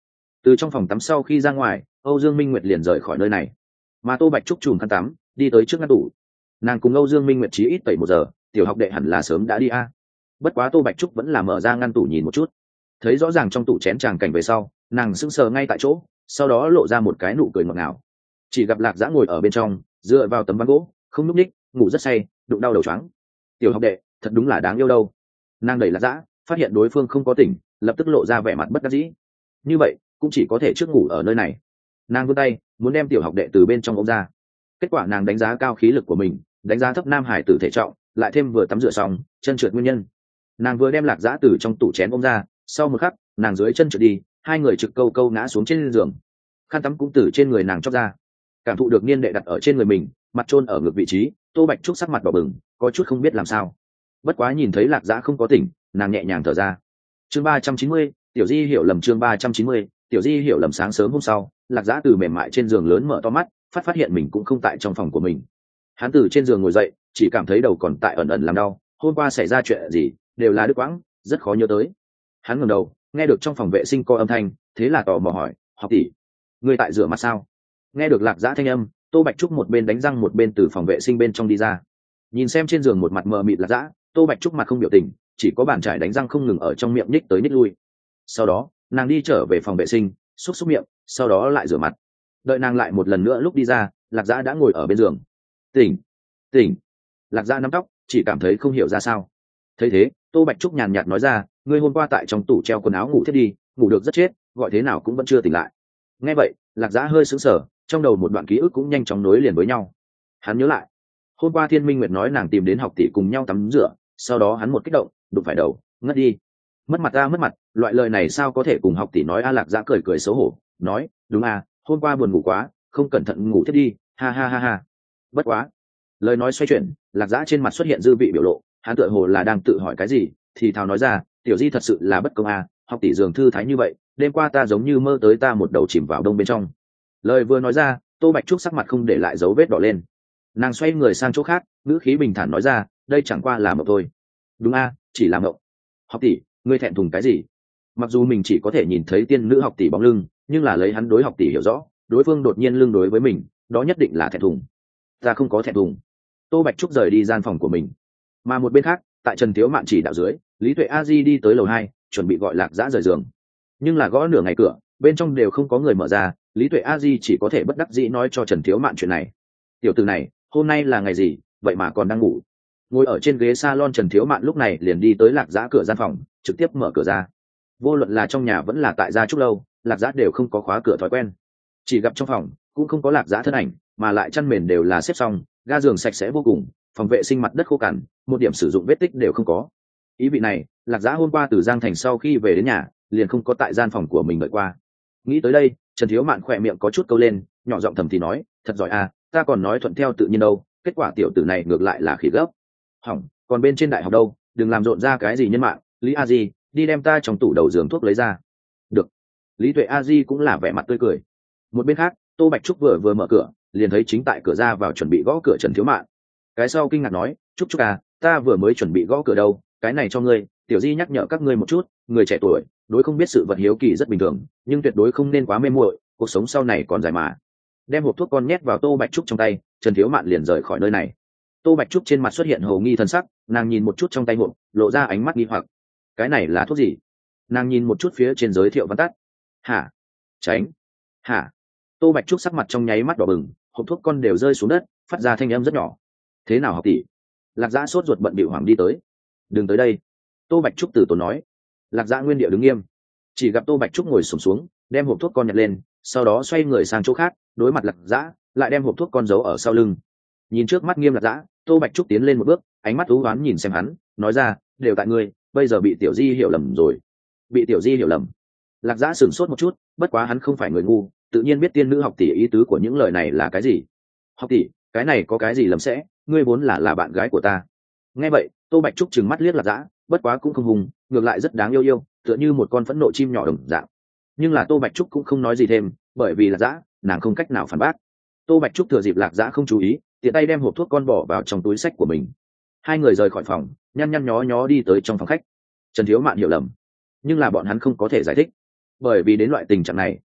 Từ trong phòng tắm sau khi ra ngoài, Âu Dương Minh Nguyệt liền rời khỏi nơi này, mà Tô Bạch Trúc chùm khăn tắm đi tới trước ngăn tủ. Nàng cùng Âu Dương Minh Nguyệt chí ít tẩy 1 giờ, tiểu học đệ hẳn là sớm đã đi a. Bất quá Tô Bạch Trúc vẫn là mở ra ngăn tủ nhìn một chút, thấy rõ ràng trong tủ chén tràng cảnh về sau, nàng sững sờ ngay tại chỗ, sau đó lộ ra một cái nụ cười ngọt ngào. Chỉ gặp Lạc Dã ngồi ở bên trong, dựa vào tấm ván gỗ, không nhúc nhích, ngủ rất say, đụng đau đầu choáng. Tiểu học đệ, thật đúng là đáng yêu đâu. Nàng đẩy Lạc Dã, phát hiện đối phương không có tỉnh, lập tức lộ ra vẻ mặt bất đắc dĩ. Như vậy, cũng chỉ có thể trước ngủ ở nơi này. Nàng vươn tay, muốn đem tiểu học đệ từ bên trong ôm ra. Kết quả nàng đánh giá cao khí lực của mình, đánh giá thấp nam hải tử thể trọng, lại thêm vừa tắm rửa xong, chân trượt nguyên nhân. Nàng vừa đem Lạc Dã từ trong tủ chén ôm ra, sau một khắc, nàng dưới chân trượt đi, hai người trực câu câu ngã xuống trên giường. Khăn tắm cũng từ trên người nàng chóc ra. Cảm thụ được niên đệ đặt ở trên người mình, mặt chôn ở ngực vị trí, Tô Bạch Trúc sắc mặt đỏ bừng, có chút không biết làm sao. Bất quá nhìn thấy Lạc Dã không có tỉnh, nàng nhẹ nhàng thở ra. Chương 390, Tiểu Di hiểu lầm. Chương 390, Tiểu Di hiểu lầm. Sáng sớm hôm sau, Lạc Dã từ mềm mại trên giường lớn mở to mắt, phát hiện mình cũng không tại trong phòng của mình. Hắn từ trên giường ngồi dậy, chỉ cảm thấy đầu còn tại ẩn ẩn làm đau. Hôm qua xảy ra chuyện gì, đều là đứt quãng, rất khó nhớ tới. Hắn ngẩng đầu, nghe được trong phòng vệ sinh có âm thanh, thế là tò mò hỏi, học tỷ, ngươi tại rửa mặt sao? Nghe được Lạc Dã thanh âm, Tô Bạch Trúc một bên đánh răng một bên từ phòng vệ sinh bên trong đi ra. Nhìn xem trên giường một mặt mờ mịt Lạc Dã, Tô Bạch Trúc mặt không biểu tình, chỉ có bàn chải đánh răng không ngừng ở trong miệng nhích tới nhích lui. Sau đó, nàng đi trở về phòng vệ sinh, xúc xúc miệng, sau đó lại rửa mặt. Đợi nàng lại một lần nữa lúc đi ra, Lạc Dã đã ngồi ở bên giường. Tỉnh, tỉnh. Lạc Dã nắm tóc, chỉ cảm thấy không hiểu ra sao. Thấy thế, Tô Bạch Trúc nhàn nhạt nói ra, ngươi hôm qua tại trong tủ treo quần áo ngủ thiết đi, ngủ được rất chết, gọi thế nào cũng vẫn chưa tỉnh lại. Nghe vậy, Lạc Dã hơi sững sờ, trong đầu một đoạn ký ức cũng nhanh chóng nối liền với nhau. Hắn nhớ lại, hôm qua Thiên Minh Nguyệt nói nàng tìm đến học tỷ cùng nhau tắm rửa, sau đó hắn một kích động, đụng phải đầu, ngất đi. Mất mặt ta mất mặt, loại lời này sao có thể cùng học tỷ nói a? Lạc Dã cười cười xấu hổ, nói, đúng à, hôm qua buồn ngủ quá, không cẩn thận ngủ thiết đi, ha ha ha ha. Bất quá, lời nói xoay chuyển, Lạc Dã trên mặt xuất hiện dư vị biểu lộ, hắn tựa hồ là đang tự hỏi cái gì, thì thào nói ra, Tiểu Di thật sự là bất công à, học tỷ giường thư thái như vậy, đêm qua ta giống như mơ tới ta một đầu chìm vào đông bên trong. Lời vừa nói ra, Tô Bạch Trúc sắc mặt không để lại dấu vết đỏ lên. Nàng xoay người sang chỗ khác, ngữ khí bình thản nói ra, đây chẳng qua là mộng thôi. Đúng a, chỉ là mộng. Học tỷ, ngươi thẹn thùng cái gì? Mặc dù mình chỉ có thể nhìn thấy tiên nữ học tỷ bóng lưng, nhưng là lấy hắn đối học tỷ hiểu rõ, đối phương đột nhiên lưng đối với mình, đó nhất định là thẹn thùng. Ta không có thẹn thùng. Tô Bạch Trúc rời đi gian phòng của mình. Mà một bên khác, tại Trần Thiếu Mạn chỉ đạo dưới, Lý Tuệ A Di đi tới lầu 2, chuẩn bị gọi Lạc Dã rời giường. Nhưng là gõ nửa ngày cửa, bên trong đều không có người mở ra, Lý Tuệ A Di chỉ có thể bất đắc dĩ nói cho Trần Thiếu Mạn chuyện này. Tiểu tử này, hôm nay là ngày gì, vậy mà còn đang ngủ. Ngồi ở trên ghế salon Trần Thiếu Mạn lúc này liền đi tới Lạc Dã cửa gian phòng, trực tiếp mở cửa ra. Vô luận là trong nhà vẫn là tại gia trúc lâu, Lạc Dã đều không có khóa cửa thói quen. Chỉ gặp trong phòng cũng không có Lạc Dã thân ảnh, mà lại chăn mền đều là xếp xong, ga giường sạch sẽ vô cùng, phòng vệ sinh mặt đất khô cằn, một điểm sử dụng vết tích đều không có. Ý vị này, Lạc Dã hôm qua từ Giang Thành sau khi về đến nhà, liền không có tại gian phòng của mình đợi qua. Nghĩ tới đây, Trần Thiếu Mạn khỏe miệng có chút câu lên, nhỏ giọng thầm thì nói, thật giỏi à, ta còn nói thuận theo tự nhiên đâu, kết quả tiểu tử này ngược lại là khỉ gấp. Hỏng, còn bên trên đại học đâu, đừng làm rộn ra cái gì nhân mạng, Lý A Di, đi đem ta trong tủ đầu giường thuốc lấy ra. Được. Lý Tuệ A Di cũng là vẻ mặt tươi cười. Một bên khác, Tô Bạch Trúc vừa mở cửa, liền thấy chính tại cửa ra vào chuẩn bị gõ cửa Trần Thiếu Mạn. Cái sau kinh ngạc nói, Trúc Trúc à, ta vừa mới chuẩn bị gõ cửa đâu, cái này cho ngươi, Tiểu Di nhắc nhở các ngươi một chút, người trẻ tuổi, đối không biết sự vật hiếu kỳ rất bình thường, nhưng tuyệt đối không nên quá mê muội, cuộc sống sau này còn dài mà. Đem hộp thuốc con nhét vào Tô Bạch Trúc trong tay, Trần Thiếu Mạn liền rời khỏi nơi này. Tô Bạch Trúc trên mặt xuất hiện hồ nghi thân sắc, nàng nhìn một chút trong tay hộp, lộ ra ánh mắt nghi hoặc. Cái này là thuốc gì? Nàng nhìn một chút phía trên giới thiệu văn tắt. Hả? Tránh. Hả? Tô Bạch Trúc sắc mặt trong nháy mắt đỏ bừng, hộp thuốc con đều rơi xuống đất, phát ra thanh âm rất nhỏ. Thế nào học tỷ? Lạc Dã sốt ruột bận bịu hoảng đi tới. Đừng tới đây. Tô Bạch Trúc từ tốn nói. Lạc Dã nguyên địa đứng nghiêm, chỉ gặp Tô Bạch Trúc ngồi xổm xuống, đem hộp thuốc con nhặt lên, sau đó xoay người sang chỗ khác, đối mặt Lạc Dã, lại đem hộp thuốc con giấu ở sau lưng. Nhìn trước mắt nghiêm Lạc Dã, Tô Bạch Trúc tiến lên một bước, ánh mắt u ám nhìn xem hắn, nói ra, đều tại ngươi, bây giờ bị Tiểu Di hiểu lầm rồi. Bị Tiểu Di hiểu lầm? Lạc Dã sửng sốt một chút, bất quá hắn không phải người ngu, tự nhiên biết tiên nữ học tỷ ý tứ của những lời này là cái gì. Học tỷ, cái này có cái gì lầm sẽ, ngươi vốn là bạn gái của ta. Nghe vậy, Tô Bạch Trúc trừng mắt liếc Lạc Dã, bất quá cũng không hùng, ngược lại rất đáng yêu, tựa như một con phẫn nộ chim nhỏ đồng dạng. Nhưng là Tô Bạch Trúc cũng không nói gì thêm, bởi vì Lạc Dã, nàng không cách nào phản bác. Tô Bạch Trúc thừa dịp Lạc Dã không chú ý, tiện tay đem hộp thuốc con bỏ vào trong túi xách của mình. Hai người rời khỏi phòng, nhăn nhăn nhó nhó đi tới trong phòng khách. Trần Thiếu Mạn hiểu lầm, nhưng là bọn hắn không có thể giải thích, bởi vì đến loại tình trạng này,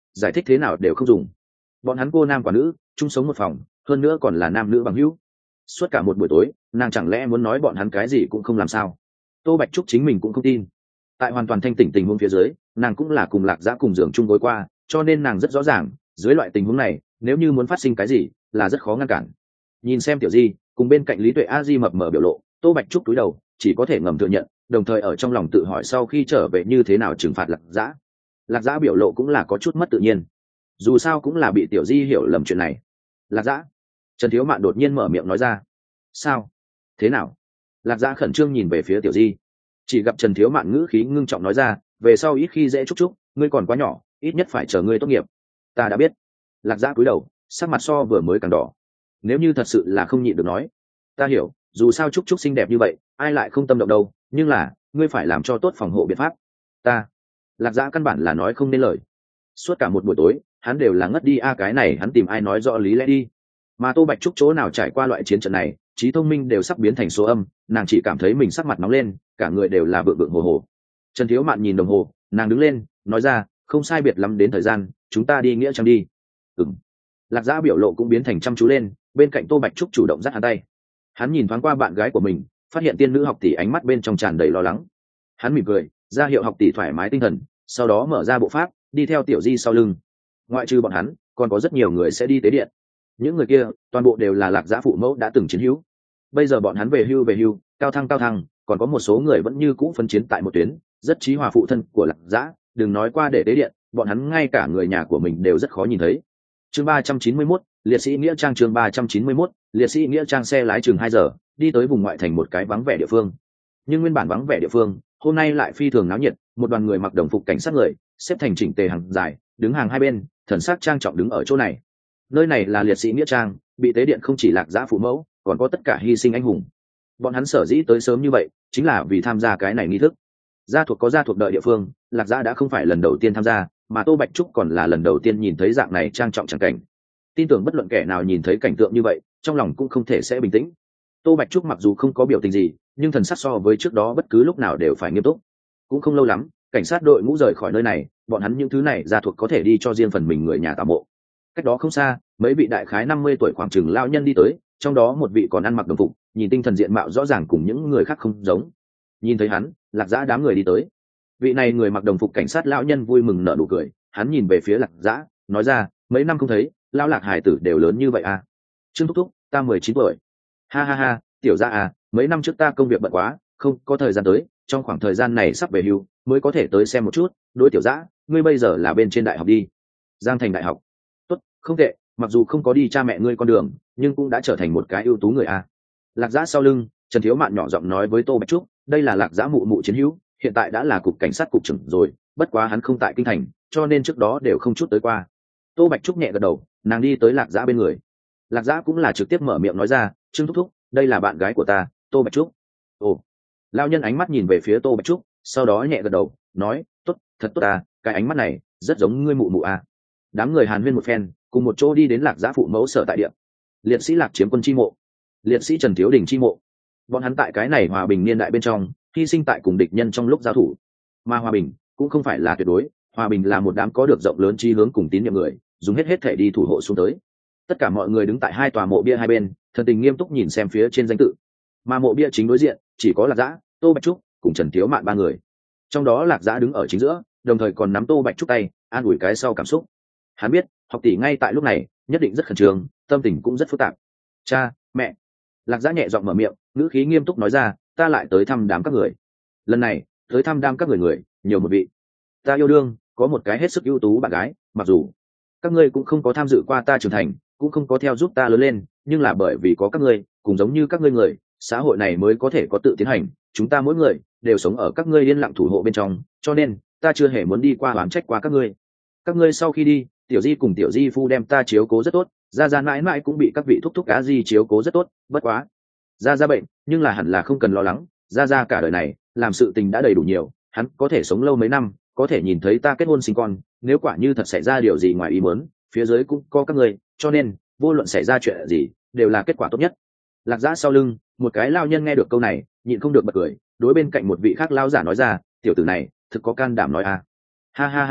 giải thích thế nào đều không dùng. Bọn hắn cô nam quả nữ chung sống một phòng, hơn nữa còn là nam nữ bằng hữu. Suốt cả một buổi tối nàng chẳng lẽ muốn nói bọn hắn cái gì cũng không làm sao? Tô Bạch Trúc chính mình cũng không tin. Tại hoàn toàn thanh tỉnh tình huống phía dưới, nàng cũng là cùng Lạc Dã cùng giường chung gối qua, cho nên nàng rất rõ ràng dưới loại tình huống này nếu như muốn phát sinh cái gì là rất khó ngăn cản. Nhìn xem Tiểu Di cùng bên cạnh Lý Tuệ A Di mập mờ biểu lộ, Tô Bạch Trúc cúi đầu chỉ có thể ngầm thừa nhận, đồng thời ở trong lòng tự hỏi sau khi trở về như thế nào trừng phạt Lạc Dã. Lạc Dã biểu lộ cũng là có chút mất tự nhiên, dù sao cũng là bị Tiểu Di hiểu lầm chuyện này. Lạc Dã, Trần Thiếu Mạn đột nhiên mở miệng nói ra. Sao? Thế nào? Lạc Dã khẩn trương nhìn về phía Tiểu Di, chỉ gặp Trần Thiếu Mạn ngữ khí ngưng trọng nói ra, về sau ít khi dễ chúc, ngươi còn quá nhỏ, ít nhất phải chờ ngươi tốt nghiệp. Ta đã biết. Lạc Dã cúi đầu, sắc mặt so vừa mới càng đỏ. Nếu như thật sự là không nhịn được nói, ta hiểu, dù sao chúc xinh đẹp như vậy ai lại không tâm động đâu, nhưng là ngươi phải làm cho tốt phòng hộ biện pháp. Ta. Lạc Dã căn bản là nói không nên lời. Suốt cả một buổi tối hắn đều là ngất đi cái này hắn tìm ai nói rõ lý lẽ đi. Mà Tô Bạch Trúc chỗ nào trải qua loại chiến trận này, trí thông minh đều sắp biến thành số âm, nàng chỉ cảm thấy mình sắc mặt nóng lên, cả người đều là vượng vượng hồ hồ. Trần Thiếu Mạn nhìn đồng hồ, nàng đứng lên nói ra, không sai biệt lắm đến thời gian, chúng ta đi nghĩa trang đi. Ừm. Lạc Dã biểu lộ cũng biến thành chăm chú lên, bên cạnh Tô Bạch Trúc chủ động dắt hắn tay. Hắn nhìn thoáng qua bạn gái của mình, phát hiện tiên nữ học tỷ ánh mắt bên trong tràn đầy lo lắng. Hắn mỉm cười ra hiệu học tỷ thoải mái tinh thần, sau đó mở ra bộ pháp đi theo Tiểu Di sau lưng. Ngoại trừ bọn hắn còn có rất nhiều người sẽ đi tế điện. Những người kia toàn bộ đều là Lạc Dã phụ mẫu đã từng chiến hữu, bây giờ bọn hắn về hưu, cao thăng, còn có một số người vẫn như cũ phân chiến tại một tuyến, rất chí hòa phụ thân của Lạc Dã, đừng nói qua để tế điện, bọn hắn ngay cả người nhà của mình đều rất khó nhìn thấy. Chương 391, liệt sĩ nghĩa trang. Chương 391, liệt sĩ nghĩa trang. Xe lái chừng 2 giờ đi tới vùng ngoại thành một cái vắng vẻ địa phương, nhưng nguyên bản vắng vẻ địa phương hôm nay lại phi thường náo nhiệt. Một đoàn người mặc đồng phục cảnh sát người xếp thành chỉnh tề hàng dài, đứng hàng hai bên, thần sắc trang trọng đứng ở chỗ này. Nơi này là liệt sĩ nghĩa trang, bị tế điện không chỉ Lạc Dã phụ mẫu, còn có tất cả hy sinh anh hùng. Bọn hắn sở dĩ tới sớm như vậy chính là vì tham gia cái này nghi thức. Gia thuộc có gia thuộc đợi địa phương, Lạc Dã đã không phải lần đầu tiên tham gia, mà Tô Bạch Trúc còn là lần đầu tiên nhìn thấy dạng này trang trọng chẳng cảnh. Tin tưởng bất luận kẻ nào nhìn thấy cảnh tượng như vậy trong lòng cũng không thể sẽ bình tĩnh. Tô Bạch Trúc mặc dù không có biểu tình gì, nhưng thần sắc so với trước đó bất cứ lúc nào đều phải nghiêm túc. Cũng không lâu lắm, cảnh sát đội ngũ rời khỏi nơi này, bọn hắn những thứ này gia thuộc có thể đi cho riêng phần mình người nhà tạm mộ. Cách đó không xa, mấy vị đại khái 50 tuổi khoảng chừng lão nhân đi tới, trong đó một vị còn ăn mặc đồng phục, nhìn tinh thần diện mạo rõ ràng cùng những người khác không giống. Nhìn thấy hắn, Lạc Dã đám người đi tới. Vị này người mặc đồng phục cảnh sát lão nhân vui mừng nở nụ cười, hắn nhìn về phía Lạc Dã, nói ra, mấy năm không thấy, lão Lạc hải tử đều lớn như vậy à? Trương thúc thúc, ta 19 tuổi. Ha ha ha, tiểu Dã à, mấy năm trước ta công việc bận quá, không có thời gian tới, trong khoảng thời gian này sắp về hưu, mới có thể tới xem một chút. Đối tiểu Dã, ngươi bây giờ là bên trên đại học đi. Giang Thành đại học. Tốt, không tệ, mặc dù không có đi cha mẹ ngươi con đường, nhưng cũng đã trở thành một cái ưu tú người a. Lạc Dã sau lưng, Trần Thiếu Mạn nhỏ giọng nói với Tô Bạch Trúc, đây là Lạc Dã mụ mụ chiến hữu, hiện tại đã là cục cảnh sát cục trưởng rồi, bất quá hắn không tại kinh thành, cho nên trước đó đều không chút tới qua. Tô Bạch Trúc nhẹ gật đầu, nàng đi tới Lạc Dã bên người. Lạc Dã cũng là trực tiếp mở miệng nói ra, Trương thúc thúc, đây là bạn gái của ta, Tô Bạch Trúc. Ồ. Lão nhân ánh mắt nhìn về phía Tô Bạch Trúc, sau đó nhẹ gật đầu, nói, tốt, thật tốt à, cái ánh mắt này rất giống ngươi mụ mụ à. Đám người hàn huyên một phen, cùng một chỗ đi đến Lạc Dã phụ mẫu sở tại địa. Liệt sĩ Lạc Chiếm Quân chi mộ, liệt sĩ Trần Thiếu Đình chi mộ. Bọn hắn tại cái này hòa bình niên đại bên trong hy sinh tại cùng địch nhân trong lúc giao thủ. Mà hòa bình cũng không phải là tuyệt đối, hòa bình là một đám có được rộng lớn chí hướng cùng tín nhiệm người, dùng hết thể đi thủ hộ xuống tới. Tất cả mọi người đứng tại hai tòa mộ bia hai bên, thần tình nghiêm túc nhìn xem phía trên danh tự. Mà mộ bia chính đối diện chỉ có Lạc Dã, Tô Bạch Trúc cùng Trần Thiếu Mạn ba người. Trong đó Lạc Dã đứng ở chính giữa, đồng thời còn nắm Tô Bạch Trúc tay, an ủi cái sau cảm xúc. Hắn biết học tỷ ngay tại lúc này nhất định rất khẩn trương, tâm tình cũng rất phức tạp. Cha mẹ. Lạc Dã nhẹ giọng mở miệng, ngữ khí nghiêm túc nói ra, ta lại tới thăm đám các người. Lần này tới thăm đám các người nhiều một vị. Ta yêu đương có một cái hết sức ưu tú bạn gái, mặc dù các ngươi cũng không có tham dự qua ta trưởng thành, cũng không có theo giúp ta lớn lên, nhưng là bởi vì có các ngươi, cùng giống như các ngươi người, xã hội này mới có thể có tự tiến hành. Chúng ta mỗi người đều sống ở các ngươi yên lặng thủ hộ bên trong, cho nên ta chưa hề muốn đi qua oán trách qua các ngươi. Các ngươi sau khi đi, Tiểu Di cùng Tiểu Di phu đem ta chiếu cố rất tốt, gia gia mãi mãi cũng bị các vị thúc thúc cá di chiếu cố rất tốt, bất quá gia gia bệnh, nhưng là hẳn là không cần lo lắng, gia gia cả đời này làm sự tình đã đầy đủ nhiều, hắn có thể sống lâu mấy năm, có thể nhìn thấy ta kết hôn sinh con, nếu quả như thật xảy ra điều gì ngoài ý muốn, phía dưới cũng có các ngươi, cho nên vô luận xảy ra chuyện gì đều là kết quả tốt nhất. Lạc Dã sau lưng, một cái lao nhân nghe được câu này nhịn không được bật cười, đối bên cạnh một vị khác lao giả nói ra, tiểu tử này thực có can đảm nói à. Ha ha ha ha,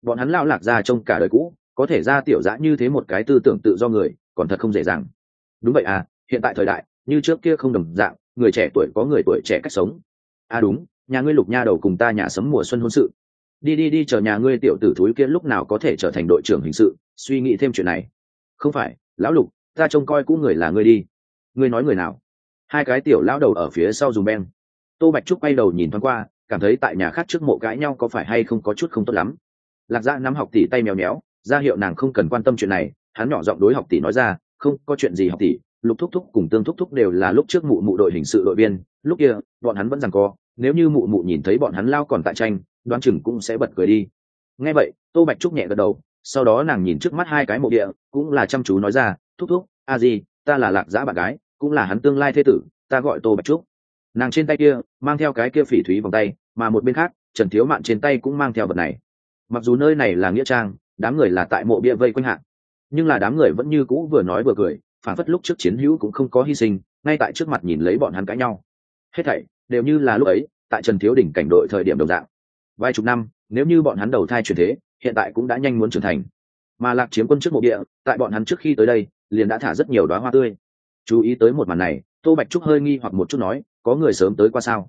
bọn hắn lao lạc ra trong cả đời cũ có thể ra tiểu dã như thế một cái tư tưởng tự do người còn thật không dễ dàng. Đúng vậy à, hiện tại thời đại như trước kia không đồng dạng, người trẻ tuổi có người tuổi trẻ cách sống. À đúng, nhà ngươi Lục nha đầu cùng ta nhà sấm mùa xuân hôn sự. Đi chờ nhà ngươi tiểu tử thúi kia lúc nào có thể trở thành đội trưởng hình sự, suy nghĩ thêm chuyện này. Không phải lão Lục, ta trông coi cũ người là ngươi đi. Ngươi nói người nào? Hai cái tiểu lão đầu ở phía sau dùng beng. Tô Bạch Trúc bay đầu nhìn thoáng qua, cảm thấy tại nhà khác trước mộ cãi nhau có phải hay không có chút không tốt lắm. Lạc Dã nắm Học tỷ tay mèo méo, ra hiệu nàng không cần quan tâm chuyện này. Hắn nhỏ giọng đối Học tỷ nói ra, không có chuyện gì Học tỷ, Lục thúc thúc cùng Tương thúc thúc đều là lúc trước mụ mụ đội hình sự đội viên, lúc kia bọn hắn vẫn giằng co, nếu như mụ mụ nhìn thấy bọn hắn lao còn tại tranh, đoán chừng cũng sẽ bật cười đi. Nghe vậy, Tô Bạch Trúc nhẹ gật đầu, sau đó nàng nhìn trước mắt hai cái mộ địa, cũng là chăm chú nói ra, thúc thúc, a gì, ta là Lạc Dã bạn gái, cũng là hắn tương lai thê tử, ta gọi Tô Bạch Trúc. Nàng trên tay kia mang theo cái kia phỉ thúy vòng tay, mà một bên khác Trần Thiếu Mạn trên tay cũng mang theo vật này. Mặc dù nơi này là nghĩa trang, đám người là tại mộ bia vây quanh hạng, nhưng là đám người vẫn như cũ vừa nói vừa cười, phản phất lúc trước chiến hữu cũng không có hy sinh, ngay tại trước mặt nhìn lấy bọn hắn cãi nhau. Hết thảy đều như là lúc ấy tại Trần Thiếu đỉnh cảnh đội thời điểm đồng dạng. Vài chục năm, nếu như bọn hắn đầu thai chuyển thế, hiện tại cũng đã nhanh muốn trưởng thành. Mà Lạc Chiếm Quân trước mộ địa, tại bọn hắn trước khi tới đây, liền đã thả rất nhiều đóa hoa tươi. Chú ý tới một màn này, Tô Bạch Trúc hơi nghi hoặc một chút nói, có người sớm tới qua sao?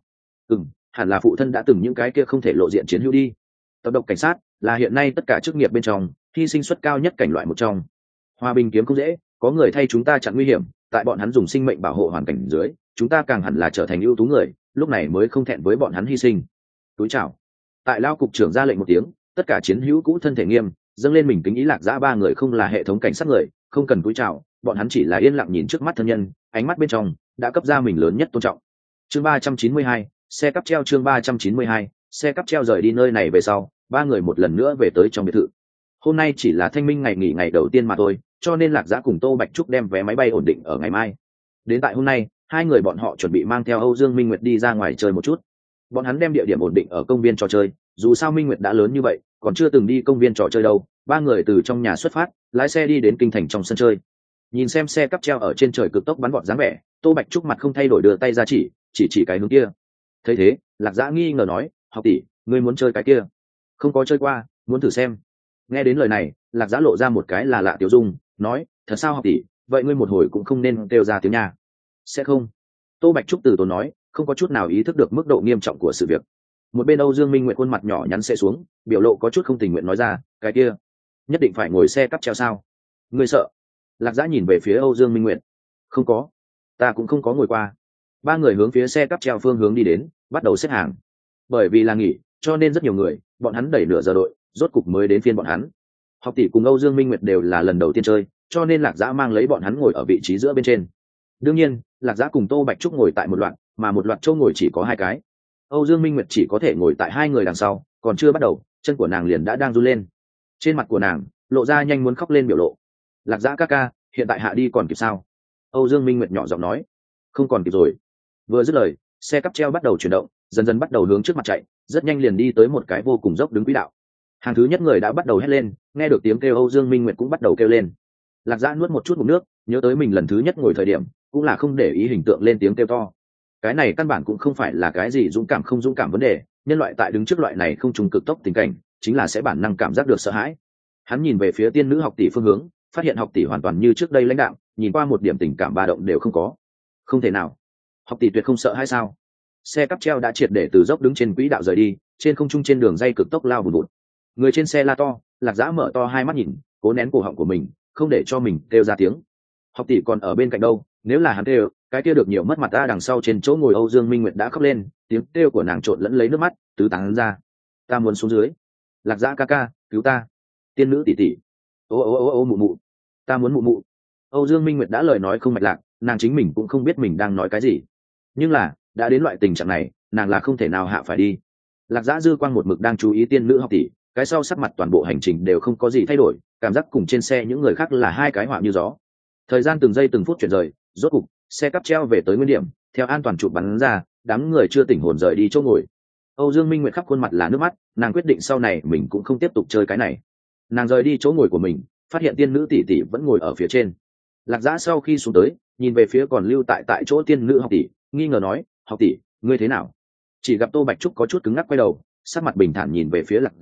Hẳn là phụ thân đã từng những cái kia không thể lộ diện chiến hữu đi. Tập độc cảnh sát là hiện nay tất cả chức nghiệp bên trong hy sinh suất cao nhất cảnh loại một trong. Hòa bình kiếm không dễ, có người thay chúng ta chặn nguy hiểm, tại bọn hắn dùng sinh mệnh bảo hộ hoàn cảnh dưới, chúng ta càng hẳn là trở thành ưu tú người, lúc này mới không thẹn với bọn hắn hy sinh. Túi chào. Tại Lao cục trưởng ra lệnh một tiếng, tất cả chiến hữu cũ thân thể nghiêm, dâng lên mình kính ý. Lạc Dã ba người không là hệ thống cảnh sát người, không cần túi chào, bọn hắn chỉ là yên lặng nhìn trước mắt thân nhân, ánh mắt bên trong đã cấp ra mình lớn nhất tôn trọng. Chương 392, xe cắp treo. Chương 392, xe cắp treo. Rời đi nơi này về sau, ba người một lần nữa về tới trong biệt thự. Hôm nay chỉ là thanh minh ngày nghỉ ngày đầu tiên mà thôi, cho nên Lạc Dã cùng Tô Bạch Trúc đem vé máy bay ổn định ở ngày mai. Đến tại hôm nay, hai người bọn họ chuẩn bị mang theo Âu Dương Minh Nguyệt đi ra ngoài chơi một chút. Bọn hắn đem địa điểm ổn định ở công viên trò chơi, dù sao Minh Nguyệt đã lớn như vậy, còn chưa từng đi công viên trò chơi đâu. Ba người từ trong nhà xuất phát, lái xe đi đến kinh thành trong sân chơi. Nhìn xem xe cắp treo ở trên trời cực tốc bắn vọt dáng vẻ, Tô Bạch Trúc mặt không thay đổi đưa tay ra chỉ cái hướng kia. Thấy thế, Lạc Dã nghi ngờ nói, Học tỷ, ngươi muốn chơi cái kia? Không có chơi qua, muốn thử xem. Nghe đến lời này, Lạc Dã lộ ra một cái là lạ tiểu dung, nói, thật sao Học tỷ, vậy ngươi một hồi cũng không nên kêu ra tiếng nhà. Sẽ không. Tô Bạch Trúc từ tốn nói, không có chút nào ý thức được mức độ nghiêm trọng của sự việc. Một bên Âu Dương Minh Nguyệt khuôn mặt nhỏ nhắn sẽ xuống, biểu lộ có chút không tình nguyện nói ra, cái kia nhất định phải ngồi xe cắp treo sao? Ngươi sợ? Lạc Dã nhìn về phía Âu Dương Minh Nguyệt. Không có, ta cũng không có ngồi qua. Ba người hướng phía xe cắp treo phương hướng đi đến, bắt đầu xếp hàng. Bởi vì là nghỉ, cho nên rất nhiều người, bọn hắn đẩy nửa giờ đội, rốt cục mới đến phiên bọn hắn. Học tỷ cùng Âu Dương Minh Nguyệt đều là lần đầu tiên chơi, cho nên Lạc Dã mang lấy bọn hắn ngồi ở vị trí giữa bên trên. Đương nhiên, Lạc Dã cùng Tô Bạch Trúc ngồi tại một loạt, mà một loạt chỗ ngồi chỉ có hai cái. Âu Dương Minh Nguyệt chỉ có thể ngồi tại hai người đằng sau, còn chưa bắt đầu, chân của nàng liền đã đang run lên. Trên mặt của nàng lộ ra nhanh muốn khóc lên biểu lộ. Lạc Dã ca ca, hiện tại hạ đi còn kịp sao? Âu Dương Minh Nguyệt nhỏ giọng nói. Không còn kịp rồi. Vừa dứt lời, xe cắp treo bắt đầu chuyển động, dần dần bắt đầu hướng trước mặt chạy, rất nhanh liền đi tới một cái vô cùng dốc đứng quỹ đạo. Hàng thứ nhất người đã bắt đầu hét lên, nghe được tiếng kêu Âu Dương Minh Nguyệt cũng bắt đầu kêu lên. Lạc Dã nuốt một chút ngụm nước, nhớ tới mình lần thứ nhất ngồi thời điểm, cũng là không để ý hình tượng lên tiếng kêu to. Cái này căn bản cũng không phải là cái gì dũng cảm không dũng cảm vấn đề, nhân loại tại đứng trước loại này không trùng cực tốc tình cảnh, chính là sẽ bản năng cảm giác được sợ hãi. Hắn nhìn về phía tiên nữ Học tỷ phương hướng, phát hiện Học tỷ hoàn toàn như trước đây lãnh đạm, nhìn qua một điểm tình cảm ba động đều không có. Không thể nào, Học tỷ tuyệt không sợ hay sao? Xe cắp treo đã triệt để từ dốc đứng trên quỹ đạo rời đi, trên không trung trên đường dây cực tốc lao vùn vụt. Người trên xe la to, Lạc Dã mở to hai mắt nhìn, cố nén cổ họng của mình, không để cho mình kêu ra tiếng. Học tỷ còn ở bên cạnh đâu, nếu là hắn kêu, cái kia được nhiều mất mặt ta. Đằng sau trên chỗ ngồi Âu Dương Minh Nguyệt đã khóc lên, tiếng kêu của nàng trộn lẫn lấy nước mắt, tứ tán ra. Ta muốn xuống dưới. Lạc Dã ca ca, cứu ta. Tiên nữ tỷ tỷ. Ô mụ mụ. Ta muốn mụ mụ. Âu Dương Minh Nguyệt đã lời nói không mạch lạc, nàng chính mình cũng không biết mình đang nói cái gì. Nhưng là, đã đến loại tình trạng này, nàng là không thể nào hạ phải đi. Lạc Dã dư quang một mực đang chú ý tiên nữ Học tỷ, cái sau sắc mặt toàn bộ hành trình đều không có gì thay đổi, cảm giác cùng trên xe những người khác là hai cái họa như gió. Thời gian từng giây từng phút chuyển rời, rốt cục xe cắp treo về tới nguyên điểm, theo an toàn chụp bắn ra, đám người chưa tỉnh hồn rời đi chỗ ngồi. Âu Dương Minh Nguyệt khắp khuôn mặt là nước mắt, nàng quyết định sau này mình cũng không tiếp tục chơi cái này. Nàng rời đi chỗ ngồi của mình, phát hiện tiên nữ tỷ tỷ vẫn ngồi ở phía trên. Lạc Dã sau khi xuống tới, nhìn về phía còn lưu tại chỗ tiên nữ Học tỷ, nghi ngờ nói, Học tỷ, ngươi thế nào? Chỉ gặp Tô Bạch Trúc có chút cứng ngắc quay đầu, sắc mặt bình thản nhìn về phía Lạc Dã,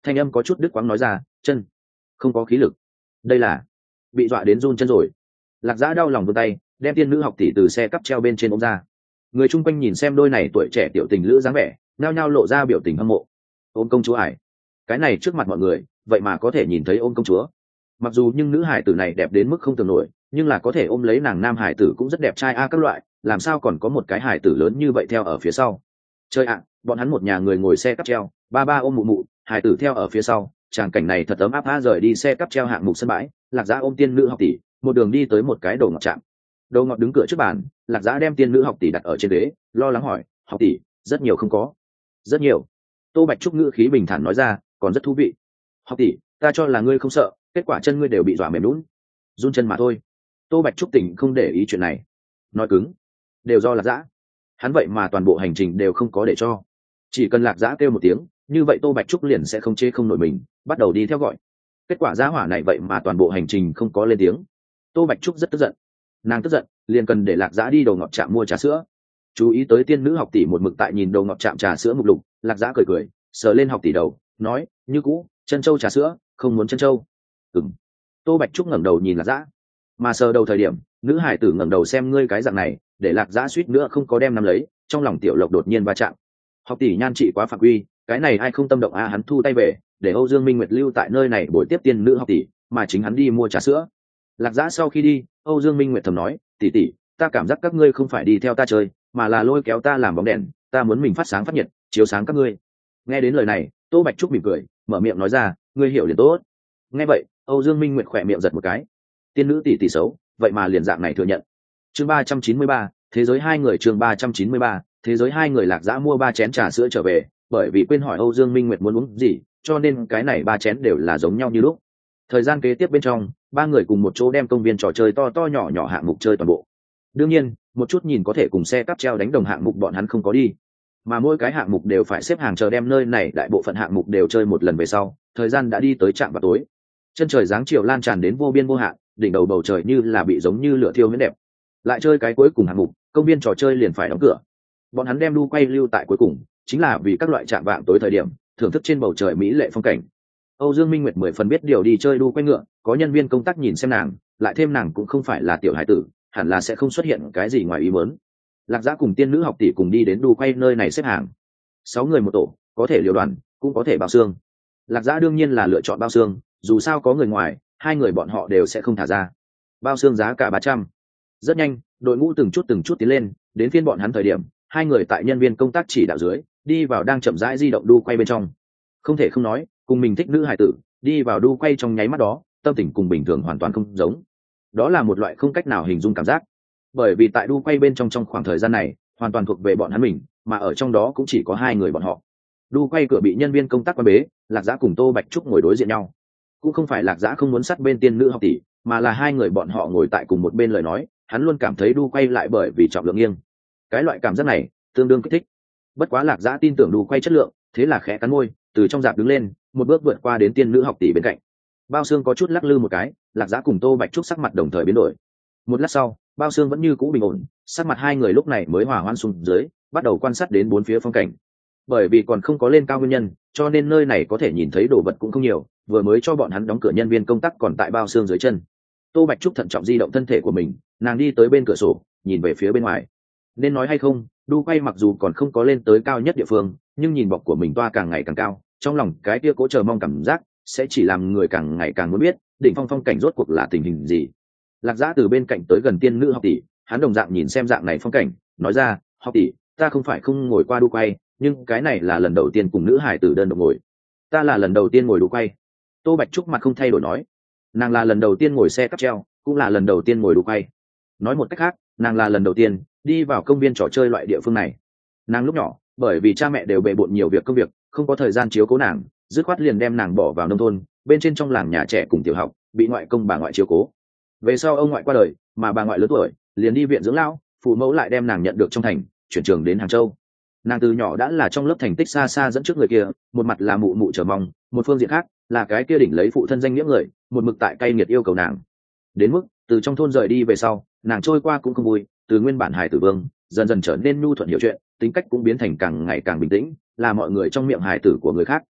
thanh âm có chút đứt quãng nói ra, chân không có khí lực. Đây là bị dọa đến run chân rồi. Lạc Dã đau lòng vươn tay đem tiên nữ học tỷ từ xe cắp treo bên trên ôm ra. Người chung quanh nhìn xem đôi này tuổi trẻ tiểu tình lữ dáng vẻ, nhao nhao lộ ra biểu tình hâm mộ. Ôm công chúa ải, cái này trước mặt mọi người vậy mà có thể nhìn thấy ôm công chúa. Mặc dù nhưng nữ hải tử này đẹp đến mức không tưởng nổi, nhưng là có thể ôm lấy nàng nam hải tử cũng rất đẹp trai a các loại, làm sao còn có một cái hải tử lớn như vậy theo ở phía sau. Chơi ạ, bọn hắn một nhà người ngồi xe cắp treo, ba ba ôm mụ mụ, hải tử theo ở phía sau, tràng cảnh này thật ấm áp a. Rời đi xe cắp treo hạng mục sân bãi, Lạc Dã ôm tiên nữ học tỷ một đường đi tới một cái đồ ngọt trạm. Đồ ngọt đứng cửa trước bàn, Lạc Dã đem tiên nữ học tỷ đặt ở trên ghế, lo lắng hỏi, học tỷ rất nhiều không có? Rất nhiều. Tô Bạch Trúc ngữ khí bình thản nói ra, còn rất thú vị. Học tỷ, ta cho là ngươi không sợ, kết quả chân ngươi đều bị dọa mềm lún, run chân mà thôi. Tô Bạch Trúc tỉnh không để ý chuyện này, nói cứng, đều do Lạc Dã. Hắn vậy mà toàn bộ hành trình đều không có để cho, chỉ cần Lạc Dã kêu một tiếng, như vậy Tô Bạch Trúc liền sẽ không chê không nổi mình, bắt đầu đi theo gọi. Kết quả giá hỏa này vậy mà toàn bộ hành trình không có lên tiếng. Tô Bạch Trúc rất tức giận, nàng tức giận liền cần để Lạc Dã đi đầu ngọt trạm mua trà sữa. Chú ý tới tiên nữ học tỷ một mực tại nhìn đầu ngọt trạm trà sữa mục lục, Lạc Dã cười cười sờ lên học tỷ đầu, nói, như cũ, chân châu trà sữa, không muốn chân châu. Ừm. Tô Bạch Trúc ngẩng đầu nhìn Lạc Dã, mà sờ đầu thời điểm nữ hải tử ngẩng đầu xem ngươi cái dạng này, để Lạc Dã suýt nữa không có đem nắm lấy, trong lòng tiểu lộc đột nhiên va chạm. Học tỷ nhan trị quá phạm quy, cái này ai không tâm động a. Hắn thu tay về, để Âu Dương Minh Nguyệt lưu tại nơi này buổi tiếp tiên nữ học tỷ, mà chính hắn đi mua trà sữa. Lạc Dã sau khi đi, Âu Dương Minh Nguyệt thầm nói, tỷ tỷ, ta cảm giác các ngươi không phải đi theo ta chơi, mà là lôi kéo ta làm bóng đèn, ta muốn mình phát sáng phát nhiệt, chiếu sáng các ngươi. Nghe đến lời này, Tô Bạch Trúc mỉm cười, mở miệng nói ra, ngươi hiểu liền tốt. Nghe vậy, Âu Dương Minh Nguyệt khỏe miệng giật một cái. Tiên nữ tỷ tỷ xấu, vậy mà liền dạng này thừa nhận. Chương 393, thế giới hai người. Chương 393, thế giới hai người. Lạc Dã mua 3 chén trà sữa trở về, bởi vì quên hỏi Âu Dương Minh Nguyệt muốn uống gì, cho nên cái này 3 chén đều là giống nhau như lúc. Thời gian kế tiếp bên trong, 3 người cùng một chỗ đem công viên trò chơi to to nhỏ nhỏ hạng mục chơi toàn bộ. Đương nhiên, một chút nhìn có thể cùng xe cắp treo đánh đồng hạng mục bọn hắn không có đi, mà mỗi cái hạng mục đều phải xếp hàng chờ đem nơi này đại bộ phận hạng mục đều chơi một lần về sau, thời gian đã đi tới trạm vào tối. Chân trời dáng chiều lan tràn đến vô biên vô hạn, đỉnh đầu bầu trời như là bị giống như lửa thiêu huyễn đẹp. Lại chơi cái cuối cùng hạng mục, công viên trò chơi liền phải đóng cửa. Bọn hắn đem đu quay lưu tại cuối cùng, chính là vì các loại trạm vạng tối thời điểm thưởng thức trên bầu trời mỹ lệ phong cảnh. Âu Dương Minh Nguyệt 10 phần biết điều đi chơi đu quay ngựa, có nhân viên công tác nhìn xem nàng, lại thêm nàng cũng không phải là tiểu hải tử, hẳn là sẽ không xuất hiện cái gì ngoài ý muốn. Lạc Dã cùng tiên nữ học tỷ cùng đi đến đu quay nơi này xếp hàng, 6 người một tổ, có thể liều đoàn, cũng có thể bao xương. Lạc Dã đương nhiên là lựa chọn bao xương, dù sao có người ngoài, 2 người bọn họ đều sẽ không thả ra. Bao xương giá cả 300. Rất nhanh, đội ngũ từng chút tiến lên, đến phiên bọn hắn thời điểm, 2 người tại nhân viên công tác chỉ đạo dưới, đi vào đang chậm rãi di động đu quay bên trong. Không thể không nói, cùng mình thích nữ hải tử, đi vào đu quay trong nháy mắt đó, tâm tình cùng bình thường hoàn toàn không giống. Đó là một loại không cách nào hình dung cảm giác, bởi vì tại đu quay bên trong khoảng thời gian này hoàn toàn thuộc về bọn hắn mình, mà ở trong đó cũng chỉ có 2 người bọn họ. Đu quay cửa bị nhân viên công tác quan bế, Lạc Dã cùng Tô Bạch Trúc ngồi đối diện nhau. Cũng không phải Lạc Dã không muốn sát bên tiên nữ học tỷ, mà là 2 người bọn họ ngồi tại cùng một bên lời nói, hắn luôn cảm thấy đu quay lại bởi vì trọng lượng nghiêng. Cái loại cảm giác này tương đương kích thích. Bất quá Lạc Dã tin tưởng đu quay chất lượng, thế là khẽ cắn môi, từ trong dạp đứng lên, một bước vượt qua đến tiên nữ học tỷ bên cạnh. Bao xương có chút lắc lư một cái, Lạc Dã cùng Tô Bạch Trúc sắc mặt đồng thời biến đổi. Một lát sau, bao xương vẫn như cũ bình ổn, sắc mặt 2 người lúc này mới hòa hoãn xuống dưới, bắt đầu quan sát đến bốn phía phong cảnh. Bởi vì còn không có lên cao nguyên nhân, cho nên nơi này có thể nhìn thấy đồ vật cũng không nhiều, vừa mới cho bọn hắn đóng cửa nhân viên công tác còn tại bao xương dưới chân. Tô Bạch Trúc thận trọng di động thân thể của mình, nàng đi tới bên cửa sổ, nhìn về phía bên ngoài. Nên nói hay không, đu quay mặc dù còn không có lên tới cao nhất địa phương, nhưng nhìn bọc của mình toa càng ngày càng cao, trong lòng cái kia cố chờ mong cảm giác sẽ chỉ làm người càng ngày càng muốn biết đỉnh phong cảnh rốt cuộc là tình hình gì. Lạc Dã từ bên cạnh tới gần tiên nữ học tỷ, hắn đồng dạng nhìn xem dạng này phong cảnh, nói ra, học tỷ, ta không phải không ngồi qua đu quay, nhưng cái này là lần đầu tiên cùng nữ hải tử đơn độc ngồi. Ta là lần đầu tiên ngồi đu quay. Tô Bạch Trúc mặt không thay đổi nói, nàng là lần đầu tiên ngồi xe cáp treo, cũng là lần đầu tiên ngồi đu quay. Nói một cách khác, nàng là lần đầu tiên đi vào công viên trò chơi loại địa phương này. Nàng lúc nhỏ, bởi vì cha mẹ đều bề bộn nhiều việc công việc, không có thời gian chiếu cố nàng, dứt khoát liền đem nàng bỏ vào nông thôn, bên trên trong làng nhà trẻ cùng tiểu học, bị ngoại công bà ngoại chiếu cố. Về sau ông ngoại qua đời, mà bà ngoại lớn tuổi, liền đi viện dưỡng lão, phụ mẫu lại đem nàng nhận được trong thành, chuyển trường đến Hàng Châu. Nàng từ nhỏ đã là trong lớp thành tích xa xa dẫn trước người kia, một mặt là mụ mụ chờ mong, một phương diện khác là cái kia đỉnh lấy phụ thân danh nghĩa người, một mực tại cay nghiệt yêu cầu nàng. Đến mức từ trong thôn rời đi về sau, nàng trôi qua cũng không vui, từ nguyên bản hài tử vương dần dần trở nên nhu thuận hiểu chuyện, tính cách cũng biến thành càng ngày càng bình tĩnh, là mọi người trong miệng hài tử của người khác.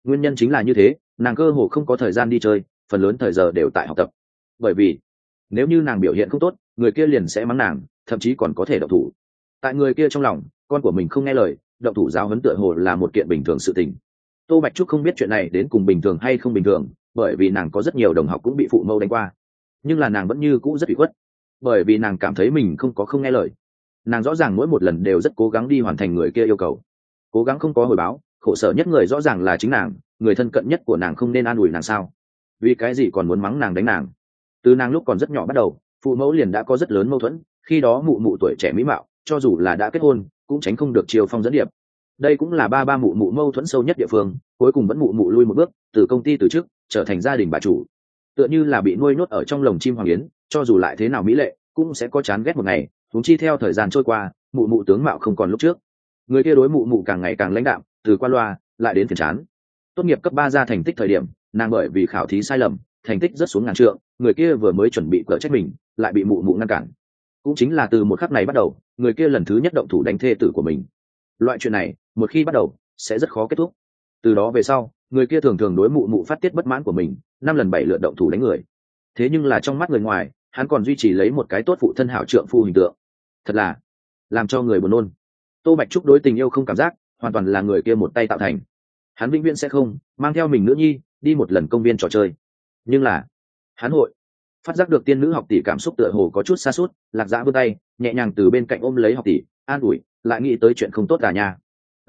Nguyên nhân chính là như thế, nàng cơ hồ không có thời gian đi chơi, phần lớn thời giờ đều tại học tập. Bởi vì nếu như nàng biểu hiện không tốt, người kia liền sẽ mắng nàng, thậm chí còn có thể động thủ. Tại người kia trong lòng, con của mình không nghe lời, động thủ giáo huấn tựa hồ là một kiện bình thường sự tình. Tô Bạch Trúc không biết chuyện này đến cùng bình thường hay không bình thường, bởi vì nàng có rất nhiều đồng học cũng bị phụ mẫu đánh qua, nhưng là nàng vẫn như cũ rất bị khuất, bởi vì nàng cảm thấy mình không nghe lời. Nàng rõ ràng mỗi một lần đều rất cố gắng đi hoàn thành người kia yêu cầu, cố gắng không có hồi báo. Khổ sở nhất người rõ ràng là chính nàng, người thân cận nhất của nàng không nên an ủi nàng sao? Vì cái gì còn muốn mắng nàng đánh nàng? Từ nàng lúc còn rất nhỏ bắt đầu, phụ mẫu liền đã có rất lớn mâu thuẫn. Khi đó mụ mụ tuổi trẻ mỹ mạo, cho dù là đã kết hôn cũng tránh không được chiều phong dẫn điệp. Đây cũng là ba mụ mụ mâu thuẫn sâu nhất địa phương. Cuối cùng vẫn mụ mụ lui một bước, từ công ty từ chức trở thành gia đình bà chủ, tựa như là bị nuôi nhốt ở trong lồng chim hoàng yến. Cho dù lại thế nào mỹ lệ cũng sẽ có chán ghét một ngày. Huống chi theo thời gian trôi qua, mụ mụ tướng mạo không còn lúc trước, người kia đối mụ mụ càng ngày càng lãnh đạm, từ qua loa lại đến phiền chán. Tốt nghiệp cấp 3 ra thành tích thời điểm, nàng bởi vì khảo thí sai lầm, thành tích rất xuống ngàn trượng. Người kia vừa mới chuẩn bị cở trách mình, lại bị mụ mụ ngăn cản. Cũng chính là từ một khắc này bắt đầu, người kia lần thứ nhất động thủ đánh thê tử của mình. Loại chuyện này một khi bắt đầu sẽ rất khó kết thúc. Từ đó về sau, người kia thường thường đối mụ mụ phát tiết bất mãn của mình, 5 lần 7 lượt động thủ đánh người. Thế nhưng là trong mắt người ngoài, hắn còn duy trì lấy một cái tốt phụ thân hảo trượng phu hình tượng, thật là làm cho người buồn nôn. Tô Bạch Trúc đối tình yêu không cảm giác, hoàn toàn là người kia một tay tạo thành. Hắn vĩnh viễn sẽ không mang theo mình nữ nhi đi một lần công viên trò chơi, nhưng là hắn hội phát giác được tiên nữ học tỷ cảm xúc tựa hồ có chút xa suốt. Lạc Dã vươn tay nhẹ nhàng từ bên cạnh ôm lấy học tỷ, an ủi, lại nghĩ tới chuyện không tốt cả nhà.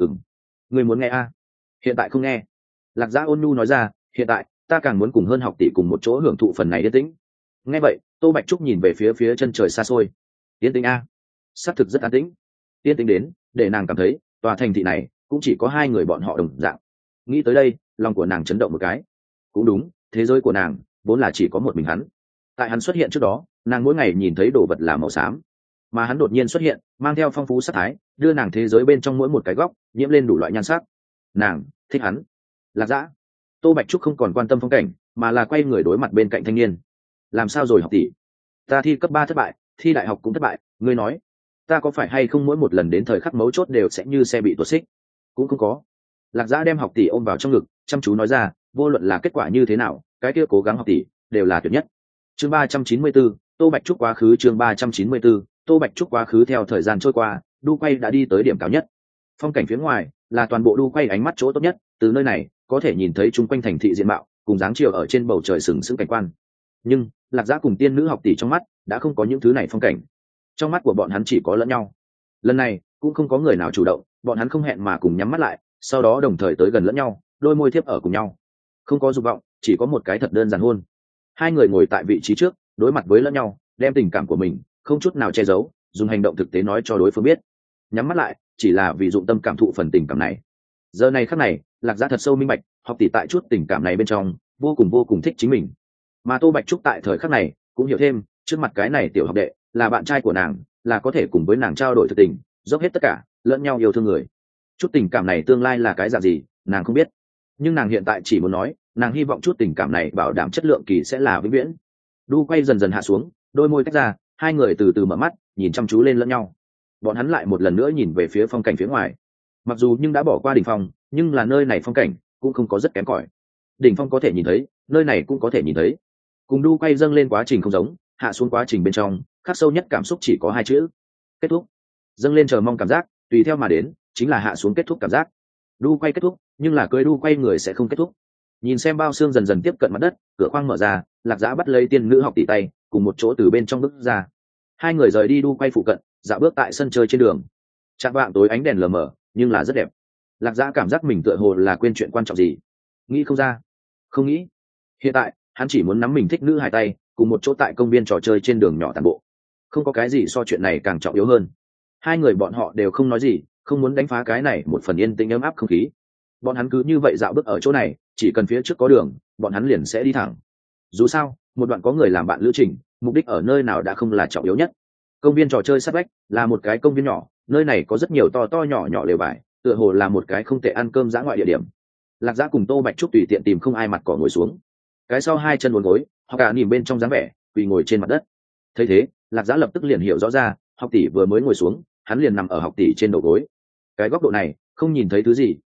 Người muốn nghe a? Hiện tại không nghe. Lạc Dã ôn nhu nói ra, hiện tại ta càng muốn cùng hơn học tỷ cùng một chỗ hưởng thụ phần này yên tĩnh. Nghe vậy, Tô Bạch Trúc nhìn về phía chân trời xa xôi. Yên tĩnh a? Xác thực rất an tĩnh. Yên tĩnh đến để nàng cảm thấy tòa thành thị này cũng chỉ có hai người bọn họ đồng dạng. Nghĩ tới đây, lòng của nàng chấn động một cái. Cũng đúng, thế giới của nàng vốn là chỉ có một mình hắn. Tại hắn xuất hiện trước đó, nàng mỗi ngày nhìn thấy đồ vật là màu xám, mà hắn đột nhiên xuất hiện, mang theo phong phú sắc thái, đưa nàng thế giới bên trong mỗi một cái góc nhiễm lên đủ loại nhan sắc. Nàng thích hắn. Lạc Dã. Tô Bạch Trúc không còn quan tâm phong cảnh, mà là quay người đối mặt bên cạnh thanh niên. Làm sao rồi học tỷ? Ta thi cấp 3 thất bại, thi đại học cũng thất bại, ngươi nói ta có phải hay không mỗi một lần đến thời khắc mấu chốt đều sẽ như xe bị tuột xích? Cũng không có. Lạc Dã đem học tỷ ôm vào trong ngực, chăm chú nói ra, vô luận là kết quả như thế nào, cái kia cố gắng học tỷ đều là tuyệt nhất. Chương 394, Tô Bạch Trúc quá khứ. Chương 394, Tô Bạch Trúc quá khứ. Theo thời gian trôi qua, đu quay đã đi tới điểm cao nhất. Phong cảnh phía ngoài là toàn bộ đu quay ánh mắt chỗ tốt nhất, từ nơi này có thể nhìn thấy chung quanh thành thị diện mạo cùng dáng chiều ở trên bầu trời sừng sững cảnh quan. Nhưng Lạc Dã cùng tiên nữ học tỷ trong mắt đã không có những thứ này phong cảnh, trong mắt của bọn hắn chỉ có lẫn nhau. Lần này cũng không có người nào chủ động, bọn hắn không hẹn mà cùng nhắm mắt lại, sau đó đồng thời tới gần lẫn nhau, đôi môi thiếp ở cùng nhau. Không có dục vọng, chỉ có một cái thật đơn giản hôn. Hai người ngồi tại vị trí trước, đối mặt với lẫn nhau, đem tình cảm của mình không chút nào che giấu, dùng hành động thực tế nói cho đối phương biết. Nhắm mắt lại chỉ là vì dụng tâm cảm thụ phần tình cảm này. Giờ này khắc này, Lạc Dã thật sâu minh bạch, học tỷ tại chút tình cảm này bên trong vô cùng thích chính mình. Mà Tô Bạch Trúc tại thời khắc này cũng hiểu thêm, trước mặt cái này tiểu học đệ là bạn trai của nàng, là có thể cùng với nàng trao đổi thực tình, dốc hết tất cả lẫn nhau yêu thương người. Chút tình cảm này tương lai là cái dạng gì nàng không biết, nhưng nàng hiện tại chỉ muốn nói, nàng hy vọng chút tình cảm này bảo đảm chất lượng kỳ sẽ là vĩnh viễn. Đu quay dần dần hạ xuống, đôi môi tách ra, hai người từ từ mở mắt nhìn chăm chú lên lẫn nhau. Bọn hắn lại một lần nữa nhìn về phía phong cảnh phía ngoài. Mặc dù nhưng đã bỏ qua đỉnh phong, nhưng là nơi này phong cảnh cũng không có rất kém cỏi. Đỉnh phong có thể nhìn thấy, nơi này cũng có thể nhìn thấy. Cùng đu quay dâng lên quá trình không giống, hạ xuống quá trình bên trong khắc sâu nhất cảm xúc chỉ có hai chữ: kết thúc. Dâng lên chờ mong cảm giác, tùy theo mà đến chính là hạ xuống kết thúc cảm giác. Đu quay kết thúc, nhưng là cưới đu quay người sẽ không kết thúc. Nhìn xem bao xương dần dần tiếp cận mặt đất, cửa khoang mở ra, Lạc Dã bắt lấy tiên nữ học tỷ tay, cùng một chỗ từ bên trong bước ra. Hai người rời đi đu quay phụ cận, dạo bước tại sân chơi trên đường. Chạng vạng tối ánh đèn lờ mờ, nhưng là rất đẹp. Lạc Dã cảm giác mình tựa hồ là quên chuyện quan trọng gì, nghĩ không ra, không nghĩ. Hiện tại hắn chỉ muốn nắm mình thích nữ hài tay, cùng một chỗ tại công viên trò chơi trên đường nhỏ tàn bộ. Không có cái gì so chuyện này càng trọng yếu hơn. Hai người bọn họ đều không nói gì, không muốn đánh phá cái này một phần yên tĩnh ấm áp không khí. Bọn hắn cứ như vậy dạo bước ở chỗ này, chỉ cần phía trước có đường, bọn hắn liền sẽ đi thẳng. Dù sao, một đoạn có người làm bạn lữ trình, mục đích ở nơi nào đã không là trọng yếu nhất. Công viên trò chơi sát vách là một cái công viên nhỏ, nơi này có rất nhiều to nhỏ lều vải, tựa hồ là một cái không tệ ăn cơm dã ngoại địa điểm. Lạc Dã cùng Tô Bạch Trúc tùy tiện tìm không ai mặt cỏ ngồi xuống, cái sau hai chân uốn gối, họ cả nhìn bên trong dáng vẻ quỳ ngồi trên mặt đất. Thấy thế, Lạc Dã lập tức liền hiểu rõ ra, học tỷ vừa mới ngồi xuống, hắn liền nằm ở học tỷ trên đầu gối. Cái góc độ này không nhìn thấy thứ gì,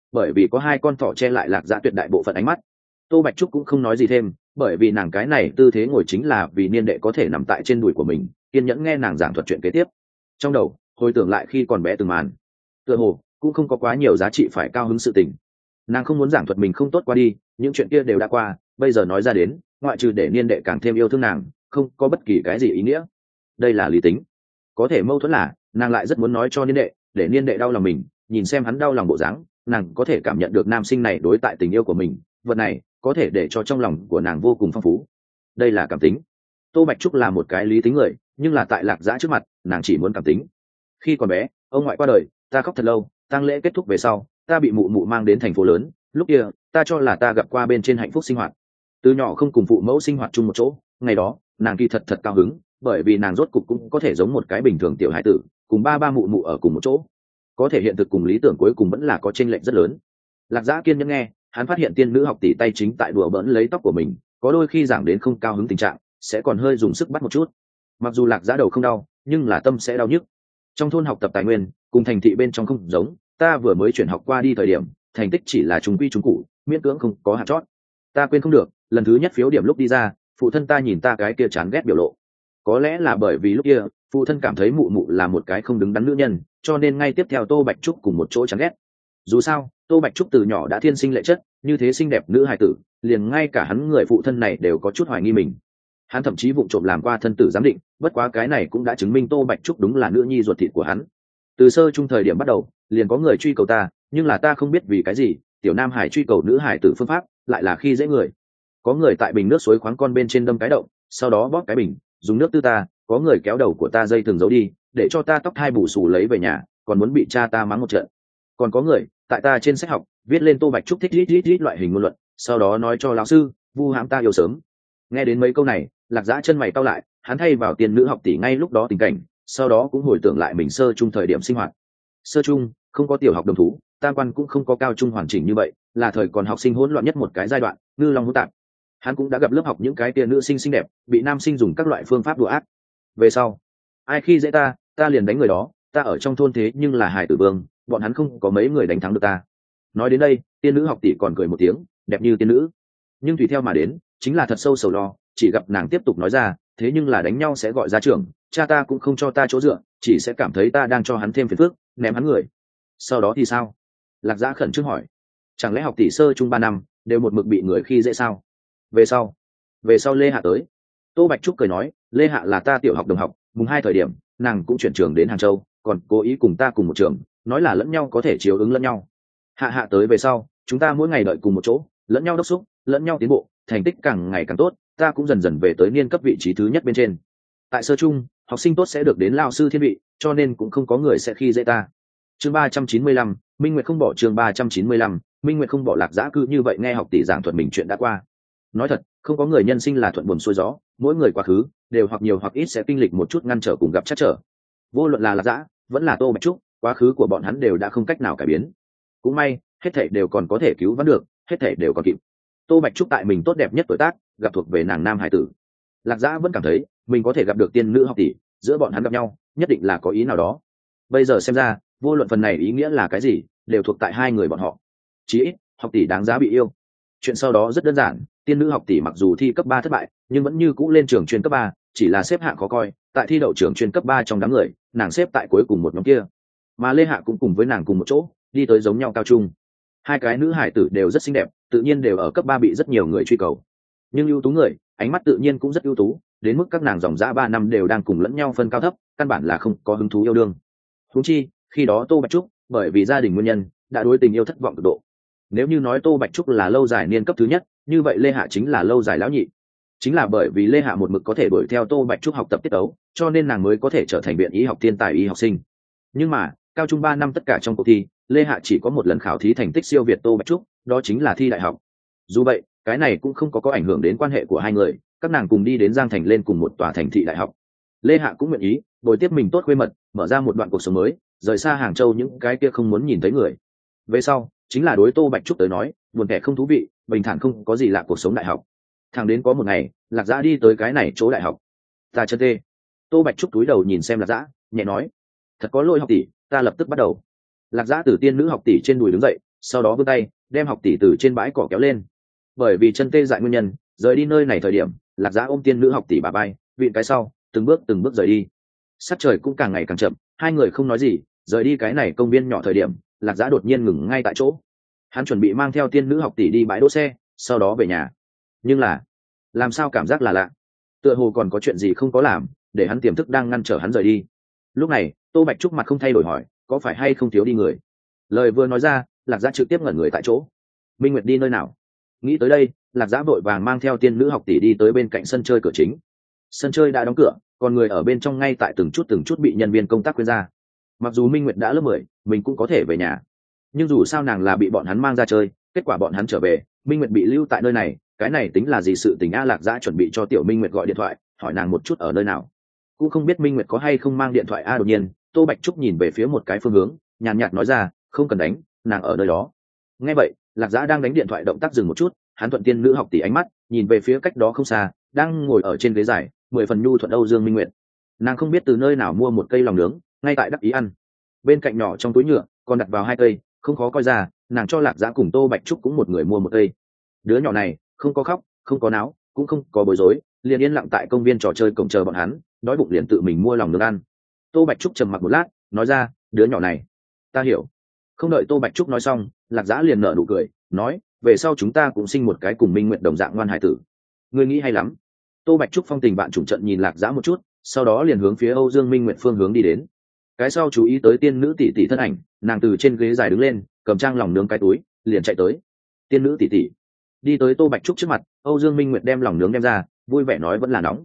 bởi vì có hai con thỏ che lại Lạc Dã tuyệt đại bộ phận ánh mắt. Tô Bạch Trúc cũng không nói gì thêm, bởi vì nàng cái này tư thế ngồi chính là vì niên đệ có thể nằm tại trên đùi của mình, kiên nhẫn nghe nàng giảng thuật chuyện kế tiếp. Trong đầu hồi tưởng lại khi còn bé từng màn, tựa hồ cũng không có quá nhiều giá trị phải cao hứng sự tình. Nàng không muốn giảng thuật mình không tốt qua đi, những chuyện kia đều đã qua, bây giờ nói ra đến, ngoại trừ để niên đệ càng thêm yêu thương nàng, không có bất kỳ cái gì ý nghĩa. Đây là lý tính. Có thể mâu thuẫn là nàng lại rất muốn nói cho niên đệ, để niên đệ đau lòng mình, nhìn xem hắn đau lòng bộ dáng, nàng có thể cảm nhận được nam sinh này đối tại tình yêu của mình, vật này có thể để cho trong lòng của nàng vô cùng phong phú. Đây là cảm tính. Tô Bạch Trúc là một cái lý tính người, nhưng là tại Lạc Dã trước mặt nàng chỉ muốn cảm tính. Khi còn bé ông ngoại qua đời, ta khóc thật lâu, tang lễ kết thúc về sau ta bị mụ mụ mang đến thành phố lớn, lúc kia ta cho là ta gặp qua bên trên hạnh phúc sinh hoạt. Từ nhỏ không cùng phụ mẫu sinh hoạt chung một chỗ, ngày đó nàng kỳ thật thật cao hứng, bởi vì nàng rốt cục cũng có thể giống một cái bình thường tiểu hải tử, cùng ba ba mụ mụ ở cùng một chỗ. Có thể hiện thực cùng lý tưởng cuối cùng vẫn là có chênh lệch rất lớn. Lạc Dã kiên nhẫn nghe, hắn phát hiện tiên nữ học tỷ tay chính tại đùa bỡn lấy tóc của mình, có đôi khi giảng đến không cao hứng tình trạng sẽ còn hơi dùng sức bắt một chút. Mặc dù Lạc Dã đầu không đau, nhưng là tâm sẽ đau nhức. Trong thôn học tập tài nguyên cùng thành thị bên trong không giống, ta vừa mới chuyển học qua đi thời điểm thành tích chỉ là trung quy trung cụ, miễn cưỡng không có hạt chót. Ta quên không được lần thứ nhất phiếu điểm lúc đi ra, phụ thân ta nhìn ta cái kia chán ghét biểu lộ. Có lẽ là bởi vì lúc kia phụ thân cảm thấy mụ mụ là một cái không đứng đắn nữ nhân, cho nên ngay tiếp theo Tô Bạch Trúc cùng một chỗ chán ghét. Dù sao Tô Bạch Trúc từ nhỏ đã thiên sinh lệ chất, như thế xinh đẹp nữ hài tử, liền ngay cả hắn người phụ thân này đều có chút hoài nghi mình. Hắn thậm chí vụng trộm làm qua thân tử giám định, bất quá cái này cũng đã chứng minh Tô Bạch Trúc đúng là nữ nhi ruột thịt của hắn. Từ sơ trung thời điểm bắt đầu liền có người truy cầu ta, nhưng là ta không biết vì cái gì tiểu nam hải truy cầu nữ hải tử phương pháp lại là khi dễ người. Có người tại bình nước suối khoáng con bên trên đâm cái động, sau đó bóp cái bình dùng nước tư ta, có người kéo đầu của ta dây thừng giấu đi để cho ta tóc hai bù xù lấy về nhà, còn muốn bị cha ta mắng một trận. Còn có người tại ta trên sách học viết lên Tô Bạch Trúc thích rít loại hình ngôn luận, sau đó nói cho lão sư vu hãm ta yêu sớm. Nghe đến mấy câu này Lạc Dã chân mày cau lại, hắn thay vào tiên nữ học tỷ ngay lúc đó tình cảnh, sau đó cũng hồi tưởng lại mình sơ trung thời điểm sinh hoạt. Sơ trung không có tiểu học đồng thú, tam quan cũng không có cao trung hoàn chỉnh như vậy, là thời còn học sinh hỗn loạn nhất một cái giai đoạn, ngư long hỗn tạp. Hắn cũng đã gặp lớp học những cái tia nữ sinh xinh đẹp bị nam sinh dùng các loại phương pháp đùa ác. Về sau ai khi dễ ta, ta liền đánh người đó, ta ở trong thôn thế nhưng là hài tử vương, bọn hắn không có mấy người đánh thắng được ta. Nói đến đây tiên nữ học tỷ còn cười một tiếng, đẹp như tiên nữ. Nhưng tùy theo mà đến chính là thật sâu sầu lo, chỉ gặp nàng tiếp tục nói ra, thế nhưng là đánh nhau sẽ gọi ra trưởng, cha ta cũng không cho ta chỗ dựa, chỉ sẽ cảm thấy ta đang cho hắn thêm phiền phức, ném hắn người. Sau đó thì sao? Lạc Dã khẩn trương hỏi. Chẳng lẽ học tỷ sơ trung 3 năm đều một mực bị người khi dễ sao? Về sau Lê Hạ tới. Tô Bạch Trúc cười nói, Lê Hạ là ta tiểu học đồng học, mùng 2 thời điểm nàng cũng chuyển trường đến Hàng Châu, còn cố ý cùng ta cùng một trường, nói là lẫn nhau có thể chiếu ứng lẫn nhau. Hạ tới về sau chúng ta mỗi ngày đợi cùng một chỗ, lẫn nhau đốc xúc, lẫn nhau tiến bộ, thành tích càng ngày càng tốt, ta cũng dần dần về tới niên cấp vị trí thứ nhất bên trên. Tại sơ trung học sinh tốt sẽ được đến lao sư thiên vị, cho nên cũng không có người sẽ khi dễ ta. Chương 395, Minh Nguyệt không bỏ. Chương 395, Minh Nguyệt không bỏ. Lạc Dã cứ như vậy nghe học tỷ giảng thuật mình chuyện đã qua. Nói thật không có người nhân sinh là thuận buồm xuôi gió, mỗi người quá khứ đều hoặc nhiều hoặc ít sẽ kinh lịch một chút ngăn trở cùng gặp trắc trở. Vô luận là Lạc Dã vẫn là Tô Bạch Trúc, quá khứ của bọn hắn đều đã không cách nào cải biến. Cũng may hết thảy đều còn có thể cứu vãn được, hết thảy đều còn kịp. Tô Bạch Trúc tại mình tốt đẹp nhất tuổi tác gặp thuộc về nàng nam hải tử. Lạc Dã vẫn cảm thấy mình có thể gặp được tiên nữ học tỷ, giữa bọn hắn gặp nhau nhất định là có ý nào đó. Bây giờ xem ra vô luận phần này ý nghĩa là cái gì đều thuộc tại hai người bọn họ. Chí ít học tỷ đáng giá bị yêu. Chuyện sau đó rất đơn giản, tiên nữ học tỷ mặc dù thi cấp 3 thất bại nhưng vẫn như cũ lên trường chuyên cấp 3, chỉ là xếp hạng khó coi, tại thi đậu trường chuyên cấp 3 trong đám người nàng xếp tại cuối cùng một nhóm kia, mà Lê Hạ cũng cùng với nàng cùng một chỗ đi tới giống nhau cao trung. Hai cái nữ hải tử đều rất xinh đẹp, tự nhiên đều ở cấp 3 bị rất nhiều người truy cầu. Nhưng ưu tú người ánh mắt tự nhiên cũng rất ưu tú, đến mức các nàng dòng dã 3 năm đều đang cùng lẫn nhau phân cao thấp, căn bản là không có hứng thú yêu đương. Huống chi khi đó Tô Bạch Trúc bởi vì gia đình nguyên nhân đã đối tình yêu thất vọng cực độ. Nếu như nói Tô Bạch Trúc là lâu dài niên cấp thứ nhất, như vậy Lê Hạ chính là lâu dài lão nhị. Chính là bởi vì Lê Hạ một mực có thể đuổi theo Tô Bạch Trúc học tập tiết tấu, cho nên nàng mới có thể trở thành viện y học thiên tài y học sinh. Nhưng mà cao trung 3 năm tất cả trong cuộc thi, Lê Hạ chỉ có một lần khảo thí thành tích siêu việt Tô Bạch Trúc, đó chính là thi đại học. Dù vậy cái này cũng không có ảnh hưởng đến quan hệ của hai người, các nàng cùng đi đến Giang Thành lên cùng một tòa thành thị đại học. Lê Hạ cũng nguyện ý bồi tiếp mình tốt khuê mật, mở ra một đoạn cuộc sống mới, rời xa Hàng Châu những cái kia không muốn nhìn thấy người. Về sau chính là đối Tô Bạch Trúc tới nói buồn tẻ không thú vị, bình thản không có gì lạ cuộc sống đại học. Thằng đến có một ngày Lạc Dã đi tới cái này chỗ đại học. Ta chân tê. Tô Bạch Trúc cúi đầu nhìn xem Lạc Dã, nhẹ nói, thật có lỗi học tỷ, ta lập tức bắt đầu. Lạc Dã từ tiên nữ học tỷ trên đùi đứng dậy, sau đó vươn tay đem học tỷ từ trên bãi cỏ kéo lên. Bởi vì chân tê dại nguyên nhân, rời đi nơi này thời điểm, Lạc Dã ôm tiên nữ học tỷ bà bay vịn cái sau, từng bước rời đi. Sắc trời cũng càng ngày càng chậm, hai người không nói gì. Rời đi cái này công viên nhỏ thời điểm, Lạc Dã đột nhiên ngừng ngay tại chỗ. Hắn chuẩn bị mang theo tiên nữ học tỷ đi bãi đỗ xe, sau đó về nhà. Nhưng là làm sao cảm giác là lạ, tựa hồ còn có chuyện gì không có làm, để hắn tiềm thức đang ngăn trở hắn rời đi. Lúc này Tô Bạch Trúc mặt không thay đổi hỏi, có phải hay không thiếu đi người? Lời vừa nói ra, Lạc Dã trực tiếp ngẩn người tại chỗ. Minh Nguyệt đi nơi nào? Nghĩ tới đây, Lạc Dã vội vàng mang theo tiên nữ học tỷ đi tới bên cạnh sân chơi cửa chính. Sân chơi đã đóng cửa, còn người ở bên trong ngay tại từng chút bị nhân viên công tác khuyên ra. Mặc dù Minh Nguyệt đã lớp 10, mình cũng có thể về nhà, nhưng dù sao nàng là bị bọn hắn mang ra chơi, kết quả bọn hắn trở về, Minh Nguyệt bị lưu tại nơi này, cái này tính là gì sự tình a? Lạc Dã chuẩn bị cho tiểu Minh Nguyệt gọi điện thoại, hỏi nàng một chút ở nơi nào, cũng không biết Minh Nguyệt có hay không mang điện thoại a. Đột nhiên Tô Bạch Trúc nhìn về phía một cái phương hướng, nhàn nhạt nói ra, không cần đánh, nàng ở nơi đó. Nghe vậy, Lạc Dã đang đánh điện thoại động tác dừng một chút, hắn thuận tiên nữ học tỷ ánh mắt nhìn về phía cách đó không xa, đang ngồi ở trên ghế dài 10 phần nhu thuận Âu Dương Minh Nguyệt. Nàng không biết từ nơi nào mua một cây lòng nướng, ngay tại đắc ý ăn. Bên cạnh nhỏ trong túi nhựa còn đặt vào 2 cây, không khó coi ra, nàng cho Lạc Dã cùng Tô Bạch Trúc cũng một người mua một cây. Đứa nhỏ này không có khóc, không có náo, cũng không có bối rối, liền yên lặng tại công viên trò chơi cổng chờ bọn hắn, đói bụng liền tự mình mua lòng nướng ăn. Tô Bạch Trúc trầm mặc một lát, nói ra, đứa nhỏ này ta hiểu. Không đợi Tô Bạch Trúc nói xong, Lạc Dã liền nở nụ cười, nói, về sau chúng ta cũng sinh một cái cùng Minh Nguyệt đồng dạng ngoan hải tử. Ngươi nghĩ hay lắm. Tô Bạch Trúc phong tình bạn trùng trận nhìn Lạc Dã một chút, sau đó liền hướng phía Âu Dương Minh Nguyệt phương hướng đi đến. Cái sau chú ý tới tiên nữ tỷ tỷ thân ảnh, nàng từ trên ghế dài đứng lên, cầm trang lòng nướng cái túi, liền chạy tới. Tiên nữ tỷ tỷ đi tới Tô Bạch Trúc trước mặt, Âu Dương Minh Nguyệt đem lòng nướng đem ra, vui vẻ nói vẫn là nóng.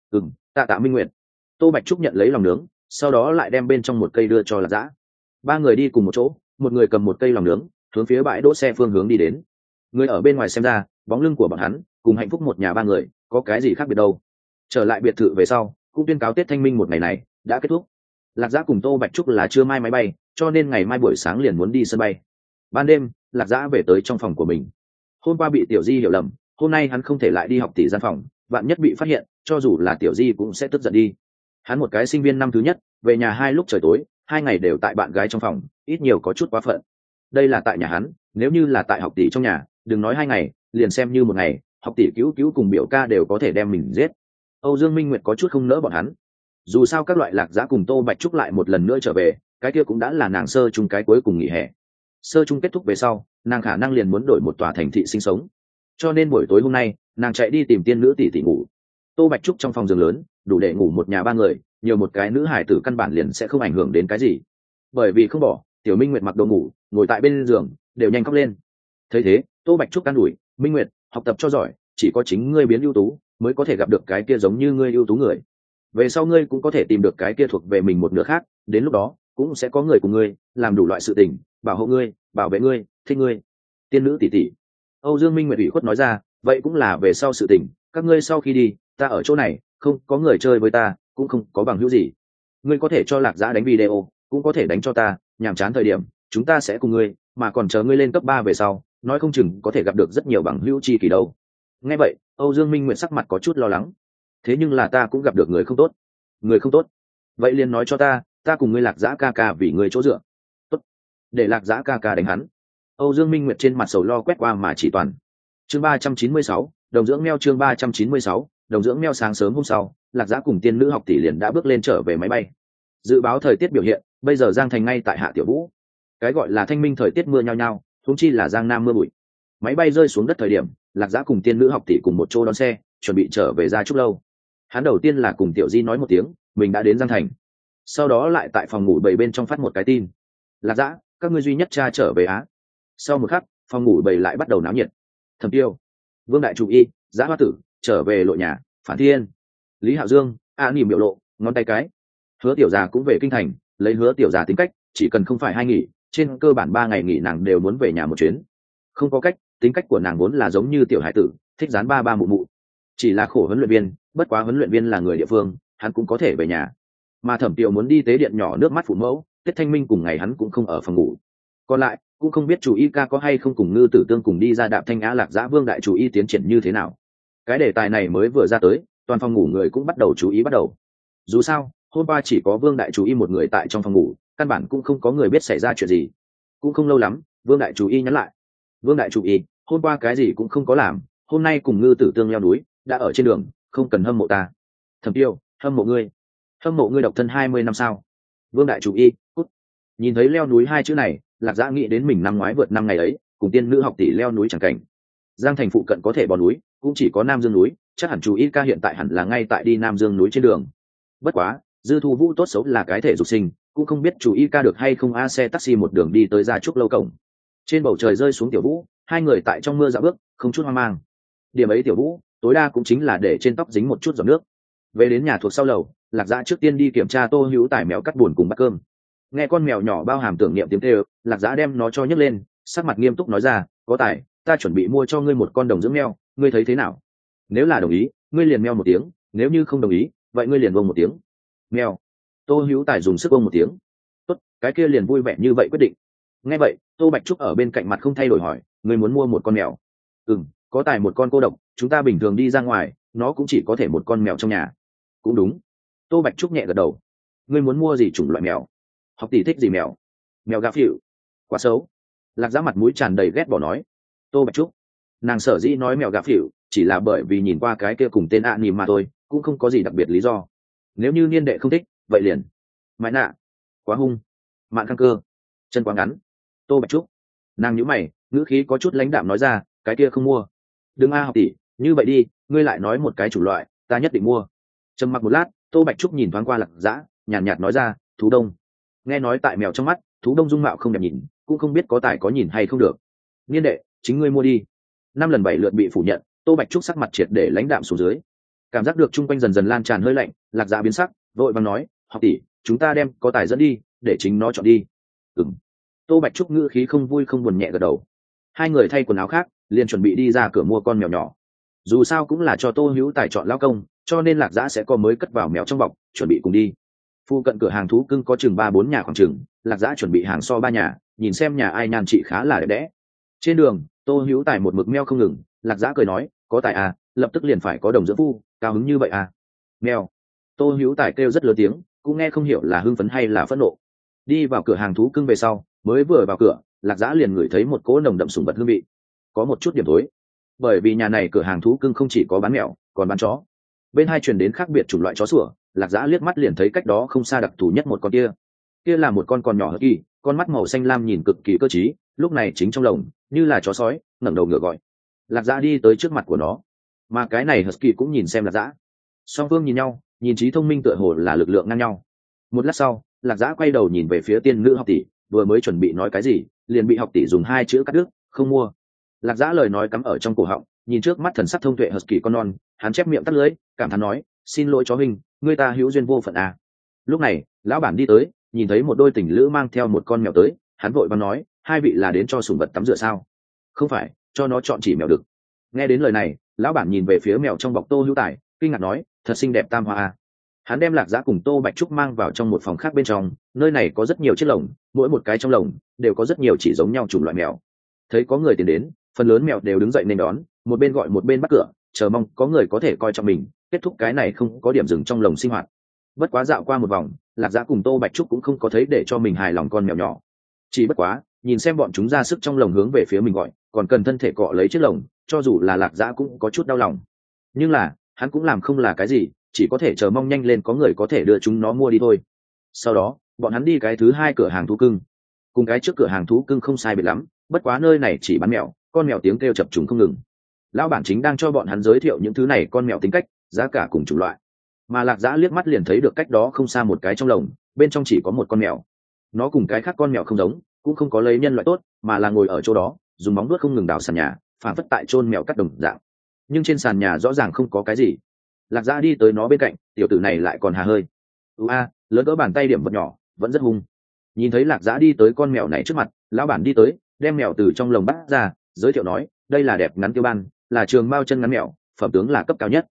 Tạ tạ Minh Nguyệt. Tô Bạch Trúc nhận lấy lòng nướng, sau đó lại đem bên trong một cây đưa cho Lạc Dã. Ba người đi cùng một chỗ, một người cầm một cây lòng nướng, hướng phía bãi đỗ xe phương hướng đi đến. Người ở bên ngoài xem ra, bóng lưng của bọn hắn cùng hạnh phúc một nhà ba người có cái gì khác biệt đâu. Trở lại biệt thự về sau, cũng tuyên cáo Tết Thanh Minh một ngày này đã kết thúc. Lạc Dã cùng Tô Bạch Trúc là trưa mai máy bay, cho nên ngày mai buổi sáng liền muốn đi sân bay. Ban đêm, Lạc Dã về tới trong phòng của mình. Hôm qua bị Tiểu Di hiểu lầm, hôm nay hắn không thể lại đi học tỷ gian phòng, vạn nhất bị phát hiện, cho dù là Tiểu Di cũng sẽ tức giận đi. Hắn một cái sinh viên năm thứ nhất, về nhà 2 lúc trời tối, 2 ngày đều tại bạn gái trong phòng, ít nhiều có chút quá phận. Đây là tại nhà hắn, nếu như là tại học tỷ trong nhà, đừng nói 2 ngày, liền xem như 1 ngày, học tỷ cứu cùng biểu ca đều có thể đem mình giết. Âu Dương Minh Nguyệt có chút không nỡ bọn hắn. Dù sao các loại Lạc Dã cùng Tô Bạch Trúc lại một lần nữa trở về, cái kia cũng đã là nàng sơ chung cái cuối cùng nghỉ hè. Sơ chung kết thúc về sau, nàng khả năng liền muốn đổi một tòa thành thị sinh sống. Cho nên buổi tối hôm nay, nàng chạy đi tìm tiên nữ tỷ tỷ ngủ. Tô Bạch Trúc trong phòng giường lớn, đủ để ngủ một nhà 3 người, nhiều một cái nữ hải tử căn bản liền sẽ không ảnh hưởng đến cái gì. Bởi vì không bỏ, Tiểu Minh Nguyệt mặc đồ ngủ, ngồi tại bên giường, đều nhanh khóc lên. Thấy thế, Tô Bạch Trúc can đuổi, Minh Nguyệt, học tập cho giỏi, chỉ có chính ngươi biến ưu tú, mới có thể gặp được cái kia giống như ngươi ưu tú người. Về sau ngươi cũng có thể tìm được cái kia thuộc về mình một nửa khác, đến lúc đó cũng sẽ có người cùng ngươi làm đủ loại sự tình, bảo hộ ngươi, bảo vệ ngươi, thích ngươi. Tiên nữ tỷ tỷ. Âu Dương Minh Nguyệt ủy khuất nói ra, vậy cũng là về sau sự tình, các ngươi sau khi đi, ta ở chỗ này, không có người chơi với ta, cũng không có bằng hữu gì. Ngươi có thể cho Lạc Dã đánh video, cũng có thể đánh cho ta, nhàm chán thời điểm, chúng ta sẽ cùng ngươi, mà còn chờ ngươi lên cấp 3 về sau, nói không chừng có thể gặp được rất nhiều bằng hữu chi kỷ đâu. Nghe vậy, Âu Dương Minh Nguyệt sắc mặt có chút lo lắng. Thế nhưng là ta cũng gặp được người không tốt. Người không tốt? Vậy liền nói cho ta cùng ngươi Lạc Dã ca ca vì ngươi chỗ dựa. Tốt, để Lạc Dã ca ca đánh hắn. Âu Dương Minh Nguyệt trên mặt sầu lo quét qua mà chỉ toàn. Chương 396, đồng dưỡng meo. Chương 396, đồng dưỡng meo. Sáng sớm hôm sau, Lạc Dã cùng tiên nữ học tỷ liền đã bước lên trở về máy bay. Dự báo thời tiết biểu hiện, bây giờ Giang Thành ngay tại hạ tiểu vũ. Cái gọi là thanh minh thời tiết mưa nhao nhao, huống chi là Giang Nam mưa bụi. Máy bay rơi xuống đất thời điểm, Lạc Dã cùng tiên nữ học tỷ cùng một chỗ đón xe, chuẩn bị trở về Gia Trúc lâu. Hắn đầu tiên là cùng Tiểu Di nói một tiếng, mình đã đến Giang Thành. Sau đó lại tại phòng ngủ 7 bên trong phát một cái tin. Lạc Dã, các ngươi duy nhất cha trở về Á. Sau một khắc, phòng ngủ 7 lại bắt đầu náo nhiệt. Thẩm Tiêu, Vương Đại Chủ Y, Giã Hoa Tử trở về lộ nhà, Phản Thiên, Lý Hạo Dương, nỉm biểu lộ, ngón tay cái. Hứa Tiểu Già cũng về kinh thành, lấy Hứa Tiểu Già tính cách, chỉ cần không phải 2 nghỉ, trên cơ bản 3 ngày nghỉ nàng đều muốn về nhà một chuyến. Không có cách, tính cách của nàng vốn là giống như tiểu hải tử, thích dán ba ba mụ mụ. Chỉ là khổ huấn luyện viên, bất quá huấn luyện viên là người địa phương, hắn cũng có thể về nhà. Mà Thẩm Tiêu muốn đi tế điện nhỏ nước mắt phụ mẫu, Tết Thanh Minh cùng ngày hắn cũng không ở phòng ngủ. Còn lại, cũng không biết chủ y ca có hay không cùng Ngư Tử Tương cùng đi ra đạp thanh á Lạc Dã Vương Đại Chủ Y tiến triển như thế nào. Cái đề tài này mới vừa ra tới, toàn phòng ngủ người cũng bắt đầu chú ý bắt đầu. Dù sao, hôm qua chỉ có Vương Đại Chủ Y một người tại trong phòng ngủ, căn bản cũng không có người biết xảy ra chuyện gì. Cũng không lâu lắm, Vương đại chủ y nhắn lại. Vương đại chủ y, hôm qua cái gì cũng không có làm, hôm nay cùng Ngư Tử Tương leo núi, đã ở trên đường, không cần hâm mộ ta. Thẩm Tiêu, hâm mộ ngươi độc thân 20 năm sao? Vương đại chủ y, cút. Nhìn thấy leo núi hai chữ này, Lạc Dã nghĩ đến mình năm ngoái vượt năm ngày ấy, cùng tiên nữ học tỷ leo núi chẳng cảnh. Giang thành phụ cận có thể bò núi, cũng chỉ có Nam Dương núi, chắc hẳn chủ y ca hiện tại hẳn là ngay tại đi Nam Dương núi trên đường. Bất quá, Dư Thu Vũ tốt xấu là cái thể dục sinh, cũng không biết chủ y ca được hay không xe taxi một đường đi tới Gia Trúc lâu cổng. Trên bầu trời rơi xuống tiểu vũ, hai người tại trong mưa dạo bước, không chút hoang mang. Điểm ấy tiểu vũ, tối đa cũng chính là để trên tóc dính một chút giọt nước. Về đến nhà thuộc sau lầu, Lạc Dã trước tiên đi kiểm tra Tô Hữu Tài mèo cắt buồn cùng bát cơm. Nghe con mèo nhỏ bao hàm tưởng niệm tiếng kêu, Lạc Dã đem nó cho nhấc lên, sắc mặt nghiêm túc nói ra, có Tài, ta chuẩn bị mua cho ngươi một con đồng dưỡng mèo, ngươi thấy thế nào? Nếu là đồng ý, ngươi liền meo một tiếng, nếu như không đồng ý, vậy ngươi liền vông một tiếng. Mèo. Tô Hữu Tài dùng sức vông một tiếng. Tốt, cái kia liền vui vẻ như vậy quyết định. Nghe vậy, Tô Bạch Trúc ở bên cạnh mặt không thay đổi hỏi, ngươi muốn mua một con mèo? Có Tài một con cô độc, chúng ta bình thường đi ra ngoài, nó cũng chỉ có thể một con mèo trong nhà. Cũng đúng. Tô Bạch Trúc nhẹ gật đầu. Ngươi muốn mua gì chủng loại mèo? Học tỷ thích gì mèo? Mèo gà phịu. Quá xấu. Lạc Dã mặt mũi tràn đầy ghét bỏ nói. Tô Bạch Trúc, nàng sở dĩ nói mèo gà phịu chỉ là bởi vì nhìn qua cái kia cùng tên ạ nỉm mà thôi, cũng không có gì đặc biệt lý do. Nếu như niên đệ không thích, vậy liền mãi nạ, quá hung, mạn căng cơ, chân quá ngắn. Tô Bạch Trúc, nàng nhíu mày, ngữ khí có chút lãnh đạm nói ra, cái kia không mua. Đừng học tỷ, như vậy đi, ngươi lại nói một cái chủng loại, ta nhất định mua. Trầm mặc một lát, Tô Bạch Trúc nhìn thoáng qua Lạc Dã, nhàn nhạt nói ra, thú đông. Nghe nói tại mèo trong mắt, thú đông dung mạo không đẹp nhìn, cũng không biết có Tài có nhìn hay không được. Niên đệ, chính ngươi mua đi. 5 lần 7 lượt bị phủ nhận, Tô Bạch Trúc sắc mặt triệt để lãnh đạm xuống dưới. Cảm giác được chung quanh dần dần lan tràn hơi lạnh, Lạc Dã biến sắc, vội vàng nói, học tỷ, chúng ta đem có Tài dẫn đi, để chính nó chọn đi. Tô Bạch Trúc ngữ khí không vui không buồn nhẹ gật đầu. Hai người thay quần áo khác, liền chuẩn bị đi ra cửa mua con mèo nhỏ. Dù sao cũng là cho Tô Hữu Tài chọn lao công, cho nên Lạc Dã sẽ có mới cất vào mèo trong bọc, chuẩn bị cùng đi. Phu cận cửa hàng thú cưng có chừng 3-4 nhà khoảng chừng, Lạc Dã chuẩn bị hàng so 3 nhà, nhìn xem nhà ai nhan trị khá là đẹp đẽ. Trên đường, Tô Hữu Tài một mực meo không ngừng, Lạc Dã cười nói, có Tài à, lập tức liền phải có đồng dưỡng phu, cao hứng như vậy à? Meo. Tô Hữu Tài kêu rất lớn tiếng, cũng nghe không hiểu là hưng phấn hay là phẫn nộ. Đi vào cửa hàng thú cưng về sau, mới vừa vào cửa, Lạc Dã liền ngửi thấy một cỗ nồng đậm sủng vật hương vị, có một chút điểm tối, bởi vì nhà này cửa hàng thú cưng không chỉ có bán mèo, còn bán chó. Bên hai truyền đến khác biệt chủng loại chó sủa, Lạc Dã liếc mắt liền thấy cách đó không xa đặc thù nhất một con kia. Kia là một con còn nhỏ husky, con mắt màu xanh lam nhìn cực kỳ cơ trí, lúc này chính trong lồng, như là chó sói, ngẩng đầu ngửa gọi. Lạc Dã đi tới trước mặt của nó, mà cái này husky cũng nhìn xem Lạc Dã. Song phương nhìn nhau, nhìn trí thông minh tựa hồ là lực lượng ngang nhau. Một lát sau, Lạc Dã quay đầu nhìn về phía tiên nữ học tỷ, vừa mới chuẩn bị nói cái gì, liền bị học tỷ dùng 2 chữ cắt đứt, không mua. Lạc Dã lời nói cắm ở trong cổ họng, nhìn trước mắt thần sắc thông tuệ husky con non, hắn chép miệng tắt lưỡi, cảm thán nói, xin lỗi chó hình, người ta hữu duyên vô phận à. Lúc này, lão bản đi tới, nhìn thấy một đôi tình lữ mang theo một con mèo tới, hắn vội vàng nói, hai vị là đến cho sủng vật tắm rửa sao? Không phải, cho nó chọn chỉ mèo đực. Nghe đến lời này, lão bản nhìn về phía mèo trong bọc Tô Hữu Tài, kinh ngạc nói, thật xinh đẹp tam hoa à. Hắn đem Lạc Dã cùng Tô Bạch Trúc mang vào trong một phòng khác bên trong, nơi này có rất nhiều chiếc lồng, mỗi một cái trong lồng đều có rất nhiều chỉ giống nhau chủng loại mèo. Thấy có người tiến đến, phần lớn mèo đều đứng dậy nên đón, một bên gọi một bên bắt cửa, chờ mong có người có thể coi trọng mình, kết thúc cái này không có điểm dừng trong lồng sinh hoạt. Bất quá dạo qua một vòng, Lạc Dã cùng Tô Bạch Trúc cũng không có thấy để cho mình hài lòng con mèo nhỏ. Chỉ bất quá, nhìn xem bọn chúng ra sức trong lồng hướng về phía mình gọi, còn cần thân thể cọ lấy chiếc lồng, cho dù là Lạc Dã cũng có chút đau lòng. Nhưng là, hắn cũng làm không là cái gì, chỉ có thể chờ mong nhanh lên có người có thể đưa chúng nó mua đi thôi. Sau đó, bọn hắn đi cái thứ 2 cửa hàng thú cưng. Cùng cái trước cửa hàng thú cưng không sai biệt lắm, bất quá nơi này chỉ bán mèo, con mèo tiếng kêu chập trùng không ngừng. Lão bản chính đang cho bọn hắn giới thiệu những thứ này con mèo tính cách, giá cả cùng chủng loại. Mà Lạc Dã liếc mắt liền thấy được cách đó không xa một cái trong lồng, bên trong chỉ có một con mèo. Nó cùng cái khác con mèo không giống, cũng không có lấy nhân loại tốt, mà là ngồi ở chỗ đó, dùng móng vuốt không ngừng đào sàn nhà, phản phất tại chôn mèo cắt đồng dạng. Nhưng trên sàn nhà rõ ràng không có cái gì. Lạc Dã đi tới nó bên cạnh, tiểu tử này lại còn hà hơi. Lớn cỡ bàn tay điểm vật nhỏ, vẫn rất hung. Nhìn thấy Lạc Dã đi tới con mèo này trước mặt, lão bản đi tới, đem mèo từ trong lồng bắt ra, giới thiệu nói, đây là đẹp ngắn tiêu ban, là trường mao chân ngắn mèo, phẩm tướng là cấp cao nhất.